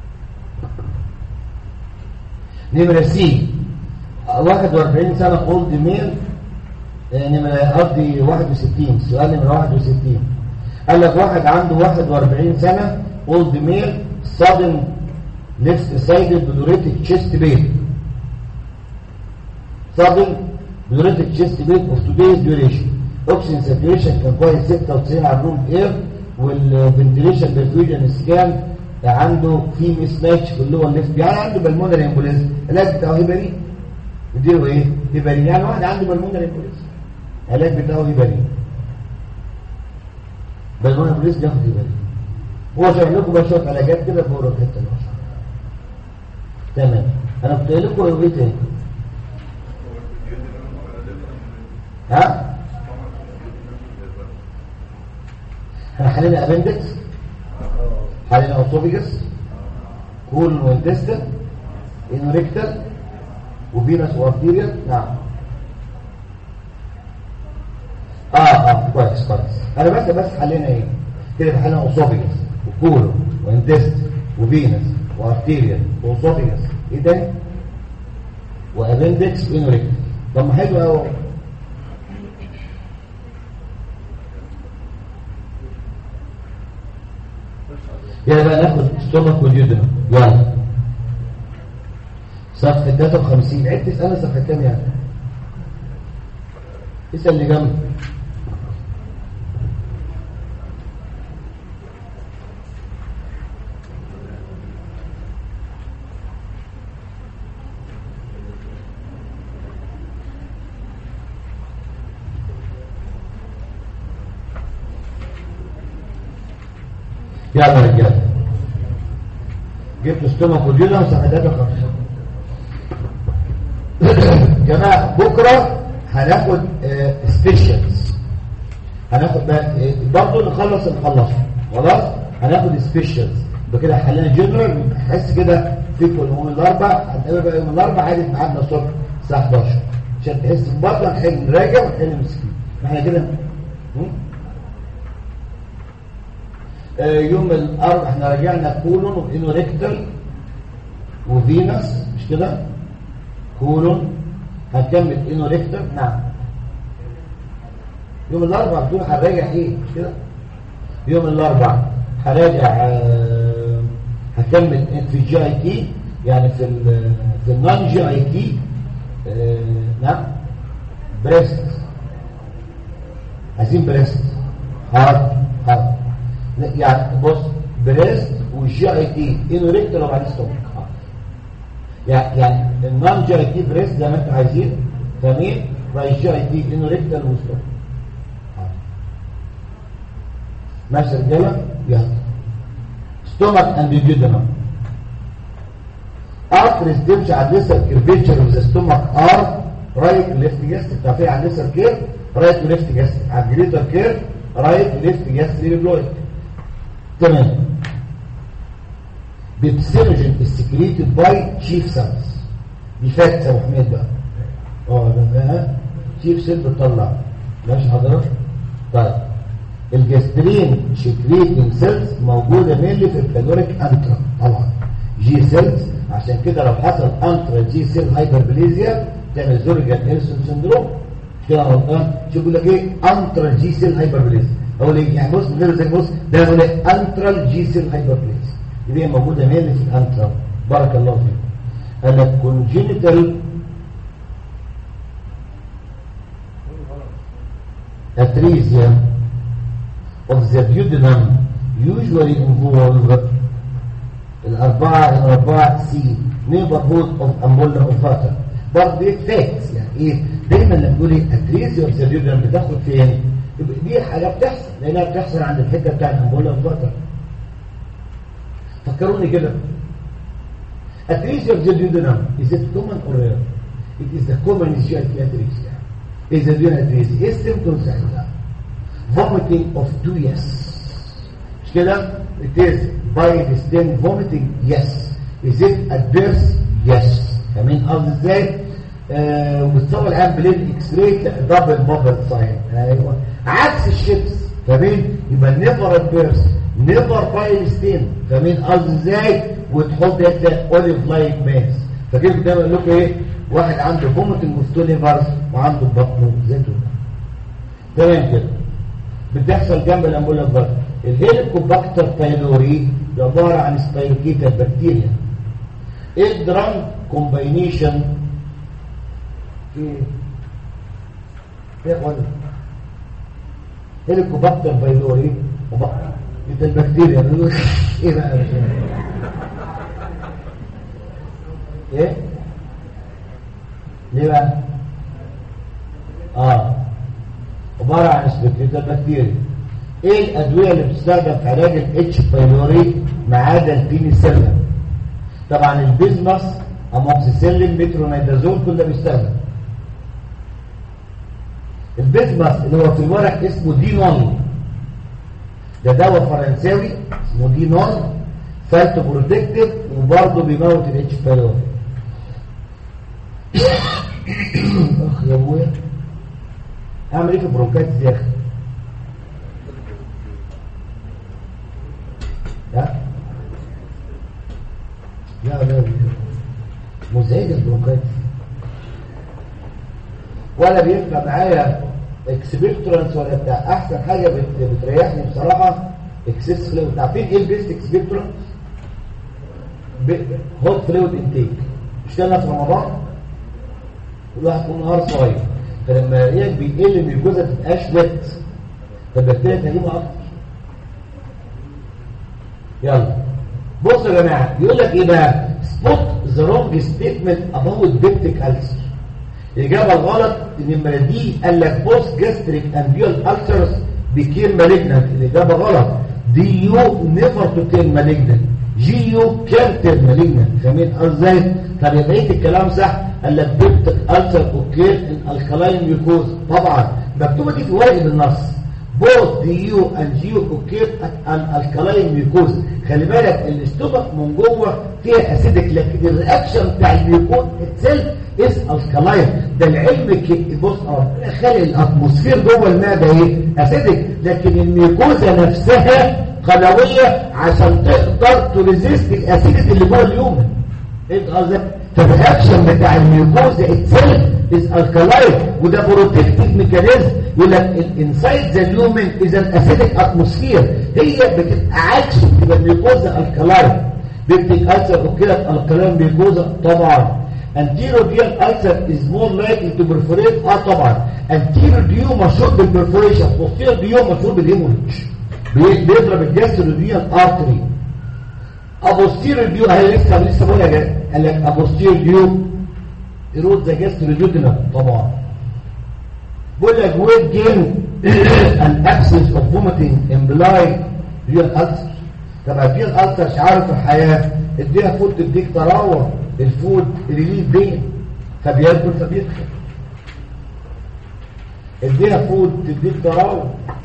نمرة سي 41 سنة اولد ميل، نمرة قصدي 61، سؤال نمرة 61 قال لك واحد عنده 41 سنة اولد ميل sudden left-sided pleuritic chest pain. sudden pleuritic chest pain of today's duration. oxygen saturation كان كويس 96 على الروم اير، والفنتيليشن بالفيوجن سكان عنده في ميس ماتش في اللور ليفت، يعني عنده بالمونري امبوليزم. العلاج بتاعه هيبارين، يديله ايه؟ هيبارين. يعني واحد عنده بالمونري امبوليزم العلاج بتاعه هيبارين، بالمونري امبوليزم ياخد هيبارين. هو شايف لكم بقى شويه علاجات كده فوق الحته اللي تمام. انا قلت لكم ايه تاني؟ ها؟ احنا حلينا ابندكس، حلينا اوتوبيجس، كولون وانتستن، انوريكتال وفينس وارتيريال. نعم كويس. انا بس حلينا ايه كده؟ حلينا اوتوبيجس وكولون وانتستن وفينس وارتيريال واوتوبيجس، ايه تاني؟ وابندكس وانوريكتال. طب ما حلو قوي. يلا بقى ناخد ستومك واليودنم. يلا صفحة 53. عدت تسألنا صفحة كام يعني؟ اسأل اللي جنبي. يلا يا رجاله، جبت ستومك ودينا وصفحة 53. جماعة بكرة هناخد سبيشالز، هناخد برضه نخلص خلاص هناخد سبيشالز بكده. حاليا جنرال هحس كده فيكم يوم الاربع، هنتقابل بقى يوم الاربع عادي في ميعادنا الصبح الساعه 11 عشان تحس برضه نحل نراجع ونحل مسكين. احنا كده يوم الاربع احنا راجعنا كولون وانوريكتال وفينس، مش كده؟ كولون هنكمل انوريكتال. نعم يوم الاربع بتقول هنراجع ايه، مش كده؟ يوم الاربع هراجع هكمل في جي اي تي، يعني في النون جي اي تي. نعم بريست، عايزين بريست هارد يعني بص بريست والجي اي تي انوريكتال وبعدين ستومك. يعني النون جي اي تي بريست زي ما انتم عايزين، فاهمين؟ والجي اي تي انوريكتال وستومك. ماشي يا رجاله؟ يلا ستومك اند جيودنم. ارتريز تمشي على الليسر كيرفيتشر اوف ذا ستومك ار رايت وليفت جاستريك، تعرفين على الليسر كير رايت وليفت جاستريك، على الجريتر كير رايت وليفت جاستريك بلويد. تمام. بيبسينوجين السكريتد باي تشيف سيلز. دي فاكت يا ابو حميد بقى. ده تشيف سيل بتطلع. ماشي حضرتك؟ طيب الجاسترين شكريتنج سيلز موجوده مينلي في الكالوريك انترا طبعا جي سيلز، عشان كده لو حصل انترا جي سيل هايبربليزيا تعمل زورجان نيلسون سندروم. كده غلطان. شوف بيقول لك ايه انترا جي سيل هايبربليزيا، اقول ايه يعني؟ بص غير زي بص ده يقول ايه انترا جي سيل هايبربليزيا، دي هي موجوده مينلي في الانترا. بارك الله فيك. قال لك كونجينيتال atresia of the duodenum usually involve الأربعة سي neighborhood of ampulla ovata. برضه دي فاكتس، يعني ايه؟ دايما لما تقول ايه atresia of the duodenum بتاخد فين؟ دي حاجه بتحصل لانها بتحصل عند الحته بتاع الامبولا ovata. فكروني كده. atresia of the duodenum is it common or rare? It is the common GI atresia. Is the duodenum atresia. ايه السيمبتومز عندها؟ vomiting of 2 yes. مش كده؟ it is by distinct vomiting yes. is it adverse yes. فاهمين قصدي ازاي؟ وبتصور الان بلين اكس راي دبل بابل ساين. ايوه عكس الشيبس، فاهمين؟ يبقى نيفر ادفيرس نيفر باي ستين، فاهمين قصدي ازاي؟ وتحط اوليف لايك ماس. فكده دايما اقول لكم ايه؟ واحد عنده فوميتنج اوف 2 ليفرز وعنده بطنه زيتون. تمام كده. بتحصل جنب الامبولا الضغط. الهيليكوباكتر بايلوري عباره عن سبايروكيتا بكتيريا. الدرام كومباينيشن ايه قلنا هيليكوباكتر بايلوري وبقى البكتيريا ايه بقى ايه ليه بقى عباره عن سبايروكيتا بكتيريا. ايه الادويه اللي بتستخدم في علاج الاتش بايلوري ما عدا البينيسيلين؟ طبعا البيزمس اموكسيسيلين مترونيدازول كل ده بيستخدم. البيزمس اللي هو في الورق اسمه دينول، ده دواء فرنساوي اسمه دينول فايتو بروتكتيف وبرضه بيموت الاتش بايلوري. اخ يا ابويا اعمل ايه في برونكايتس يا اخي؟ لا مزعجة البرونكايتس، ولا بينفع معايا اكسبكتورانس ولا بتاع. احسن حاجه بتريحني بصراحه اكسس فلويد. عارفين ايه البيست اكسبكتورانس؟ هوت فلويد انتيك، مش كده في رمضان كل واحد طول النهار صايم، فلما ريقك بيقل ان الجوزه ما تبقاش ويت فالبكتيريا تهاجمها اكتر. يلا بصوا يا جماعه يقول لك ايه بقى؟ سبوت ذا رونج ستيتمنت اباوت بيبتيك ألسر. الاجابه الغلط النمره دي قال لك بوست جاستريك اند بيول ألسرز بيكير مالجنت. الاجابه غلط. دي يو نيفر تو تيل مالجنت، جي يو كان تيل مالجنت. فاهمين ازاي؟ طب يا بقيه الكلام صح. قال لك بيبتيك ألسر اوكير ان الكلاين ميوكوز. طبعا مكتوبه دي في ورق بالنص. both DU and GU occur at an alkaline mucosa. خلي بالك الاستومك من جوه فيها اسيدك، لكن الرياكشن بتاع الميوكوز اتسيلف از الكلاين. ده العلم بص ربنا خلق الاتموسفير جوه المعده ايه؟ اسيدك، لكن الميوكوزا نفسها قلويه عشان تقدر تريزيست الاسيديتي اللي جوه اليوم. ايه قصدك؟ فالرياكشن بتاع الميوكوزا اتسيلف از الكلاين، وده بروتكتيف ميكانيزم. يقول لك الانسايد ذا اليومن اذا الاسيدك اتموسفير هي بتبقى عكس، بتبقى الميوكوزا الكلاين. بيبتيك ألسر وكده الكلاين ميوكوزا. طبعا anterior dual ulcer is more likely to perforate. طبعا anterior due مشهور بالبرفوريشن، posterior due مشهور بالهيموريدج، بيضرب الجاستروديال ارتري. posterior due هي لسه بقول يا جماعه قال لك posterior due يرود ذا جاستروديال. طبعا بقول لك weight gain and absence of vomiting imply dual ulcer. طبعا dual ulcer شعار في الحياه، اديها فود تديك تراوح، الفود ريليف بين فبياكل فبيدخل، اديها فود تديك تراوح.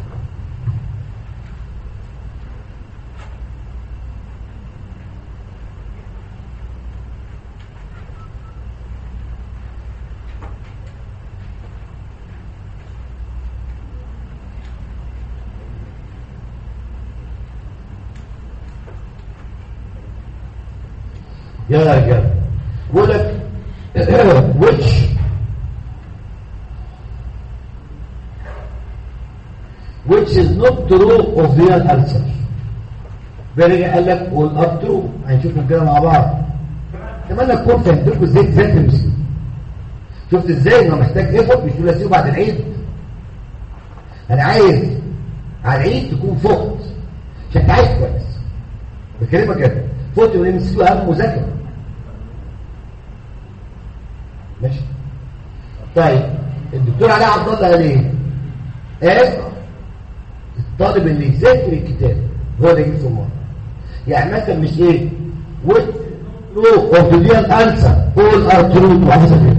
يا رجال بقول لك which is not true of real ulcer. برجع قال لك والار ترو. هنشوفهم كده مع بعض. اتمنى تكون فهمتكم ازاي تذاكر. شفت ازاي انه محتاج ايفورت مش تقول بعد العيد. انا عايز على العيد تكون فوقت عشان تعيش كويس. بكلمك كده فوقت من المسكو اهم مذاكره. ماشي. طيب الدكتور علاء عبد الله قال ايه؟ قال الطالب اللي يذاكر الكتاب هو اللي يجيب ثمار. يعني مثلا مش ايه with no of the real answer all are true وحسب كده.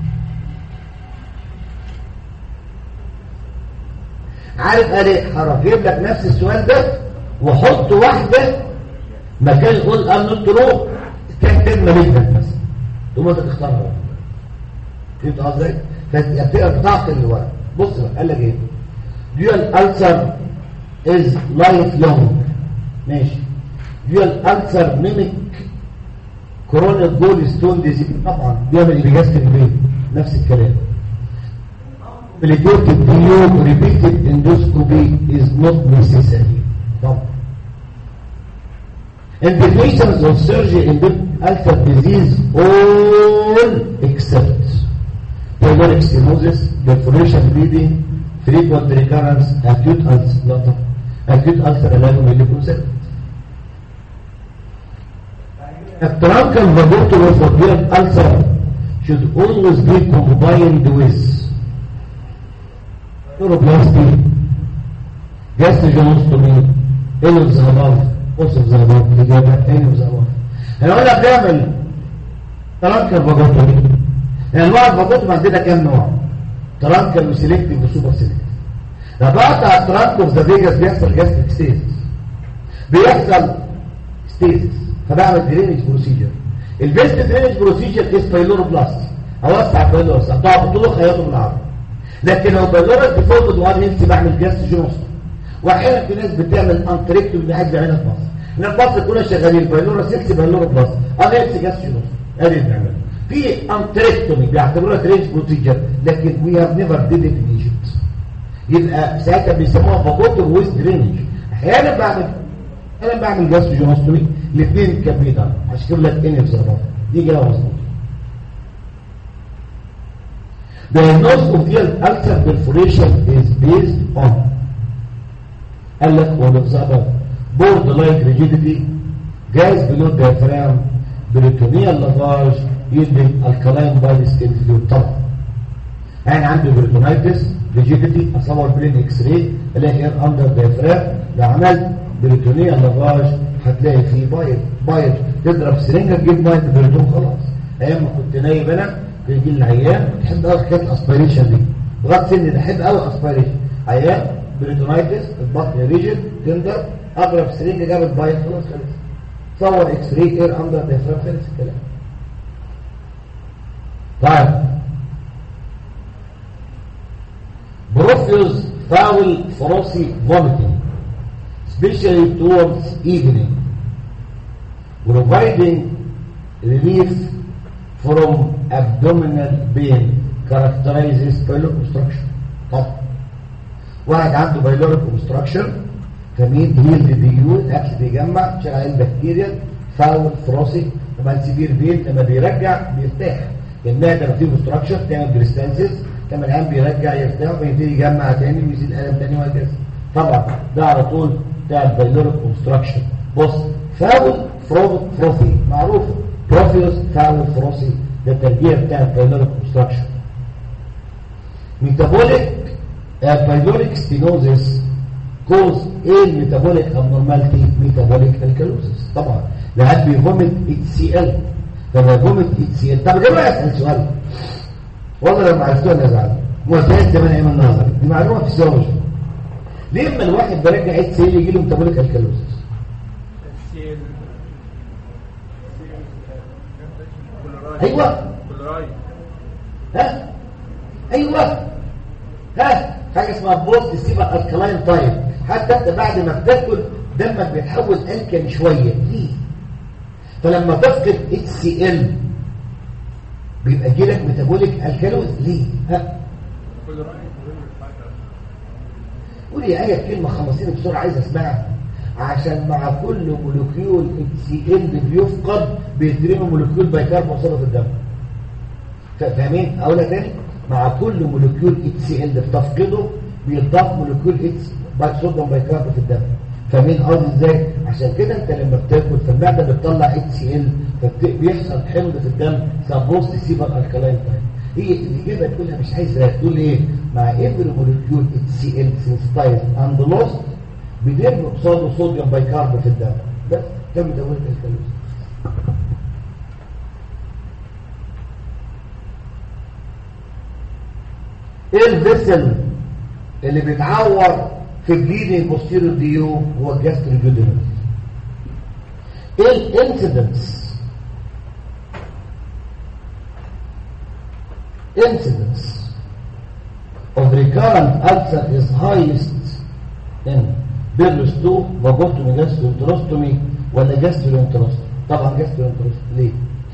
عارف قال ايه؟ هجيب لك نفس السؤال ده وحط واحده مكان all are not true كان كلمه منك بس ثم انت تختارها. فهمت قصدي؟ فبتقرا بتعقل الورق. بص بقى قال لك ايه؟ dual ulcer is lifelong. ماشي. dual ulcer mimic chronic gallstone disease. طبعا بيعمل إبجاستيك بين نفس الكلام. Repeated DU repeated endoscopy is not necessary. طبعا indications of surgery in ulcer disease all except pyloric stenosis, perforation bleeding, frequent recurrence, acute ulcer. acute ulcer علاجه اللي يكون سبب. الترانكال vagotomy for dual ulcer should always be combined with neuroplasty, gastrostomy, any of the above, also of the above. الإجابة any of the above. هنقول لك نعمل ترانكال vagotomy. انواع الفاجوتومي عندنا كام نوع؟ ترانكال وسيلكتيف وسوبر سيلكتيف. لما بقطع الترانك اوف ذا فيجاس بيحصل جاستريك ستيزس، بيحصل ستيزس، فبعمل درينج بروسيجر. البيست درينج بروسيجر از بايلوروبلاست. اوسع البايلورس اقطعه بالطول خياطه بالعرض. لكن لو بايلورس ديفولت وان هيلثي بعمل جاستروجينوستومي. واحيانا في ناس بتعمل انتريكتومي اللي عايز يعملها في مصر. هنا في مصر كلنا شغالين بايلورس هيلثي بايلوروبلاست، هيلثي جاستروجينوستومي. ادي اللي بنعمله. في انتريكتومي بيعتبروها ترينج بروسيجر، لكن وي هاف نيفر ديد ات ان ايجيبت. يبقى ساعتها بيسموها فاجوتوم ويز درينج. احيانا بعمل جاستروجينوستومي. الاثنين كان بيدعم عشان كده لك ان بصراحه دي جايه مظبوطه. Diagnosis of the ulcer perforation is based on قال لك ونفسها board-like rigidity, gas below diaphragm, peritoneal lavage yielding alkaline body skin fluid. طبعا يعني عنده peritonitis rigidity اصور بلين اكس راي الاقي اير اندر دايفرام. لو عملت بريتونيال لافاج هتلاقي فيه بايل تضرب سرنجه تجيب ميه البريتون خلاص. ايام ما كنت نايم انا بيجي لي عيان بحب قوي حكايه الاسبيريشن دي لغايه سن ده بحب قوي اسبيريشن. عيان بريتونايتس البطن ريجيد تندر اضرب سرنجه جابت بايل خلاص خلص. صور اكس راي اير اندر دايفرام خلص الكلام. طيب Profuse foul frothy vomiting, especially towards evening, providing relief from abdominal pain, characterizes pyloric obstruction. طبعا واحد عنده pyloric obstruction فمين هيلد ديول اكل بيجمع شغالين بكتيريا فاول frothy لما سيفير بين لما بيرجع بيرتاح. المعده بتجيب obstruction تعمل بريستانسيس لما العين بيرجع يرتاح ويبتدي يجمع تاني ويزيد الالم تاني وهكذا. طبعا ده على طول بتاع البايلوريك اوبستراكشن. بص فاول فروثي معروف بروفيوس فاول فروثي ده الترجيع بتاع البايلوريك اوبستراكشن. ميتابوليك بايلوريك ستينوزيس كوز ايه الميتابوليك ابنورماليتي؟ ميتابوليك الكالوزيس. طبعا لحد بيفومت HCl فما يفومت HCl. طب يا جماعه اسال سؤال والله لما عرفتوها انا زعلان. معتاد زمان ايام النظري دي معلومه فيسيولوجي. ليه اما الواحد برجع HCl يجي له ميتابوليك الكالوزيس؟ ايوه ها ايوه ها حاجه اسمها بوست سيبر الكلاين تايب. حتى انت بعد ما بتاكل دمك بيتحول الكن شويه ليه؟ فلما تفقد HCl بيبقى جيلك ميتابوليك الكالوز ليه؟ ها قولي ايه كلمه خلصيني بسرعه عايز اسمعها. عشان مع كل مولكيول HCl بيفقد بيترمي مولكيول بايكارب وصله في الدم. فاهمين؟ اقولها تاني. مع كل مولكيول HCl بتفقده بيضاف مولكيول صوديوم بايكارب في الدم. فاهمين قصدي ازاي؟ عشان كده انت لما بتاكل فالمعده بتطلع HCl فبيحصل حمض في الدم سبوست سيبر الكلاين تايب. هي الاجابه تقولها مش عايزه تقول ايه؟ مع every molecule HCl sensitized and lost بيرمي قصاده صوديوم بايكارب في الدم. بس تم توليد الكالوز. ايه الفيسل اللي بيتعور في البليدنج بوستيريور ديو؟ هو الجاستروجيودينال. ايه الانسيدنس of recurrent ulcer is highest in بيرلس 2 فاجوتومي جاستروانتروستومي ولا جاستروانتروستومي؟ طبعا جاستروانتروستومي. ليه؟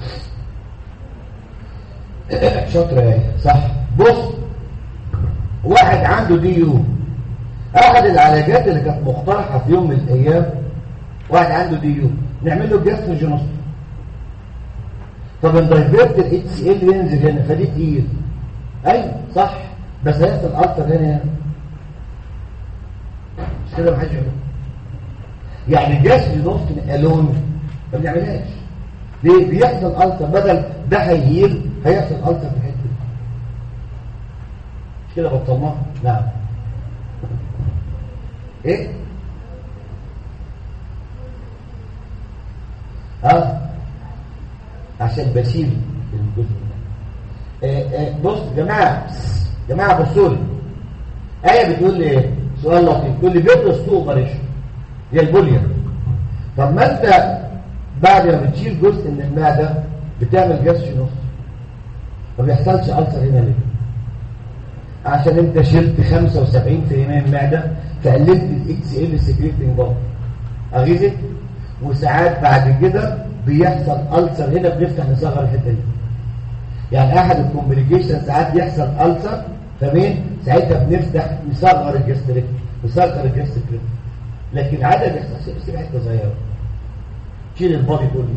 شاطره اهي صح. بص واحد عنده DU احد العلاجات اللي كانت مقترحه في يوم من الايام واحد عنده DU نعمل له جاستروجينوستومي. طب الدايفيرت HCl ينزل هنا فدي تقيل. ايوه صح بس هيحصل اكتر هنا مش كده. محدش يعمل يعني جاستروجينوستومي الون ما بنعملهاش. ليه؟ بيحصل ألسر بدل ده هيهيل هيحصل ألسر في الحته دي. مش كده بطلناها؟ نعم. ايه؟ عشان بشيل الجزء ده. بص جماعه بصوا لي. آية بتقول لي ايه؟ سؤال لطيف. تقول لي بيبرس تو اوبريشن هي البوليا. طب ما انت بعد ما بتشيل جزء من المعده بتعمل جاستروجينوس ما بيحصلش ألسر هنا ليه؟ عشان انت شلت 75% من المعده فقللت الHCl سكريتنج بار اغيزت. وساعات بعد كده بيحصل ألسر هنا بنفتح نصغر الحته دي. يعني احد الكومبليكيشن ساعات يحصل ألسر فمين ساعتها بنفتح نصغر الجاستريك نصغر الجاستريك. لكن عاده بيحصل بس حته صغيره. شيل البادي كله.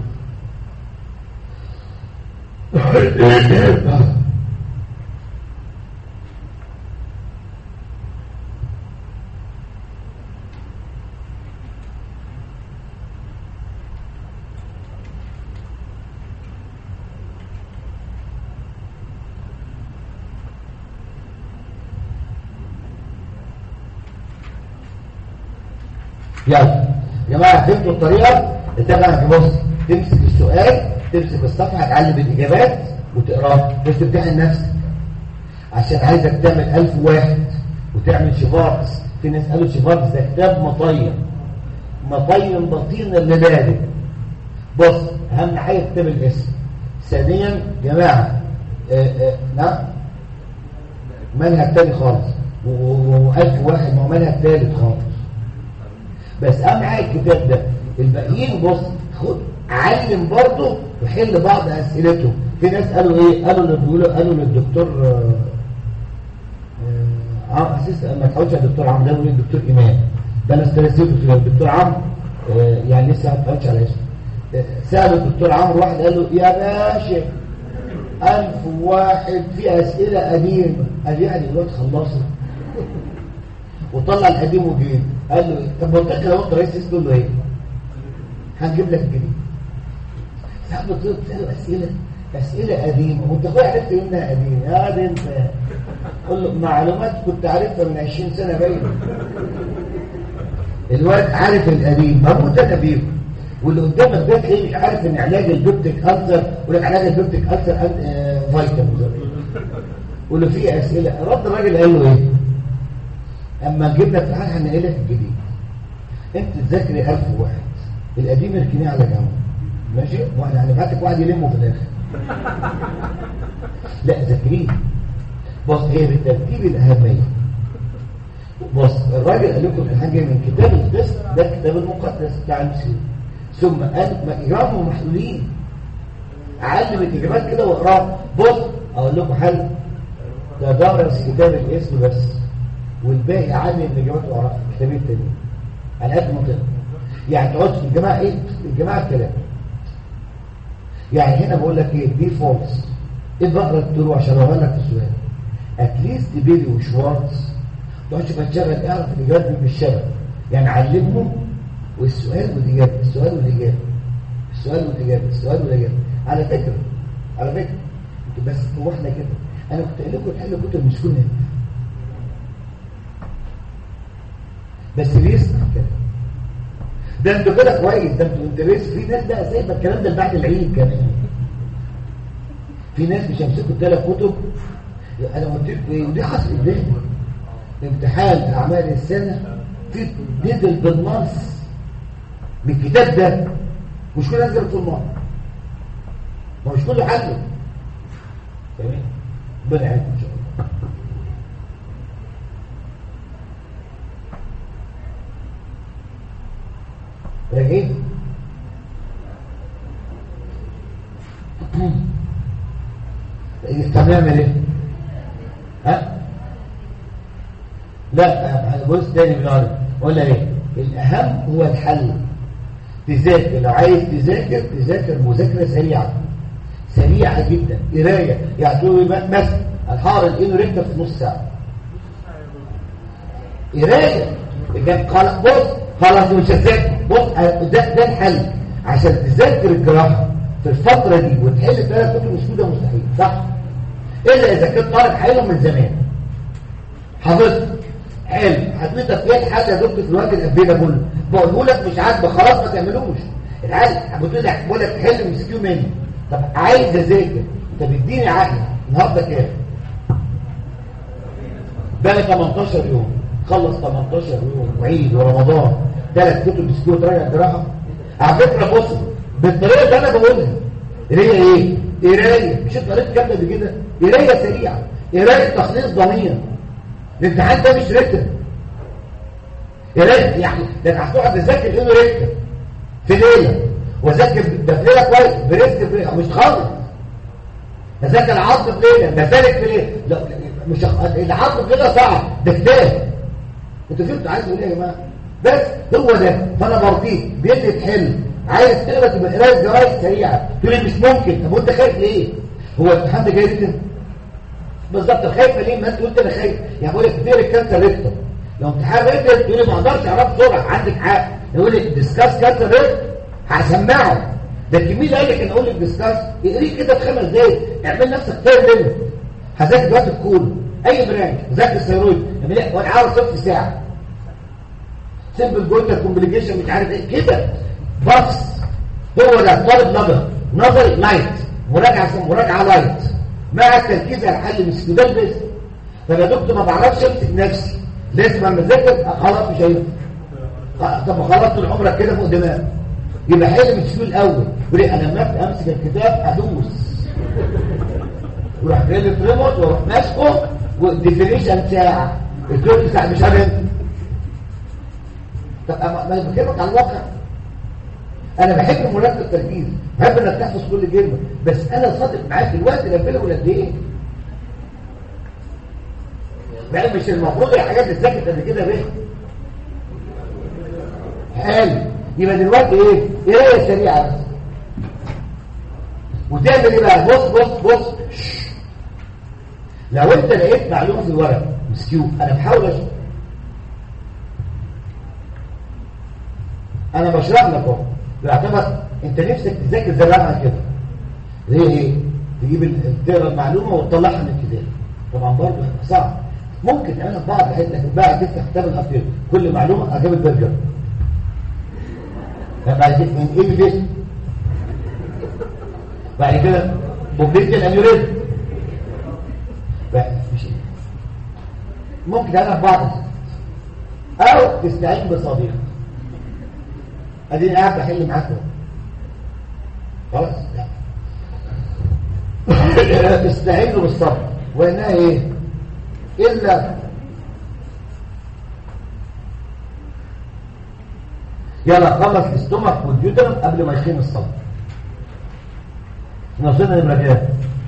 يلا يا جماعه فهمتوا الطريقه؟ اتبع بص، تمسك السؤال، تمسك الصفحه، تعلم الاجابات وتقراها، مش تمتحن نفسك عشان عايزك تعمل 1000 واحد وتعمل شيفارتس. في ناس قالوا شيفارتس ده كتاب مطين بطين اللي بارد. بص، اهم حاجه كتاب الاسم. ثانيا جماعه نعم منهج تاني خالص، و1000 واحد ما هو منهج تالت خالص. بس اهم حاجه الكتاب ده. الباقيين بص خد علم برضه وحل بعض اسئلتهم. في ناس قالوا ايه؟ قالوا للدكتور اساس ما تحاولش على الدكتور عمرو، ده الدكتور امام، ده انا استرسيته الدكتور عمرو يعني لسه ما تحاولش على اسمه. سالوا الدكتور عمرو، واحد قال له يا باشا 1000 واحد في اسئله قديمه. قال يعني الوقت خلصت وطلع القديم وجديد. قال له طب قلت لك لو انت رئيس تقول له ايه؟ هنجيب لك الجديد. ساعات بتساله اسئله قديمه وانت اخويا عرفت منها قديمه. يا ده انت قول له معلومات كنت عارفها من 20 سنه باين. الواد عارف القديم موجود انا بيه، واللي قدامك ده تلاقيه مش عارف ان علاج البيبتيك ألسر، ولك علاج البيبتيك ألسر فيتامين. واللي فيه اسئله. رد الراجل قال له ايه؟ اما جبنا امتحان هنقلك الجديد، انت تذاكري 1000 واحد، القديم اركنيه على جنب ماشي، واحنا هنبعتك واحد يلمه في الاخر. لا ذاكريه. بص هي بالترتيب الاهميه. بص الراجل قال لكم الامتحان جاي من كتاب القسم، ده الكتاب المقدس بتاع المسيح، ثم قال ما اجابهم محلولين، علم الاجابات كده واقراها. بص اقول لكم حل، تدرس كتاب الاسم بس، والباقي علم الاجابات واقراها كتابين تانيين على قد ما تقدر. يعني تقعدش الجماعه ايه؟ الجماعه الكلام. يعني هنا بقول لك ايه؟ دي فولس. ايه بقرا الطرق عشان اقول لك السؤال. اتليست بيلي وشوارتز تقعدش بتشغل اعرف الاجابات دي بالشبه. يعني علمهم والسؤال والاجابه، السؤال والاجابه. على فكره انتوا بس هو احنا كده، انا كنت قايل لكم تحلوا كتب مش كلها، بس بيسمع كده. ده انتوا كده كويس، ده انتوا بس في ناس بقى سايبه الكلام ده بعد العيد كمان. في ناس مش هيمسكوا 3 كتب. انا قلت لكم ايه؟ ودي حصل قدامي امتحان اعمال السنه في نزل بالنص من الكتاب ده، مش كله نزل في النص، ما مش كله حله. تمام، ربنا يعينكم ان شاء الله. راجعين طب نعمل ايه؟ ها؟ لا بص تاني بنقول قلنا ايه؟ الاهم هو الحل. تذاكر، لو عايز تذاكر مذاكره سريعه جدا، قرايه. يعني تقول مثلا الحار الانوريكتا في نص ساعه قرايه. خلاص مش هتذاكر. بص ده الحل عشان تذاكر الجراحه في الفتره دي وتحل 3 كتب مش كده مستحيل، صح؟ الا اذا كنت طالب حلو من زمان حضرتك حلو حضرتك ايه الحل يا دكتور في الوقت القبيله كله؟ بقول لك مش عاجبك خلاص ما تعملوش. العيال بتقول لك حل مسكيو مني. طب عايز اذاكر، طب اديني عقل. النهارده كام؟ بقى 18 يوم، خلص 18 يوم وعيد ورمضان 3 كتب مسكيو تراجع جراحه. على فكره بص بالطريقه اللي انا بقولها اللي هي ايه؟ قرايه. مش انت قريت كام قبل كده؟ قرايه سريعه، قرايه تخليص ضمير. الامتحان ده مش رتم قرايه، يعني ده انا هتقعد تذاكر انه رتم في ليله واذاكر ده في ليله كويس بريست مش خالص. اذاكر العصر في ليله، بذاكر في ليله. لا مش العصر في ليله صعب، ده كتاب. انتوا فهمتوا عايز اقول ايه يا جماعه؟ بس هو ده. فانا برضيك بيدي تحل، عايز تقرا تبقى قرايه جرايد سريعه. تقول لي مش ممكن. طب وانت خايف ليه؟ هو الامتحان ده جاي ريتم بالظبط. خايفه ليه؟ ما انت قلت انا خايف. يعني بقول لك كتير الكانسر ريتم، لو امتحان ريتم تقول لي ما اقدرش اعرفه بسرعه. عندك حق. يقول لك ديسكاس كانسر ريتم هسمعه. ده الجميل قال لك ان اقول لك ديسكاس اقريه كده في 5 دقايق. اعمل نفسك فاهم منه. هذاكر دلوقتي الكول اي برانش، ذاكر الثيرويد وانا عاوز 0 ساعه سيمبل جولدر كومبليكيشن مش عارف ايه كده بس. هو ده طالب نظري لايت، مراجعه لايت مع التركيز على حل السودان بس. طب يا دكتور ما بعرفش امسك نفسي، لازم اما اذاكر خلاص مش هينفع. طب خلاص طول عمرك كده فوق دماغك، يبقى حل مش الاول. يقول لي انا لما امسك الكتاب ادوس وراح جاي لي ريموت واروح ماسكه والديفينيشن ساعه الدكتور ساعه مش عارف. طب ما بكلمك على الواقع. انا بحب مركز التركيز، بحب انك تحفظ كل كلمه، بس انا صادق معاك دلوقتي ربنا ولا قد ايه بقى. مش المفروض الحاجات تتذاكر قبل كده بيه حلو. يبقى دلوقتي ايه قرايه سريعه بس. وتعمل ايه بقى؟ بص لو انت لقيت معلومه في الورق مسكيو، انا بحاول اشرح، انا بشرح لك اهو. يعتبر انت نفسك تذاكر زي ما انا كده. ليه ايه؟ تجيب تقرا المعلومه وتطلعها من الكتاب. طبعا برضه صعب. ممكن انا بعض حته بقى تفتح كتاب الافكار كل معلومه اجيب البرجر بعد كده من ايه دي بعد كده بوبليت الانيوريزم مش ممكن انا بعض او تستعين بصديق. اديني قاعد بحل معاك خلاص. استعينوا بالصبر وانها ايه الا يلا خلص الاستومك والجدرم قبل ما يخيم الصبر. نوصلنا لمراجعات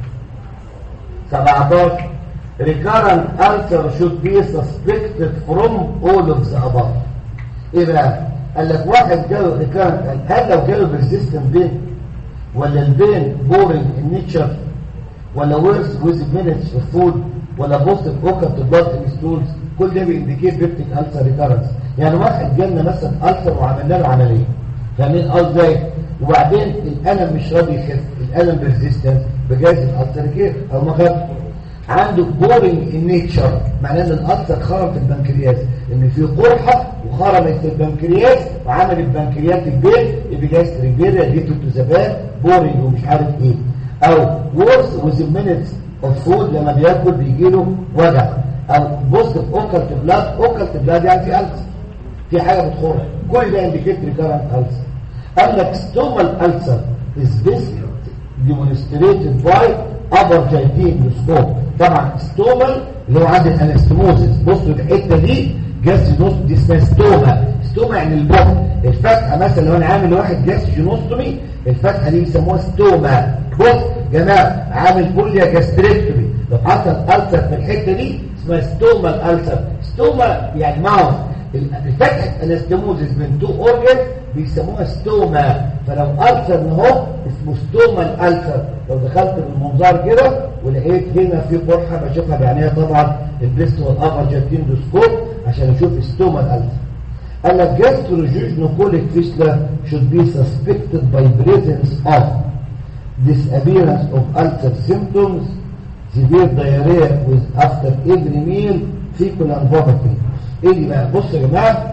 17. recurrent ulcer should be suspected from all of the above. ايه بقى؟ قال لك واحد جاله recurrent، هل لو جاله persistent pain ولا البين boring in nature ولا worse with minutes of food ولا positive occult blood in stools، كل ده بيindicate peptic ulcer recurrence. يعني واحد جالنا مثلا ulcer وعملنا له عمليه، فاهمين ازاي؟ وبعدين الالم مش راضي يخف، الالم persistent بجاز الالسر كيف او ما خف. عنده boring in nature، معناه ان الالسر خرم في البنكرياس، ان في قرحه وخرمت في البنكرياس وعمل البنكرياس البيت بجاز ريبيريا ديتو تو زبان boring ومش عارف ايه. او worse with minutes of food، لما بياكل بيجيله وجع. او positive occult blood يعني في ألسر، في حاجه بتخرج. كل ده indicate recurrent ulcer. قال لك stomal ulcer is best demonstrated by upper gynecoscope. طبعا stomal اللي هو عند الانستموزيس. بصوا الحته دي جاسترينوستومي دي اسمها ستوما يعني البطن. الفتحه مثلا لو انا عامل واحد جاسترينوستومي الفتحه دي بيسموها ستوما. بص يا جماعه عامل بوليا جاستريكتومي لو حصل ألسر في الحته دي اسمها ستوما الألسر. ستوما يعني ماوس. الفتحه انستموزيس من تو اورجن بيسموها ستوما. فلو ألسر اهو اسمه ستوما الألسر. لو دخلت بالمنظار كده ولقيت هنا في قرحه بشوفها بعينيا طبعا البريست والابر جاسترينوسكوب عشان اشوف ستوما الألسر. قال لك gastrojejunocollic fistula should be suspected by presence of disappearance of ulcer symptoms, severe diarrhea with after every meal, fecal and vomiting. ايه دي بقى؟ بصوا يا جماعه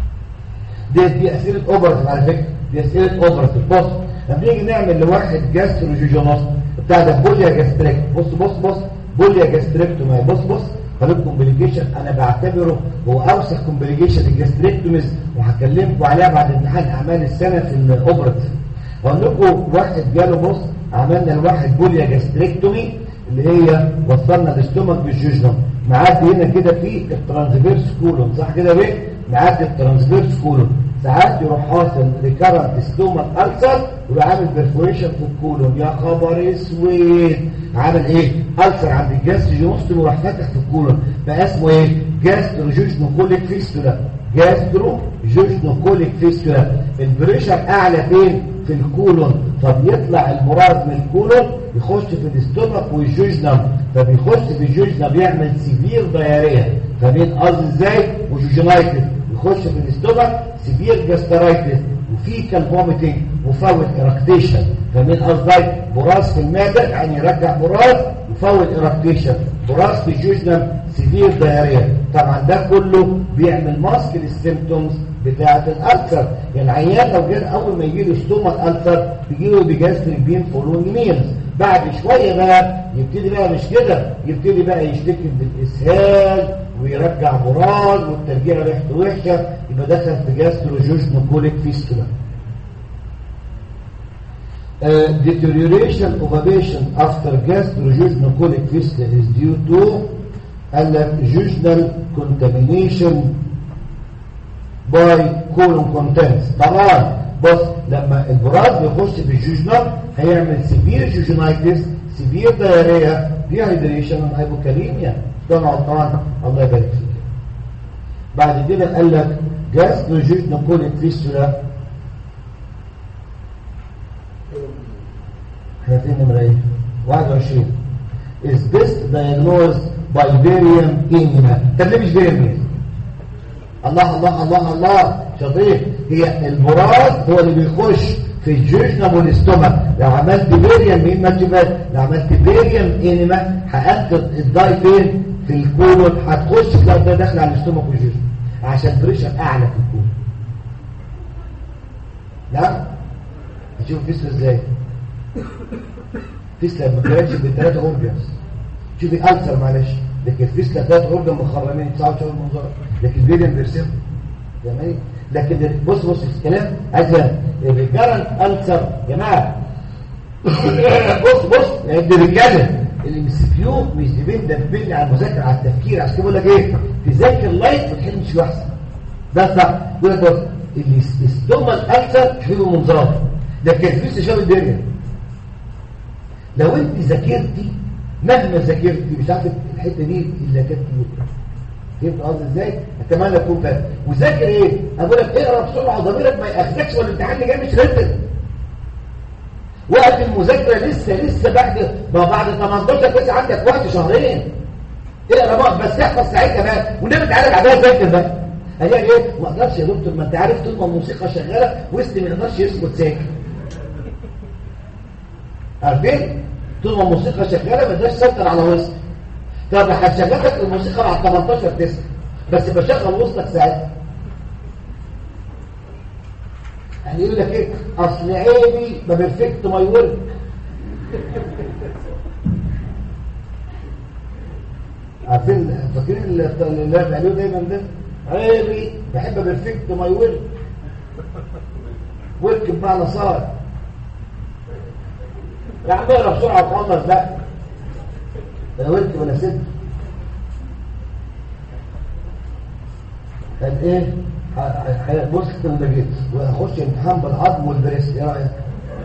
دي اسئله اوبرتيف على فكره، دي اسئله اوبرتيف. بص لما نيجي نعمل لواحد جاستروجينوس بتاع ده بوليا جاستريك، بص بوليا جاستريكتومي. بص خليك كومبليكيشن انا بعتبره هو اوسخ كومبليكيشن الجاستريكتوميز وهكلمكم عليها بعد امتحان اعمال السنه في الاوبرتيف. هقول لكم واحد جاله بص عملنا لواحد بوليا جاستريكتومي اللي هي وصلنا الاستومك بالجوجنم، معدي هنا كده في الترانسفيرس كولون صح كده بيه؟ معدي الترانسفيرس كولون. ساعات يروح حاصل ريكارنت ستومك ألسر ويروح عامل بيرفوريشن في الكولون. يا خبر اسود، عامل ايه؟ ألسر عند الجاستروجينوستومي وراح فاتح في الكولون، بقى اسمه ايه؟ جاستروجينوكوليك فيستولا. جاستروجينوكوليك فيستولا. البريشر اعلى فين؟ في الكولون، فبيطلع المراد من الكولون يخش في الاستومك والجوجنم، فبيخش في الجوجنم يعمل سيفير دايريا. فمين قصد ازاي؟ وجوجينايتس. يخش في الاستومك سيفير جاسترايتس وفيكال فوميتنج وفاول ايركتيشن. فمين قصدي؟ براس في المعده يعني يرجع براس وفاول ايركتيشن. براس في الجوجنم سيفير دايريا. طبعا ده كله بيعمل ماسك للسيمبتومز بتاعه الالسر. يعني العيان لو جه اول ما يجي له ستومال الالسر بيجي له بجاستريك بين فولوينج ميلز، بعد شويه بقى يبتدي بقى مش كده، يبتدي بقى يشتكي بالاسهال ويرجع مراد والترجيع ريحته وحشه، يبقى دخل في جاستروجوجنوكوليك فيستولا. Deterioration of a patient after gastrojejunocolic fistula is due to jejunal contamination by colon contents. طبعا بص لما البراز بيخش في الجوجنال هيعمل سيفير جوجنايتس، سيفير دايريا، ديهايدريشن، هايبوكاليميا. طبعا الله يبارك فيك. بعد كده قال لك gastrojejunocolic fistula احنا فين نمرة ايه؟ 21 is best diagnosed by barium enema. طب ليه مش barium؟ الله الله الله الله شاطر. هي البراز هو اللي بيخش في الجوجنم والاستومك. لو عملت باريوم انيما تبقى، لو عملت باريوم انيما حققت الداي فين في الكولون، هتخش تلاقي ده داخل على الاستومك والجوجنم عشان بريشر اعلى في الكولون. نعم هتشوف فيسلا ازاي؟ فيسلا ما كانتش بالثلاثه اورجنز. شوفي الالسر معلش، لكن فيسلا ثلاث اورجن مخرمين 19 منظار، لكن بيريم بيرسم جميل. لكن بص الكلام عايز الرجاله الالسر جماعه بص يعني الرجاله اللي مسكيو مش ديبندنت على المذاكره على التفكير. عشان كده بقول لك ايه، تذاكر لايت ما تحلمش احسن. ده صح. يقول لك اللي استوما الالسر شوفوا منظار، لكن فيسلا شاف الدنيا. لو انت ذاكرتي مهما ذاكرتي مش عارف الحته دي الا كانت فهمت قصدي ازاي؟ اتمنى تكون فاهم. وذاكر ايه؟ اقول لك اقرا بسرعه وضميرك ما ياخدكش والامتحان اللي جاي مش رتب. وقت المذاكره لسه بعد 18 لسه عندك وقت شهرين. اقرا بقى بس احفظ ساعتها بقى ونبقى تعالى بعدها ذاكر بقى. هي ايه؟ ما اقدرش يا دكتور، ما انت عارف طول ما الموسيقى شغاله وسط ما يقدرش يسكت ساكت. عارفين؟ طول ما الموسيقى شغاله ما تقدرش تسيطر على وسط. طب هتشغلك الموسيقى بعد 18 تسمع بس بشغل وسطك ساعتها. يعني يقول لك ايه؟ اصل عيبي ما بيرفكت ماي ورك. عارفين فاكرين اللي بيعملوه دايما ده؟ عيبي بحب بيرفكت ماي ورك. ورك بمعنى صار. يا عم اقرا بسرعه وخلص بقى. انا ورك ولا ست؟ قال ايه؟ بص كده جيت واخش امتحان بالعظم والبريست، ايه رايك؟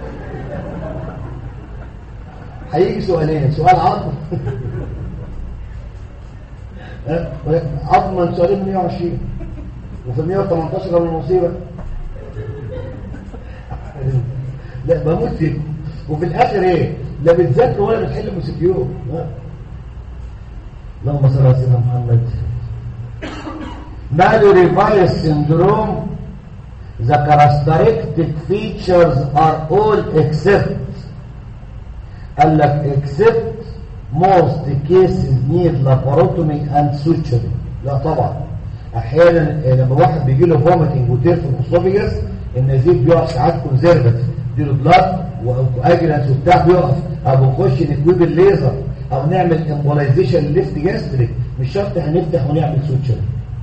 هيجي سؤالين، سؤال عظم عظما سؤالين 120 وفي 118 من المصيبه. لا بموت فيكم. وفي الاخر ايه؟ لا بتذاكروا ولا بتحلوا مسكيو. اللهم صل على سيدنا محمد. Mallory Weiss syndrome, the characteristic features are all except قال لك except most cases need laparotomy and suturing. لا طبعا احيانا لما واحد بيجي له vomiting وتير في الاسوفيجاس النزيف بيقف ساعات كونزرفاتيف، يديله بلاد واجلنس وبتاع بيقف، او بنخش نكويب الليزر او نعمل امبولايزيشن ليفت جاستريك، مش شرط هنفتح ونعمل سوتشر.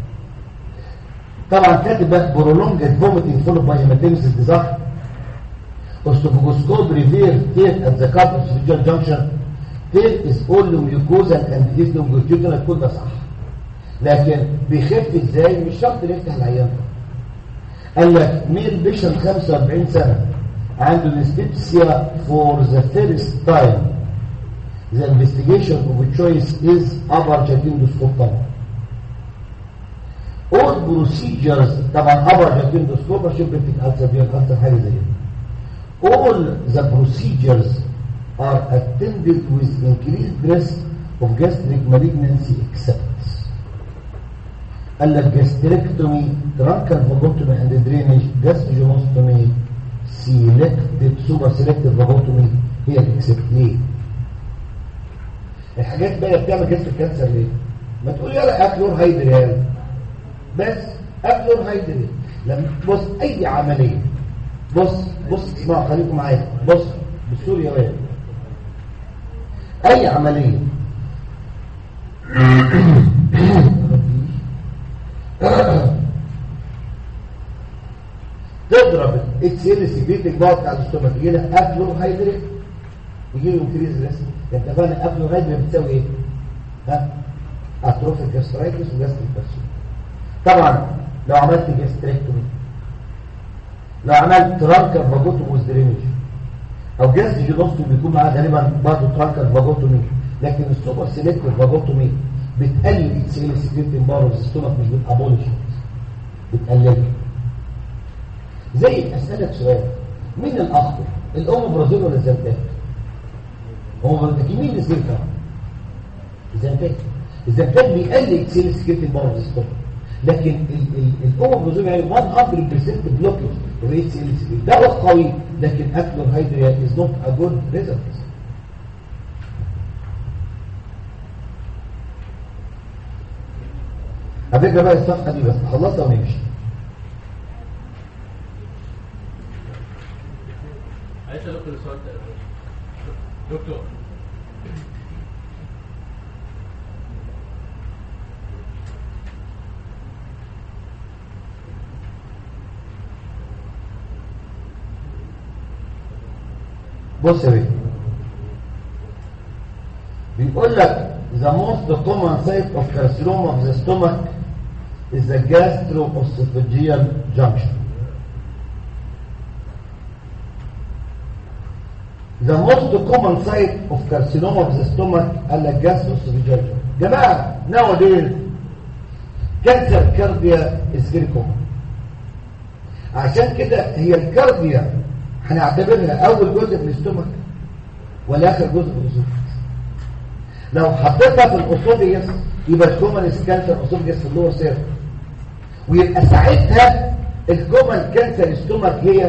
طبعا كاتب بقى برولونجد فوميتنج فولد باي هيماتيمسيس دي صح. اوستوفوجوسكوب ريفير تيت ات ذا كاربوسفيجال جانكشن تيت از اول ميوكوزا اند از لونجيتيودنال، كل ده صح. لكن بيخف ازاي؟ مش شرط نفتح العيان. قال لك ميل بيشن 45 سنه عنده ديسبيبسيا فور ذا فيرست تايم، the investigation of a choice is upper jacindoscope طبعا. all procedures طبعا upper jacindoscope عشان بتتأثر أكثر حاجة زي كده. all the procedures are attended with increased risk of gastric malignancy except قال لك gastrectomy, truncal vagotomy and drainage, gastrostomy, selected super selective vagotomy هي الاكسبت. ليه؟ الحاجات بقى بتعمل جسم الكانسر ليه؟ ما تقول يلا اكلور هيدري بس اكلور هيدري لما بص اي عمليه، بص اسمعوا خليكم معايا، بص بصوا لي يا ولاد، اي عمليه تضرب اتش ال سي بي تكبر على الاستومك، يجي لك افلو هيدريك، يجي له انكريز ريسك. انت فاهم افلو هيدريك بتساوي ايه؟ ها؟ اتروفيك جاسترايتس وجاستريك بارسيس. طبعا لو عملت جاستريكتومي، لو عملت ترانكر فاجوتوم درينج او جاست جينوستومي بيكون معاه غالبا برضه ترانكر فاجوتومي، لكن السوبر سيلكتيف فاجوتومي بتقلل اتش ال سي بي تمبار الاستومك، مش بتابولش، بتقلله. زي اسالك سؤال، مين الاخطر، الاوميبرازول ولا الزنتاك؟ مين اللي سيرفع؟ الزنتاك بيقلل اتش ال سي بي تمبار الاستومك، لكن الاوميبرازول يعني 100% بلوكينج ريت اتش ال سي بي، دواء قوي، لكن اكلور هيدريا از نوت ا جود ريزلت. على فكره بقى الصفحه دي بس خلصها ونمشي. عايز ادخل السؤال ده دكتور. بص يا بيه، بيقول لك the most common site of carcinoma of the stomach is the gastroesophageal junction. The most common site of carcinoma of the stomach is the gastroesophageal junction. جماعة nowadays cancer cardia is very common. عشان كده هي الكارديا هنعتبرها اول جزء في الاستومك ولا اخر جزء في الاسوفيجس؟ لو حطيتها في الاسوفيجس يبقى الكومن كانسر اسوفيجس في اللور سيرف، ويبقى ساعتها الكومن كانسر استومك هي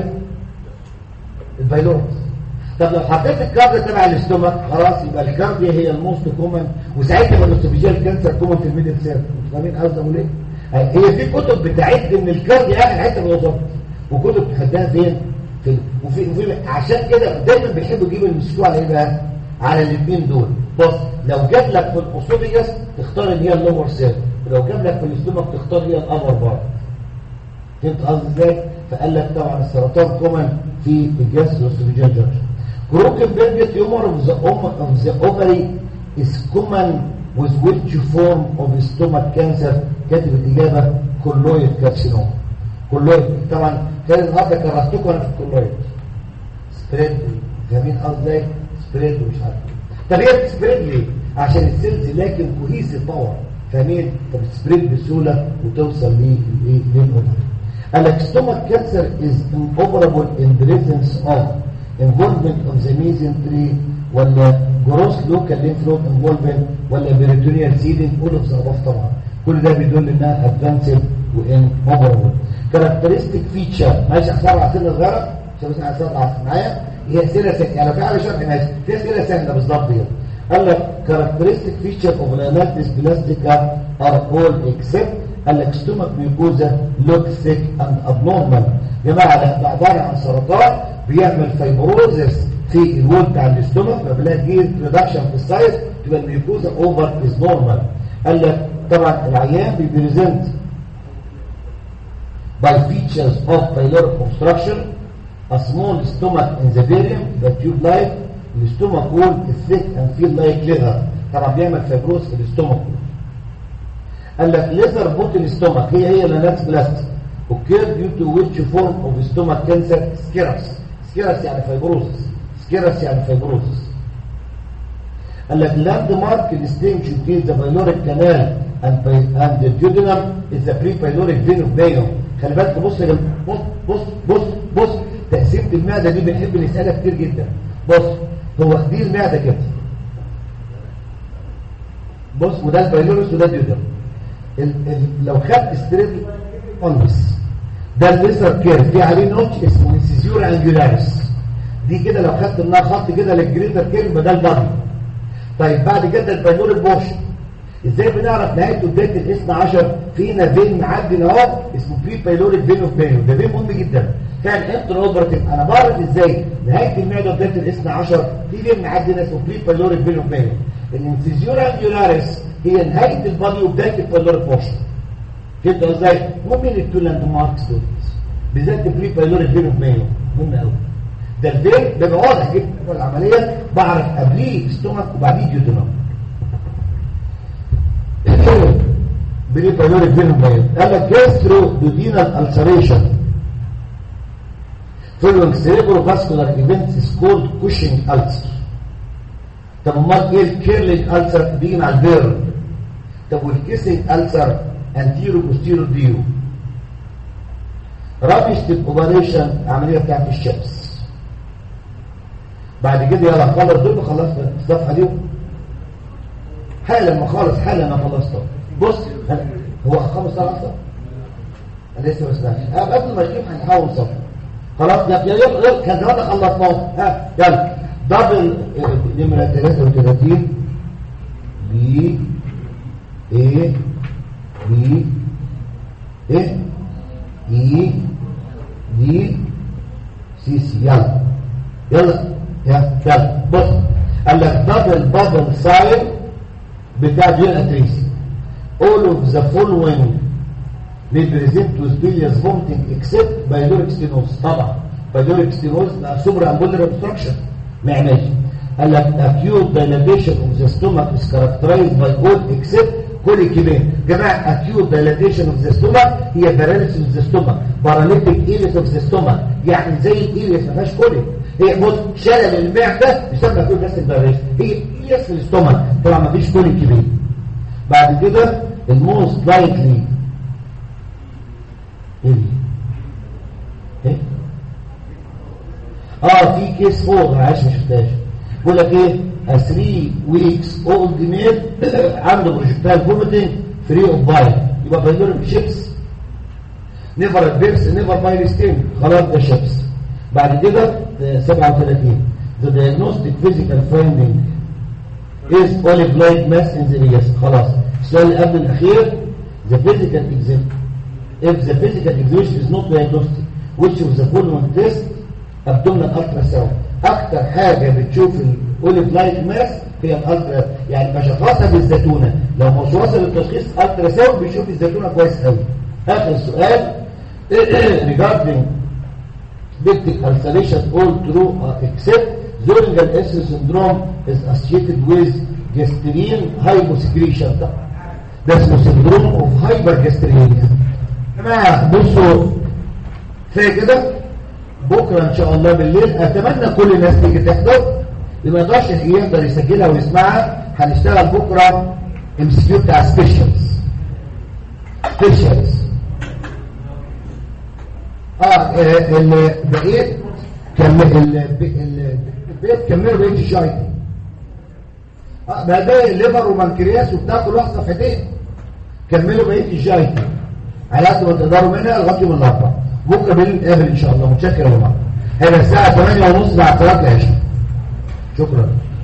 الفايلورس. طب لو حطيت الكارديا تبع الاستومك خلاص يبقى الكارديا هي الموست كومن، وساعتها يبقى الاسوفيجيال كانسر كومن في الميدل سيرف. انتوا فاهمين قصدي اقول ايه؟ هي في كتب بتعد ان الكارديا اخر حته في الاسوفيجس، وكتب تحدها فين؟ وفي عشان كده دايما بيحبوا يجيبوا المسكوع على ايه بقى؟ على الاثنين دول. بص لو جاب لك في الاسوفيجس تختار اللي هي اللور سيرف، ولو جاب لك في الاستومك تختار اللي هي الابر بار. فهمت قصدي ازاي؟ فقال لك طبعا السرطان كومن في الجاستروسوفيجيال جانكشن. Crooked tumor of the ovary is common with which form of stomach cancer؟ كاتب الاجابه كولويد كارسينوما. كولويد طبعا كان النهارده كرهتكم انا في الكولويد سبريد. فاهمين قصدي؟ سبريد ومش عارف. طب هي بتسبريد ليه؟ عشان السيلز لكن كوهيسيف باور. فاهمين؟ فبتسبريد بسهوله وتوصل للاوفر. قال لك stomach cancer is inoperable in presence of involvement of the mesentery ولا gross local lymph node involvement ولا peritoneal seeding. all of the above طبعا. كل ده بيدل انها advanced وinoperable. كاركترستيك فيتشر ماشي احسن على سن الغرق عشان بس احسن معايا. هي اسئله سهله يعني في حاجه شرح ماشي، في اسئله سهله بالظبط كده. قال لك كاركترستيك فيتشر اوف لاناتس بلاستيكا ار اول اكسبت. قال لك ستومك ميوكوزا لوك ثيك اند ابنورمال. يا جماعه ده عباره عن سرطان بيعمل فايبروزس في الوول بتاع الاستومك، فبلاقي ريدكشن في السايز تبقى الميوكوزا اوفر از نورمال. قال لك طبعا العيان بيبريزنت by features of pyloric obstruction, a small stomach in the barium, the tube-like, the stomach wall is thick and feel like leather. طبعا بيعمل فيبروز في الاستومك. قال لك leather bottle stomach هي لاناتس بلاستيك. occur due to which form of stomach cancer؟ سكيرس. سكيرس يعني فيبروزس. سكيرس يعني فيبروزس. قال لك landmark distinction between the pyloric canal and the duodenum is the pre-pyloric vein of Bayeux. خلي بالك بص بص تقسيمه المعده دي بنحب نسالها كتير جدا. بص هو دي المعده كده، بص وده البايلورس وده الديودر. لو خدت ستريت اونس ده الليزر كيرف في عليه نوتش اسمه انسيزيور انجولاريس، دي كده لو خدت منها خط كده للجريتر كيرف ده البادي. طيب بعد كده البايلوريك بورشن ازاي بنعرف نهايته بدايه الاثنى عشر؟ فينا بين معدي اهو اسمه بري بايلوريك بين اوف بينو، ده بين مهم جدا. فعلا انتر اوبراتيف انا بعرف ازاي نهايه المعده بدايه الاثنى عشر في بين معدي اسمه بري بايلوريك بين اوف بينو. الانسيزيورا انجولاريس هي نهايه البادي وبدايه البايلوريك بورشن. فهمت ازاي؟ ممكن التو لاند ماركس دول بالذات البري بايلوريك بين اوف بينو مهم قوي. ده الفين بيبقى واضح جدا في العمليه، بعرف قبليه ستومك وبعديه ديودنم. بري بايلوريك بين اوف بينو قال لك جاسترو دودينال السريشن following cerebrovascular events is called Cushing ulcer. طب امال ايه الكيرلينج ulcer؟ بيجي مع البيرن. طب والكيسنج ulcer anterior posterior view. رابشت اوبريشن عمليه بتاعت الشمس. بعد كده يلا خلص دول، خلصت الصفحه دي حالا ما خالص، حالا انا خلصتها. بص هو خلص صفحه انا لسه ما سمعتش قبل ما نجيب هنحاول صفحه. خلاص يلا كان زمان خلصناه. ها يلا دبل نمره 33 بي اي بي ايه اي دي سي سي. يلا بص قال لك دبل بابل ساين بتاع جين اتريسي. all of the following may present with bilious vomiting except pyloric stenosis. طبعا pyloric stenosis مع سوبر امبولر obstruction ما يعملش. قال لك acute dilatation of the stomach is characterized by all except كوليكيمين. جماعه acute dilatation of the stomach هي paralysis of the stomach، paralytic ileus of the stomach، يعني زي الايليس ما فيهاش كوليك. هي بص شلل المعده يسمى acute gastric dilation، هي ايليس في الاستومك طبعا ما فيش كوليكيمين. بعد كده الموست لايكلي ايه في كيس فوق عايش ما شفتهاش. بقول لك ايه 3 weeks old male عنده بروجكتايل فوميتنج فري اوف بايل، يبقى بايلوريك شيبس نيفر بيرس نيفر بايلستين، خلاص ده شيبس. بعد كده 37 the diagnostic physical finding is olive like mass in the ears. خلاص السؤال اللي قبل الاخير the physical exam if the physical examination is not diagnostic which of the following test abdominal ultrasound. اكتر حاجه بتشوف الاوليف لايك ماس هي الالترا، يعني بشخصها بالزيتونه. لو مش واصل للتشخيص التراساوند بيشوف الزيتونه كويس قوي. اخر سؤال regarding peptic ulceration all true except Zollinger Ess syndrome is associated with gastrin hyposecretion. ده اسمه syndrome of hypergastrinemia. جماعه بصوا في كده بكره ان شاء الله بالليل اتمنى كل الناس تيجي تحضر، اللي ما يقدرش يقدر يسجلها ويسمعها. هنشتغل بكره ام سي كيو بتاع سبيشالز بقيت كملوا بقيت الشاي بقى ده الليفر ومنكرياس وبتاع كل واحد صفحتين. كملوا بقيت الشاي على قد ما تقدروا منها لغايه يوم الاربعاء. بكره بالليل نتقابل ان شاء الله. متشكر يا جماعه. هيبقى الساعه 8:30 بعد صلاه العشاء. شكرا.